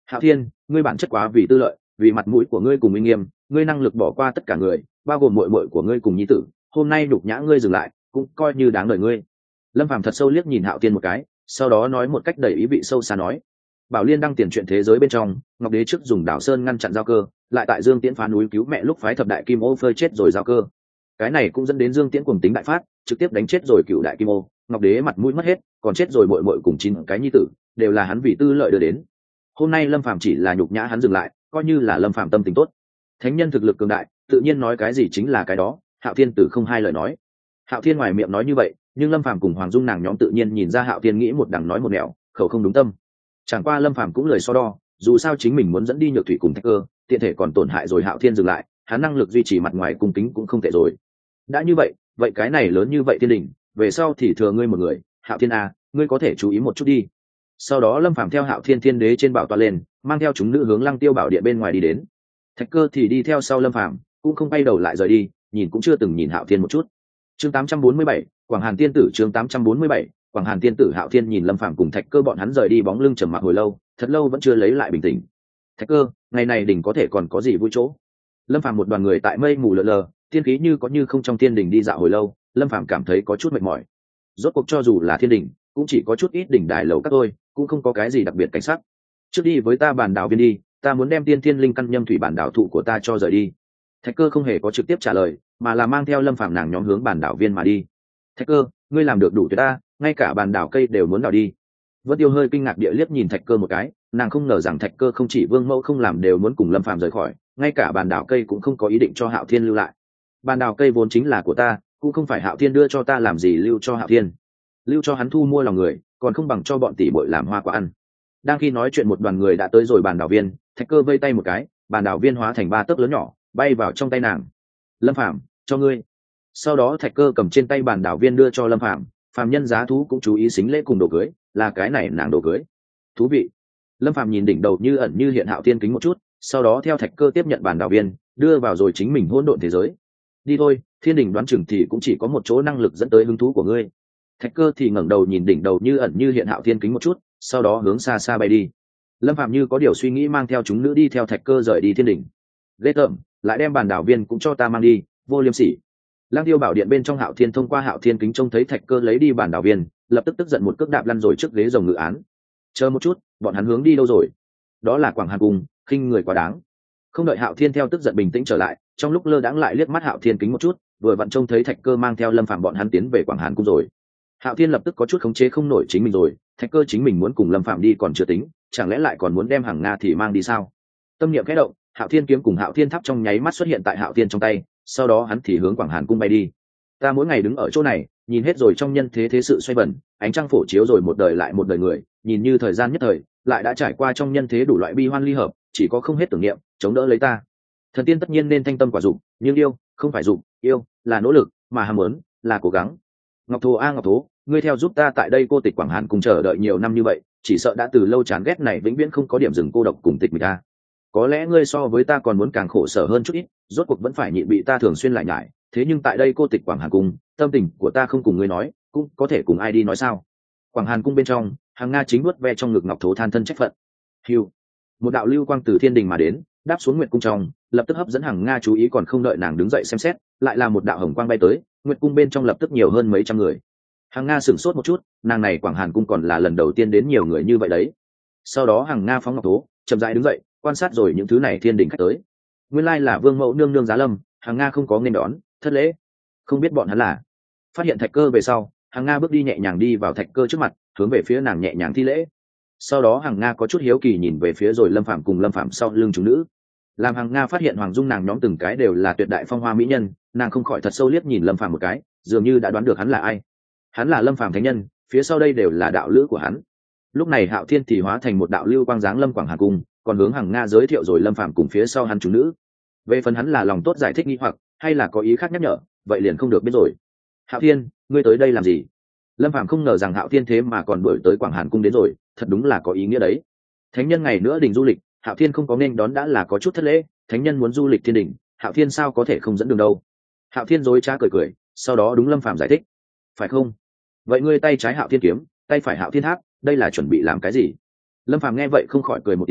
Hạo Thiên, ngươi bản chất quá vì tư lợi, vì mặt mũi của ngươi cùng uy nghiêm, ngươi năng lực bỏ qua tất cả người, bao gồm muội muội của ngươi cùng nhi tử, hôm nay đục nhã ngươi dừng lại, cũng coi như đáng đời ngươi. Lâm Phàm thật sâu liếc nhìn Hạo Thiên một cái, sau đó nói một cách đầy ý vị sâu xa nói: Bảo Liên đăng tiền chuyện thế giới bên trong, Ngọc Đế trước dùng Đảo Sơn ngăn chặn giao cơ, lại tại Dương Tiễn phá núi cứu mẹ lúc phái thập đại kim ô phơi chết rồi giao cơ. Cái này cũng dẫn đến Dương Tiễn cuồng tính đại phát, trực tiếp đánh chết rồi cựu đại kim ô, Ngọc Đế mặt mũi mất hết, còn chết rồi muội muội cùng chín cái nhi tử, đều là hắn vì tư lợi đưa đến. Hôm nay Lâm Phàm chỉ là nhục nhã hắn dừng lại, coi như là Lâm Phàm tâm tình tốt. Thánh nhân thực lực cường đại, tự nhiên nói cái gì chính là cái đó, Hạo Thiên từ không hai lời nói. Hạo Thiên ngoài miệng nói như vậy, nhưng Lâm Phàm cùng Hoàng Dung nàng nhóm tự nhiên nhìn ra Hạo Thiên nghĩ một đằng nói một nẻo, khẩu không đúng tâm. Chẳng qua Lâm Phàm cũng lời so đo, dù sao chính mình muốn dẫn đi Nhược Thủy cùng Thạch Cơ, tiện thể còn tổn hại rồi Hạo Thiên dừng lại, hắn năng lực duy trì mặt ngoài cung kính cũng không tệ rồi. Đã như vậy, vậy cái này lớn như vậy thiên đình, về sau thì thừa ngươi một người, Hạo Thiên a, ngươi có thể chú ý một chút đi. Sau đó Lâm Phàm theo Hạo Thiên Thiên Đế trên bảo tọa lên, mang theo chúng nữ hướng Lăng Tiêu Bảo Điện bên ngoài đi đến. Thạch Cơ thì đi theo sau Lâm Phàm, cũng không quay đầu lại rời đi, nhìn cũng chưa từng nhìn Hạo Thiên một chút. Chương tám trăm bốn mươi bảy, Quảng Hàn Tiên tử chương tám trăm bốn mươi bảy, Quảng Hàn Tiên tử. Hạo Thiên nhìn Lâm Phàm cùng Thạch Cơ bọn hắn rời đi bóng lưng trầm mặc hồi lâu, thật lâu vẫn chưa lấy lại bình tĩnh. Thạch Cơ, ngày này đỉnh có thể còn có gì vui chỗ? Lâm Phàm một đoàn người tại mây mù lờ lờ, tiên khí như có như không trong tiên đỉnh đi dạo hồi lâu, Lâm Phàm cảm thấy có chút mệt mỏi. Rốt cuộc cho dù là thiên đỉnh, cũng chỉ có chút ít đỉnh đài lầu các thôi, cũng không có cái gì đặc biệt cảnh sắc. Trước đi với ta bản đảo viên đi, ta muốn đem tiên thiên linh căn nhâm thủy bản đảo thụ của ta cho rời đi. Thạch Cơ không hề có trực tiếp trả lời, mà là mang theo Lâm Phàm nàng nhóm hướng bản đảo viên mà đi. Thạch Cơ, ngươi làm được đủ tuyệt ta, ngay cả bản đảo cây đều muốn đào đi. Vân Tiêu hơi kinh ngạc địa liếc nhìn Thạch Cơ một cái, nàng không ngờ rằng Thạch Cơ không chỉ vương mẫu không làm đều muốn cùng Lâm Phàm rời khỏi, ngay cả bản đảo cây cũng không có ý định cho Hạo Thiên lưu lại. Bản đảo cây vốn chính là của ta, cũng không phải Hạo Thiên đưa cho ta làm gì lưu cho Hạo Thiên, lưu cho hắn thu mua lòng người, còn không bằng cho bọn tỷ bội làm hoa quả ăn. Đang khi nói chuyện một đoàn người đã tới rồi bản đảo viên, Thạch Cơ vây tay một cái, bản đảo viên hóa thành ba tấc lớn nhỏ, bay vào trong tay nàng. Lâm Phàm, cho ngươi. Sau đó Thạch Cơ cầm trên tay bản đảo viên đưa cho Lâm Phàm, phàm nhân giá thú cũng chú ý xính lễ cùng đồ cưới, là cái này nàng đồ cưới. Thú vị. Lâm Phàm nhìn đỉnh đầu như ẩn như hiện Hạo Thiên kính một chút, sau đó theo Thạch Cơ tiếp nhận bản đảo viên, đưa vào rồi chính mình hỗn độn thế giới. Đi thôi, thiên đình đoán chừng thì cũng chỉ có một chỗ năng lực dẫn tới hứng thú của ngươi. Thạch Cơ thì ngẩng đầu nhìn đỉnh đầu như ẩn như hiện Hạo Thiên kính một chút, sau đó hướng xa xa bay đi. Lâm Phàm như có điều suy nghĩ mang theo chúng nữ đi theo Thạch Cơ rời đi thiên đình. Ghê tởm, lại đem bản đảo viên cũng cho ta mang đi, vô liêm sỉ. Lang Tiêu Bảo Điện bên trong Hạo Thiên thông qua Hạo Thiên kính trông thấy Thạch Cơ lấy đi bản đảo viên, lập tức tức giận một cước đạp lăn rồi trước ghế rồng ngự án. Chờ một chút, bọn hắn hướng đi đâu rồi? Đó là Quảng Hàn cung, khinh người quá đáng. Không đợi Hạo Thiên theo tức giận bình tĩnh trở lại, trong lúc lơ đãng lại liếc mắt Hạo Thiên kính một chút, vừa vặn trông thấy Thạch Cơ mang theo Lâm Phàm bọn hắn tiến về Quảng Hàn cung rồi. Hạo Thiên lập tức có chút khống chế không nổi chính mình rồi, Thạch Cơ chính mình muốn cùng Lâm Phàm đi còn chưa tính, chẳng lẽ lại còn muốn đem Hằng Nga thì mang đi sao? Tâm niệm khẽ động, Hạo Thiên kiếm cùng Hạo Thiên tháp trong nháy mắt xuất hiện tại Hạo Thiên trong tay, sau đó hắn thì hướng Quảng Hàn cung bay đi. Ta mỗi ngày đứng ở chỗ này, nhìn hết rồi trong nhân thế thế sự xoay vần, ánh trăng phổ chiếu rồi một đời lại một đời người, nhìn như thời gian nhất thời, lại đã trải qua trong nhân thế đủ loại bi hoan ly hợp, chỉ có không hết tưởng niệm, chống đỡ lấy ta. Thần tiên tất nhiên nên thanh tâm quả dụng, nhưng yêu không phải dụng, yêu là nỗ lực, mà ham muốn là cố gắng. Ngọc Thố a Ngọc Thố, ngươi theo giúp ta tại đây cô tịch Quảng Hàn cùng chờ đợi nhiều năm như vậy, chỉ sợ đã từ lâu chán ghét này vĩnh viễn không có điểm dừng cô độc cùng tịch mình ta. Có lẽ ngươi so với ta còn muốn càng khổ sở hơn chút ít, rốt cuộc vẫn phải nhịn bị ta thường xuyên lại nhải, thế nhưng tại đây cô tịch Quảng Hàn cung, tâm tình của ta không cùng ngươi nói, cũng có thể cùng ai đi nói sao? Quảng Hàn cung bên trong, Hằng Nga chính nuốt ve trong ngực Ngọc Thố than thân trách phận. Hưu, một đạo lưu quang từ thiên đình mà đến, đáp xuống Nguyệt cung trong, lập tức hấp dẫn Hằng Nga chú ý, còn không đợi nàng đứng dậy xem xét, lại là một đạo hồng quang bay tới, Nguyệt cung bên trong lập tức nhiều hơn mấy trăm người. Hằng Nga sửng sốt một chút, nàng này Quảng Hàn cung còn là lần đầu tiên đến nhiều người như vậy đấy. Sau đó Hằng Nga phóng Ngọc Thố, chậm rãi đứng dậy, quan sát rồi những thứ này thiên đình khách tới. Nguyên lai là Vương Mẫu nương nương giá lâm, Hằng Nga không có nên đón, thất lễ. Không biết bọn hắn là. Phát hiện Thạch Cơ về sau, Hằng Nga bước đi nhẹ nhàng đi vào Thạch Cơ trước mặt, hướng về phía nàng nhẹ nhàng thi lễ. Sau đó Hằng Nga có chút hiếu kỳ nhìn về phía rồi Lâm Phàm cùng Lâm Phàm sau lưng chúng nữ. Làm Hằng Nga phát hiện Hoàng Dung nàng nhóm từng cái đều là tuyệt đại phong hoa mỹ nhân, nàng không khỏi thật sâu liếc nhìn Lâm Phàm một cái, dường như đã đoán được hắn là ai. Hắn là Lâm Phàm thánh nhân, phía sau đây đều là đạo lữ của hắn. Lúc này Hạo Thiên thì hóa thành một đạo lưu quang dáng lâm Quảng Hàn cung, còn hướng Hằng Nga giới thiệu rồi Lâm Phàm cùng phía sau hắn chúng nữ. Về phần hắn là lòng tốt giải thích nghi hoặc hay là có ý khác nhắc nhở, vậy liền không được biết rồi. Hạo Thiên, ngươi tới đây làm gì? Lâm Phàm không ngờ rằng Hạo Thiên thế mà còn đuổi tới Quảng Hàn cung đến rồi, thật đúng là có ý nghĩa đấy. Thánh nhân ngày nữa đình du lịch, Hạo Thiên không có nên đón đã là có chút thất lễ, thánh nhân muốn du lịch thiên đình, Hạo Thiên sao có thể không dẫn đường đâu. Hạo Thiên dối trá cười cười, sau đó đúng Lâm Phàm giải thích. Phải không? Vậy ngươi tay trái Hạo Thiên kiếm, tay phải Hạo Thiên tháp, đây là chuẩn bị làm cái gì? Lâm Phàm nghe vậy không khỏi cười một tiếng,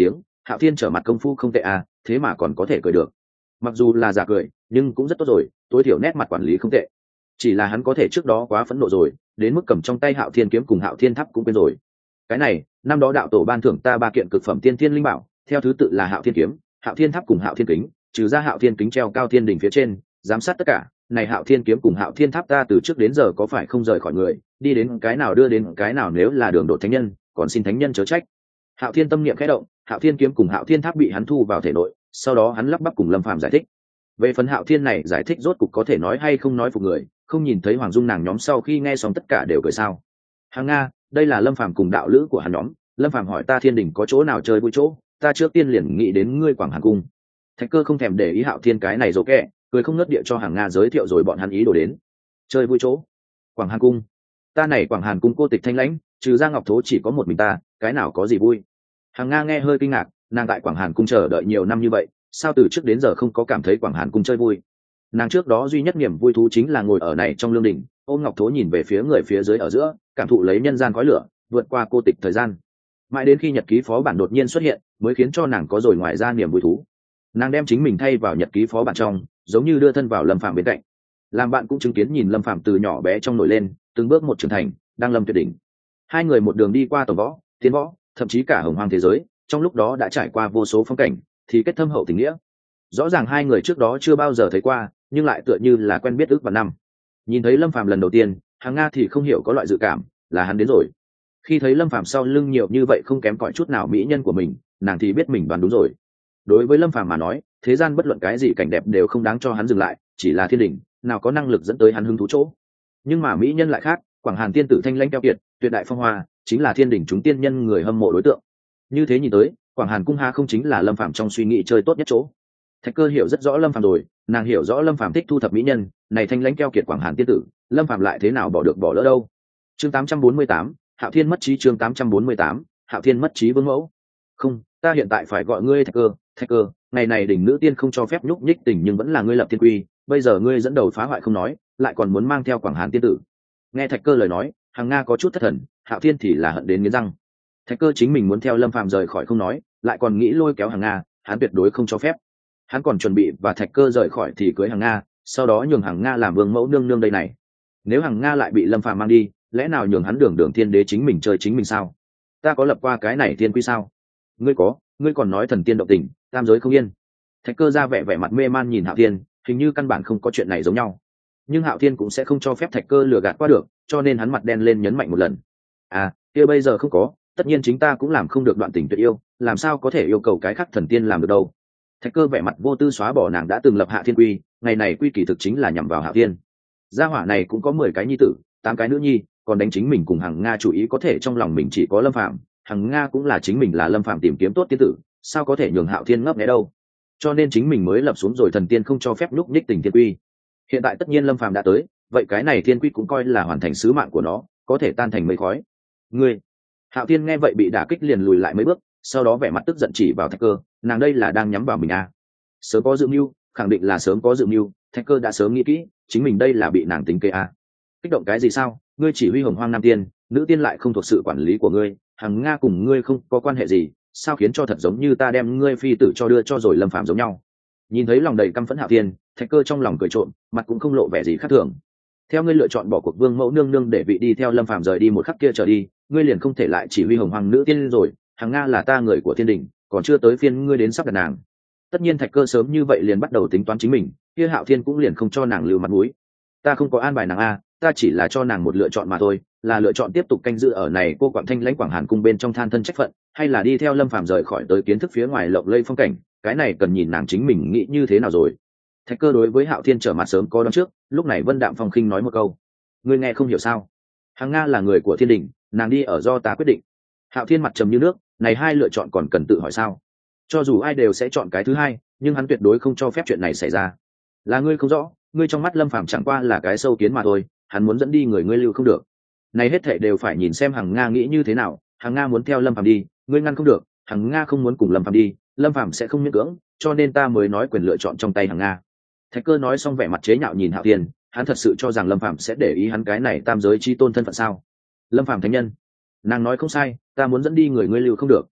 Hạo Thiên trở mặt công phu không tệ à, thế mà còn có thể cười được. Mặc dù là giả cười nhưng cũng rất tốt rồi, tối thiểu nét mặt quản lý không tệ. Chỉ là hắn có thể trước đó quá phẫn nộ rồi, đến mức cầm trong tay Hạo Thiên kiếm cùng Hạo Thiên tháp cũng quên rồi. Cái này năm đó đạo tổ ban thưởng ta ba kiện cực phẩm tiên thiên linh bảo, theo thứ tự là Hạo Thiên kiếm, Hạo Thiên tháp cùng Hạo Thiên kính, trừ ra Hạo Thiên kính treo cao thiên đỉnh phía trên giám sát tất cả, này Hạo Thiên kiếm cùng Hạo Thiên tháp ta từ trước đến giờ có phải không rời khỏi người, đi đến cái nào đưa đến cái nào, nếu là đường đột thánh nhân còn xin thánh nhân chớ trách. Hạo Thiên tâm niệm khẽ động, Hạo Thiên kiếm cùng Hạo Thiên tháp bị hắn thu vào thể nội, sau đó hắn lắp bắp cùng Lâm Phàm giải thích. Về phần Hạo Thiên này giải thích rốt cục có thể nói hay không nói phục người, không nhìn thấy Hoàng Dung nàng nhóm sau khi nghe xong tất cả đều cười sao. Hàng Nga, đây là Lâm Phàm cùng đạo lữ của hắn nhóm. Lâm Phàm hỏi ta Thiên Đình có chỗ nào chơi vui chỗ, ta trước tiên liền nghĩ đến ngươi Quảng Hàn cung. Thạch Cơ không thèm để ý Hạo Thiên cái này dỗ kẹ, cười không ngớt địa cho Hàng Nga giới thiệu rồi bọn hắn ý đồ đến. Chơi vui chỗ? Quảng Hàn cung? Ta này Quảng Hàn cung cô tịch thanh lãnh, trừ ra Ngọc Thố chỉ có một mình ta, cái nào có gì vui? Hàng Nga nghe hơi kinh ngạc, nàng tại Quảng Hàn cung chờ đợi nhiều năm như vậy, sao từ trước đến giờ không có cảm thấy Quảng Hàn cung chơi vui? Nàng trước đó duy nhất niềm vui thú chính là ngồi ở này trong lương đình, ôm Ngọc Thố nhìn về phía người phía dưới ở giữa, cảm thụ lấy nhân gian khói lửa, vượt qua cô tịch thời gian. Mãi đến khi nhật ký phó bản đột nhiên xuất hiện, mới khiến cho nàng có rồi ngoài ra niềm vui thú. Nàng đem chính mình thay vào nhật ký phó bản trong, giống như đưa thân vào Lâm Phàm bên cạnh. Làm bạn cũng chứng kiến nhìn Lâm Phàm từ nhỏ bé trong nổi lên, từng bước một trưởng thành, đang lâm tuyệt đỉnh. Hai người một đường đi qua tổng võ, tiến võ, thậm chí cả hồng hoang thế giới, trong lúc đó đã trải qua vô số phong cảnh, thì kết thâm hậu tình nghĩa. Rõ ràng hai người trước đó chưa bao giờ thấy qua, nhưng lại tựa như là quen biết ước và năm. Nhìn thấy Lâm Phàm lần đầu tiên, Hàng Nga thì không hiểu có loại dự cảm là hắn đến rồi. Khi thấy Lâm Phàm sau lưng nhiều như vậy không kém cỏi chút nào mỹ nhân của mình, nàng thì biết mình đoán đúng rồi. Đối với Lâm Phàm mà nói, thế gian bất luận cái gì cảnh đẹp đều không đáng cho hắn dừng lại, chỉ là thiên đình nào có năng lực dẫn tới hắn hứng thú chỗ. Nhưng mà mỹ nhân lại khác, Quảng Hàn tiên tử thanh lãnh keo kiệt, tuyệt đại phong hoa, chính là thiên đình chúng tiên nhân người hâm mộ đối tượng. Như thế nhìn tới, Quảng Hàn cung ha không chính là Lâm Phàm trong suy nghĩ chơi tốt nhất chỗ. Thạch Cơ hiểu rất rõ Lâm Phàm rồi, nàng hiểu rõ Lâm Phàm thích thu thập mỹ nhân, này thanh lãnh keo kiệt Quảng Hàn tiên tử, Lâm Phàm lại thế nào bỏ được bỏ lỡ đâu. Chương tám trăm bốn mươi tám, Hạo Thiên mất trí. Chương tám trăm bốn mươi tám, Hạo Thiên mất trí vương mẫu. Không, ta hiện tại phải gọi ngươi Thạch Cơ. Thạch Cơ, ngày này đỉnh nữ tiên không cho phép nhúc nhích tình, nhưng vẫn là ngươi lập thiên quy, bây giờ ngươi dẫn đầu phá hoại không nói, lại còn muốn mang theo Quảng Hàn tiên tử. Nghe Thạch Cơ lời nói, Hàng Nga có chút thất thần, Hạo Thiên thì là hận đến nghiến răng. Thạch Cơ chính mình muốn theo Lâm Phàm rời khỏi không nói, lại còn nghĩ lôi kéo Hàng Nga, hắn tuyệt đối không cho phép. Hắn còn chuẩn bị và Thạch Cơ rời khỏi thì cưới Hàng Nga, sau đó nhường Hàng Nga làm vương mẫu nương nương đây này. Nếu Hàng Nga lại bị Lâm Phàm mang đi, lẽ nào nhường hắn đường đường thiên đế chính mình chơi chính mình sao? Ta có lập qua cái này thiên quy sao? Ngươi có, ngươi còn nói thần tiên động tình, tam giới không yên. Thạch Cơ ra vẻ vẻ mặt mê man nhìn Hạo Thiên, hình như căn bản không có chuyện này giống nhau. Nhưng Hạo Thiên cũng sẽ không cho phép Thạch Cơ lừa gạt qua được, cho nên hắn mặt đen lên nhấn mạnh một lần. À, kia bây giờ không có, tất nhiên chính ta cũng làm không được đoạn tình tuyệt yêu, làm sao có thể yêu cầu cái khác thần tiên làm được đâu. Thạch Cơ vẻ mặt vô tư xóa bỏ nàng đã từng lập hạ thiên quy, ngày này quy kỳ thực chính là nhằm vào Hạo Thiên. Gia hỏa này cũng có mười cái nhi tử, tám cái nữ nhi, còn đánh chính mình cùng Hằng Nga chủ ý có thể trong lòng mình chỉ có Lâm Phàm, Hằng Nga cũng là chính mình là Lâm Phàm tìm kiếm tốt tiên tử, sao có thể nhường Hạo Thiên ngấp nghé đâu. Cho nên chính mình mới lập xuống rồi thần tiên không cho phép lúc nhích tình thiên quy. Hiện tại tất nhiên Lâm Phàm đã tới, vậy cái này thiên quy cũng coi là hoàn thành sứ mạng của nó, có thể tan thành mây khói. Ngươi, Hạo Thiên nghe vậy bị đả kích liền lùi lại mấy bước, sau đó vẻ mặt tức giận chỉ vào Thạch Cơ, nàng đây là đang nhắm vào mình à? Sớm có dự mưu, khẳng định là sớm có dự mưu, Thạch Cơ đã sớm nghĩ kỹ, chính mình đây là bị nàng tính kế à? Kích động cái gì sao? Ngươi chỉ huy hồng hoang nam tiên, nữ tiên lại không thuộc sự quản lý của ngươi, Hằng Nga cùng ngươi không có quan hệ gì, sao khiến cho thật giống như ta đem ngươi phi tử cho đưa cho rồi Lâm Phàm giống nhau. Nhìn thấy lòng đầy căm phẫn Hạo Thiên, Thạch Cơ trong lòng cười trộm, mặt cũng không lộ vẻ gì khác thường. Theo ngươi lựa chọn bỏ cuộc vương mẫu nương nương để vị đi theo Lâm Phàm rời đi một khắc kia trở đi, ngươi liền không thể lại chỉ huy hồng hoàng nữ tiên rồi, Hằng Nga là ta người của thiên đình, còn chưa tới phiên ngươi đến sắp đặt nàng. Tất nhiên Thạch Cơ sớm như vậy liền bắt đầu tính toán chính mình, kia Hạo Thiên cũng liền không cho nàng lưu mặt mũi. Ta không có an bài nàng a, ta chỉ là cho nàng một lựa chọn mà thôi, là lựa chọn tiếp tục canh giữ ở này cô Quảng Thanh lãnh Quảng Hàn cung bên trong than thân trách phận, hay là đi theo Lâm Phàm rời khỏi tới kiến thức phía ngoài lộng lây phong cảnh, cái này cần nhìn nàng chính mình nghĩ như thế nào rồi. Thạch Cơ đối với Hạo Thiên trở mặt sớm có đoán trước, lúc này Vân Đạm Phong khinh nói một câu, ngươi nghe không hiểu sao? Hằng Nga là người của thiên đình, nàng đi ở do ta quyết định. Hạo Thiên mặt trầm như nước, này hai lựa chọn còn cần tự hỏi sao? Cho dù ai đều sẽ chọn cái thứ hai, nhưng hắn tuyệt đối không cho phép chuyện này xảy ra. Là ngươi không rõ, ngươi trong mắt Lâm Phàm chẳng qua là cái sâu kiến mà thôi, hắn muốn dẫn đi người ngươi lưu không được. Này hết thảy đều phải nhìn xem Hằng Nga nghĩ như thế nào, Hằng Nga muốn theo Lâm Phàm đi, ngươi ngăn không được, Hằng Nga không muốn cùng Lâm Phàm đi, Lâm Phàm sẽ không miễn cưỡng, cho nên ta mới nói quyền lựa chọn trong tay Hằng Nga. Thạch Cơ nói xong vẻ mặt chế nhạo nhìn Hạo Thiên, hắn thật sự cho rằng Lâm Phàm sẽ để ý hắn cái này tam giới chi tôn thân phận sao? Lâm Phàm thánh nhân, nàng nói không sai, ta muốn dẫn đi người ngươi lưu không được.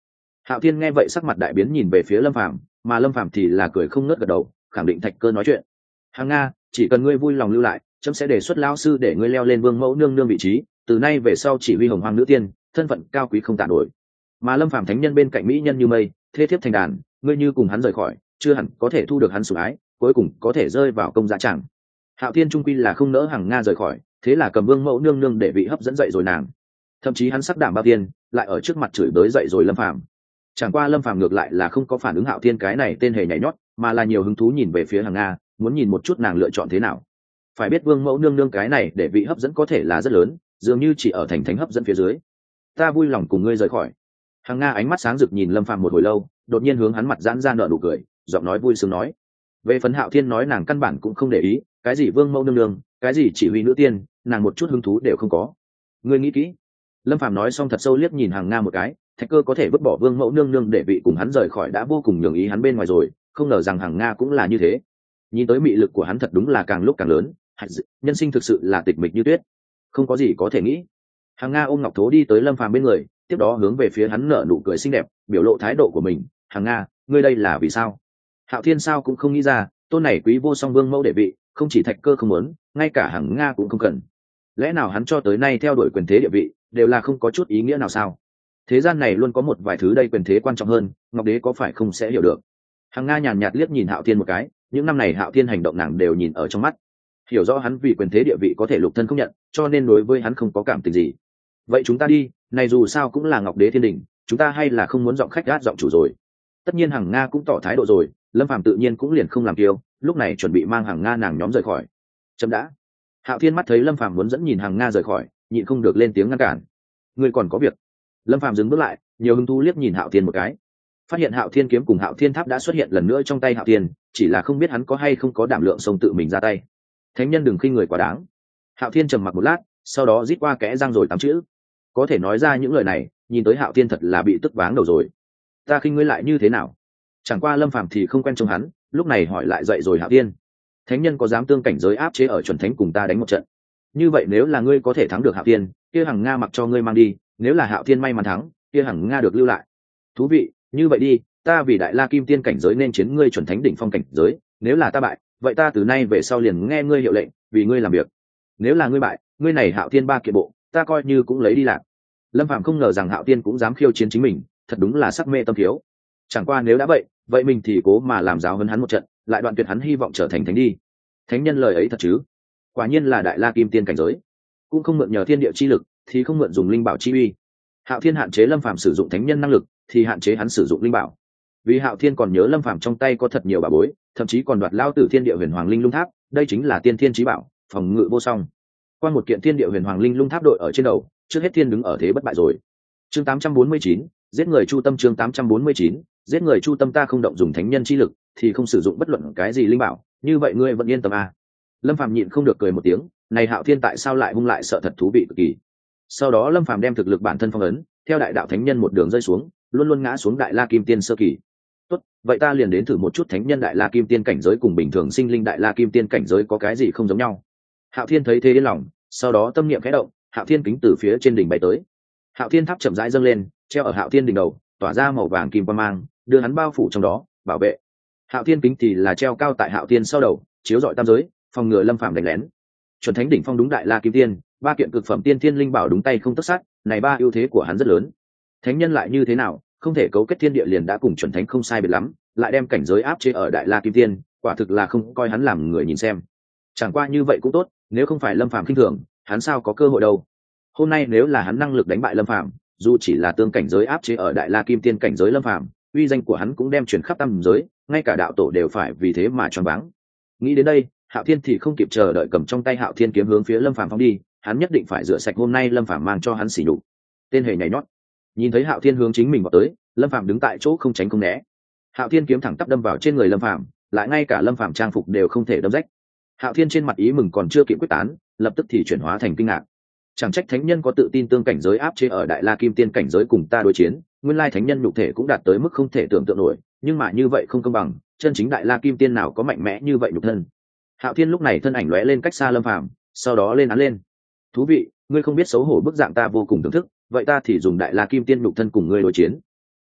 Hạo Thiên nghe vậy sắc mặt đại biến nhìn về phía Lâm Phàm, mà Lâm Phàm thì là cười không ngớt gật đầu, khẳng định Thạch Cơ nói chuyện. Hàng Nga, chỉ cần ngươi vui lòng lưu lại, chấm sẽ đề xuất lão sư để ngươi leo lên vương mẫu nương nương vị trí, từ nay về sau chỉ huy hồng hoang nữ tiên, thân phận cao quý không tả nổi. Mà Lâm Phàm thánh nhân bên cạnh mỹ nhân như mây, thê thiếp thành đàn, ngươi như cùng hắn rời khỏi, chưa hẳn có thể thu được hắn sủng ái, cuối cùng có thể rơi vào công dạ chẳng. Hạo Thiên trung quy là không nỡ Hàng Nga rời khỏi, thế là cầm vương mẫu nương nương để vị hấp dẫn dậy rồi nàng. Thậm chí hắn sắc đảm bao tiên, lại ở trước mặt chửi bới dậy rồi Lâm Phàm. Chẳng qua Lâm Phàm ngược lại là không có phản ứng Hạo Thiên cái này tên hề nhảy nhót, mà là nhiều hứng thú nhìn về phía Hàng Nga, muốn nhìn một chút nàng lựa chọn thế nào. Phải biết vương mẫu nương nương cái này để vị hấp dẫn có thể là rất lớn, dường như chỉ ở thành thánh hấp dẫn phía dưới. Ta vui lòng cùng ngươi rời khỏi. Hàng Nga ánh mắt sáng rực nhìn Lâm Phàm một hồi lâu, đột nhiên hướng hắn mặt giãn ra nở nụ cười, giọng nói vui sướng nói: về phần Hạo Thiên nói nàng căn bản cũng không để ý, cái gì vương mẫu nương nương, cái gì chỉ huy nữ tiên, nàng một chút hứng thú đều không có. Ngươi nghĩ kỹ. Lâm Phàm nói xong thật sâu liếc nhìn Hàng Nga một cái, Thạch Cơ có thể vứt bỏ vương mẫu nương nương để vị cùng hắn rời khỏi đã vô cùng nhường ý hắn bên ngoài rồi, không ngờ rằng Hàng Nga cũng là như thế. Nhìn tới mị lực của hắn thật đúng là càng lúc càng lớn, nhân sinh thực sự là tịch mịch như tuyết, không có gì có thể nghĩ. Hàng Nga ôm Ngọc Thố đi tới Lâm Phàm bên người, tiếp đó hướng về phía hắn nở nụ cười xinh đẹp, biểu lộ thái độ của mình. Hàng Nga, ngươi đây là vì sao? Hạo Thiên sao cũng không nghĩ ra, tôn này quý vô song vương mẫu đệ vị, không chỉ Thạch Cơ không muốn, ngay cả Hàng Nga cũng không cần. Lẽ nào hắn cho tới nay theo đuổi quyền thế địa vị đều là không có chút ý nghĩa nào sao? Thế gian này luôn có một vài thứ đây quyền thế quan trọng hơn, Ngọc Đế có phải không sẽ hiểu được. Hàng Nga nhàn nhạt liếc nhìn Hạo Thiên một cái, những năm này Hạo Thiên hành động nàng đều nhìn ở trong mắt, hiểu rõ hắn vì quyền thế địa vị có thể lục thân không nhận, cho nên đối với hắn không có cảm tình gì. Vậy chúng ta đi, này dù sao cũng là Ngọc Đế thiên đình, chúng ta hay là không muốn giọng khách gát giọng chủ rồi. Tất nhiên Hàng Nga cũng tỏ thái độ rồi, Lâm Phàm tự nhiên cũng liền không làm kiêu, lúc này chuẩn bị mang Hàng Nga nàng nhóm rời khỏi. Chấm đã. Hạo Thiên mắt thấy Lâm Phàm muốn dẫn nhìn Hàng Nga rời khỏi, nhịn không được lên tiếng ngăn cản. Ngươi còn có việc. Lâm Phàm dừng bước lại, nhiều hứng thú liếc nhìn Hạo Thiên một cái, phát hiện Hạo Thiên kiếm cùng Hạo Thiên tháp đã xuất hiện lần nữa trong tay Hạo Thiên, chỉ là không biết hắn có hay không có đảm lượng xông tự mình ra tay. Thánh nhân đừng khinh người quá đáng. Hạo Thiên trầm mặc một lát, sau đó rít qua kẽ răng rồi tám chữ. Có thể nói ra những lời này, nhìn tới Hạo Thiên thật là bị tức váng đầu rồi. Ta khinh ngươi lại như thế nào? Chẳng qua Lâm Phàm thì không quen trông hắn, lúc này hỏi lại dậy rồi Hạo Thiên. Thánh nhân có dám tương cảnh giới áp chế ở chuẩn thánh cùng ta đánh một trận? Như vậy nếu là ngươi có thể thắng được Hạo Thiên, kia Hằng Nga mặc cho ngươi mang đi, nếu là Hạo Thiên may mắn thắng, kia Hằng Nga được lưu lại. Thú vị, như vậy đi, ta vì Đại La Kim Tiên cảnh giới nên chiến ngươi chuẩn thánh đỉnh phong cảnh giới, nếu là ta bại, vậy ta từ nay về sau liền nghe ngươi hiệu lệnh, vì ngươi làm việc. Nếu là ngươi bại, ngươi này Hạo Thiên ba kiện bộ, ta coi như cũng lấy đi lạc. Lâm Phàm không ngờ rằng Hạo Thiên cũng dám khiêu chiến chính mình, thật đúng là sắc mê tâm thiếu. Chẳng qua nếu đã vậy, vậy mình thì cố mà làm giáo hơn hắn một trận, lại đoạn tuyệt hắn hy vọng trở thành thánh đi. Thánh nhân lời ấy thật chứ? Quả nhiên là Đại La Kim Tiên cảnh giới, cũng không mượn nhờ thiên địa chi lực, thì không mượn dùng linh bảo chi uy. Hạo Thiên hạn chế Lâm Phàm sử dụng thánh nhân năng lực, thì hạn chế hắn sử dụng linh bảo. Vì Hạo Thiên còn nhớ Lâm Phàm trong tay có thật nhiều bảo bối, thậm chí còn đoạt lao tử thiên địa huyền hoàng linh lung tháp, đây chính là tiên thiên chí bảo, phòng ngự vô song. Qua một kiện thiên địa huyền hoàng linh lung tháp đội ở trên đầu, trước hết thiên đứng ở thế bất bại rồi. Chương tám trăm bốn mươi chín, giết người chu tâm. Chương tám trăm bốn mươi chín, giết người chu tâm. Ta không động dùng thánh nhân chi lực, thì không sử dụng bất luận cái gì linh bảo, như vậy ngươi vẫn yên tâm à? Lâm Phàm nhịn không được cười một tiếng, này Hạo Thiên tại sao lại hung lại sợ thật thú vị cực kỳ. Sau đó Lâm Phàm đem thực lực bản thân phong ấn, theo đại đạo thánh nhân một đường rơi xuống, luôn luôn ngã xuống Đại La Kim Tiên sơ kỳ. Tốt, vậy ta liền đến thử một chút thánh nhân Đại La Kim Tiên cảnh giới cùng bình thường sinh linh Đại La Kim Tiên cảnh giới có cái gì không giống nhau. Hạo Thiên thấy thế yên lòng, sau đó tâm niệm khẽ động, Hạo Thiên kính từ phía trên đỉnh bay tới. Hạo Thiên tháp chậm rãi dâng lên, treo ở Hạo Thiên đỉnh đầu, tỏa ra màu vàng kim quang mang, đưa hắn bao phủ trong đó, bảo vệ. Hạo Thiên kính thì là treo cao tại Hạo Thiên sau đầu, chiếu rọi tam giới, phòng ngừa Lâm Phàm đánh lén. Chuẩn thánh đỉnh phong đúng Đại La Kim Tiên, ba kiện cực phẩm tiên thiên linh bảo đúng tay không tất sát, này ba ưu thế của hắn rất lớn. Thánh nhân lại như thế nào, không thể cấu kết thiên địa liền đã cùng chuẩn thánh không sai biệt lắm, lại đem cảnh giới áp chế ở Đại La Kim Tiên, quả thực là không coi hắn làm người nhìn xem. Chẳng qua như vậy cũng tốt, nếu không phải Lâm Phàm khinh thường, hắn sao có cơ hội đâu. Hôm nay nếu là hắn năng lực đánh bại Lâm Phàm, dù chỉ là tương cảnh giới áp chế ở Đại La Kim Tiên cảnh giới Lâm Phàm, uy danh của hắn cũng đem truyền khắp tam giới, ngay cả đạo tổ đều phải vì thế mà choáng váng. Nghĩ đến đây, Hạo Thiên thì không kịp chờ đợi cầm trong tay Hạo Thiên kiếm hướng phía Lâm Phàm phóng đi, hắn nhất định phải rửa sạch hôm nay Lâm Phàm mang cho hắn sỉ nhục. Tên hề nhảy nhót. Nhìn thấy Hạo Thiên hướng chính mình vào tới, Lâm Phàm đứng tại chỗ không tránh không né. Hạo Thiên kiếm thẳng tắp đâm vào trên người Lâm Phàm, lại ngay cả Lâm Phàm trang phục đều không thể đâm rách. Hạo Thiên trên mặt ý mừng còn chưa kịp quyết tán, lập tức thì chuyển hóa thành kinh ngạc. Chẳng trách thánh nhân có tự tin tương cảnh giới áp chế ở Đại La Kim Tiên cảnh giới cùng ta đối chiến, nguyên lai thánh nhân nhục thể cũng đạt tới mức không thể tưởng tượng nổi, nhưng mà như vậy không công bằng, chân chính Đại La Kim Tiên nào có mạnh mẽ như vậy nhục thân. Hạo Thiên lúc này thân ảnh lóe lên cách xa Lâm Phàm, sau đó lên án lên. Thú vị, ngươi không biết xấu hổ bức dạng ta vô cùng thưởng thức, vậy ta thì dùng Đại La Kim Tiên nhục thân cùng ngươi đối chiến.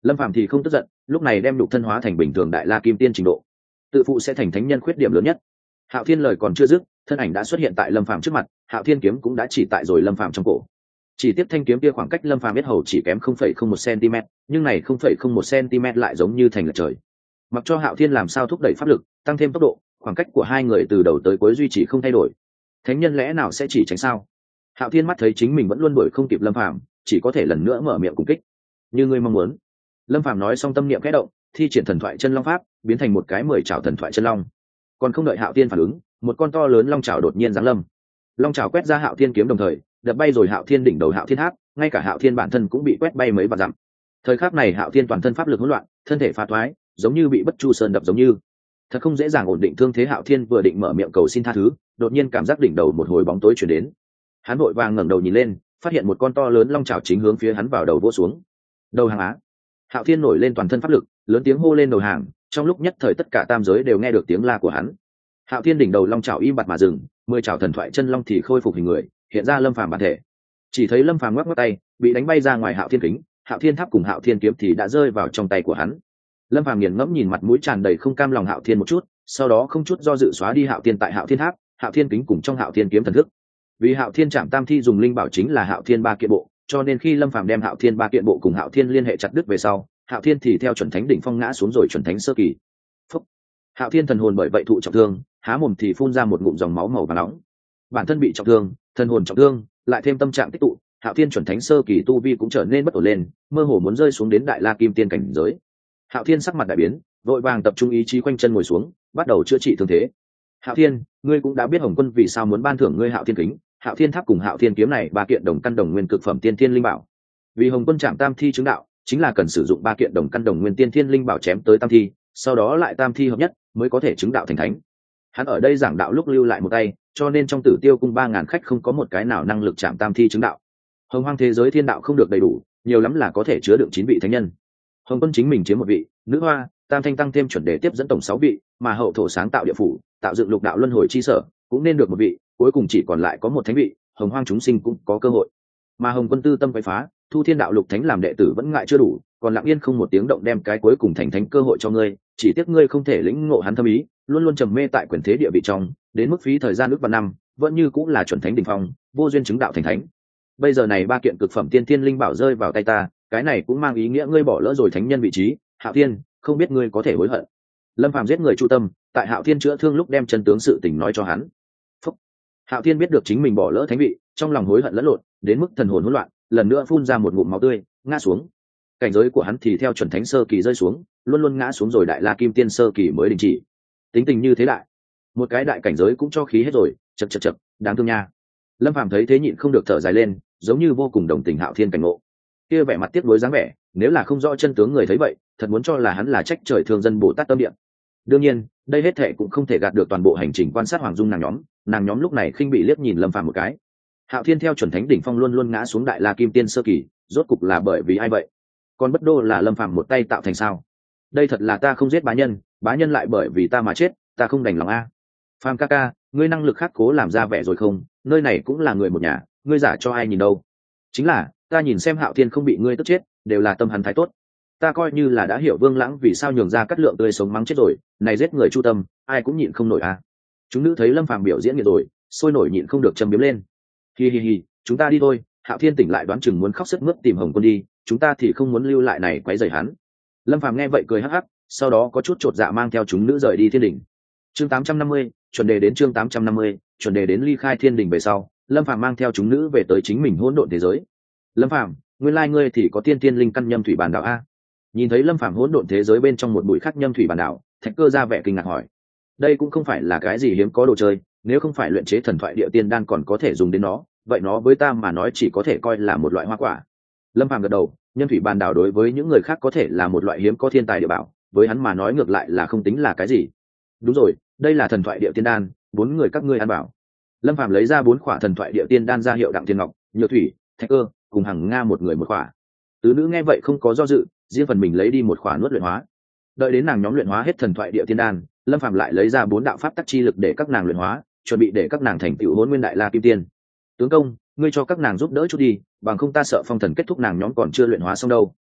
Lâm Phàm thì không tức giận, lúc này đem nhục thân hóa thành bình thường đại la kim tiên trình độ, tự phụ sẽ thành thánh nhân khuyết điểm lớn nhất. Hạo Thiên lời còn chưa dứt, thân ảnh đã xuất hiện tại Lâm Phàm trước mặt, Hạo Thiên kiếm cũng đã chỉ tại rồi Lâm Phàm trong cổ. Chỉ tiếp thanh kiếm kia khoảng cách Lâm Phàm biết hầu chỉ kém không phẩy không một cm, nhưng này không phẩy không một cm lại giống như thành lệch trời. Mặc cho Hạo Thiên làm sao thúc đẩy pháp lực, tăng thêm tốc độ, khoảng cách của hai người từ đầu tới cuối duy trì không thay đổi. Thánh nhân lẽ nào sẽ chỉ tránh sao? Hạo Thiên mắt thấy chính mình vẫn luôn đuổi không kịp Lâm Phàm, chỉ có thể lần nữa mở miệng cùng kích. Như ngươi mong muốn. Lâm Phàm nói xong tâm niệm khẽ động, thi triển thần thoại chân long pháp, biến thành một cái mười trảo thần thoại chân long. Còn không đợi Hạo Thiên phản ứng, một con to lớn long trảo đột nhiên giáng lâm. Long trảo quét ra Hạo Thiên kiếm đồng thời, đập bay rồi Hạo Thiên đỉnh đầu Hạo Thiên Tháp, ngay cả Hạo Thiên bản thân cũng bị quét bay mấy vạn dặm. Thời khắc này Hạo Thiên toàn thân pháp lực hỗn loạn, thân thể phá thoái, giống như bị bất chu sơn đập giống như. Thật không dễ dàng ổn định thương thế. Hạo Thiên vừa định mở miệng cầu xin tha thứ, đột nhiên cảm giác đỉnh đầu một hồi bóng tối truyền đến. Hắn vội vàng ngẩng đầu nhìn lên, phát hiện một con to lớn long trảo chính hướng phía hắn vào đầu vỗ xuống. Đầu hàng á! Hạo Thiên nổi lên toàn thân pháp lực, lớn tiếng hô lên đầu hàng, trong lúc nhất thời tất cả tam giới đều nghe được tiếng la của hắn. Hạo Thiên đỉnh đầu long trảo im bặt mà dừng, mười trảo thần thoại chân long thì khôi phục hình người, hiện ra Lâm Phàm bản thể. Chỉ thấy Lâm Phàm ngoắc ngoắc tay, bị đánh bay ra ngoài Hạo Thiên kính, Hạo Thiên Tháp cùng Hạo Thiên kiếm thì đã rơi vào trong tay của hắn. Lâm Phàm nghiền ngẫm nhìn mặt mũi tràn đầy không cam lòng Hạo Thiên một chút, sau đó không chút do dự xóa đi Hạo Thiên tại Hạo Thiên Tháp, Hạo Thiên kính cùng trong Hạo Thiên kiếm thần thức. Vì Hạo Thiên Trảm Tam Thi dùng linh bảo chính là Hạo Thiên ba kiện bộ, cho nên khi Lâm Phàm đem Hạo Thiên ba kiện bộ cùng Hạo Thiên liên hệ chặt đứt về sau, Hạo Thiên thì theo chuẩn thánh đỉnh phong ngã xuống rồi chuẩn thánh sơ kỳ. Phúc. Hạo Thiên thần hồn bởi vậy thụ trọng thương, há mồm thì phun ra một ngụm dòng máu màu vàng nóng. Bản thân bị trọng thương, thần hồn trọng thương, lại thêm tâm trạng tích tụ, Hạo Thiên chuẩn thánh sơ kỳ tu vi cũng trở nên bất ổn lên, mơ hồ muốn rơi xuống đến đại la kim tiên cảnh giới. Hạo Thiên sắc mặt đại biến, vội vàng tập trung ý chí quanh chân ngồi xuống, bắt đầu chữa trị thương thế. Hạo Thiên, ngươi cũng đã biết Hồng Quân vì sao muốn ban thưởng ngươi Hạo Thiên kính, Hạo Thiên Tháp cùng Hạo Thiên kiếm này ba kiện đồng căn đồng nguyên cực phẩm tiên thiên linh bảo. Vì Hồng Quân Trảm Tam Thi chứng đạo, chính là cần sử dụng ba kiện đồng căn đồng nguyên tiên thiên linh bảo chém tới tam thi, sau đó lại tam thi hợp nhất mới có thể chứng đạo thành thánh. Hắn ở đây giảng đạo lúc lưu lại một tay, cho nên trong Tử Tiêu cung ba ngàn khách không có một cái nào năng lực chạm tam thi chứng đạo. Hồng Hoang thế giới thiên đạo không được đầy đủ, nhiều lắm là có thể chứa đựng chín vị thánh nhân. Hồng Quân chính mình chiếm một vị, nữ hoa, tam thanh tăng thêm chuẩn đề tiếp dẫn tổng sáu vị, mà hậu thổ sáng tạo địa phủ, tạo dựng lục đạo luân hồi chi sở, cũng nên được một vị, cuối cùng chỉ còn lại có một thánh vị, Hồng Hoang chúng sinh cũng có cơ hội. Mà Hồng Quân tư tâm quấy phá, thu thiên đạo lục thánh làm đệ tử vẫn ngại chưa đủ, còn lặng yên không một tiếng động đem cái cuối cùng thành thánh cơ hội cho ngươi, chỉ tiếc ngươi không thể lĩnh ngộ hắn thâm ý, luôn luôn trầm mê tại quyền thế địa vị trong, đến mức phí thời gian ước vạn năm, vẫn như cũng là chuẩn thánh đỉnh phong, vô duyên chứng đạo thành thánh. Bây giờ này ba kiện cực phẩm tiên thiên linh bảo rơi vào tay ta, cái này cũng mang ý nghĩa ngươi bỏ lỡ rồi thánh nhân vị trí. Hạo Thiên, không biết ngươi có thể hối hận. Lâm Phàm giết người chu tâm, tại Hạo Thiên chữa thương lúc đem chân tướng sự tình nói cho hắn. Phúc. Hạo Thiên biết được chính mình bỏ lỡ thánh vị, trong lòng hối hận lẫn lộn, đến mức thần hồn hỗn loạn, lần nữa phun ra một ngụm máu tươi, ngã xuống. Cảnh giới của hắn thì theo chuẩn thánh sơ kỳ rơi xuống, luôn luôn ngã xuống rồi đại la kim tiên sơ kỳ mới đình chỉ. Tính tình như thế đại, một cái đại cảnh giới cũng cho khí hết rồi, chật chật chật, đáng thương nha. Lâm Phàm thấy thế nhịn không được thở dài lên, giống như vô cùng đồng tình Hạo Thiên cảnh ngộ. Kia vẻ mặt tiếc nuối dáng vẻ, nếu là không rõ chân tướng người thấy vậy, thật muốn cho là hắn là trách trời thương dân Bồ Tát tâm địa. Đương nhiên, đây hết thệ cũng không thể gạt được toàn bộ hành trình quan sát Hoàng Dung nàng nhóm, nàng nhóm lúc này khinh bị liếc nhìn Lâm Phàm một cái. Hạo Thiên theo chuẩn thánh đỉnh phong luôn luôn ngã xuống đại la kim tiên sơ kỳ, rốt cục là bởi vì ai vậy? Còn bất đô là Lâm Phàm một tay tạo thành sao? Đây thật là ta không giết bá nhân, bá nhân lại bởi vì ta mà chết, ta không đành lòng a. Phàm ca ca, ngươi năng lực khác cố làm ra vẻ rồi không? Nơi này cũng là người một nhà, ngươi giả cho ai nhìn đâu? Chính là, ta nhìn xem Hạo Thiên không bị ngươi tức chết, đều là tâm hắn thái tốt. Ta coi như là đã hiểu Vương Lãng vì sao nhường ra cắt lượng tươi sống mắng chết rồi, này giết người chu tâm, ai cũng nhịn không nổi a. Chúng nữ thấy Lâm Phàm biểu diễn nghiệt rồi, sôi nổi nhịn không được châm biếm lên. Hi hi hi, chúng ta đi thôi. Hạo Thiên tỉnh lại đoán chừng muốn khóc sướt mướt tìm Hồng Quân đi, chúng ta thì không muốn lưu lại này quấy rầy hắn. Lâm Phàm nghe vậy cười hắc hắc, sau đó có chút chột dạ mang theo chúng nữ rời đi thiên đỉnh. Chương tám trăm năm mươi, chuẩn đề đến chương tám trăm năm mươi, chuẩn đề đến ly khai thiên đỉnh về sau, Lâm Phàm mang theo chúng nữ về tới chính mình hỗn độn thế giới. Lâm Phàm, nguyên lai ngươi thì có tiên tiên linh căn nhâm thủy bản đạo a? Nhìn thấy Lâm Phàm hỗn độn thế giới bên trong một bụi khắc nhâm thủy bản đạo, Thạch Cơ ra vẻ kinh ngạc hỏi. Đây cũng không phải là cái gì hiếm có đồ chơi, nếu không phải luyện chế thần thoại địa tiên đan còn có thể dùng đến nó, vậy nó với ta mà nói chỉ có thể coi là một loại hoa quả. Lâm Phàm gật đầu, nhâm thủy bản đạo đối với những người khác có thể là một loại hiếm có thiên tài địa bảo, với hắn mà nói ngược lại là không tính là cái gì. Đúng rồi, đây là thần thoại địa tiên đan, bốn người các ngươi ăn bảo. Lâm Phàm lấy ra bốn khỏa thần thoại địa tiên đan ra hiệu Đặng Thiên Ngọc, Nhược Thủy, Thạch Cơ cùng Hằng Nga một người một khỏa. Tứ nữ nghe vậy không có do dự, riêng phần mình lấy đi một khỏa nuốt luyện hóa. Đợi đến nàng nhóm luyện hóa hết thần thoại địa tiên đan, Lâm Phàm lại lấy ra bốn đạo pháp tắc chi lực để các nàng luyện hóa, chuẩn bị để các nàng thành tựu Hỗn Nguyên Đại La Kim Tiên. Tướng công, ngươi cho các nàng giúp đỡ chút đi, bằng không ta sợ phong thần kết thúc nàng nhóm còn chưa luyện hóa xong đâu.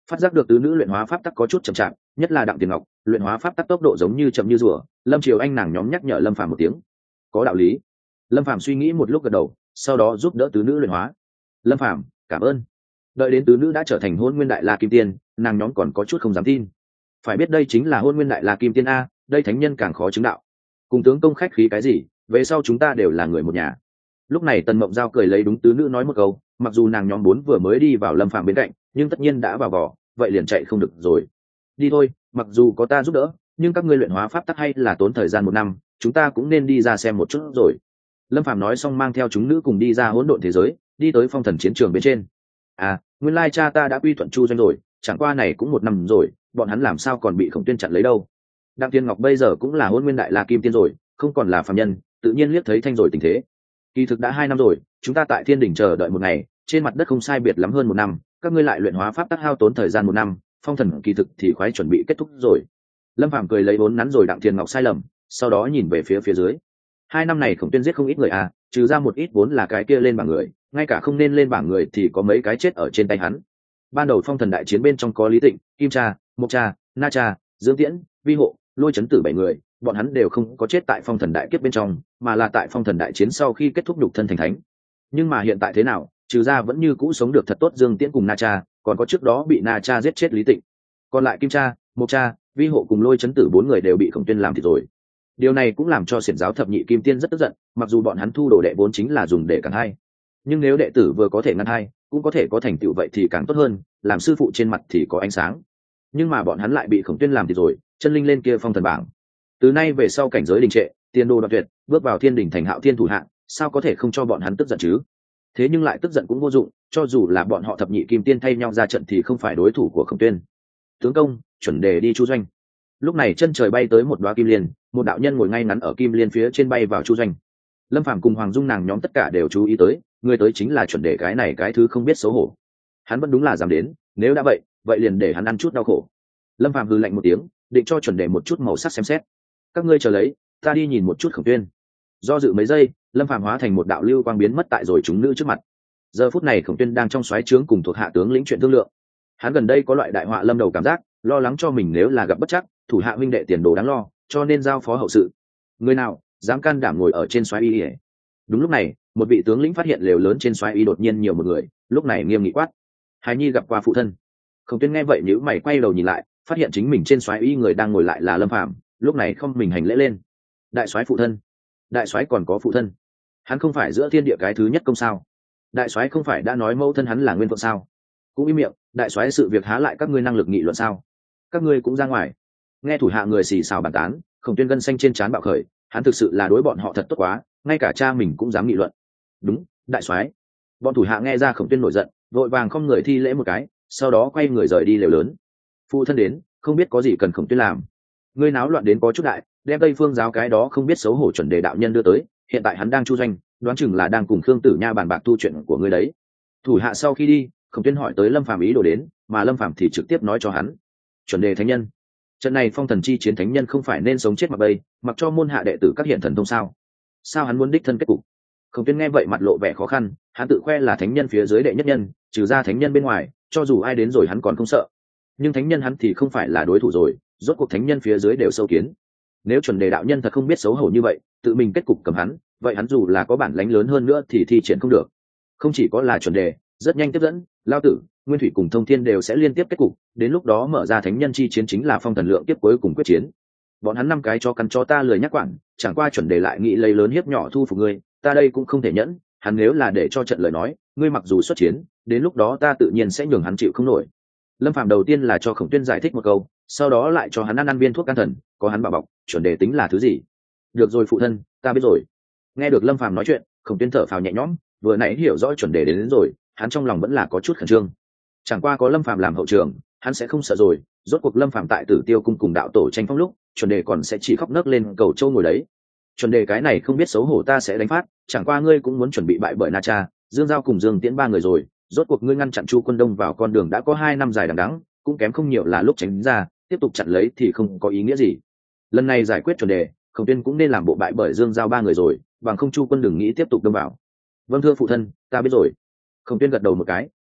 Phát giác được tứ nữ luyện hóa pháp tắc có chút chậm chạp, nhất là Đặng Tiền Ngọc luyện hóa pháp tắc tốc độ giống như chậm như rùa. Lâm Triều Anh nàng nhóm nhắc nhở Lâm Phàm một tiếng. Có đạo lý. Lâm Phàm suy nghĩ một lúc gật đầu, sau đó giúp đỡ tứ nữ luyện hóa. Lâm Phàm cảm ơn. Đợi đến tứ nữ đã trở thành Hôn Nguyên Đại La Kim Tiên, nàng nhóm còn có chút không dám tin. Phải biết đây chính là Hôn Nguyên Đại La Kim Tiên a, đây thánh nhân càng khó chứng đạo. Cùng tướng công khách khí cái gì, về sau chúng ta đều là người một nhà. Lúc này Tần Mộng Giao cười lấy đúng tứ nữ nói một câu, mặc dù nàng nhóm bốn vừa mới đi vào Lâm Phàm bên cạnh, nhưng tất nhiên đã vào vỏ, vậy liền chạy không được rồi. Đi thôi, mặc dù có ta giúp đỡ, nhưng các ngươi luyện hóa pháp tắc hay là tốn thời gian một năm, chúng ta cũng nên đi ra xem một chút rồi. Lâm Phàm nói xong mang theo chúng nữ cùng đi ra hỗn độn thế giới, đi tới phong thần chiến trường bên trên. À, nguyên lai cha ta đã quy thuận Chu Doanh rồi, chẳng qua này cũng một năm rồi, bọn hắn làm sao còn bị Khổng Tuyên chặn lấy đâu. Đặng Tiên Ngọc bây giờ cũng là Hôn Nguyên Đại La Kim Tiên rồi, không còn là phàm nhân, tự nhiên liếc thấy thanh rồi tình thế. Kỳ thực đã hai năm rồi, chúng ta tại Thiên Đình chờ đợi một ngày, trên mặt đất không sai biệt lắm hơn một năm, các ngươi lại luyện hóa pháp tắc hao tốn thời gian một năm, phong thần kỳ thực thì khoái chuẩn bị kết thúc rồi. Lâm Phàm cười lấy vốn nắn rồi Đặng Thiên Ngọc sai lầm, sau đó nhìn về phía phía dưới. Hai năm này Khổng Tuyên giết không ít người à, trừ ra một ít vốn là cái kia lên bảng người, ngay cả không nên lên bảng người thì có mấy cái chết ở trên tay hắn. Ban đầu phong thần đại chiến bên trong có Lý Tịnh, Kim Cha, Mộc Cha, Na Cha, Dương Tiễn, Vi Hộ, Lôi Chấn Tử bảy người, bọn hắn đều không có chết tại phong thần đại kiếp bên trong, mà là tại phong thần đại chiến sau khi kết thúc nhục thân thành thánh. Nhưng mà hiện tại thế nào, trừ ra vẫn như cũ sống được thật tốt Dương Tiễn cùng Na Cha, còn có trước đó bị Na Cha giết chết Lý Tịnh. Còn lại Kim Cha, Mộc Cha, Vi Hộ cùng Lôi Chấn Tử bốn người đều bị Khổng Tuyên làm thịt rồi. Điều này cũng làm cho xiển giáo thập nhị kim tiên rất tức giận, mặc dù bọn hắn thu đồ đệ vốn chính là dùng để cản hai, nhưng nếu đệ tử vừa có thể ngăn hai, cũng có thể có thành tựu vậy thì càng tốt hơn, làm sư phụ trên mặt thì có ánh sáng. Nhưng mà bọn hắn lại bị Khổng Tuyên làm thịt rồi, chân linh lên kia phong thần bảng. Từ nay về sau cảnh giới đình trệ, tiền đồ đoạn tuyệt, bước vào Thiên Đình thành Hạo Thiên thủ hạng, sao có thể không cho bọn hắn tức giận chứ? Thế nhưng lại tức giận cũng vô dụng, cho dù là bọn họ thập nhị kim tiên thay nhau ra trận thì không phải đối thủ của Khổng Tuyên. Tướng công, chuẩn đề đi Chu Doanh. Lúc này chân trời bay tới một đoá kim liên, một đạo nhân ngồi ngay ngắn ở kim liên phía trên bay vào Chu Doanh. Lâm Phàm cùng Hoàng Dung nàng nhóm tất cả đều chú ý tới, người tới chính là chuẩn đề cái này cái thứ không biết xấu hổ. Hắn vẫn đúng là dám đến, nếu đã vậy, vậy liền để hắn ăn chút đau khổ. Lâm Phàm hừ lạnh một tiếng, định cho chuẩn đề một chút màu sắc xem xét. Các ngươi chờ lấy, ta đi nhìn một chút Khổng Tuyên. Do dự mấy giây, Lâm Phàm hóa thành một đạo lưu quang biến mất tại rồi chúng nữ trước mặt. Giờ phút này Khổng Tuyên đang trong xoáy trướng cùng thuộc hạ tướng lĩnh chuyện thương lượng. Hắn gần đây có loại đại họa lâm đầu cảm giác, lo lắng cho mình nếu là gặp bất chắc, thủ hạ huynh đệ tiền đồ đáng lo, cho nên giao phó hậu sự. Người nào dám can đảm ngồi ở trên xoáy y? Đúng lúc này, một vị tướng lĩnh phát hiện lều lớn trên xoáy y đột nhiên nhiều một người, lúc này nghiêm nghị quát: Hài nhi gặp qua phụ thân. Khổng Tuyên nghe vậy nhíu mày quay đầu nhìn lại, phát hiện chính mình trên xoáy y người đang ngồi lại là Lâm Phàm, lúc này không mình hành lễ lên. Đại soái phụ thân. Đại soái còn có phụ thân? Hắn không phải giữa thiên địa cái thứ nhất công sao? Đại soái không phải đã nói mẫu thân hắn là nguyên vợ sao? Cũng im miệng, đại soái sự việc há lại các ngươi năng lực nghị luận sao? Các ngươi cũng ra ngoài. Nghe thủ hạ người xì xào bàn tán, Khổng Tuyên gân xanh trên trán bạo khởi, hắn thực sự là đối bọn họ thật tốt quá, ngay cả cha mình cũng dám nghị luận. Đúng, đại soái. Bọn thủ hạ nghe ra Khổng Tuyên nổi giận, vội vàng không người thi lễ một cái, sau đó quay người rời đi lều lớn. Phụ thân đến, không biết có gì cần Khổng Tuyên làm. Ngươi náo loạn đến có chút đại, đem Tây Phương giáo cái đó không biết xấu hổ chuẩn đề đạo nhân đưa tới, hiện tại hắn đang Chu Doanh, đoán chừng là đang cùng Khương Tử Nha bàn bạc tu chuyện của ngươi đấy. Thủ hạ sau khi đi, Khổng Tuyên hỏi tới Lâm Phàm ý đồ đến, mà Lâm Phàm thì trực tiếp nói cho hắn. Chuẩn đề thánh nhân, trận này phong thần chi chiến thánh nhân không phải nên sống chết mặc bây, mặc cho môn hạ đệ tử các hiện thần thông sao? Sao hắn muốn đích thân kết cục? Khổng Tuyên nghe vậy mặt lộ vẻ khó khăn, hắn tự khoe là thánh nhân phía dưới đệ nhất nhân, trừ ra thánh nhân bên ngoài, cho dù ai đến rồi hắn còn không sợ. Nhưng thánh nhân hắn thì không phải là đối thủ rồi, rốt cuộc thánh nhân phía dưới đều sâu kiến. Nếu chuẩn đề đạo nhân thật không biết xấu hổ như vậy, tự mình kết cục cầm hắn, vậy hắn dù là có bản lãnh lớn hơn nữa thì thi triển không được. Không chỉ có là chuẩn đề, rất nhanh tiếp dẫn, Lao Tử, Nguyên Thủy cùng Thông Thiên đều sẽ liên tiếp kết cục, đến lúc đó mở ra thánh nhân chi chiến chính là phong thần lượng tiếp cuối cùng quyết chiến. Bọn hắn năm cái cho căn cho ta lười nhắc quản, chẳng qua chuẩn đề lại nghĩ lấy lớn hiếp nhỏ thu phục ngươi, ta đây cũng không thể nhẫn, hắn nếu là để cho trận lời nói, ngươi mặc dù xuất chiến, đến lúc đó ta tự nhiên sẽ nhường hắn chịu không nổi. Lâm Phàm đầu tiên là cho Khổng Tuyên giải thích một câu, sau đó lại cho hắn ăn ăn viên thuốc can thần, có hắn bảo bọc, chuẩn đề tính là thứ gì? Được rồi phụ thân, ta biết rồi. Nghe được Lâm Phàm nói chuyện, Khổng Tuyên thở phào nhẹ nhõm, vừa nãy hiểu rõ chuẩn đề đến, đến rồi, hắn trong lòng vẫn là có chút khẩn trương. Chẳng qua có Lâm Phàm làm hậu trường, hắn sẽ không sợ rồi, rốt cuộc Lâm Phàm tại Tử Tiêu cung cùng đạo tổ tranh phong lúc, chuẩn đề còn sẽ chỉ khóc nấc lên cầu châu ngồi đấy. Chuẩn đề cái này không biết xấu hổ ta sẽ đánh phát, chẳng qua ngươi cũng muốn chuẩn bị bại bởi Na Cha, Dương Giao cùng Dương Tiễn ba người rồi, rốt cuộc ngươi ngăn chặn Chu Quân Đông vào con đường đã có hai năm dài đằng đẵng, cũng kém không nhiều là lúc tránh ra, tiếp tục chặn lấy thì không có ý nghĩa gì. Lần này giải quyết chuẩn đề, Khổng Tuyên cũng nên làm bộ bại bởi Dương Giao ba người rồi, bằng không Chu Quân đừng nghĩ tiếp tục đâm vào. Vâng thưa phụ thân, ta biết rồi. Khổng Tuyên gật đầu một cái,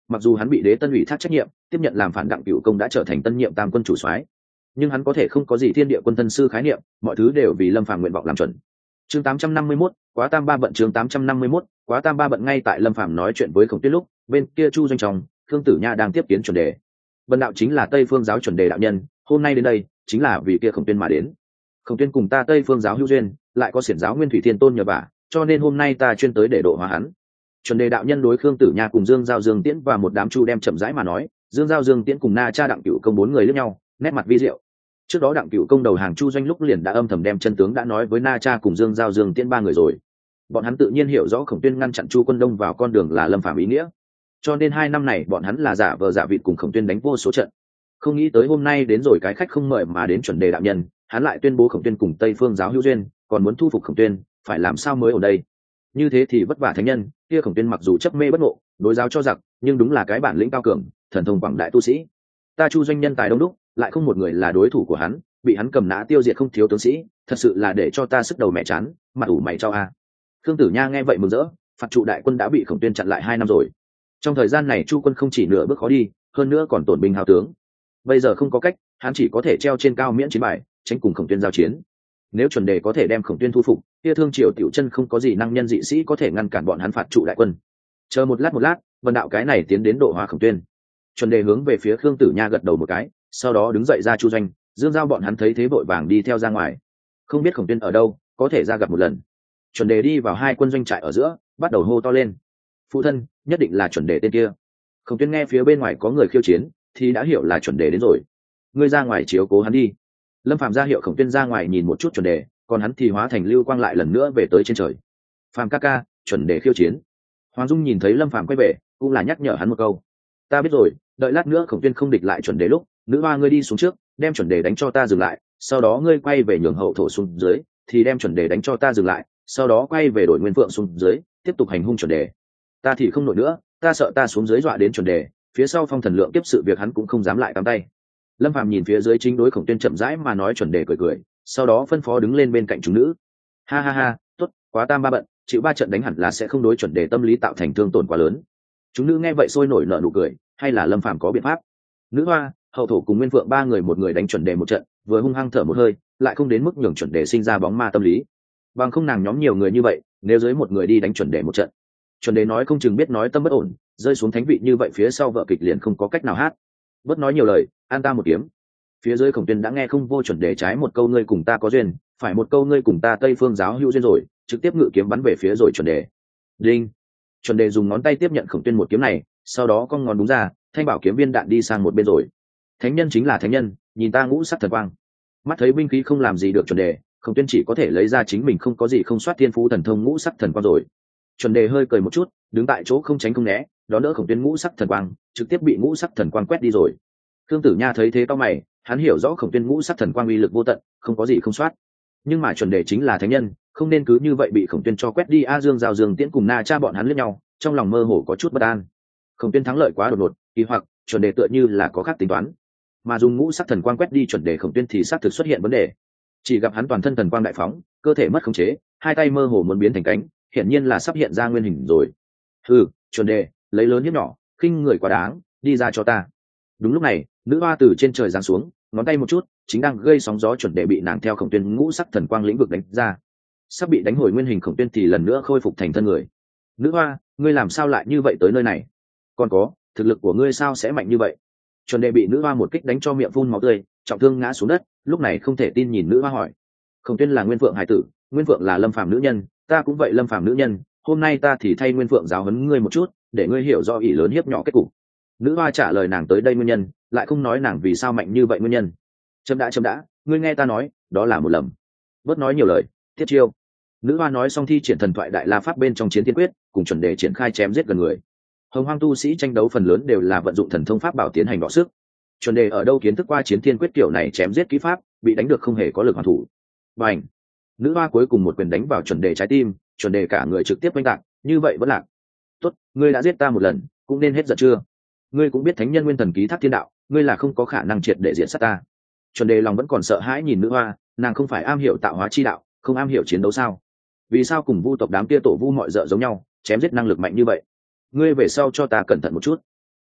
mặc dù hắn bị đế tân ủy thác trách nhiệm tiếp nhận làm phản đặng cửu công đã trở thành tân nhiệm tam quân chủ soái, nhưng hắn có thể không có gì thiên địa quân thân sư khái niệm, mọi thứ đều vì lâm phàm nguyện vọng làm chuẩn. Chương tám trăm năm mươi mốt, quá tam ba bận. Chương tám trăm năm mươi mốt, quá tam ba bận. Ngay tại lâm phàm nói chuyện với Khổng Tuyết lúc, bên kia Chu Doanh trong, Khương Tử Nha đang tiếp kiến chuẩn đề. Vân đạo chính là Tây Phương giáo chuẩn đề đạo nhân, hôm nay đến đây chính là vì kia Khổng Tuyên mà đến. Khổng Tuyên cùng ta Tây Phương giáo hữu duyên, lại có xiển giáo Nguyên Thủy Thiên Tôn nhờ vả, cho nên hôm nay ta chuyên tới để độ hóa hắn. Chuẩn đề đạo nhân đối Khương Tử Nha cùng Dương Giao Dương Tiễn và một đám chu đem chậm rãi mà nói, Dương Giao Dương Tiễn cùng Na Cha Đặng Cửu Công bốn người liếc nhau, nét mặt vi diệu. Trước đó Đặng Cửu Công đầu hàng Chu Doanh lúc liền đã âm thầm đem chân tướng đã nói với Na Cha cùng Dương Giao Dương Tiễn ba người rồi. Bọn hắn tự nhiên hiểu rõ Khổng Tuyên ngăn chặn Chu Quân Đông vào con đường là lâm phàm ý nghĩa, cho nên hai năm này bọn hắn là giả vờ giả vịt cùng Khổng Tuyên đánh vô số trận. Không nghĩ tới hôm nay đến rồi cái khách không mời mà đến chuẩn đề đạo nhân, hắn lại tuyên bố Khổng Tuyên cùng Tây Phương giáo hữu duyên, còn muốn thu phục Khổng Tuyên, phải làm sao mới ở đây? Như thế thì vất vả thánh nhân, kia Khổng Tuyên mặc dù chấp mê bất ngộ, đối giáo cho giặc, nhưng đúng là cái bản lĩnh cao cường, thần thông quảng đại tu sĩ. Ta Chu Doanh nhân tài đông đúc, lại không một người là đối thủ của hắn, bị hắn cầm nã tiêu diệt không thiếu tướng sĩ, thật sự là để cho ta sức đầu mẹ chán, mặt ủ mày cho a. Khương Tử Nha nghe vậy mừng rỡ, phạt trụ đại quân đã bị Khổng Tuyên chặn lại hai năm rồi. Trong thời gian này Chu quân không chỉ nửa bước khó đi, hơn nữa còn tổn binh hao tướng. Bây giờ không có cách, hắn chỉ có thể treo trên cao miễn chiến bài, tránh cùng Khổng Tuyên giao chiến. Nếu chuẩn đề có thể đem Khổng Tuyên thu phục, kia Thương Triều tiểu chân không có gì năng nhân dị sĩ có thể ngăn cản bọn hắn phạt trụ đại quân. Chờ một lát một lát, Vân đạo cái này tiến đến độ hóa Khổng Tuyên. Chuẩn đề hướng về phía Khương Tử Nha gật đầu một cái, sau đó đứng dậy ra Chu Doanh, Dương Giao bọn hắn thấy thế vội vàng đi theo ra ngoài. Không biết Khổng Tuyên ở đâu, có thể ra gặp một lần. Chuẩn đề đi vào hai quân doanh trại ở giữa, bắt đầu hô to lên: phụ thân, nhất định là chuẩn đề tên kia. Khổng Tuyên nghe phía bên ngoài có người khiêu chiến thì đã hiểu là chuẩn đề đến rồi. Ngươi ra ngoài chiếu cố hắn đi. Lâm Phàm ra hiệu Khổng Tuyên ra ngoài nhìn một chút chuẩn đề, còn hắn thì hóa thành lưu quang lại lần nữa về tới trên trời. Phàm ca ca, chuẩn đề khiêu chiến. Hoàng Dung nhìn thấy Lâm Phàm quay về, cũng là nhắc nhở hắn một câu: ta biết rồi, đợi lát nữa Khổng Tuyên không địch lại chuẩn đề lúc, nữ hoa ngươi đi xuống trước, đem chuẩn đề đánh cho ta dừng lại, sau đó ngươi quay về nhường hậu thổ xuống dưới, thì đem chuẩn đề đánh cho ta dừng lại, sau đó quay về đổi nguyên phượng xuống dưới, tiếp tục hành hung chuẩn đề. Ta thì không nổi nữa, ta sợ ta xuống dưới dọa đến chuẩn đề, phía sau phong thần lượng tiếp sự việc hắn cũng không dám lại cắm tay. Lâm Phàm nhìn phía dưới chính đối Khổng Tuyên chậm rãi mà nói, chuẩn đề cười cười, sau đó phân phó đứng lên bên cạnh chúng nữ: ha ha ha, tốt, quá tam ba bận, chịu ba trận đánh hẳn là sẽ không đối chuẩn đề tâm lý tạo thành thương tổn quá lớn. Chúng nữ nghe vậy sôi nổi nở nụ cười, hay là Lâm Phàm có biện pháp. Nữ hoa, hậu thổ cùng nguyên phượng ba người một người đánh chuẩn đề một trận, vừa hung hăng thở một hơi, lại không đến mức nhường chuẩn đề sinh ra bóng ma tâm lý. Bằng không nàng nhóm nhiều người như vậy, nếu dưới một người đi đánh chuẩn đề một trận, chuẩn đề nói không chừng biết nói tâm bất ổn, rơi xuống thánh vị như vậy phía sau vợ kịch liền không có cách nào hát. Bớt nói nhiều lời, an ta một kiếm. Phía dưới Khổng Tuyên đã nghe không vô chuẩn đề trái một câu ngươi cùng ta có duyên, phải một câu ngươi cùng ta Tây Phương giáo hữu duyên rồi, trực tiếp ngự kiếm bắn về phía rồi chuẩn đề. Đinh. Chuẩn đề dùng ngón tay tiếp nhận Khổng Tuyên một kiếm này, sau đó cong ngón đúng ra, thanh bảo kiếm viên đạn đi sang một bên rồi. Thánh nhân chính là thánh nhân, nhìn ta ngũ sắc thần quang. Mắt thấy binh khí không làm gì được chuẩn đề, Khổng Tuyên chỉ có thể lấy ra chính mình không có gì không soát thiên phú thần thông ngũ sắc thần quang rồi. Chuẩn đề hơi cười một chút, đứng tại chỗ không tránh không né, đón đỡ Khổng Tuyên ngũ sắc thần quang, trực tiếp bị ngũ sắc thần quang quét đi rồi. Khương Tử Nha thấy thế to mày, hắn hiểu rõ Khổng Tuyên ngũ sắc thần quang uy lực vô tận, không có gì không soát. Nhưng mà chuẩn đề chính là thánh nhân, không nên cứ như vậy bị Khổng Tuyên cho quét đi. A Dương Giao Dương Tiễn cùng Na Cha bọn hắn liếc nhau, trong lòng mơ hồ có chút bất an. Khổng Tuyên thắng lợi quá đột ngột, kỳ hoặc chuẩn đề tựa như là có khác tính toán, mà dùng ngũ sắc thần quang quét đi chuẩn đề Khổng Tuyên thì xác thực xuất hiện vấn đề. Chỉ gặp hắn toàn thân thần quang đại phóng, cơ thể mất khống chế, hai tay mơ hồ muốn biến thành cánh, hiển nhiên là sắp hiện ra nguyên hình rồi. Hừ, chuẩn đề, lấy lớn hiếp nhỏ, khinh người quá đáng, đi ra cho ta. Đúng lúc này, nữ hoa từ trên trời giáng xuống, ngón tay một chút, chính đang gây sóng gió chuẩn đề bị nàng theo Khổng Tuyên ngũ sắc thần quang lĩnh vực đánh ra. Sắp bị đánh hồi nguyên hình Khổng Tuyên thì lần nữa khôi phục thành thân người. Nữ hoa, ngươi làm sao lại như vậy tới nơi này? Còn có, thực lực của ngươi sao sẽ mạnh như vậy? Chuẩn đề bị nữ hoa một kích đánh cho miệng phun máu tươi, trọng thương ngã xuống đất, lúc này không thể tin nhìn nữ hoa hỏi: Khổng Tuyên là Nguyên Phượng hải tử, Nguyên Phượng là Lâm Phàm nữ nhân, ta cũng vậy Lâm Phàm nữ nhân, hôm nay ta thì thay Nguyên Phượng giáo huấn ngươi một chút, để ngươi hiểu rõ ỷ lớn hiếp nhỏ kết cục. Nữ hoa trả lời nàng tới đây nguyên nhân, lại không nói nàng vì sao mạnh như vậy nguyên nhân. Chấm đã chấm đã, ngươi nghe ta nói, đó là một lầm. Bớt nói nhiều lời, tiếp chiêu. Nữ hoa nói xong thi triển thần thoại đại la pháp bên trong chiến thiên quyết, cùng chuẩn đề triển khai chém giết gần người. Hồng hoang tu sĩ tranh đấu phần lớn đều là vận dụng thần thông pháp bảo tiến hành đọ sức. Chuẩn đề ở đâu kiến thức qua chiến thiên quyết kiểu này chém giết kỹ pháp, bị đánh được không hề có lực hoàn thủ. Bành! Nữ hoa cuối cùng một quyền đánh vào chuẩn đề trái tim, chuẩn đề cả người trực tiếp oanh tạc, như vậy vẫn lạc. Tốt, ngươi đã giết ta một lần, cũng nên hết giận chưa? Ngươi cũng biết thánh nhân nguyên thần ký thác thiên đạo, ngươi là không có khả năng triệt để diện sát ta. Chuẩn đề lòng vẫn còn sợ hãi nhìn nữ hoa, nàng không phải am hiểu tạo hóa chi đạo, không am hiểu chiến đấu sao? Vì sao cùng vu tộc đám kia tổ vu mọi dợ giống nhau, chém giết năng lực mạnh như vậy? Ngươi về sau cho ta cẩn thận một chút.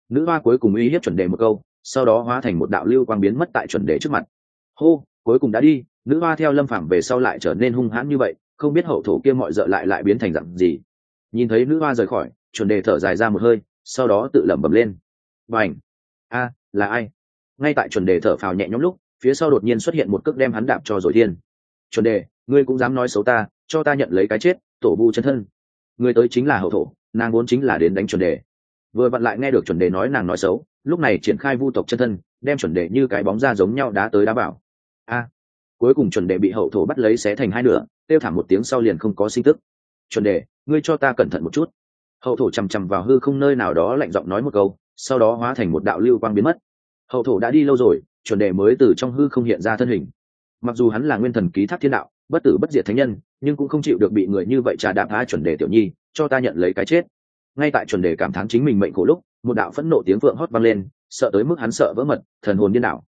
nữ hoa cuối cùng uy hiếp chuẩn đề một câu, sau đó hóa thành một đạo lưu quang biến mất tại chuẩn đề trước mặt. Hô, cuối cùng đã đi. Nữ hoa theo Lâm Phàm về sau lại trở nên hung hãn như vậy, không biết hậu thổ kia mọi dợ lại lại biến thành dạng gì. Nhìn thấy nữ hoa rời khỏi, chuẩn đề thở dài ra một hơi, sau đó tự lẩm bẩm lên. Bành! A, là ai? Ngay tại chuẩn đề thở phào nhẹ nhõm lúc, phía sau đột nhiên xuất hiện một cước đem hắn đạp cho rồi thiên. Chuẩn đề, ngươi cũng dám nói xấu ta, cho ta nhận lấy cái chết, tổ vu chân thân. Người tới chính là hậu thổ, nàng vốn chính là đến đánh chuẩn đề. Vừa vặn lại nghe được chuẩn đề nói nàng nói xấu, lúc này triển khai vu tộc chân thân, đem chuẩn đề như cái bóng ra giống nhau đá tới đá vào. A! Cuối cùng chuẩn đề bị hậu thổ bắt lấy xé thành hai nửa, kêu thảm một tiếng sau liền không có sinh tức. Chuẩn đề, ngươi cho ta cẩn thận một chút. Hậu thổ chằm chằm vào hư không nơi nào đó lạnh giọng nói một câu, sau đó hóa thành một đạo lưu quang biến mất. Hậu thổ đã đi lâu rồi, chuẩn đề mới từ trong hư không hiện ra thân hình. Mặc dù hắn là nguyên thần ký thác thiên đạo, bất tử bất diệt thánh nhân, nhưng cũng không chịu được bị người như vậy trà đạp phá. Chuẩn đề tiểu nhi, cho ta nhận lấy cái chết. Ngay tại chuẩn đề cảm thán chính mình mệnh khổ lúc, một đạo phẫn nộ tiếng vượng hót vang lên, sợ tới mức hắn sợ vỡ mật, thần hồn điên đảo.